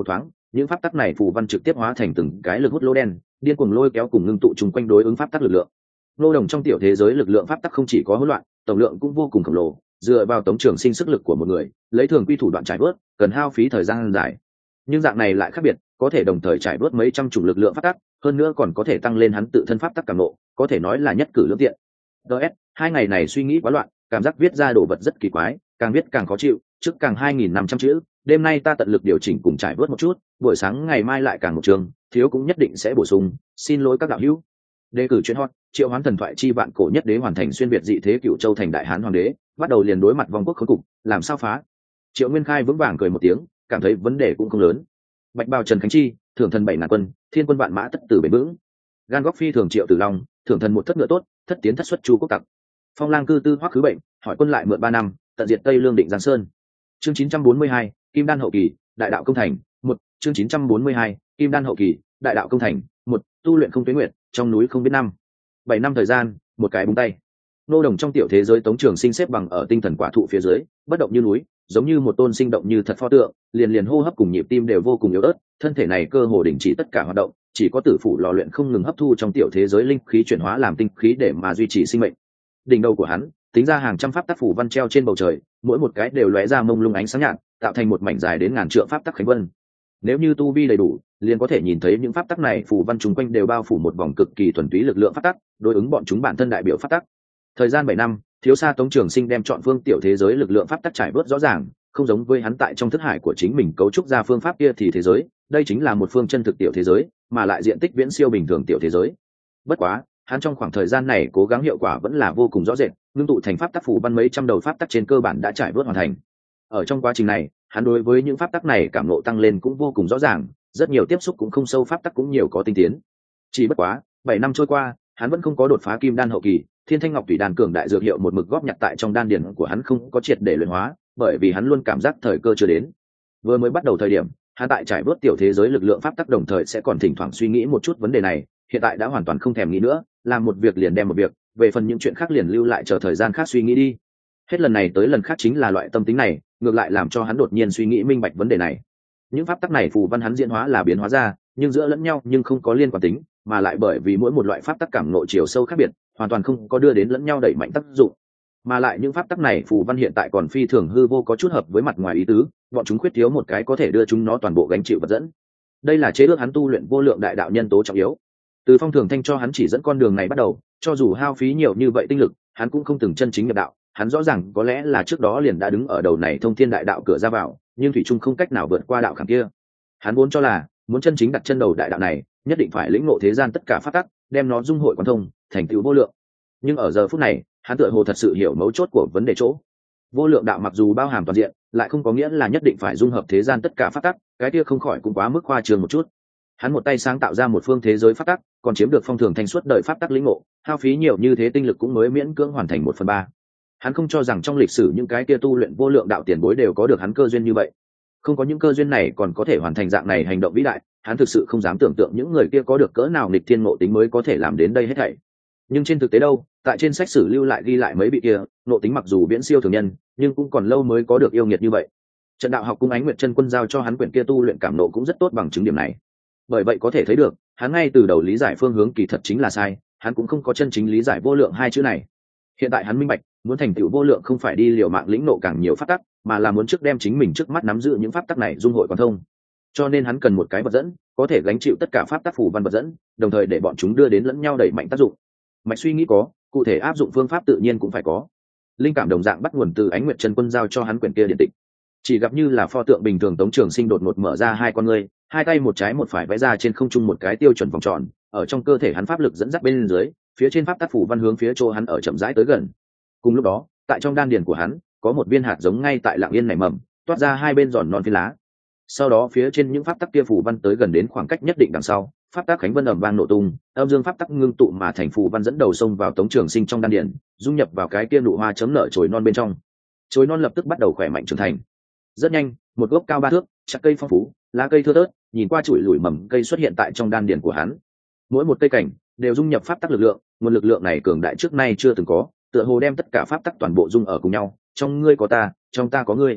những pháp tắc này phù văn trực tiếp hóa thành từng cái lực hút lỗ đen, điên cuồng lôi kéo cùng ngưng tụ chung quanh đối ứng pháp tắc lực lượng. Nô đồng trong tiểu thế giới lực lượng pháp tắc không chỉ có hỗn loạn, tổng lượng cũng vô cùng khổng lồ, dựa vào Tống Trường Sinh sức lực của một người, lấy thường quy thủ đoạn trải bớt, cần hao phí thời gian dài. Nhưng dạng này lại khác biệt, có thể đồng thời trải bớt mấy trăm chủng lực lượng pháp tắc, hơn nữa còn có thể tăng lên hắn tự thân pháp tắc cảm ngộ, có thể nói là nhất cử lưỡng tiện. ds hai ngày này suy nghĩ quá loạn, cảm giác viết ra đồ vật rất kỳ quái, càng viết càng khó chịu, trước càng hai nghìn năm trăm chữ, đêm nay ta tận lực điều chỉnh cùng trải bớt một chút, buổi sáng ngày mai lại càng một trường, thiếu cũng nhất định sẽ bổ sung, xin lỗi các đạo hữu. Đề cử chuyên hot, triệu hoán thần thoại chi vạn cổ nhất đế hoàn thành xuyên việt dị thế cựu châu thành đại hán hoàng đế, bắt đầu liền đối mặt vong quốc khốn cục, làm sao phá. Triệu Nguyên Khai vững vàng cười một tiếng, cảm thấy vấn đề cũng không lớn. Bạch bào Trần Khánh Chi, thưởng thần bảy ngàn quân, thiên quân vạn mã tất tử bền vững. Gan góc phi thường Triệu Tử Long, thưởng thần một thất ngựa tốt, thất tiến thất xuất chu quốc tặc. Phong lang cư tư hoắc khứ bệnh, hỏi quân lại mượn ba năm, tận diệt Tây Lương định Giang Sơn. Chương chín trăm bốn mươi hai, Kim Đan hậu kỳ, đại đạo công thành, một, chương chín trăm bốn mươi hai, Kim Đan hậu kỳ, đại đạo công thành, một, tu luyện không tuế nguyệt, trong núi không biết năm. Bảy năm thời gian, một cái búng tay. Nô đồng trong tiểu thế giới Tống Trường Sinh xếp bằng ở tinh thần quả thụ phía dưới, bất động như núi, giống như một tôn sinh động như thật pho tượng, liền liền hô hấp cùng nhịp tim đều vô cùng yếu ớt, thân thể này cơ hồ đình chỉ tất cả hoạt động, chỉ có tử phủ lò luyện không ngừng hấp thu trong tiểu thế giới linh khí chuyển hóa làm tinh khí để mà duy trì sinh mệnh. Đỉnh đầu của hắn, tính ra hàng trăm pháp tắc phủ văn treo trên bầu trời, mỗi một cái đều lóe ra mông lung ánh sáng nhạt, tạo thành một mảnh dài đến ngàn trượng pháp tắc khánh vân. Nếu như tu vi đầy đủ, liền có thể nhìn thấy những pháp tắc này phủ văn chúng quanh đều bao phủ một vòng cực kỳ thuần túy lực lượng pháp tắc, đối ứng bọn chúng bản thân đại biểu pháp tắc. Thời gian bảy năm, thiếu xa Tống Trường Sinh đem chọn phương tiểu thế giới lực lượng pháp tắc trải bớt rõ ràng, không giống với hắn tại trong thức hải của chính mình cấu trúc ra phương pháp kia thì thế giới, đây chính là một phương chân thực tiểu thế giới, mà lại diện tích viễn siêu bình thường tiểu thế giới. Bất quá, hắn trong khoảng thời gian này cố gắng hiệu quả vẫn là vô cùng rõ rệt, ngưng tụ thành pháp tắc phủ văn mấy trăm đầu pháp tắc trên cơ bản đã trải bớt hoàn thành. Ở trong quá trình này, hắn đối với những pháp tắc này cảm ngộ tăng lên cũng vô cùng rõ ràng, rất nhiều tiếp xúc cũng không sâu, pháp tắc cũng nhiều có tinh tiến. Chỉ bất quá, bảy năm trôi qua, hắn vẫn không có đột phá Kim Đan hậu kỳ, Thiên Thanh Ngọc Thủy Đan cường đại dược hiệu một mực góp nhặt tại trong đan điền của hắn không có triệt để luyện hóa, bởi vì hắn luôn cảm giác thời cơ chưa đến. Vừa mới bắt đầu thời điểm, hắn tại trải bớt tiểu thế giới lực lượng pháp tắc đồng thời sẽ còn thỉnh thoảng suy nghĩ một chút vấn đề này, hiện tại đã hoàn toàn không thèm nghĩ nữa, làm một việc liền đem một việc, về phần những chuyện khác liền lưu lại chờ thời gian khác suy nghĩ đi. Hết lần này tới lần khác chính là loại tâm tính này, ngược lại làm cho hắn đột nhiên suy nghĩ minh bạch vấn đề này. Những pháp tắc này phù văn hắn diễn hóa là biến hóa ra, nhưng giữa lẫn nhau nhưng không có liên quan tính, mà lại bởi vì mỗi một loại pháp tắc cảm ngộ chiều sâu khác biệt, hoàn toàn không có đưa đến lẫn nhau đẩy mạnh tác dụng. Mà lại những pháp tắc này phù văn hiện tại còn phi thường hư vô, có chút hợp với mặt ngoài ý tứ, bọn chúng khuyết thiếu một cái có thể đưa chúng nó toàn bộ gánh chịu vật dẫn. Đây là chế ước hắn tu luyện vô lượng đại đạo nhân tố trọng yếu. Từ Phong Thường Thanh cho hắn chỉ dẫn con đường này bắt đầu, cho dù hao phí nhiều như vậy tinh lực, hắn cũng không từng chân chính nhập đạo. Hắn rõ ràng có lẽ là trước đó liền đã đứng ở đầu này thông thiên đại đạo cửa ra vào, nhưng thủy chung không cách nào vượt qua đạo khảm kia. Hắn vốn cho là muốn chân chính đặt chân đầu đại đạo này, nhất định phải lĩnh ngộ thế gian tất cả pháp tắc, đem nó dung hội quán thông, thành tựu vô lượng. Nhưng ở giờ phút này, hắn tựa hồ thật sự hiểu mấu chốt của vấn đề chỗ. Vô lượng đạo mặc dù bao hàm toàn diện, lại không có nghĩa là nhất định phải dung hợp thế gian tất cả pháp tắc, cái kia không khỏi cũng quá mức khoa trương một chút. Hắn một tay sáng tạo ra một phương thế giới pháp tắc, còn chiếm được Phong Thường Thanh suốt đời pháp tắc lĩnh ngộ, hao phí nhiều như thế tinh lực cũng mới miễn cưỡng hoàn thành một phần ba. Hắn không cho rằng trong lịch sử những cái kia tu luyện vô lượng đạo tiền bối đều có được hắn cơ duyên như vậy. Không có những cơ duyên này còn có thể hoàn thành dạng này hành động vĩ đại, hắn thực sự không dám tưởng tượng những người kia có được cỡ nào nghịch thiên ngộ tính mới có thể làm đến đây hết thảy. Nhưng trên thực tế đâu, tại trên sách sử lưu lại ghi lại mấy vị kia, ngộ tính mặc dù viễn siêu thường nhân, nhưng cũng còn lâu mới có được yêu nghiệt như vậy. Trận đạo học cung Ánh Nguyệt Chân Quân giao cho hắn quyển kia tu luyện cảm nộ cũng rất tốt bằng chứng điểm này. Bởi vậy có thể thấy được, hắn ngay từ đầu lý giải phương hướng kỳ thật chính là sai, hắn cũng không có chân chính lý giải vô lượng hai chữ này. Hiện tại hắn minh bạch, muốn thành tựu vô lượng không phải đi liều mạng lĩnh nộ càng nhiều pháp tắc, mà là muốn trước đem chính mình trước mắt nắm giữ những pháp tắc này dung hội quan thông. Cho nên hắn cần một cái vật dẫn, có thể gánh chịu tất cả pháp tắc phù văn vật dẫn, đồng thời để bọn chúng đưa đến lẫn nhau đẩy mạnh tác dụng. Mạch suy nghĩ có, cụ thể áp dụng phương pháp tự nhiên cũng phải có. Linh cảm đồng dạng bắt nguồn từ Ánh Nguyệt Chân Quân giao cho hắn quyển kia điện tịch. Chỉ gặp như là pho tượng bình thường, Tống Trường Sinh đột ngột mở ra hai con ngươi, hai tay một trái một phải vẽ ra trên không trung một cái tiêu chuẩn vòng tròn, ở trong cơ thể hắn pháp lực dẫn dắt bên dưới, phía trên pháp tắc phù văn hướng phía chỗ hắn ở chậm rãi tới gần. Cùng lúc đó, tại trong đan điền của hắn, có một viên hạt giống ngay tại lặng yên nảy mầm, toát ra hai bên giòn non phi lá. Sau đó phía trên những pháp tắc kia phù văn tới gần đến khoảng cách nhất định đằng sau, pháp tắc khánh vân ầm vang nổ tung, âm dương pháp tắc ngưng tụ mà thành phù văn dẫn đầu xông vào Tống Trường Sinh trong đan điền, dung nhập vào cái kia nụ hoa chấm nở chồi non bên trong. Chồi non lập tức bắt đầu khỏe mạnh trưởng thành. Rất nhanh, một gốc cao ba thước, chặt cây phong phú, lá cây thưa thớt, nhìn qua chuỗi lủi mầm cây xuất hiện tại trong đan điền của hắn. Mỗi một cây cảnh đều dung nhập pháp tắc lực lượng, nguồn lực lượng này cường đại trước nay chưa từng có, tựa hồ đem tất cả pháp tắc toàn bộ dung ở cùng nhau, trong ngươi có ta, trong ta có ngươi.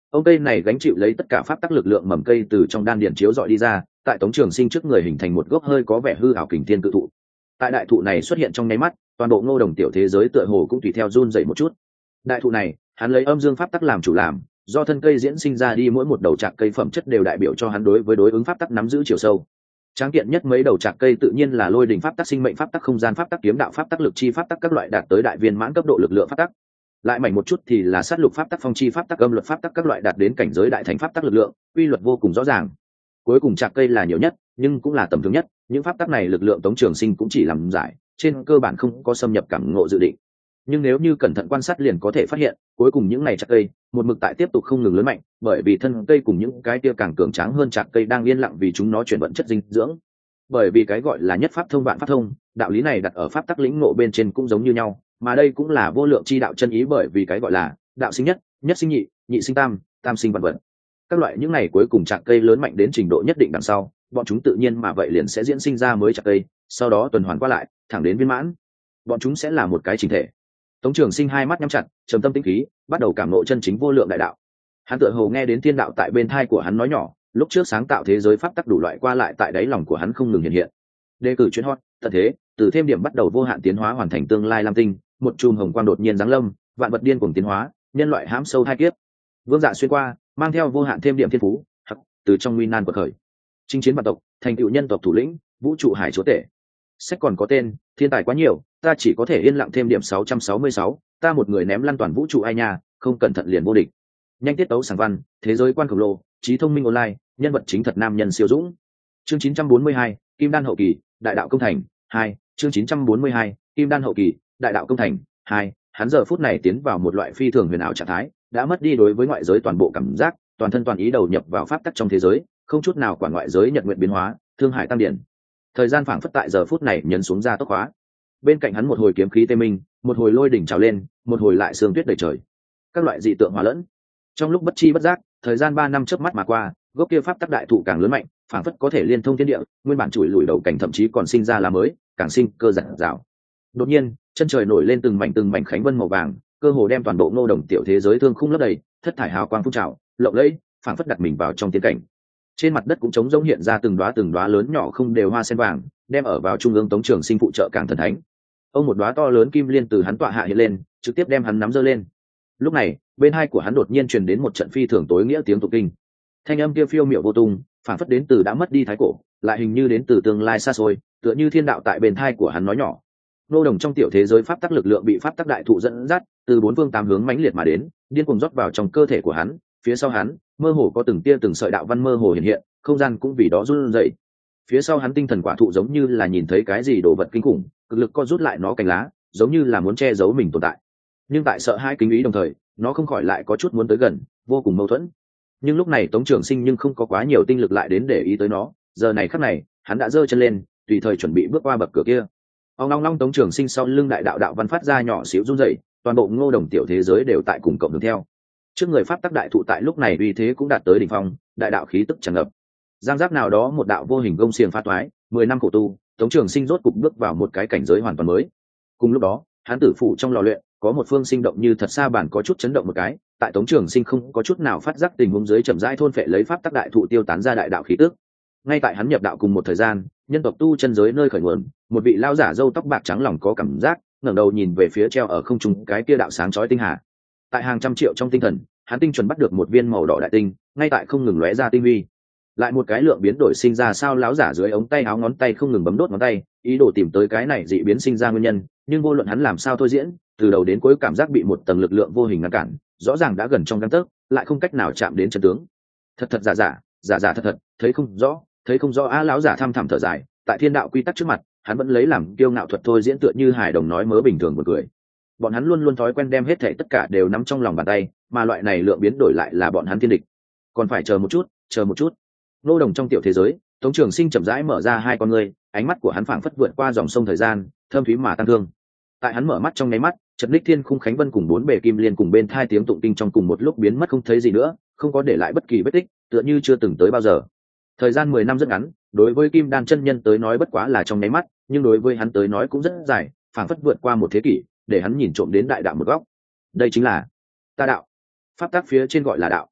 Ông cây này gánh chịu lấy tất cả pháp tắc lực lượng mầm cây từ trong đan điền chiếu dọi đi ra, tại Tống Trường Sinh trước người hình thành một gốc hơi có vẻ hư ảo kình thiên cự thụ. Tại đại thụ này xuất hiện trong nháy mắt, toàn bộ Ngô Đồng tiểu thế giới tựa hồ cũng tùy theo run dậy một chút. Đại thụ này, hắn lấy âm dương pháp tắc làm chủ làm, do thân cây diễn sinh ra đi mỗi một đầu trạc cây phẩm chất đều đại biểu cho hắn đối với đối ứng pháp tắc nắm giữ chiều sâu. Tráng kiện nhất mấy đầu trạc cây tự nhiên là lôi đỉnh pháp tắc, sinh mệnh pháp tắc, không gian pháp tắc, kiếm đạo pháp tắc, lực chi pháp tắc các loại đạt tới đại viên mãn cấp độ lực lượng pháp tắc. Lại mảnh một chút thì là sát lục pháp tắc, phong chi pháp tắc, âm luật pháp tắc các loại đạt đến cảnh giới đại thành pháp tắc lực lượng, quy luật vô cùng rõ ràng. Cuối cùng trạc cây là nhiều nhất, nhưng cũng là tầm thường nhất, những pháp tắc này lực lượng Tống Trường Sinh cũng chỉ làm giải, trên cơ bản không có xâm nhập cảm ngộ dự định. Nhưng nếu như cẩn thận quan sát liền có thể phát hiện, cuối cùng những này trạc cây một mực tại tiếp tục không ngừng lớn mạnh, bởi vì thân cây cùng những cái kia càng cường tráng hơn trạc cây đang yên lặng vì chúng nó chuyển vận chất dinh dưỡng. Bởi vì cái gọi là nhất pháp thông vạn pháp thông, đạo lý này đặt ở pháp tắc lĩnh ngộ bên trên cũng giống như nhau, mà đây cũng là vô lượng chi đạo chân ý, bởi vì cái gọi là đạo sinh nhất, nhất sinh nhị, nhị sinh tam, tam sinh vạn vật. Các loại những này cuối cùng trạc cây lớn mạnh đến trình độ nhất định đằng sau, bọn chúng tự nhiên mà vậy liền sẽ diễn sinh ra mới trạc cây, sau đó tuần hoàn qua lại, thẳng đến viên mãn. Bọn chúng sẽ là một cái chỉnh thể. Tống Trường Sinh hai mắt nhắm chặt, trầm tâm tĩnh khí, bắt đầu cảm ngộ chân chính vô lượng đại đạo. Hắn tựa hồ nghe đến thiên đạo tại bên tai của hắn nói nhỏ, lúc trước sáng tạo thế giới pháp tắc đủ loại qua lại tại đáy lòng của hắn không ngừng hiện hiện. Đề cử chuyên hot, tận thế, từ thêm điểm bắt đầu vô hạn tiến hóa hoàn thành tương lai lam tinh, một chùm hồng quang đột nhiên giáng lâm, vạn vật điên cuồng tiến hóa, nhân loại hãm sâu hai kiếp. Vương Dạ xuyên qua, mang theo vô hạn thêm điểm thiên phú, hắc, từ trong nguy nan quật khởi. Chinh chiến vạn tộc, thành tựu nhân tộc thủ lĩnh, vũ trụ hải chúa tể. Sách còn có tên, thiên tài quá nhiều, ta chỉ có thể yên lặng thêm điểm sáu trăm sáu mươi sáu, ta một người ném lăn toàn vũ trụ ai nha, không cẩn thận liền vô địch. Nhanh tiết tấu sảng văn, thế giới quan khổng lồ, trí thông minh online, nhân vật chính thật nam nhân siêu dũng. Chương chín trăm bốn mươi hai, Kim Đan hậu kỳ, đại đạo công thành, hai, chương chín trăm bốn mươi hai, Kim Đan hậu kỳ, đại đạo công thành, hai, hắn giờ phút này tiến vào một loại phi thường huyền ảo trạng thái, đã mất đi đối với ngoại giới toàn bộ cảm giác, toàn thân toàn ý đầu nhập vào pháp tắc trong thế giới, không chút nào quản ngoại giới nhật nguyện biến hóa, thương hải tăng điển. Thời gian phảng phất tại giờ phút này nhấn xuống ra tốc hóa. Bên cạnh hắn một hồi kiếm khí tê minh, một hồi lôi đỉnh trào lên, một hồi lại sương tuyết đầy trời. Các loại dị tượng hòa lẫn. Trong lúc bất chi bất giác, thời gian ba năm chớp mắt mà qua, gốc kia pháp tắc đại thụ càng lớn mạnh, phảng phất có thể liên thông thiên địa, nguyên bản chùi lùi đầu cảnh thậm chí còn sinh ra lá mới, càng sinh cơ giản dào. Đột nhiên, chân trời nổi lên từng mảnh từng mảnh khánh vân màu vàng, cơ hồ đem toàn bộ Ngô Đồng tiểu thế giới thương khung lấp đầy, thất thải hào quang phun trào, lộng lẫy, phảng phất đặt mình vào trong tiên cảnh. Trên mặt đất cũng trống rỗng hiện ra từng đóa từng đóa lớn nhỏ không đều hoa sen vàng, đem ở vào trung ương Tống Trường Sinh phụ trợ càng thần thánh. Ông một đóa to lớn kim liên từ hắn tọa hạ hiện lên, trực tiếp đem hắn nắm giơ lên. Lúc này, bên hai của hắn đột nhiên truyền đến một trận phi thường tối nghĩa tiếng tụng kinh. Thanh âm kia phiêu miệu vô tung, phảng phất đến từ đã mất đi thái cổ, lại hình như đến từ tương lai xa xôi, tựa như thiên đạo tại bên tai của hắn nói nhỏ. Nô Đồng trong tiểu thế giới pháp tắc lực lượng bị pháp tắc đại thụ dẫn dắt, từ bốn phương tám hướng mãnh liệt mà đến, điên cuồng rót vào trong cơ thể của hắn, phía sau hắn, mơ hồ có từng tia từng sợi đạo văn mơ hồ hiện hiện, không gian cũng vì đó run rẩy. Phía sau hắn tinh thần quả thụ giống như là nhìn thấy cái gì đồ vật kinh khủng, cực lực co rút lại nó cành lá, giống như là muốn che giấu mình tồn tại. Nhưng tại sợ hai kính ý đồng thời, nó không khỏi lại có chút muốn tới gần, vô cùng mâu thuẫn. Nhưng lúc này Tống Trường Sinh nhưng không có quá nhiều tinh lực lại đến để ý tới nó, giờ này khắc này, hắn đã giơ chân lên, tùy thời chuẩn bị bước qua bậc cửa kia. Ông long long Tống Trường Sinh sau lưng đại đạo đạo văn phát ra nhỏ xíu run rẩy, toàn bộ Ngô Đồng tiểu thế giới đều tại cùng cộng hưởng theo. Trước người pháp tắc đại thụ tại lúc này uy thế cũng đạt tới đỉnh phong, đại đạo khí tức tràn ngập. Giang giáp nào đó một đạo vô hình gông xiềng phá toái, mười năm khổ tu, Tống Trường Sinh rốt cục bước vào một cái cảnh giới hoàn toàn mới. Cùng lúc đó, hắn tử phủ trong lò luyện, có một phương sinh động như thật xa bản có chút chấn động một cái, tại Tống Trường Sinh không có chút nào phát giác tình huống dưới chậm rãi thôn phệ lấy pháp tắc đại thụ tiêu tán ra đại đạo khí tức. Ngay tại hắn nhập đạo cùng một thời gian, nhân tộc tu chân giới nơi khởi nguồn, một vị lão giả râu tóc bạc trắng lòng có cảm giác, ngẩng đầu nhìn về phía treo ở không trung cái kia đạo sáng chói tinh hà. Tại hàng trăm triệu trong tinh thần, hắn tinh chuẩn bắt được một viên màu đỏ đại tinh, ngay tại không ngừng lóe ra tinh huy. Lại một cái lượng biến đổi sinh ra, sao lão giả dưới ống tay áo ngón tay không ngừng bấm đốt ngón tay, ý đồ tìm tới cái này dị biến sinh ra nguyên nhân, nhưng vô luận hắn làm sao thôi diễn, từ đầu đến cuối cảm giác bị một tầng lực lượng vô hình ngăn cản, rõ ràng đã gần trong gang tấc, lại không cách nào chạm đến chân tướng. Thật thật giả giả, giả giả thật thật, thấy không rõ, thấy không rõ a lão giả thăm thẳm thở dài, tại thiên đạo quy tắc trước mặt, hắn vẫn lấy làm kiêu ngạo thuật thôi diễn tựa như hài đồng nói mớ bình thường một cười. Bọn hắn luôn luôn thói quen đem hết thảy tất cả đều nắm trong lòng bàn tay, mà loại này lượng biến đổi lại là bọn hắn thiên địch. Còn phải chờ một chút, chờ một chút. Nô Đồng trong tiểu thế giới, Tống Trường Sinh chậm rãi mở ra hai con ngươi, ánh mắt của hắn phảng phất vượt qua dòng sông thời gian, thâm thúy mà tăng thương. Tại hắn mở mắt trong nháy mắt, chợt ních thiên khung khánh vân cùng bốn bề kim liên cùng bên thai tiếng tụng kinh trong cùng một lúc biến mất không thấy gì nữa, không có để lại bất kỳ vết tích, tựa như chưa từng tới bao giờ. Thời gian mười năm rất ngắn, đối với Kim Đan chân nhân tới nói bất quá là trong nháy mắt, nhưng đối với hắn tới nói cũng rất dài, phảng phất vượt qua một thế kỷ, để hắn nhìn trộm đến đại đạo một góc. Đây chính là ta đạo. Pháp tắc phía trên gọi là đạo.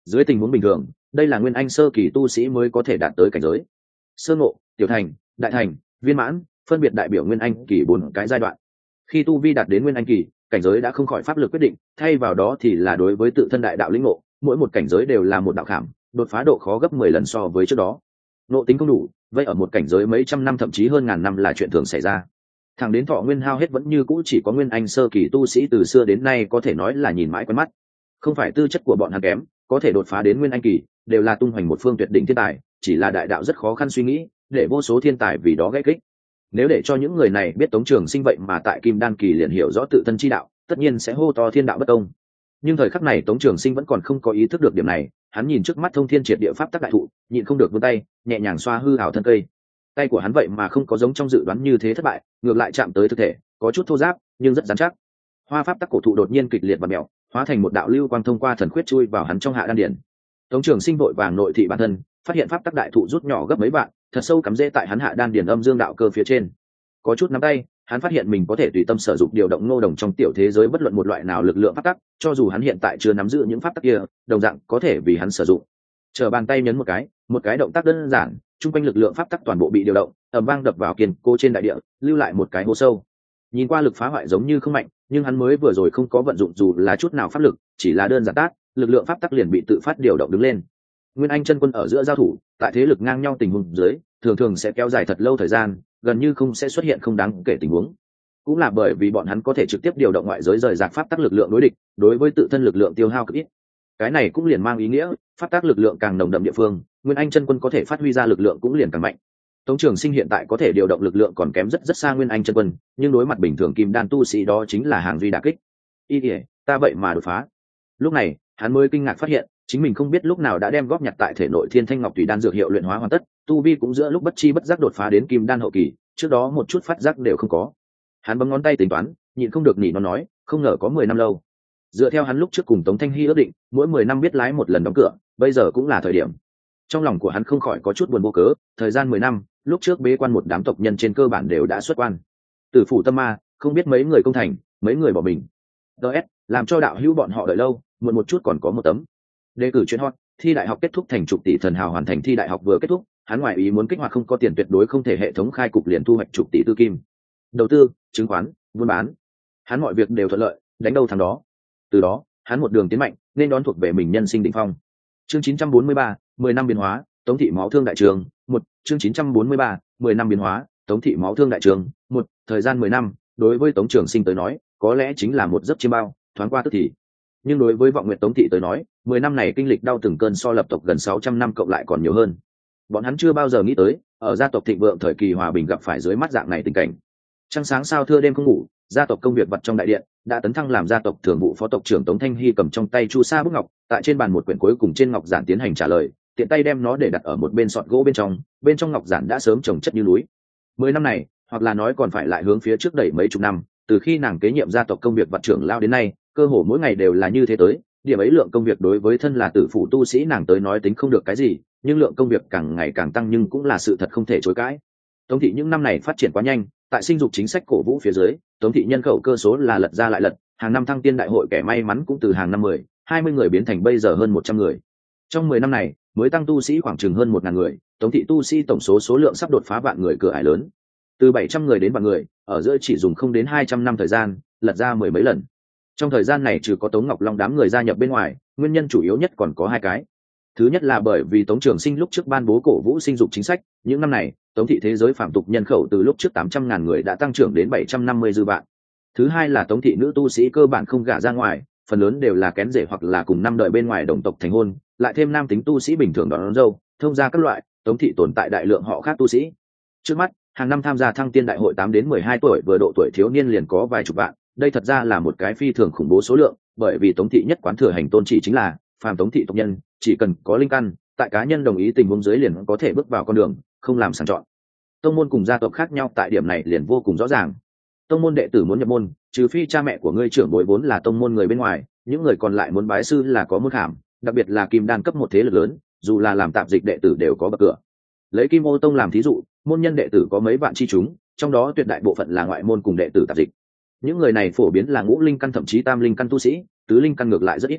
Dưới tình huống bình thường, đây là nguyên anh sơ kỳ tu sĩ mới có thể đạt tới cảnh giới. Sơ ngộ, tiểu thành, đại thành, viên mãn, phân biệt đại biểu nguyên anh kỳ bốn cái giai đoạn. Khi tu vi đạt đến nguyên anh kỳ, cảnh giới đã không khỏi pháp lực quyết định, thay vào đó thì là đối với tự thân đại đạo lĩnh ngộ, mỗi một cảnh giới đều là một đạo khảm, đột phá độ khó gấp mười lần so với trước đó. Ngộ tính không đủ, vậy ở một cảnh giới mấy trăm năm thậm chí hơn ngàn năm là chuyện thường xảy ra. Thẳng đến thọ nguyên hao hết vẫn như cũ chỉ có nguyên anh sơ kỳ tu sĩ từ xưa đến nay có thể nói là nhìn mãi quen mắt. Không phải tư chất của bọn hắn kém, có thể đột phá đến nguyên anh kỳ, đều là tung hoành một phương tuyệt đỉnh thiên tài, chỉ là đại đạo rất khó khăn suy nghĩ, để vô số thiên tài vì đó gãy kích. Nếu để cho những người này biết Tống Trường Sinh vậy mà tại Kim Đan kỳ liền hiểu rõ tự thân chi đạo, tất nhiên sẽ hô to thiên đạo bất công. Nhưng thời khắc này Tống Trường Sinh vẫn còn không có ý thức được điểm này, hắn nhìn trước mắt thông thiên triệt địa pháp tắc đại thụ, nhịn không được vươn tay, nhẹ nhàng xoa hư ảo thân cây. Tay của hắn vậy mà không có giống trong dự đoán như thế thất bại, ngược lại chạm tới thực thể, có chút thô ráp, nhưng rất rắn chắc. Hoa pháp tắc cổ thụ đột nhiên kịch liệt và mèo, hóa thành một đạo lưu quang thông qua thần khuyết chui vào hắn trong hạ đan điển. Tống Trường Sinh vội vàng nội thị bản thân, phát hiện pháp tắc đại thụ rút nhỏ gấp mấy vạn, thật sâu cắm rễ tại hắn hạ đan điển âm dương đạo cơ phía trên. Có chút nắm tay, hắn phát hiện mình có thể tùy tâm sử dụng điều động ngô đồng trong tiểu thế giới bất luận một loại nào lực lượng pháp tắc, cho dù hắn hiện tại chưa nắm giữ những pháp tắc kia, đồng dạng có thể vì hắn sử dụng. Chờ bàn tay nhấn một cái, một cái động tác đơn giản, trung quanh lực lượng pháp tắc toàn bộ bị điều động, ầm vang đập vào kiên cố trên đại địa, lưu lại một cái hố sâu. Nhìn qua lực phá hoại giống như không mạnh, nhưng hắn mới vừa rồi không có vận dụng dù là chút nào pháp lực, chỉ là đơn giản tác, lực lượng pháp tắc liền bị tự phát điều động đứng lên. Nguyên Anh chân quân ở giữa giao thủ, tại thế lực ngang nhau tình huống dưới, thường thường sẽ kéo dài thật lâu thời gian, gần như không sẽ xuất hiện không đáng kể tình huống. Cũng là bởi vì bọn hắn có thể trực tiếp điều động ngoại giới rời rạc pháp tắc lực lượng đối địch, đối với tự thân lực lượng tiêu hao cực ít. Cái này cũng liền mang ý nghĩa, pháp tắc lực lượng càng nồng đậm địa phương, Nguyên Anh chân quân có thể phát huy ra lực lượng cũng liền càng mạnh. Tống Trường Sinh hiện tại có thể điều động lực lượng còn kém rất rất xa Nguyên Anh chân quân, nhưng đối mặt bình thường kim đan tu sĩ đó chính là hàng duy đả kích. Y thể, ta vậy mà đột phá. Lúc này, hắn mới kinh ngạc phát hiện, chính mình không biết lúc nào đã đem góp nhặt tại thể nội Thiên Thanh Ngọc Tùy đan dược hiệu luyện hóa hoàn tất, tu vi cũng giữa lúc bất chi bất giác đột phá đến kim đan hậu kỳ, trước đó một chút phát giác đều không có. Hắn bấm ngón tay tính toán, nhịn không được nỉ nó nói, không ngờ có mười năm lâu. Dựa theo hắn lúc trước cùng Tống Thanh Hi ước định, mỗi mười năm biết lái một lần đóng cửa, bây giờ cũng là thời điểm. Trong lòng của hắn không khỏi có chút buồn vô cớ, thời gian mười năm, lúc trước bế quan một đám tộc nhân trên cơ bản đều đã xuất quan. Tử phủ tâm ma, không biết mấy người công thành, mấy người bỏ mình. ds làm cho đạo hữu bọn họ đợi lâu, muộn một chút còn có một tấm. Đề cử chuyên hot, thi đại học kết thúc thành chục tỷ thần hào hoàn thành thi đại học vừa kết thúc, hắn ngoại ý muốn kích hoạt không có tiền tuyệt đối không thể hệ thống khai cục liền thu hoạch chục tỷ tư kim. Đầu tư, chứng khoán, buôn bán, hắn mọi việc đều thuận lợi, đánh đâu thắng đó. Từ đó, hắn một đường tiến mạnh, nên đón thuộc về mình nhân sinh đỉnh phong. Chương chín trăm bốn mươi ba, mười năm biến hóa, Tống thị máu thương đại trường, một, chương chín trăm bốn mươi ba, mười năm biến hóa, Tống thị máu thương đại trường, một, thời gian mười năm, đối với Tống Trường Sinh tới nói, có lẽ chính là một giấc chiêm bao, thoáng qua tức thì. Nhưng đối với Vọng Nguyệt Tống thị tới nói, mười năm này kinh lịch đau từng cơn so lập tộc gần sáu trăm năm cộng lại còn nhiều hơn. Bọn hắn chưa bao giờ nghĩ tới, ở gia tộc thịnh vượng thời kỳ hòa bình gặp phải dưới mắt dạng này tình cảnh. Trăng sáng sao thưa đêm không ngủ, gia tộc công việc vật trong đại điện, đã tấn thăng làm gia tộc thường vụ phó tộc trưởng Tống Thanh Hi cầm trong tay chu sa bút ngọc, tại trên bàn một quyển cuối cùng trên ngọc giản tiến hành trả lời, tiện tay đem nó để đặt ở một bên sọt gỗ bên trong, bên trong ngọc giản đã sớm trồng chất như núi. Mười năm này, hoặc là nói còn phải lại hướng phía trước đẩy mấy chục năm, từ khi nàng kế nhiệm gia tộc công việc vật trưởng lao đến nay, cơ hồ mỗi ngày đều là như thế tới. Điểm ấy lượng công việc đối với thân là tử phụ tu sĩ nàng tới nói tính không được cái gì, nhưng lượng công việc càng ngày càng tăng nhưng cũng là sự thật không thể chối cãi. Tống thị những năm này phát triển quá nhanh, tại sinh dục chính sách cổ vũ phía dưới, Tống thị nhân khẩu cơ số là lật ra lại lật, hàng năm thăng tiên đại hội kẻ may mắn cũng từ hàng năm mười, hai mươi người biến thành bây giờ hơn một trăm người. Trong mười năm này, mới tăng tu sĩ khoảng chừng hơn một ngàn người, Tống thị tu sĩ tổng số số lượng sắp đột phá vạn người cửa ải lớn. Từ bảy trăm người đến vạn người, ở giữa chỉ dùng không đến hai trăm năm thời gian, lật ra mười mấy lần. Trong thời gian này trừ có Tống Ngọc Long đám người gia nhập bên ngoài, nguyên nhân chủ yếu nhất còn có hai cái. Thứ nhất là bởi vì Tống Trường Sinh lúc trước ban bố cổ vũ sinh dục chính sách, những năm này, Tống thị thế giới phạm tục nhân khẩu từ lúc trước tám trăm ngàn người đã tăng trưởng đến bảy trăm năm mươi dư vạn. Thứ hai là Tống thị nữ tu sĩ cơ bản không gả ra ngoài, phần lớn đều là kén rể hoặc là cùng năm đời bên ngoài đồng tộc thành hôn, lại thêm nam tính tu sĩ bình thường đón, đón dâu, thông gia các loại, Tống thị tồn tại đại lượng họ khác tu sĩ. Trước mắt, hàng năm tham gia thăng tiên đại hội tám đến mười hai tuổi vừa độ tuổi thiếu niên liền có vài chục vạn, đây thật ra là một cái phi thường khủng bố số lượng, bởi vì Tống thị nhất quán thừa hành tôn chỉ chính là phàm Tống thị tộc nhân chỉ cần có linh căn, tại cá nhân đồng ý tình huống dưới liền có thể bước vào con đường, không làm sàng chọn. Tông môn cùng gia tộc khác nhau tại điểm này liền vô cùng rõ ràng. Tông môn đệ tử muốn nhập môn, trừ phi cha mẹ của ngươi trưởng bối vốn là tông môn người bên ngoài, những người còn lại muốn bái sư là có môn khảm, đặc biệt là kim đan cấp một thế lực lớn, dù là làm tạp dịch đệ tử đều có bậc cửa. Lấy Kim Ô tông làm thí dụ, môn nhân đệ tử có mấy vạn chi chúng, trong đó tuyệt đại bộ phận là ngoại môn cùng đệ tử tạp dịch. Những người này phổ biến là ngũ linh căn thậm chí tam linh căn tu sĩ, tứ linh căn ngược lại rất ít.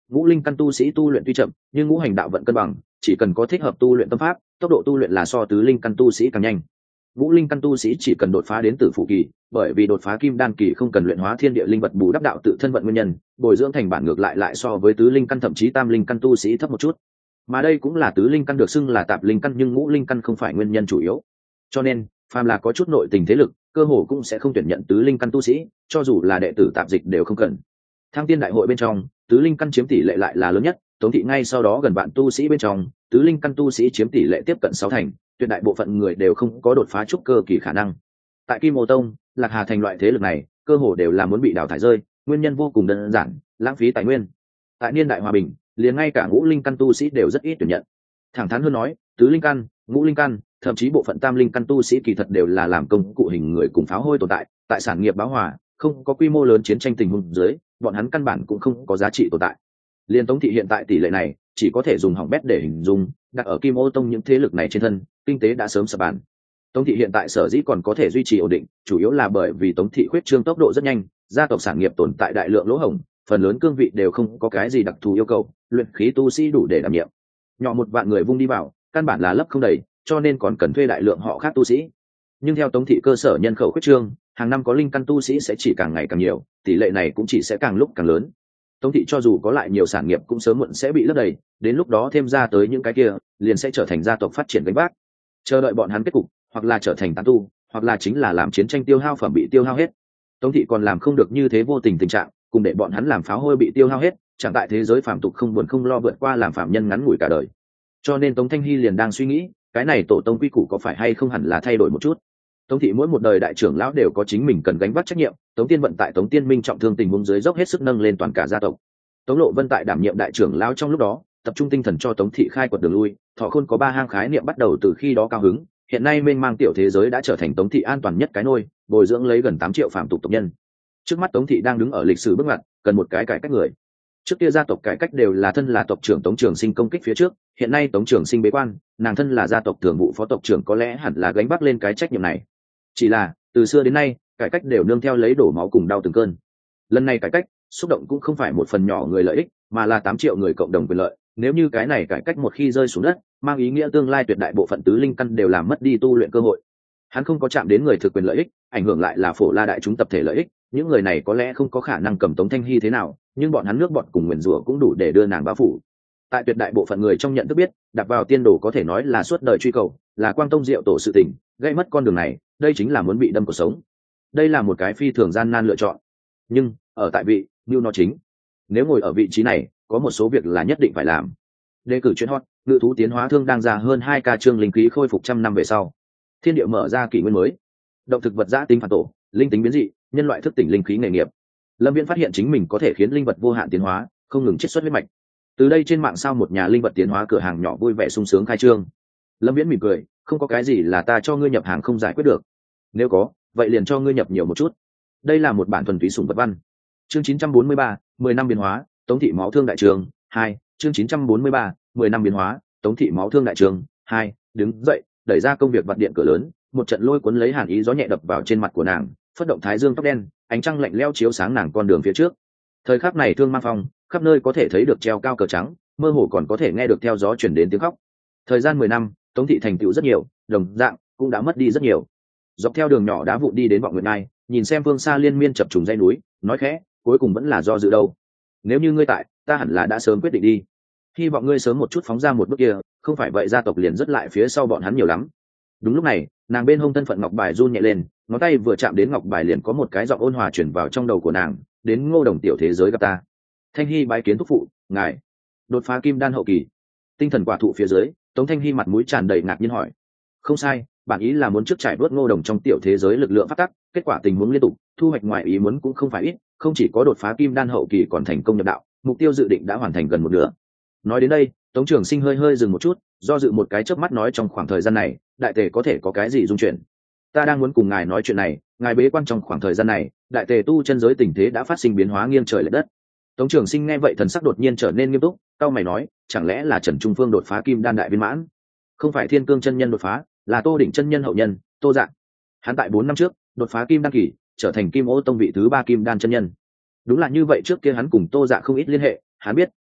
ngũ linh căn tu sĩ tu luyện tuy chậm nhưng ngũ hành đạo vận cân bằng, chỉ cần có thích hợp tu luyện tâm pháp, tốc độ tu luyện là so tứ linh căn tu sĩ càng nhanh. Ngũ linh căn tu sĩ chỉ cần đột phá đến tử phụ kỳ, bởi vì đột phá kim đan kỳ không cần luyện hóa thiên địa linh vật bù đắp đạo tự thân vận nguyên nhân, bồi dưỡng thành bản ngược lại lại so với tứ linh căn thậm chí tam linh căn tu sĩ thấp một chút. Mà đây cũng là tứ linh căn được xưng là tạp linh căn, nhưng ngũ linh căn không phải nguyên nhân chủ yếu. Cho nên, phàm là có chút nội tình thế lực, cơ hồ cũng sẽ không tuyển nhận tứ linh căn tu sĩ, cho dù là đệ tử tạp dịch đều không cần. Thăng tiên đại hội bên trong, tứ linh căn chiếm tỷ lệ lại là lớn nhất, Tống thị ngay sau đó gần vạn tu sĩ bên trong, tứ linh căn tu sĩ chiếm tỷ lệ tiếp cận sáu thành, tuyệt đại bộ phận người đều không có đột phá trúc cơ kỳ khả năng. Tại Kim Ô Tông, Lạc Hà thành loại thế lực này, cơ hồ đều là muốn bị đào thải rơi, nguyên nhân vô cùng đơn giản, lãng phí tài nguyên. Tại niên đại hòa bình, liền ngay cả ngũ linh căn tu sĩ đều rất ít tuyển nhận. Thẳng thắn hơn nói, tứ linh căn, ngũ linh căn, thậm chí bộ phận tam linh căn tu sĩ kỳ thật đều là làm công cụ hình người cùng pháo hôi tồn tại, tại sản nghiệp bão hòa, không có quy mô lớn chiến tranh tình huống dưới, bọn hắn căn bản cũng không có giá trị tồn tại. Liên Tống thị hiện tại tỷ lệ này, chỉ có thể dùng hỏng bét để hình dung, đặt ở Kim Ô Tông những thế lực này trên thân, kinh tế đã sớm sập bàn. Tống thị hiện tại sở dĩ còn có thể duy trì ổn định, chủ yếu là bởi vì Tống thị khuyết trương tốc độ rất nhanh, gia tộc sản nghiệp tồn tại đại lượng lỗ hổng, phần lớn cương vị đều không có cái gì đặc thù yêu cầu, luyện khí tu sĩ đủ để đảm nhiệm. Nhỏ một vạn người vung đi vào, căn bản là lấp không đầy, cho nên còn cần thuê đại lượng họ khác tu sĩ. Nhưng theo Tống thị cơ sở nhân khẩu khuyết trương, hàng năm có linh căn tu sĩ sẽ chỉ càng ngày càng nhiều, tỷ lệ này cũng chỉ sẽ càng lúc càng lớn. Tống thị cho dù có lại nhiều sản nghiệp cũng sớm muộn sẽ bị lấp đầy, đến lúc đó thêm ra tới những cái kia, liền sẽ trở thành gia tộc phát triển gánh vác. Chờ đợi bọn hắn kết cục, hoặc là trở thành tán tu, hoặc là chính là làm chiến tranh tiêu hao phẩm bị tiêu hao hết. Tống thị còn làm không được như thế vô tình tình trạng, cùng để bọn hắn làm pháo hôi bị tiêu hao hết, chẳng tại thế giới phàm tục không buồn không lo vượt qua làm phạm nhân ngắn ngủi cả đời. Cho nên Tống Thanh Hy liền đang suy nghĩ, cái này tổ tông quy củ có phải hay không hẳn là thay đổi một chút. Tống thị mỗi một đời đại trưởng lão đều có chính mình cần gánh vác trách nhiệm, Tống Tiên Vận tại Tống Tiên Minh trọng thương tình huống dưới dốc hết sức nâng lên toàn cả gia tộc. Tống Lộ Vân tại đảm nhiệm đại trưởng lão trong lúc đó, tập trung tinh thần cho Tống thị khai quật đường lui, Thọ Khôn có ba hang khái niệm bắt đầu từ khi đó cao hứng, hiện nay mênh mang tiểu thế giới đã trở thành Tống thị an toàn nhất cái nôi, bồi dưỡng lấy gần tám triệu phàm tục tộc nhân. Trước mắt Tống thị đang đứng ở lịch sử bước ngoặt, cần một cái cải cách người. Trước kia gia tộc cải cách đều là thân là tộc trưởng Tống Trường Sinh công kích phía trước, hiện nay Tống Trường Sinh bế quan, nàng thân là gia tộc thường vụ phó tộc trưởng có lẽ hẳn là gánh vác lên cái trách nhiệm này. Chỉ là từ xưa đến nay, cải cách đều nương theo lấy đổ máu cùng đau từng cơn. Lần này cải cách, xúc động cũng không phải một phần nhỏ người lợi ích, mà là tám triệu người cộng đồng quyền lợi. Nếu như cái này cải cách một khi rơi xuống đất, mang ý nghĩa tương lai tuyệt đại bộ phận tứ linh căn đều làm mất đi tu luyện cơ hội. Hắn không có chạm đến người thực quyền lợi ích, ảnh hưởng lại là phổ la đại chúng tập thể lợi ích. Những người này có lẽ không có khả năng cầm Tống Thanh Hy thế nào, nhưng bọn hắn nước bọn cùng nguyền rủa cũng đủ để đưa nàng bao phủ. Tại tuyệt đại bộ phận người trong nhận thức biết, đặt vào tiên đồ có thể nói là suốt đời truy cầu, là quang tông diệu tổ sự tình, gây mất con đường này, đây chính là muốn bị đâm cuộc sống. Đây là một cái phi thường gian nan lựa chọn. Nhưng ở tại vị, như nó chính. Nếu ngồi ở vị trí này, có một số việc là nhất định phải làm. Đề cử chuyện hot, ngự thú tiến hóa thương đang ra hơn hai ca chương linh khí khôi phục trăm năm về sau. Thiên địa mở ra kỷ nguyên mới. Động thực vật giã tính phản tổ, linh tính biến dị, nhân loại thức tỉnh linh khí nghề nghiệp. Lâm Viễn phát hiện chính mình có thể khiến linh vật vô hạn tiến hóa, không ngừng chiết xuất huyết mạch. Từ đây trên mạng sao một nhà linh vật tiến hóa cửa hàng nhỏ vui vẻ sung sướng khai trương. Lâm Viễn mỉm cười, không có cái gì là ta cho ngươi nhập hàng không giải quyết được. Nếu có, vậy liền cho ngươi nhập nhiều một chút. Đây là một bản thuần túy sủng vật văn. Chương chín trăm bốn mươi ba, mười năm biến hóa, Tống thị máu thương đại trường, hai, chương chín trăm bốn mươi ba, mười năm biến hóa, Tống thị máu thương đại trường, hai, đứng dậy, đẩy ra công việc vặt điện cửa lớn, một trận lôi cuốn lấy hàn ý gió nhẹ đập vào trên mặt của nàng, phất động thái dương tóc đen, ánh trăng lạnh lẽo chiếu sáng nàng con đường phía trước. Thời khắc này thương mang phong, khắp nơi có thể thấy được treo cao cờ trắng, mơ hồ còn có thể nghe được theo gió chuyển đến tiếng khóc. Thời gian mười năm, Tống thị thành tựu rất nhiều, đồng dạng cũng đã mất đi rất nhiều. Dọc theo đường nhỏ đá vụn đi đến vọng nguyệt ngai, nhìn xem phương xa liên miên chập trùng dãy núi, nói khẽ, cuối cùng vẫn là do dự đâu. Nếu như ngươi tại, ta hẳn là đã sớm quyết định đi. Hy vọng ngươi sớm một chút phóng ra một bước kia, không phải vậy gia tộc liền rất lại phía sau bọn hắn nhiều lắm. Đúng lúc này, nàng bên hông thân phận ngọc bài run nhẹ lên, ngón tay vừa chạm đến ngọc bài liền có một cái giọng ôn hòa chuyển vào trong đầu của nàng, đến Ngô Đồng tiểu thế giới gặp ta. Thanh Hy bái kiến thúc phụ, ngài đột phá kim đan hậu kỳ. Tinh thần quả thụ phía dưới, Tống Thanh Hy mặt mũi tràn đầy ngạc nhiên hỏi. Không sai, bản ý là muốn trước trải bớt Ngô Đồng trong tiểu thế giới lực lượng phát tắc, kết quả tình huống liên tục, thu hoạch ngoài ý muốn cũng không phải ít, không chỉ có đột phá kim đan hậu kỳ còn thành công nhập đạo, mục tiêu dự định đã hoàn thành gần một nửa. Nói đến đây, Tống Trường Sinh hơi hơi dừng một chút, do dự một cái chớp mắt nói trong khoảng thời gian này, đại tề có thể có cái gì dung chuyển. Ta đang muốn cùng ngài nói chuyện này, ngài bế quan trong khoảng thời gian này, đại tề tu chân giới tình thế đã phát sinh biến hóa nghiêng trời lệch đất. Tống Trường Sinh nghe vậy thần sắc đột nhiên trở nên nghiêm túc, cau mày nói, chẳng lẽ là Trần Trung Phương đột phá kim đan đại viên mãn? Không phải Thiên Cương chân nhân đột phá, là Tô Đỉnh chân nhân hậu nhân, Tô Dạng. Hắn tại bốn năm trước, đột phá kim đan kỳ, trở thành Kim Ô Tông vị thứ ba kim đan chân nhân. Đúng là như vậy, trước kia hắn cùng Tô Dạ không ít liên hệ, hắn biết,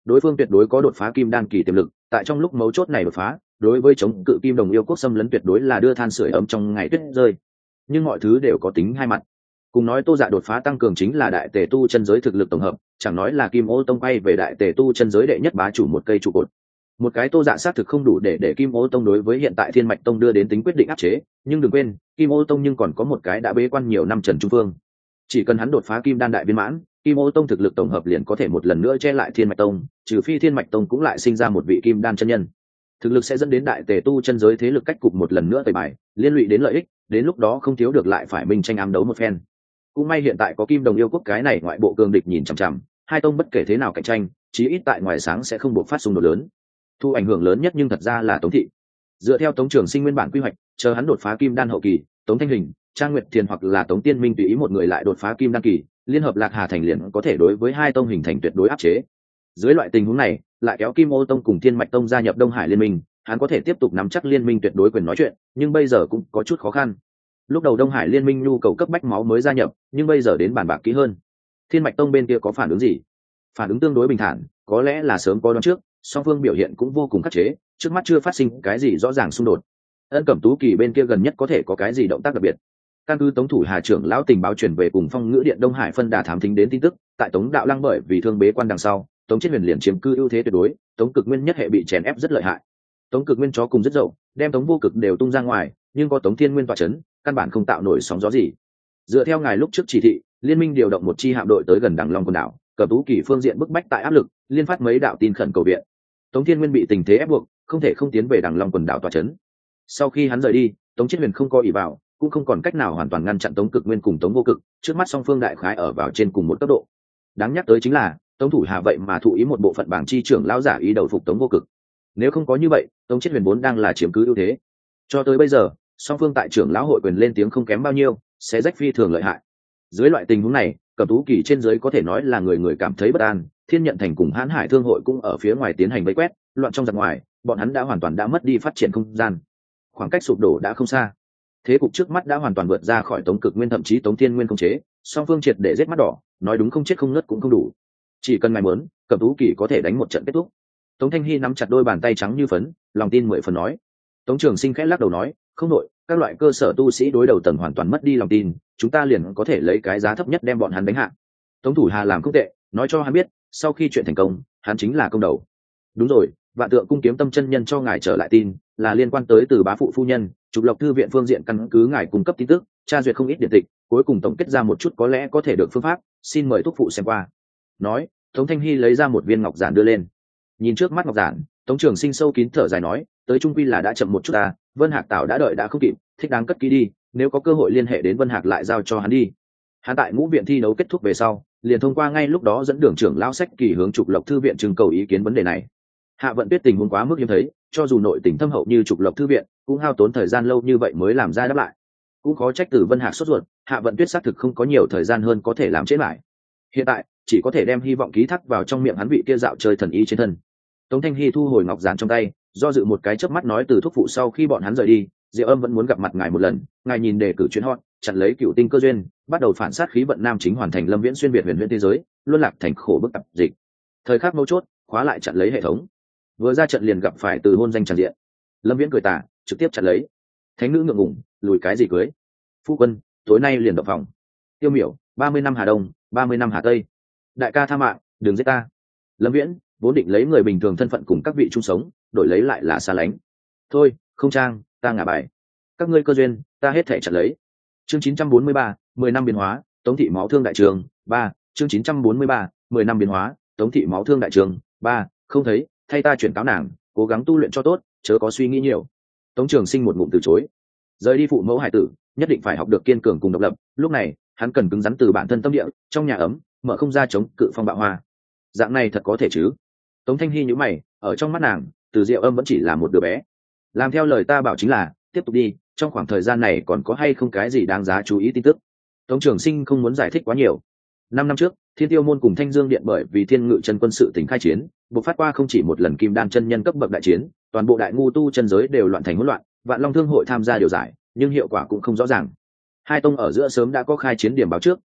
đối phương tuyệt đối có đột phá kim đan kỳ tiềm lực, tại trong lúc mấu chốt này đột phá, đối với chống cự kim đồng yêu quốc xâm lấn tuyệt đối là đưa than sưởi ấm trong ngày tuyết rơi. Nhưng mọi thứ đều có tính hai mặt. Cùng nói Tô Dạ đột phá tăng cường chính là đại tề tu chân giới thực lực tổng hợp, chẳng nói là Kim Ô Tông quay về đại tề tu chân giới đệ nhất bá chủ một cây trụ cột. Một cái Tô Dạ xác thực không đủ để để Kim Ô Tông đối với hiện tại Thiên Mạch Tông đưa đến tính quyết định áp chế, nhưng đừng quên, Kim Ô Tông nhưng còn có một cái đã bế quan nhiều năm Trần Trung Phương. Chỉ cần hắn đột phá kim đan đại viên mãn, Kim Ô Tông thực lực tổng hợp liền có thể một lần nữa che lại Thiên Mạch Tông, trừ phi Thiên Mạch Tông cũng lại sinh ra một vị kim đan chân nhân. Thực lực sẽ dẫn đến đại tề tu chân giới thế lực cách cục một lần nữa tẩy bài, liên lụy đến lợi ích, đến lúc đó không thiếu được lại phải minh tranh ám đấu một phen. Cũng may hiện tại có Kim Đồng yêu quốc cái này ngoại bộ cường địch nhìn chằm chằm, hai tông bất kể thế nào cạnh tranh, chí ít tại ngoài sáng sẽ không buộc phát xung đột lớn. Thu ảnh hưởng lớn nhất nhưng thật ra là Tống thị. Dựa theo Tống Trường Sinh nguyên bản quy hoạch, chờ hắn đột phá kim đan hậu kỳ, Tống Thanh Hình, Trang Nguyệt Thiền hoặc là Tống Tiên Minh tùy ý một người lại đột phá kim đan kỳ, liên hợp Lạc Hà thành liền có thể đối với hai tông hình thành tuyệt đối áp chế. Dưới loại tình huống này, lại kéo Kim Ô Tông cùng Thiên Mạch Tông gia nhập Đông Hải liên minh, hắn có thể tiếp tục nắm chắc liên minh tuyệt đối quyền nói chuyện, nhưng bây giờ cũng có chút khó khăn. Lúc đầu Đông Hải liên minh nhu cầu cấp bách máu mới gia nhập, nhưng bây giờ đến bàn bạc kỹ hơn. Thiên Mạch Tông bên kia có phản ứng gì? Phản ứng tương đối bình thản, có lẽ là sớm có đoán trước, song phương biểu hiện cũng vô cùng khắc chế, trước mắt chưa phát sinh cái gì rõ ràng xung đột. Ân Cẩm Tú Kỳ bên kia gần nhất có thể có cái gì động tác đặc biệt. Căn cứ Tống thủ Hà trưởng lão tình báo truyền về cùng Phong Ngữ Điện Đông Hải phân đà thám thính đến tin tức, tại Tống Đạo Lăng bởi vì thương bế quan đằng sau, Tống Chiết Huyền liền chiếm cư ưu thế tuyệt đối, Tống Cực Nguyên nhất hệ bị chèn ép rất lợi hại. Tống Cực Nguyên chó cùng rất dậu, đem Tống Vô Cực đều tung ra ngoài, nhưng có Tống Thiên Nguyên tọa chấn, căn bản không tạo nổi sóng gió gì. Dựa theo ngài lúc trước chỉ thị, liên minh điều động một chi hạm đội tới gần Đằng Long quần đảo, Cẩm Tú Kỳ phương diện bức bách tại áp lực, liên phát mấy đạo tin khẩn cầu viện. Tống Thiên Nguyên bị tình thế ép buộc, không thể không tiến về Đằng Long quần đảo tọa chấn. Sau khi hắn rời đi, Tống Chiết Huyền không có ỷ vào, cũng không còn cách nào hoàn toàn ngăn chặn Tống Cực Nguyên cùng Tống Vô Cực, trước mắt song phương đại khái ở vào trên cùng một cấp độ. Đáng nhắc tới chính là, Tống thủ Hà vậy mà thụ ý một bộ phận bảng chi trưởng lão giả ý đầu phục Tống Vô Cực. Nếu không có như vậy, Tống Chiết Huyền vốn đang là chiếm cứ ưu thế. Cho tới bây giờ, song phương tại trưởng lão hội quyền lên tiếng không kém bao nhiêu, sẽ rách phi thường lợi hại. Dưới loại tình huống này, Cẩm Tú Kỳ trên dưới có thể nói là người người cảm thấy bất an, Thiên Nhận Thành cùng Hán Hải Thương hội cũng ở phía ngoài tiến hành vây quét, loạn trong giặc ngoài, bọn hắn đã hoàn toàn đã mất đi phát triển không gian. Khoảng cách sụp đổ đã không xa. Thế cục trước mắt đã hoàn toàn vượt ra khỏi Tống Cực Nguyên thậm chí Tống Thiên Nguyên không chế, song phương triệt để giết mắt đỏ, nói đúng không chết không nứt cũng không đủ. Chỉ cần ngài muốn, Cẩm Tú Kỳ có thể đánh một trận kết thúc. Tống Thanh Hi nắm chặt đôi bàn tay trắng như phấn, lòng tin mười phần nói. Tống Trường Sinh khẽ lắc đầu nói, không nội, các loại cơ sở tu sĩ đối đầu tầng hoàn toàn mất đi lòng tin, chúng ta liền có thể lấy cái giá thấp nhất đem bọn hắn đánh hạ. Tống thủ Hà làm không tệ, nói cho hắn biết, sau khi chuyện thành công, hắn chính là công đầu. Đúng rồi, Vạn Tượng cung kiếm tâm chân nhân cho ngài trở lại tin, là liên quan tới từ bá phụ phu nhân, Trục Lộc thư viện phương diện căn cứ ngài cung cấp tin tức, tra duyệt không ít điện tịch, cuối cùng tổng kết ra một chút có lẽ có thể được phương pháp, xin mời thúc phụ xem qua. Nói, Tống Thanh Hi lấy ra một viên ngọc giản đưa lên. Nhìn trước mắt ngọc giản, Tống Trường Sinh sâu kín thở dài nói, tới trung quy là đã chậm một chút ta, Vân Hạc Tảo đã đợi đã không kịp, thích đáng cất kỹ đi, nếu có cơ hội liên hệ đến Vân Hạc lại giao cho hắn đi. Hắn tại ngũ viện thi đấu kết thúc về sau, liền thông qua ngay lúc đó dẫn đường trưởng lão sách kỳ hướng Trục Lộc thư viện trưng cầu ý kiến vấn đề này. Hạ Vận Tuyết tình huống quá mức hiếm thấy, cho dù nội tình thâm hậu như Trục Lộc thư viện, cũng hao tốn thời gian lâu như vậy mới làm ra đáp lại. Cũng khó trách từ Vân Hạc sốt ruột, Hạ Vận Tuyết xác thực không có nhiều thời gian hơn có thể làm trễ lại. Hiện tại, chỉ có thể đem hy vọng ký thác vào trong miệng hắn vị kia dạo chơi thần y trên thân. Tống Thanh Hi thu hồi ngọc giản trong tay, do dự một cái chớp mắt nói từ thúc phụ sau khi bọn hắn rời đi, Diệu Âm vẫn muốn gặp mặt ngài một lần, ngài nhìn đề cử chuyến hot, chặn lấy cựu tinh cơ duyên, bắt đầu phản sát khí vận nam chính hoàn thành Lâm Viễn xuyên việt huyền huyễn thế giới, luân lạc thành khổ bức tập dịch. Thời khắc mấu chốt, khóa lại chặn lấy hệ thống. Vừa ra trận liền gặp phải từ hôn danh tràn diện. Lâm Viễn cười tà, trực tiếp chặn lấy. Thánh nữ ngượng ngùng, lùi cái gì cưới? Phu quân, tối nay liền động phòng. Tiêu Miểu, ba mươi năm Hà Đông, ba mươi năm Hà Tây. Đại ca tha mạng, đừng giết ta. Lâm Viễn vốn định lấy người bình thường thân phận cùng các vị chung sống, đổi lấy lại là xa lánh. Thôi, không trang, ta ngả bài. Các ngươi cơ duyên, ta hết thể chặn lấy. Chương chín trăm bốn mươi ba, mười năm biến hóa, Tống thị máu thương đại trường, ba, chương chín trăm bốn mươi ba, mười năm biến hóa, Tống thị máu thương đại trường, ba, không thấy, thay ta chuyển cáo nàng, cố gắng tu luyện cho tốt, chớ có suy nghĩ nhiều. Tống Trường Sinh một ngụm từ chối. Rời đi phụ mẫu hải tử, nhất định phải học được kiên cường cùng độc lập, lúc này, hắn cần cứng rắn từ bản thân tâm địa, trong nhà ấm, mở không ra chống cự phong bạo hoa. Dạng này thật có thể chứ? Tống Thanh Hi nhíu mày, ở trong mắt nàng, Từ Diệu Âm vẫn chỉ là một đứa bé. Làm theo lời ta bảo chính là, tiếp tục đi, trong khoảng thời gian này còn có hay không cái gì đáng giá chú ý tin tức. Tống Trường Sinh không muốn giải thích quá nhiều. Năm năm trước, Thiên Tiêu môn cùng Thanh Dương điện bởi vì Thiên Ngự chân quân sự tình khai chiến, bộc phát qua không chỉ một lần kim đan chân nhân cấp bậc đại chiến, toàn bộ đại ngu tu chân giới đều loạn thành hỗn loạn, Vạn Long Thương hội tham gia điều giải, nhưng hiệu quả cũng không rõ ràng. Hai tông ở giữa sớm đã có khai chiến điểm báo trước,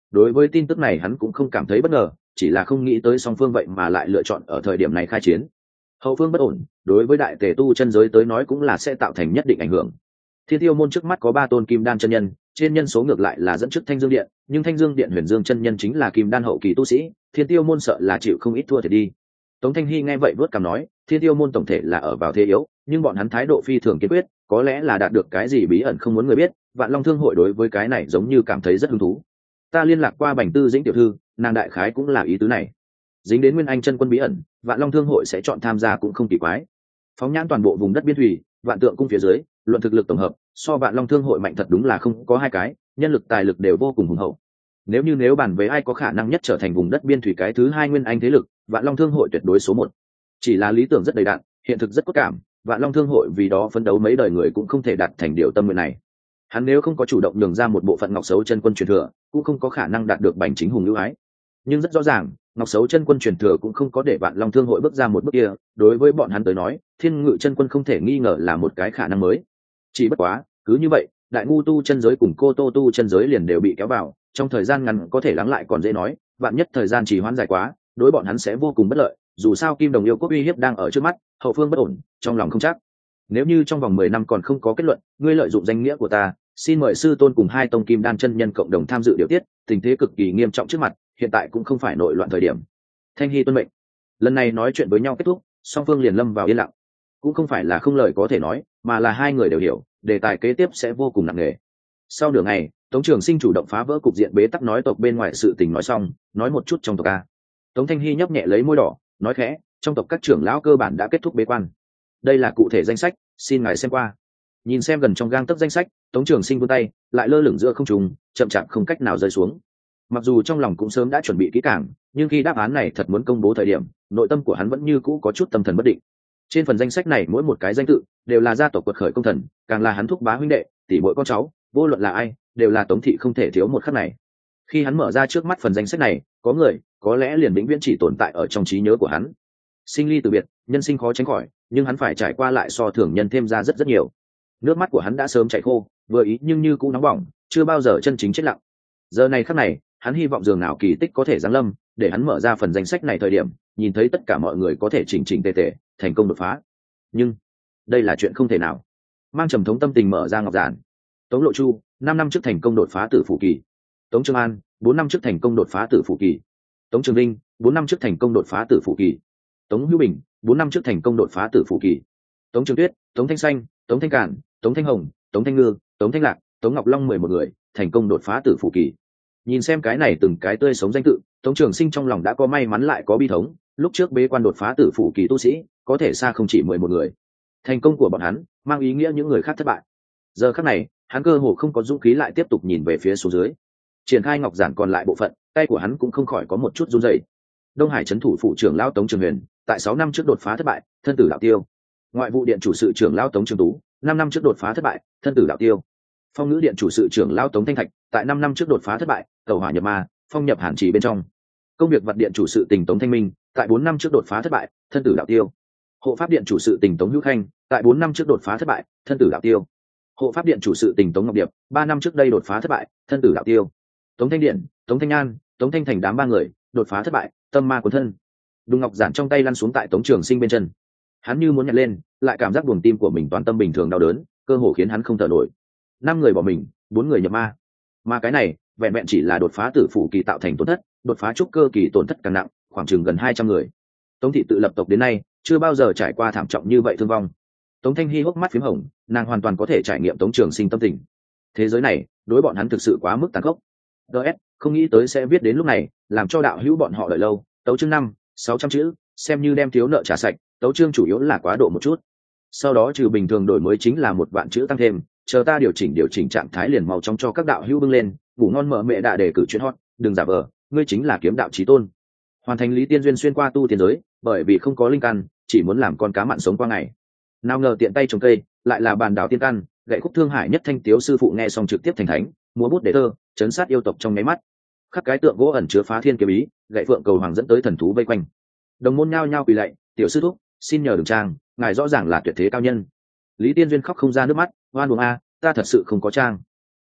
đối với tin tức này hắn cũng không cảm thấy bất ngờ, chỉ là không nghĩ tới song phương vậy mà lại lựa chọn ở thời điểm này khai chiến. Hậu phương bất ổn, đối với đại tề tu chân giới tới nói cũng là sẽ tạo thành nhất định ảnh hưởng. Thiên Tiêu môn trước mắt có ba tôn kim đan chân nhân, trên nhân số ngược lại là dẫn trước Thanh Dương điện, nhưng Thanh Dương điện Huyền Dương chân nhân chính là kim đan hậu kỳ tu sĩ, Thiên Tiêu môn sợ là chịu không ít thua thiệt đi. Tống Thanh Hi nghe vậy vớt cằm nói, Thiên Tiêu môn tổng thể là ở vào thế yếu, nhưng bọn hắn thái độ phi thường kiên quyết, có lẽ là đạt được cái gì bí ẩn không muốn người biết. Vạn Long Thương hội đối với cái này giống như cảm thấy rất hứng thú. Ta liên lạc qua Bành Tư Dĩnh tiểu thư, nàng đại khái cũng là ý tứ này. Dính đến Nguyên Anh chân quân bí ẩn, Vạn Long Thương hội sẽ chọn tham gia cũng không kỳ quái. Phóng nhãn toàn bộ vùng đất biên thủy, Vạn Tượng cung phía dưới, luận thực lực tổng hợp, so Vạn Long Thương hội mạnh thật đúng là không có hai cái, nhân lực tài lực đều vô cùng hùng hậu. Nếu như nếu bàn với ai có khả năng nhất trở thành vùng đất biên thủy cái thứ hai Nguyên Anh thế lực, Vạn Long Thương hội tuyệt đối số một. Chỉ là lý tưởng rất đầy đặn, hiện thực rất cốt cảm, Vạn Long Thương hội vì đó phấn đấu mấy đời người cũng không thể đạt thành điều tâm nguyện này. Hắn nếu không có chủ động nhường ra một bộ phận Ngọc Sấu chân quân truyền thừa, cũng không có khả năng đạt được Bành Chính Hùng ưu ái. Nhưng rất rõ ràng, Ngọc Sấu chân quân truyền thừa cũng không có để Vạn Long Thương hội bước ra một bước kia, đối với bọn hắn tới nói, Thiên Ngự chân quân không thể nghi ngờ là một cái khả năng mới. Chỉ bất quá, cứ như vậy, Đại Ngu tu chân giới cùng Cô Tô tu chân giới liền đều bị kéo vào, trong thời gian ngắn có thể lắng lại còn dễ nói, vạn nhất thời gian trì hoãn dài quá, đối bọn hắn sẽ vô cùng bất lợi, dù sao Kim Đồng yêu quốc uy hiếp đang ở trước mắt, hậu phương bất ổn, trong lòng không chắc. Nếu như trong vòng mười năm còn không có kết luận, ngươi lợi dụng danh nghĩa của ta, xin mời sư tôn cùng hai tông kim đan chân nhân cộng đồng tham dự điều tiết, tình thế cực kỳ nghiêm trọng trước mặt, hiện tại cũng không phải nội loạn thời điểm. Thanh Hy tuân mệnh. Lần này nói chuyện với nhau kết thúc, song phương liền lâm vào yên lặng. Cũng không phải là không lời có thể nói, mà là hai người đều hiểu, đề tài kế tiếp sẽ vô cùng nặng nề. Sau nửa ngày, Tống Trường Sinh chủ động phá vỡ cục diện bế tắc, nói tộc bên ngoài sự tình nói xong, nói một chút trong tộc a. Tống Thanh Hy nhấp nhẹ lấy môi đỏ, nói khẽ, trong tộc các trưởng lão cơ bản đã kết thúc bế quan. Đây là cụ thể danh sách, xin ngài xem qua. Nhìn xem gần trong gang tấc danh sách, Tống Trường Sinh vươn tay, lại lơ lửng giữa không trung, chậm chạp không cách nào rơi xuống. Mặc dù trong lòng cũng sớm đã chuẩn bị kỹ càng, nhưng khi đáp án này thật muốn công bố thời điểm, nội tâm của hắn vẫn như cũ có chút tâm thần bất định. Trên phần danh sách này mỗi một cái danh tự đều là gia tộc quật khởi công thần, càng là hắn thúc bá huynh đệ, tỷ muội con cháu, vô luận là ai, đều là Tống thị không thể thiếu một khắc này. Khi hắn mở ra trước mắt phần danh sách này, có người, có lẽ liền vĩnh viễn chỉ tồn tại ở trong trí nhớ của hắn. Sinh ly từ biệt, nhân sinh khó tránh khỏi, nhưng hắn phải trải qua lại so thường nhân thêm ra rất rất nhiều. Nước mắt của hắn đã sớm chảy khô, vừa ý nhưng như cũng nóng bỏng, chưa bao giờ chân chính chết lặng. Giờ này khắc này, hắn hy vọng dường nào kỳ tích có thể giáng lâm, để hắn mở ra phần danh sách này thời điểm, nhìn thấy tất cả mọi người có thể chỉnh chỉnh tề tề, thành công đột phá. Nhưng đây là chuyện không thể nào. Mang trầm thống tâm tình mở ra ngọc giản. Tống Lộ Chu, năm năm trước thành công đột phá tử phủ kỳ. Tống Trường An, bốn năm trước thành công đột phá tử phủ kỳ. Tống Trường Linh, bốn năm trước thành công đột phá tử phủ kỳ. Tống Hữu Bình, bốn năm trước thành công đột phá tử phủ kỳ. Tống Trường Tuyết, Tống Thanh Xanh, Tống Thanh Cản, Tống Thanh Hồng, Tống Thanh Ngư, Tống Thanh Lạc, Tống Ngọc Long mười một người thành công đột phá tử phủ kỳ. Nhìn xem cái này từng cái tươi sống danh tự, Tống Trường Sinh trong lòng đã có may mắn lại có bi thống. Lúc trước bế quan đột phá tử phủ kỳ tu sĩ có thể xa không chỉ mười một người. Thành công của bọn hắn mang ý nghĩa những người khác thất bại. Giờ khắc này, hắn cơ hồ không có dũng khí lại tiếp tục nhìn về phía xuống dưới. Triển khai ngọc giản còn lại bộ phận, tay của hắn cũng không khỏi có một chút run rẩy. Đông Hải trấn thủ phụ trưởng lão Tống Trường Huyền, tại sáu năm trước đột phá thất bại, thân tử đạo tiêu. Ngoại vụ điện chủ sự trưởng lão Tống Trường Tú, năm năm trước đột phá thất bại, thân tử đạo tiêu. Phong ngữ điện chủ sự trưởng lão Tống Thanh Thạch, tại năm năm trước đột phá thất bại, tẩu hỏa nhập ma, phong nhập hàn trì bên trong. Công việc vật điện chủ sự Tình Tống Thanh Minh, tại bốn năm trước đột phá thất bại, thân tử đạo tiêu. Hộ pháp điện chủ sự Tình Tống Hữu Khanh, tại bốn năm trước đột phá thất bại, thân tử đạo tiêu. Hộ pháp điện chủ sự Tình Tống Ngọc Điệp, ba năm trước đây đột phá thất bại, thân tử đạo tiêu. Tống Thanh Điện, Tống Thanh An, Tống Thanh Thành đám ba người đột phá thất bại, tâm ma cuốn thân. Đùng ngọc giản trong tay lăn xuống tại Tống Trường Sinh bên chân. Hắn như muốn nhặt lên, lại cảm giác buồng tim của mình toàn tâm bình thường đau đớn, cơ hồ khiến hắn không thở nổi. Năm người bỏ mình, bốn người nhập ma. Mà cái này, vẹn vẹn chỉ là đột phá tử phủ kỳ tạo thành tổn thất, đột phá trúc cơ kỳ tổn thất càng nặng, khoảng chừng gần hai trăm người. Tống thị tự lập tộc đến nay, chưa bao giờ trải qua thảm trọng như vậy thương vong. Tống Thanh Hi hốc mắt phím hồng, nàng hoàn toàn có thể trải nghiệm Tống Trường Sinh tâm tình. Thế giới này, đối bọn hắn thực sự quá mức tàn khốc. đê ét không nghĩ tới sẽ viết đến lúc này, làm cho đạo hữu bọn họ đợi lâu. Tấu chương năm, sáu trăm chữ, xem như đem thiếu nợ trả sạch. Tấu chương chủ yếu là quá độ một chút. Sau đó trừ bình thường đổi mới chính là một vạn chữ tăng thêm, chờ ta điều chỉnh điều chỉnh trạng thái liền mau chóng cho các đạo hữu bưng lên. Ngủ ngon mở mẹ đã đề cử chuyên hot, đừng giả vờ, ngươi chính là kiếm đạo chí tôn. Hoàn thành Lý Tiên duyên xuyên qua tu tiên giới, bởi vì không có linh căn, chỉ muốn làm con cá mặn sống qua ngày. Nào ngờ tiện tay trồng cây, lại là bàn đảo tiên căn, gậy khúc thương hải nhất thanh tiếu sư phụ nghe xong trực tiếp thành thánh, múa bút để thơ, chấn sát yêu tộc trong nháy mắt. Khắc cái tượng gỗ ẩn chứa phá thiên kiếm ý, gậy phượng cầu hoàng dẫn tới thần thú vây quanh. Đồng môn nhao nhao quỳ lạy, tiểu sư thúc, xin nhờ đường trang, ngài rõ ràng là tuyệt thế cao nhân. Lý Tiên duyên khóc không ra nước mắt, oan uổng a, ta thật sự không có trang.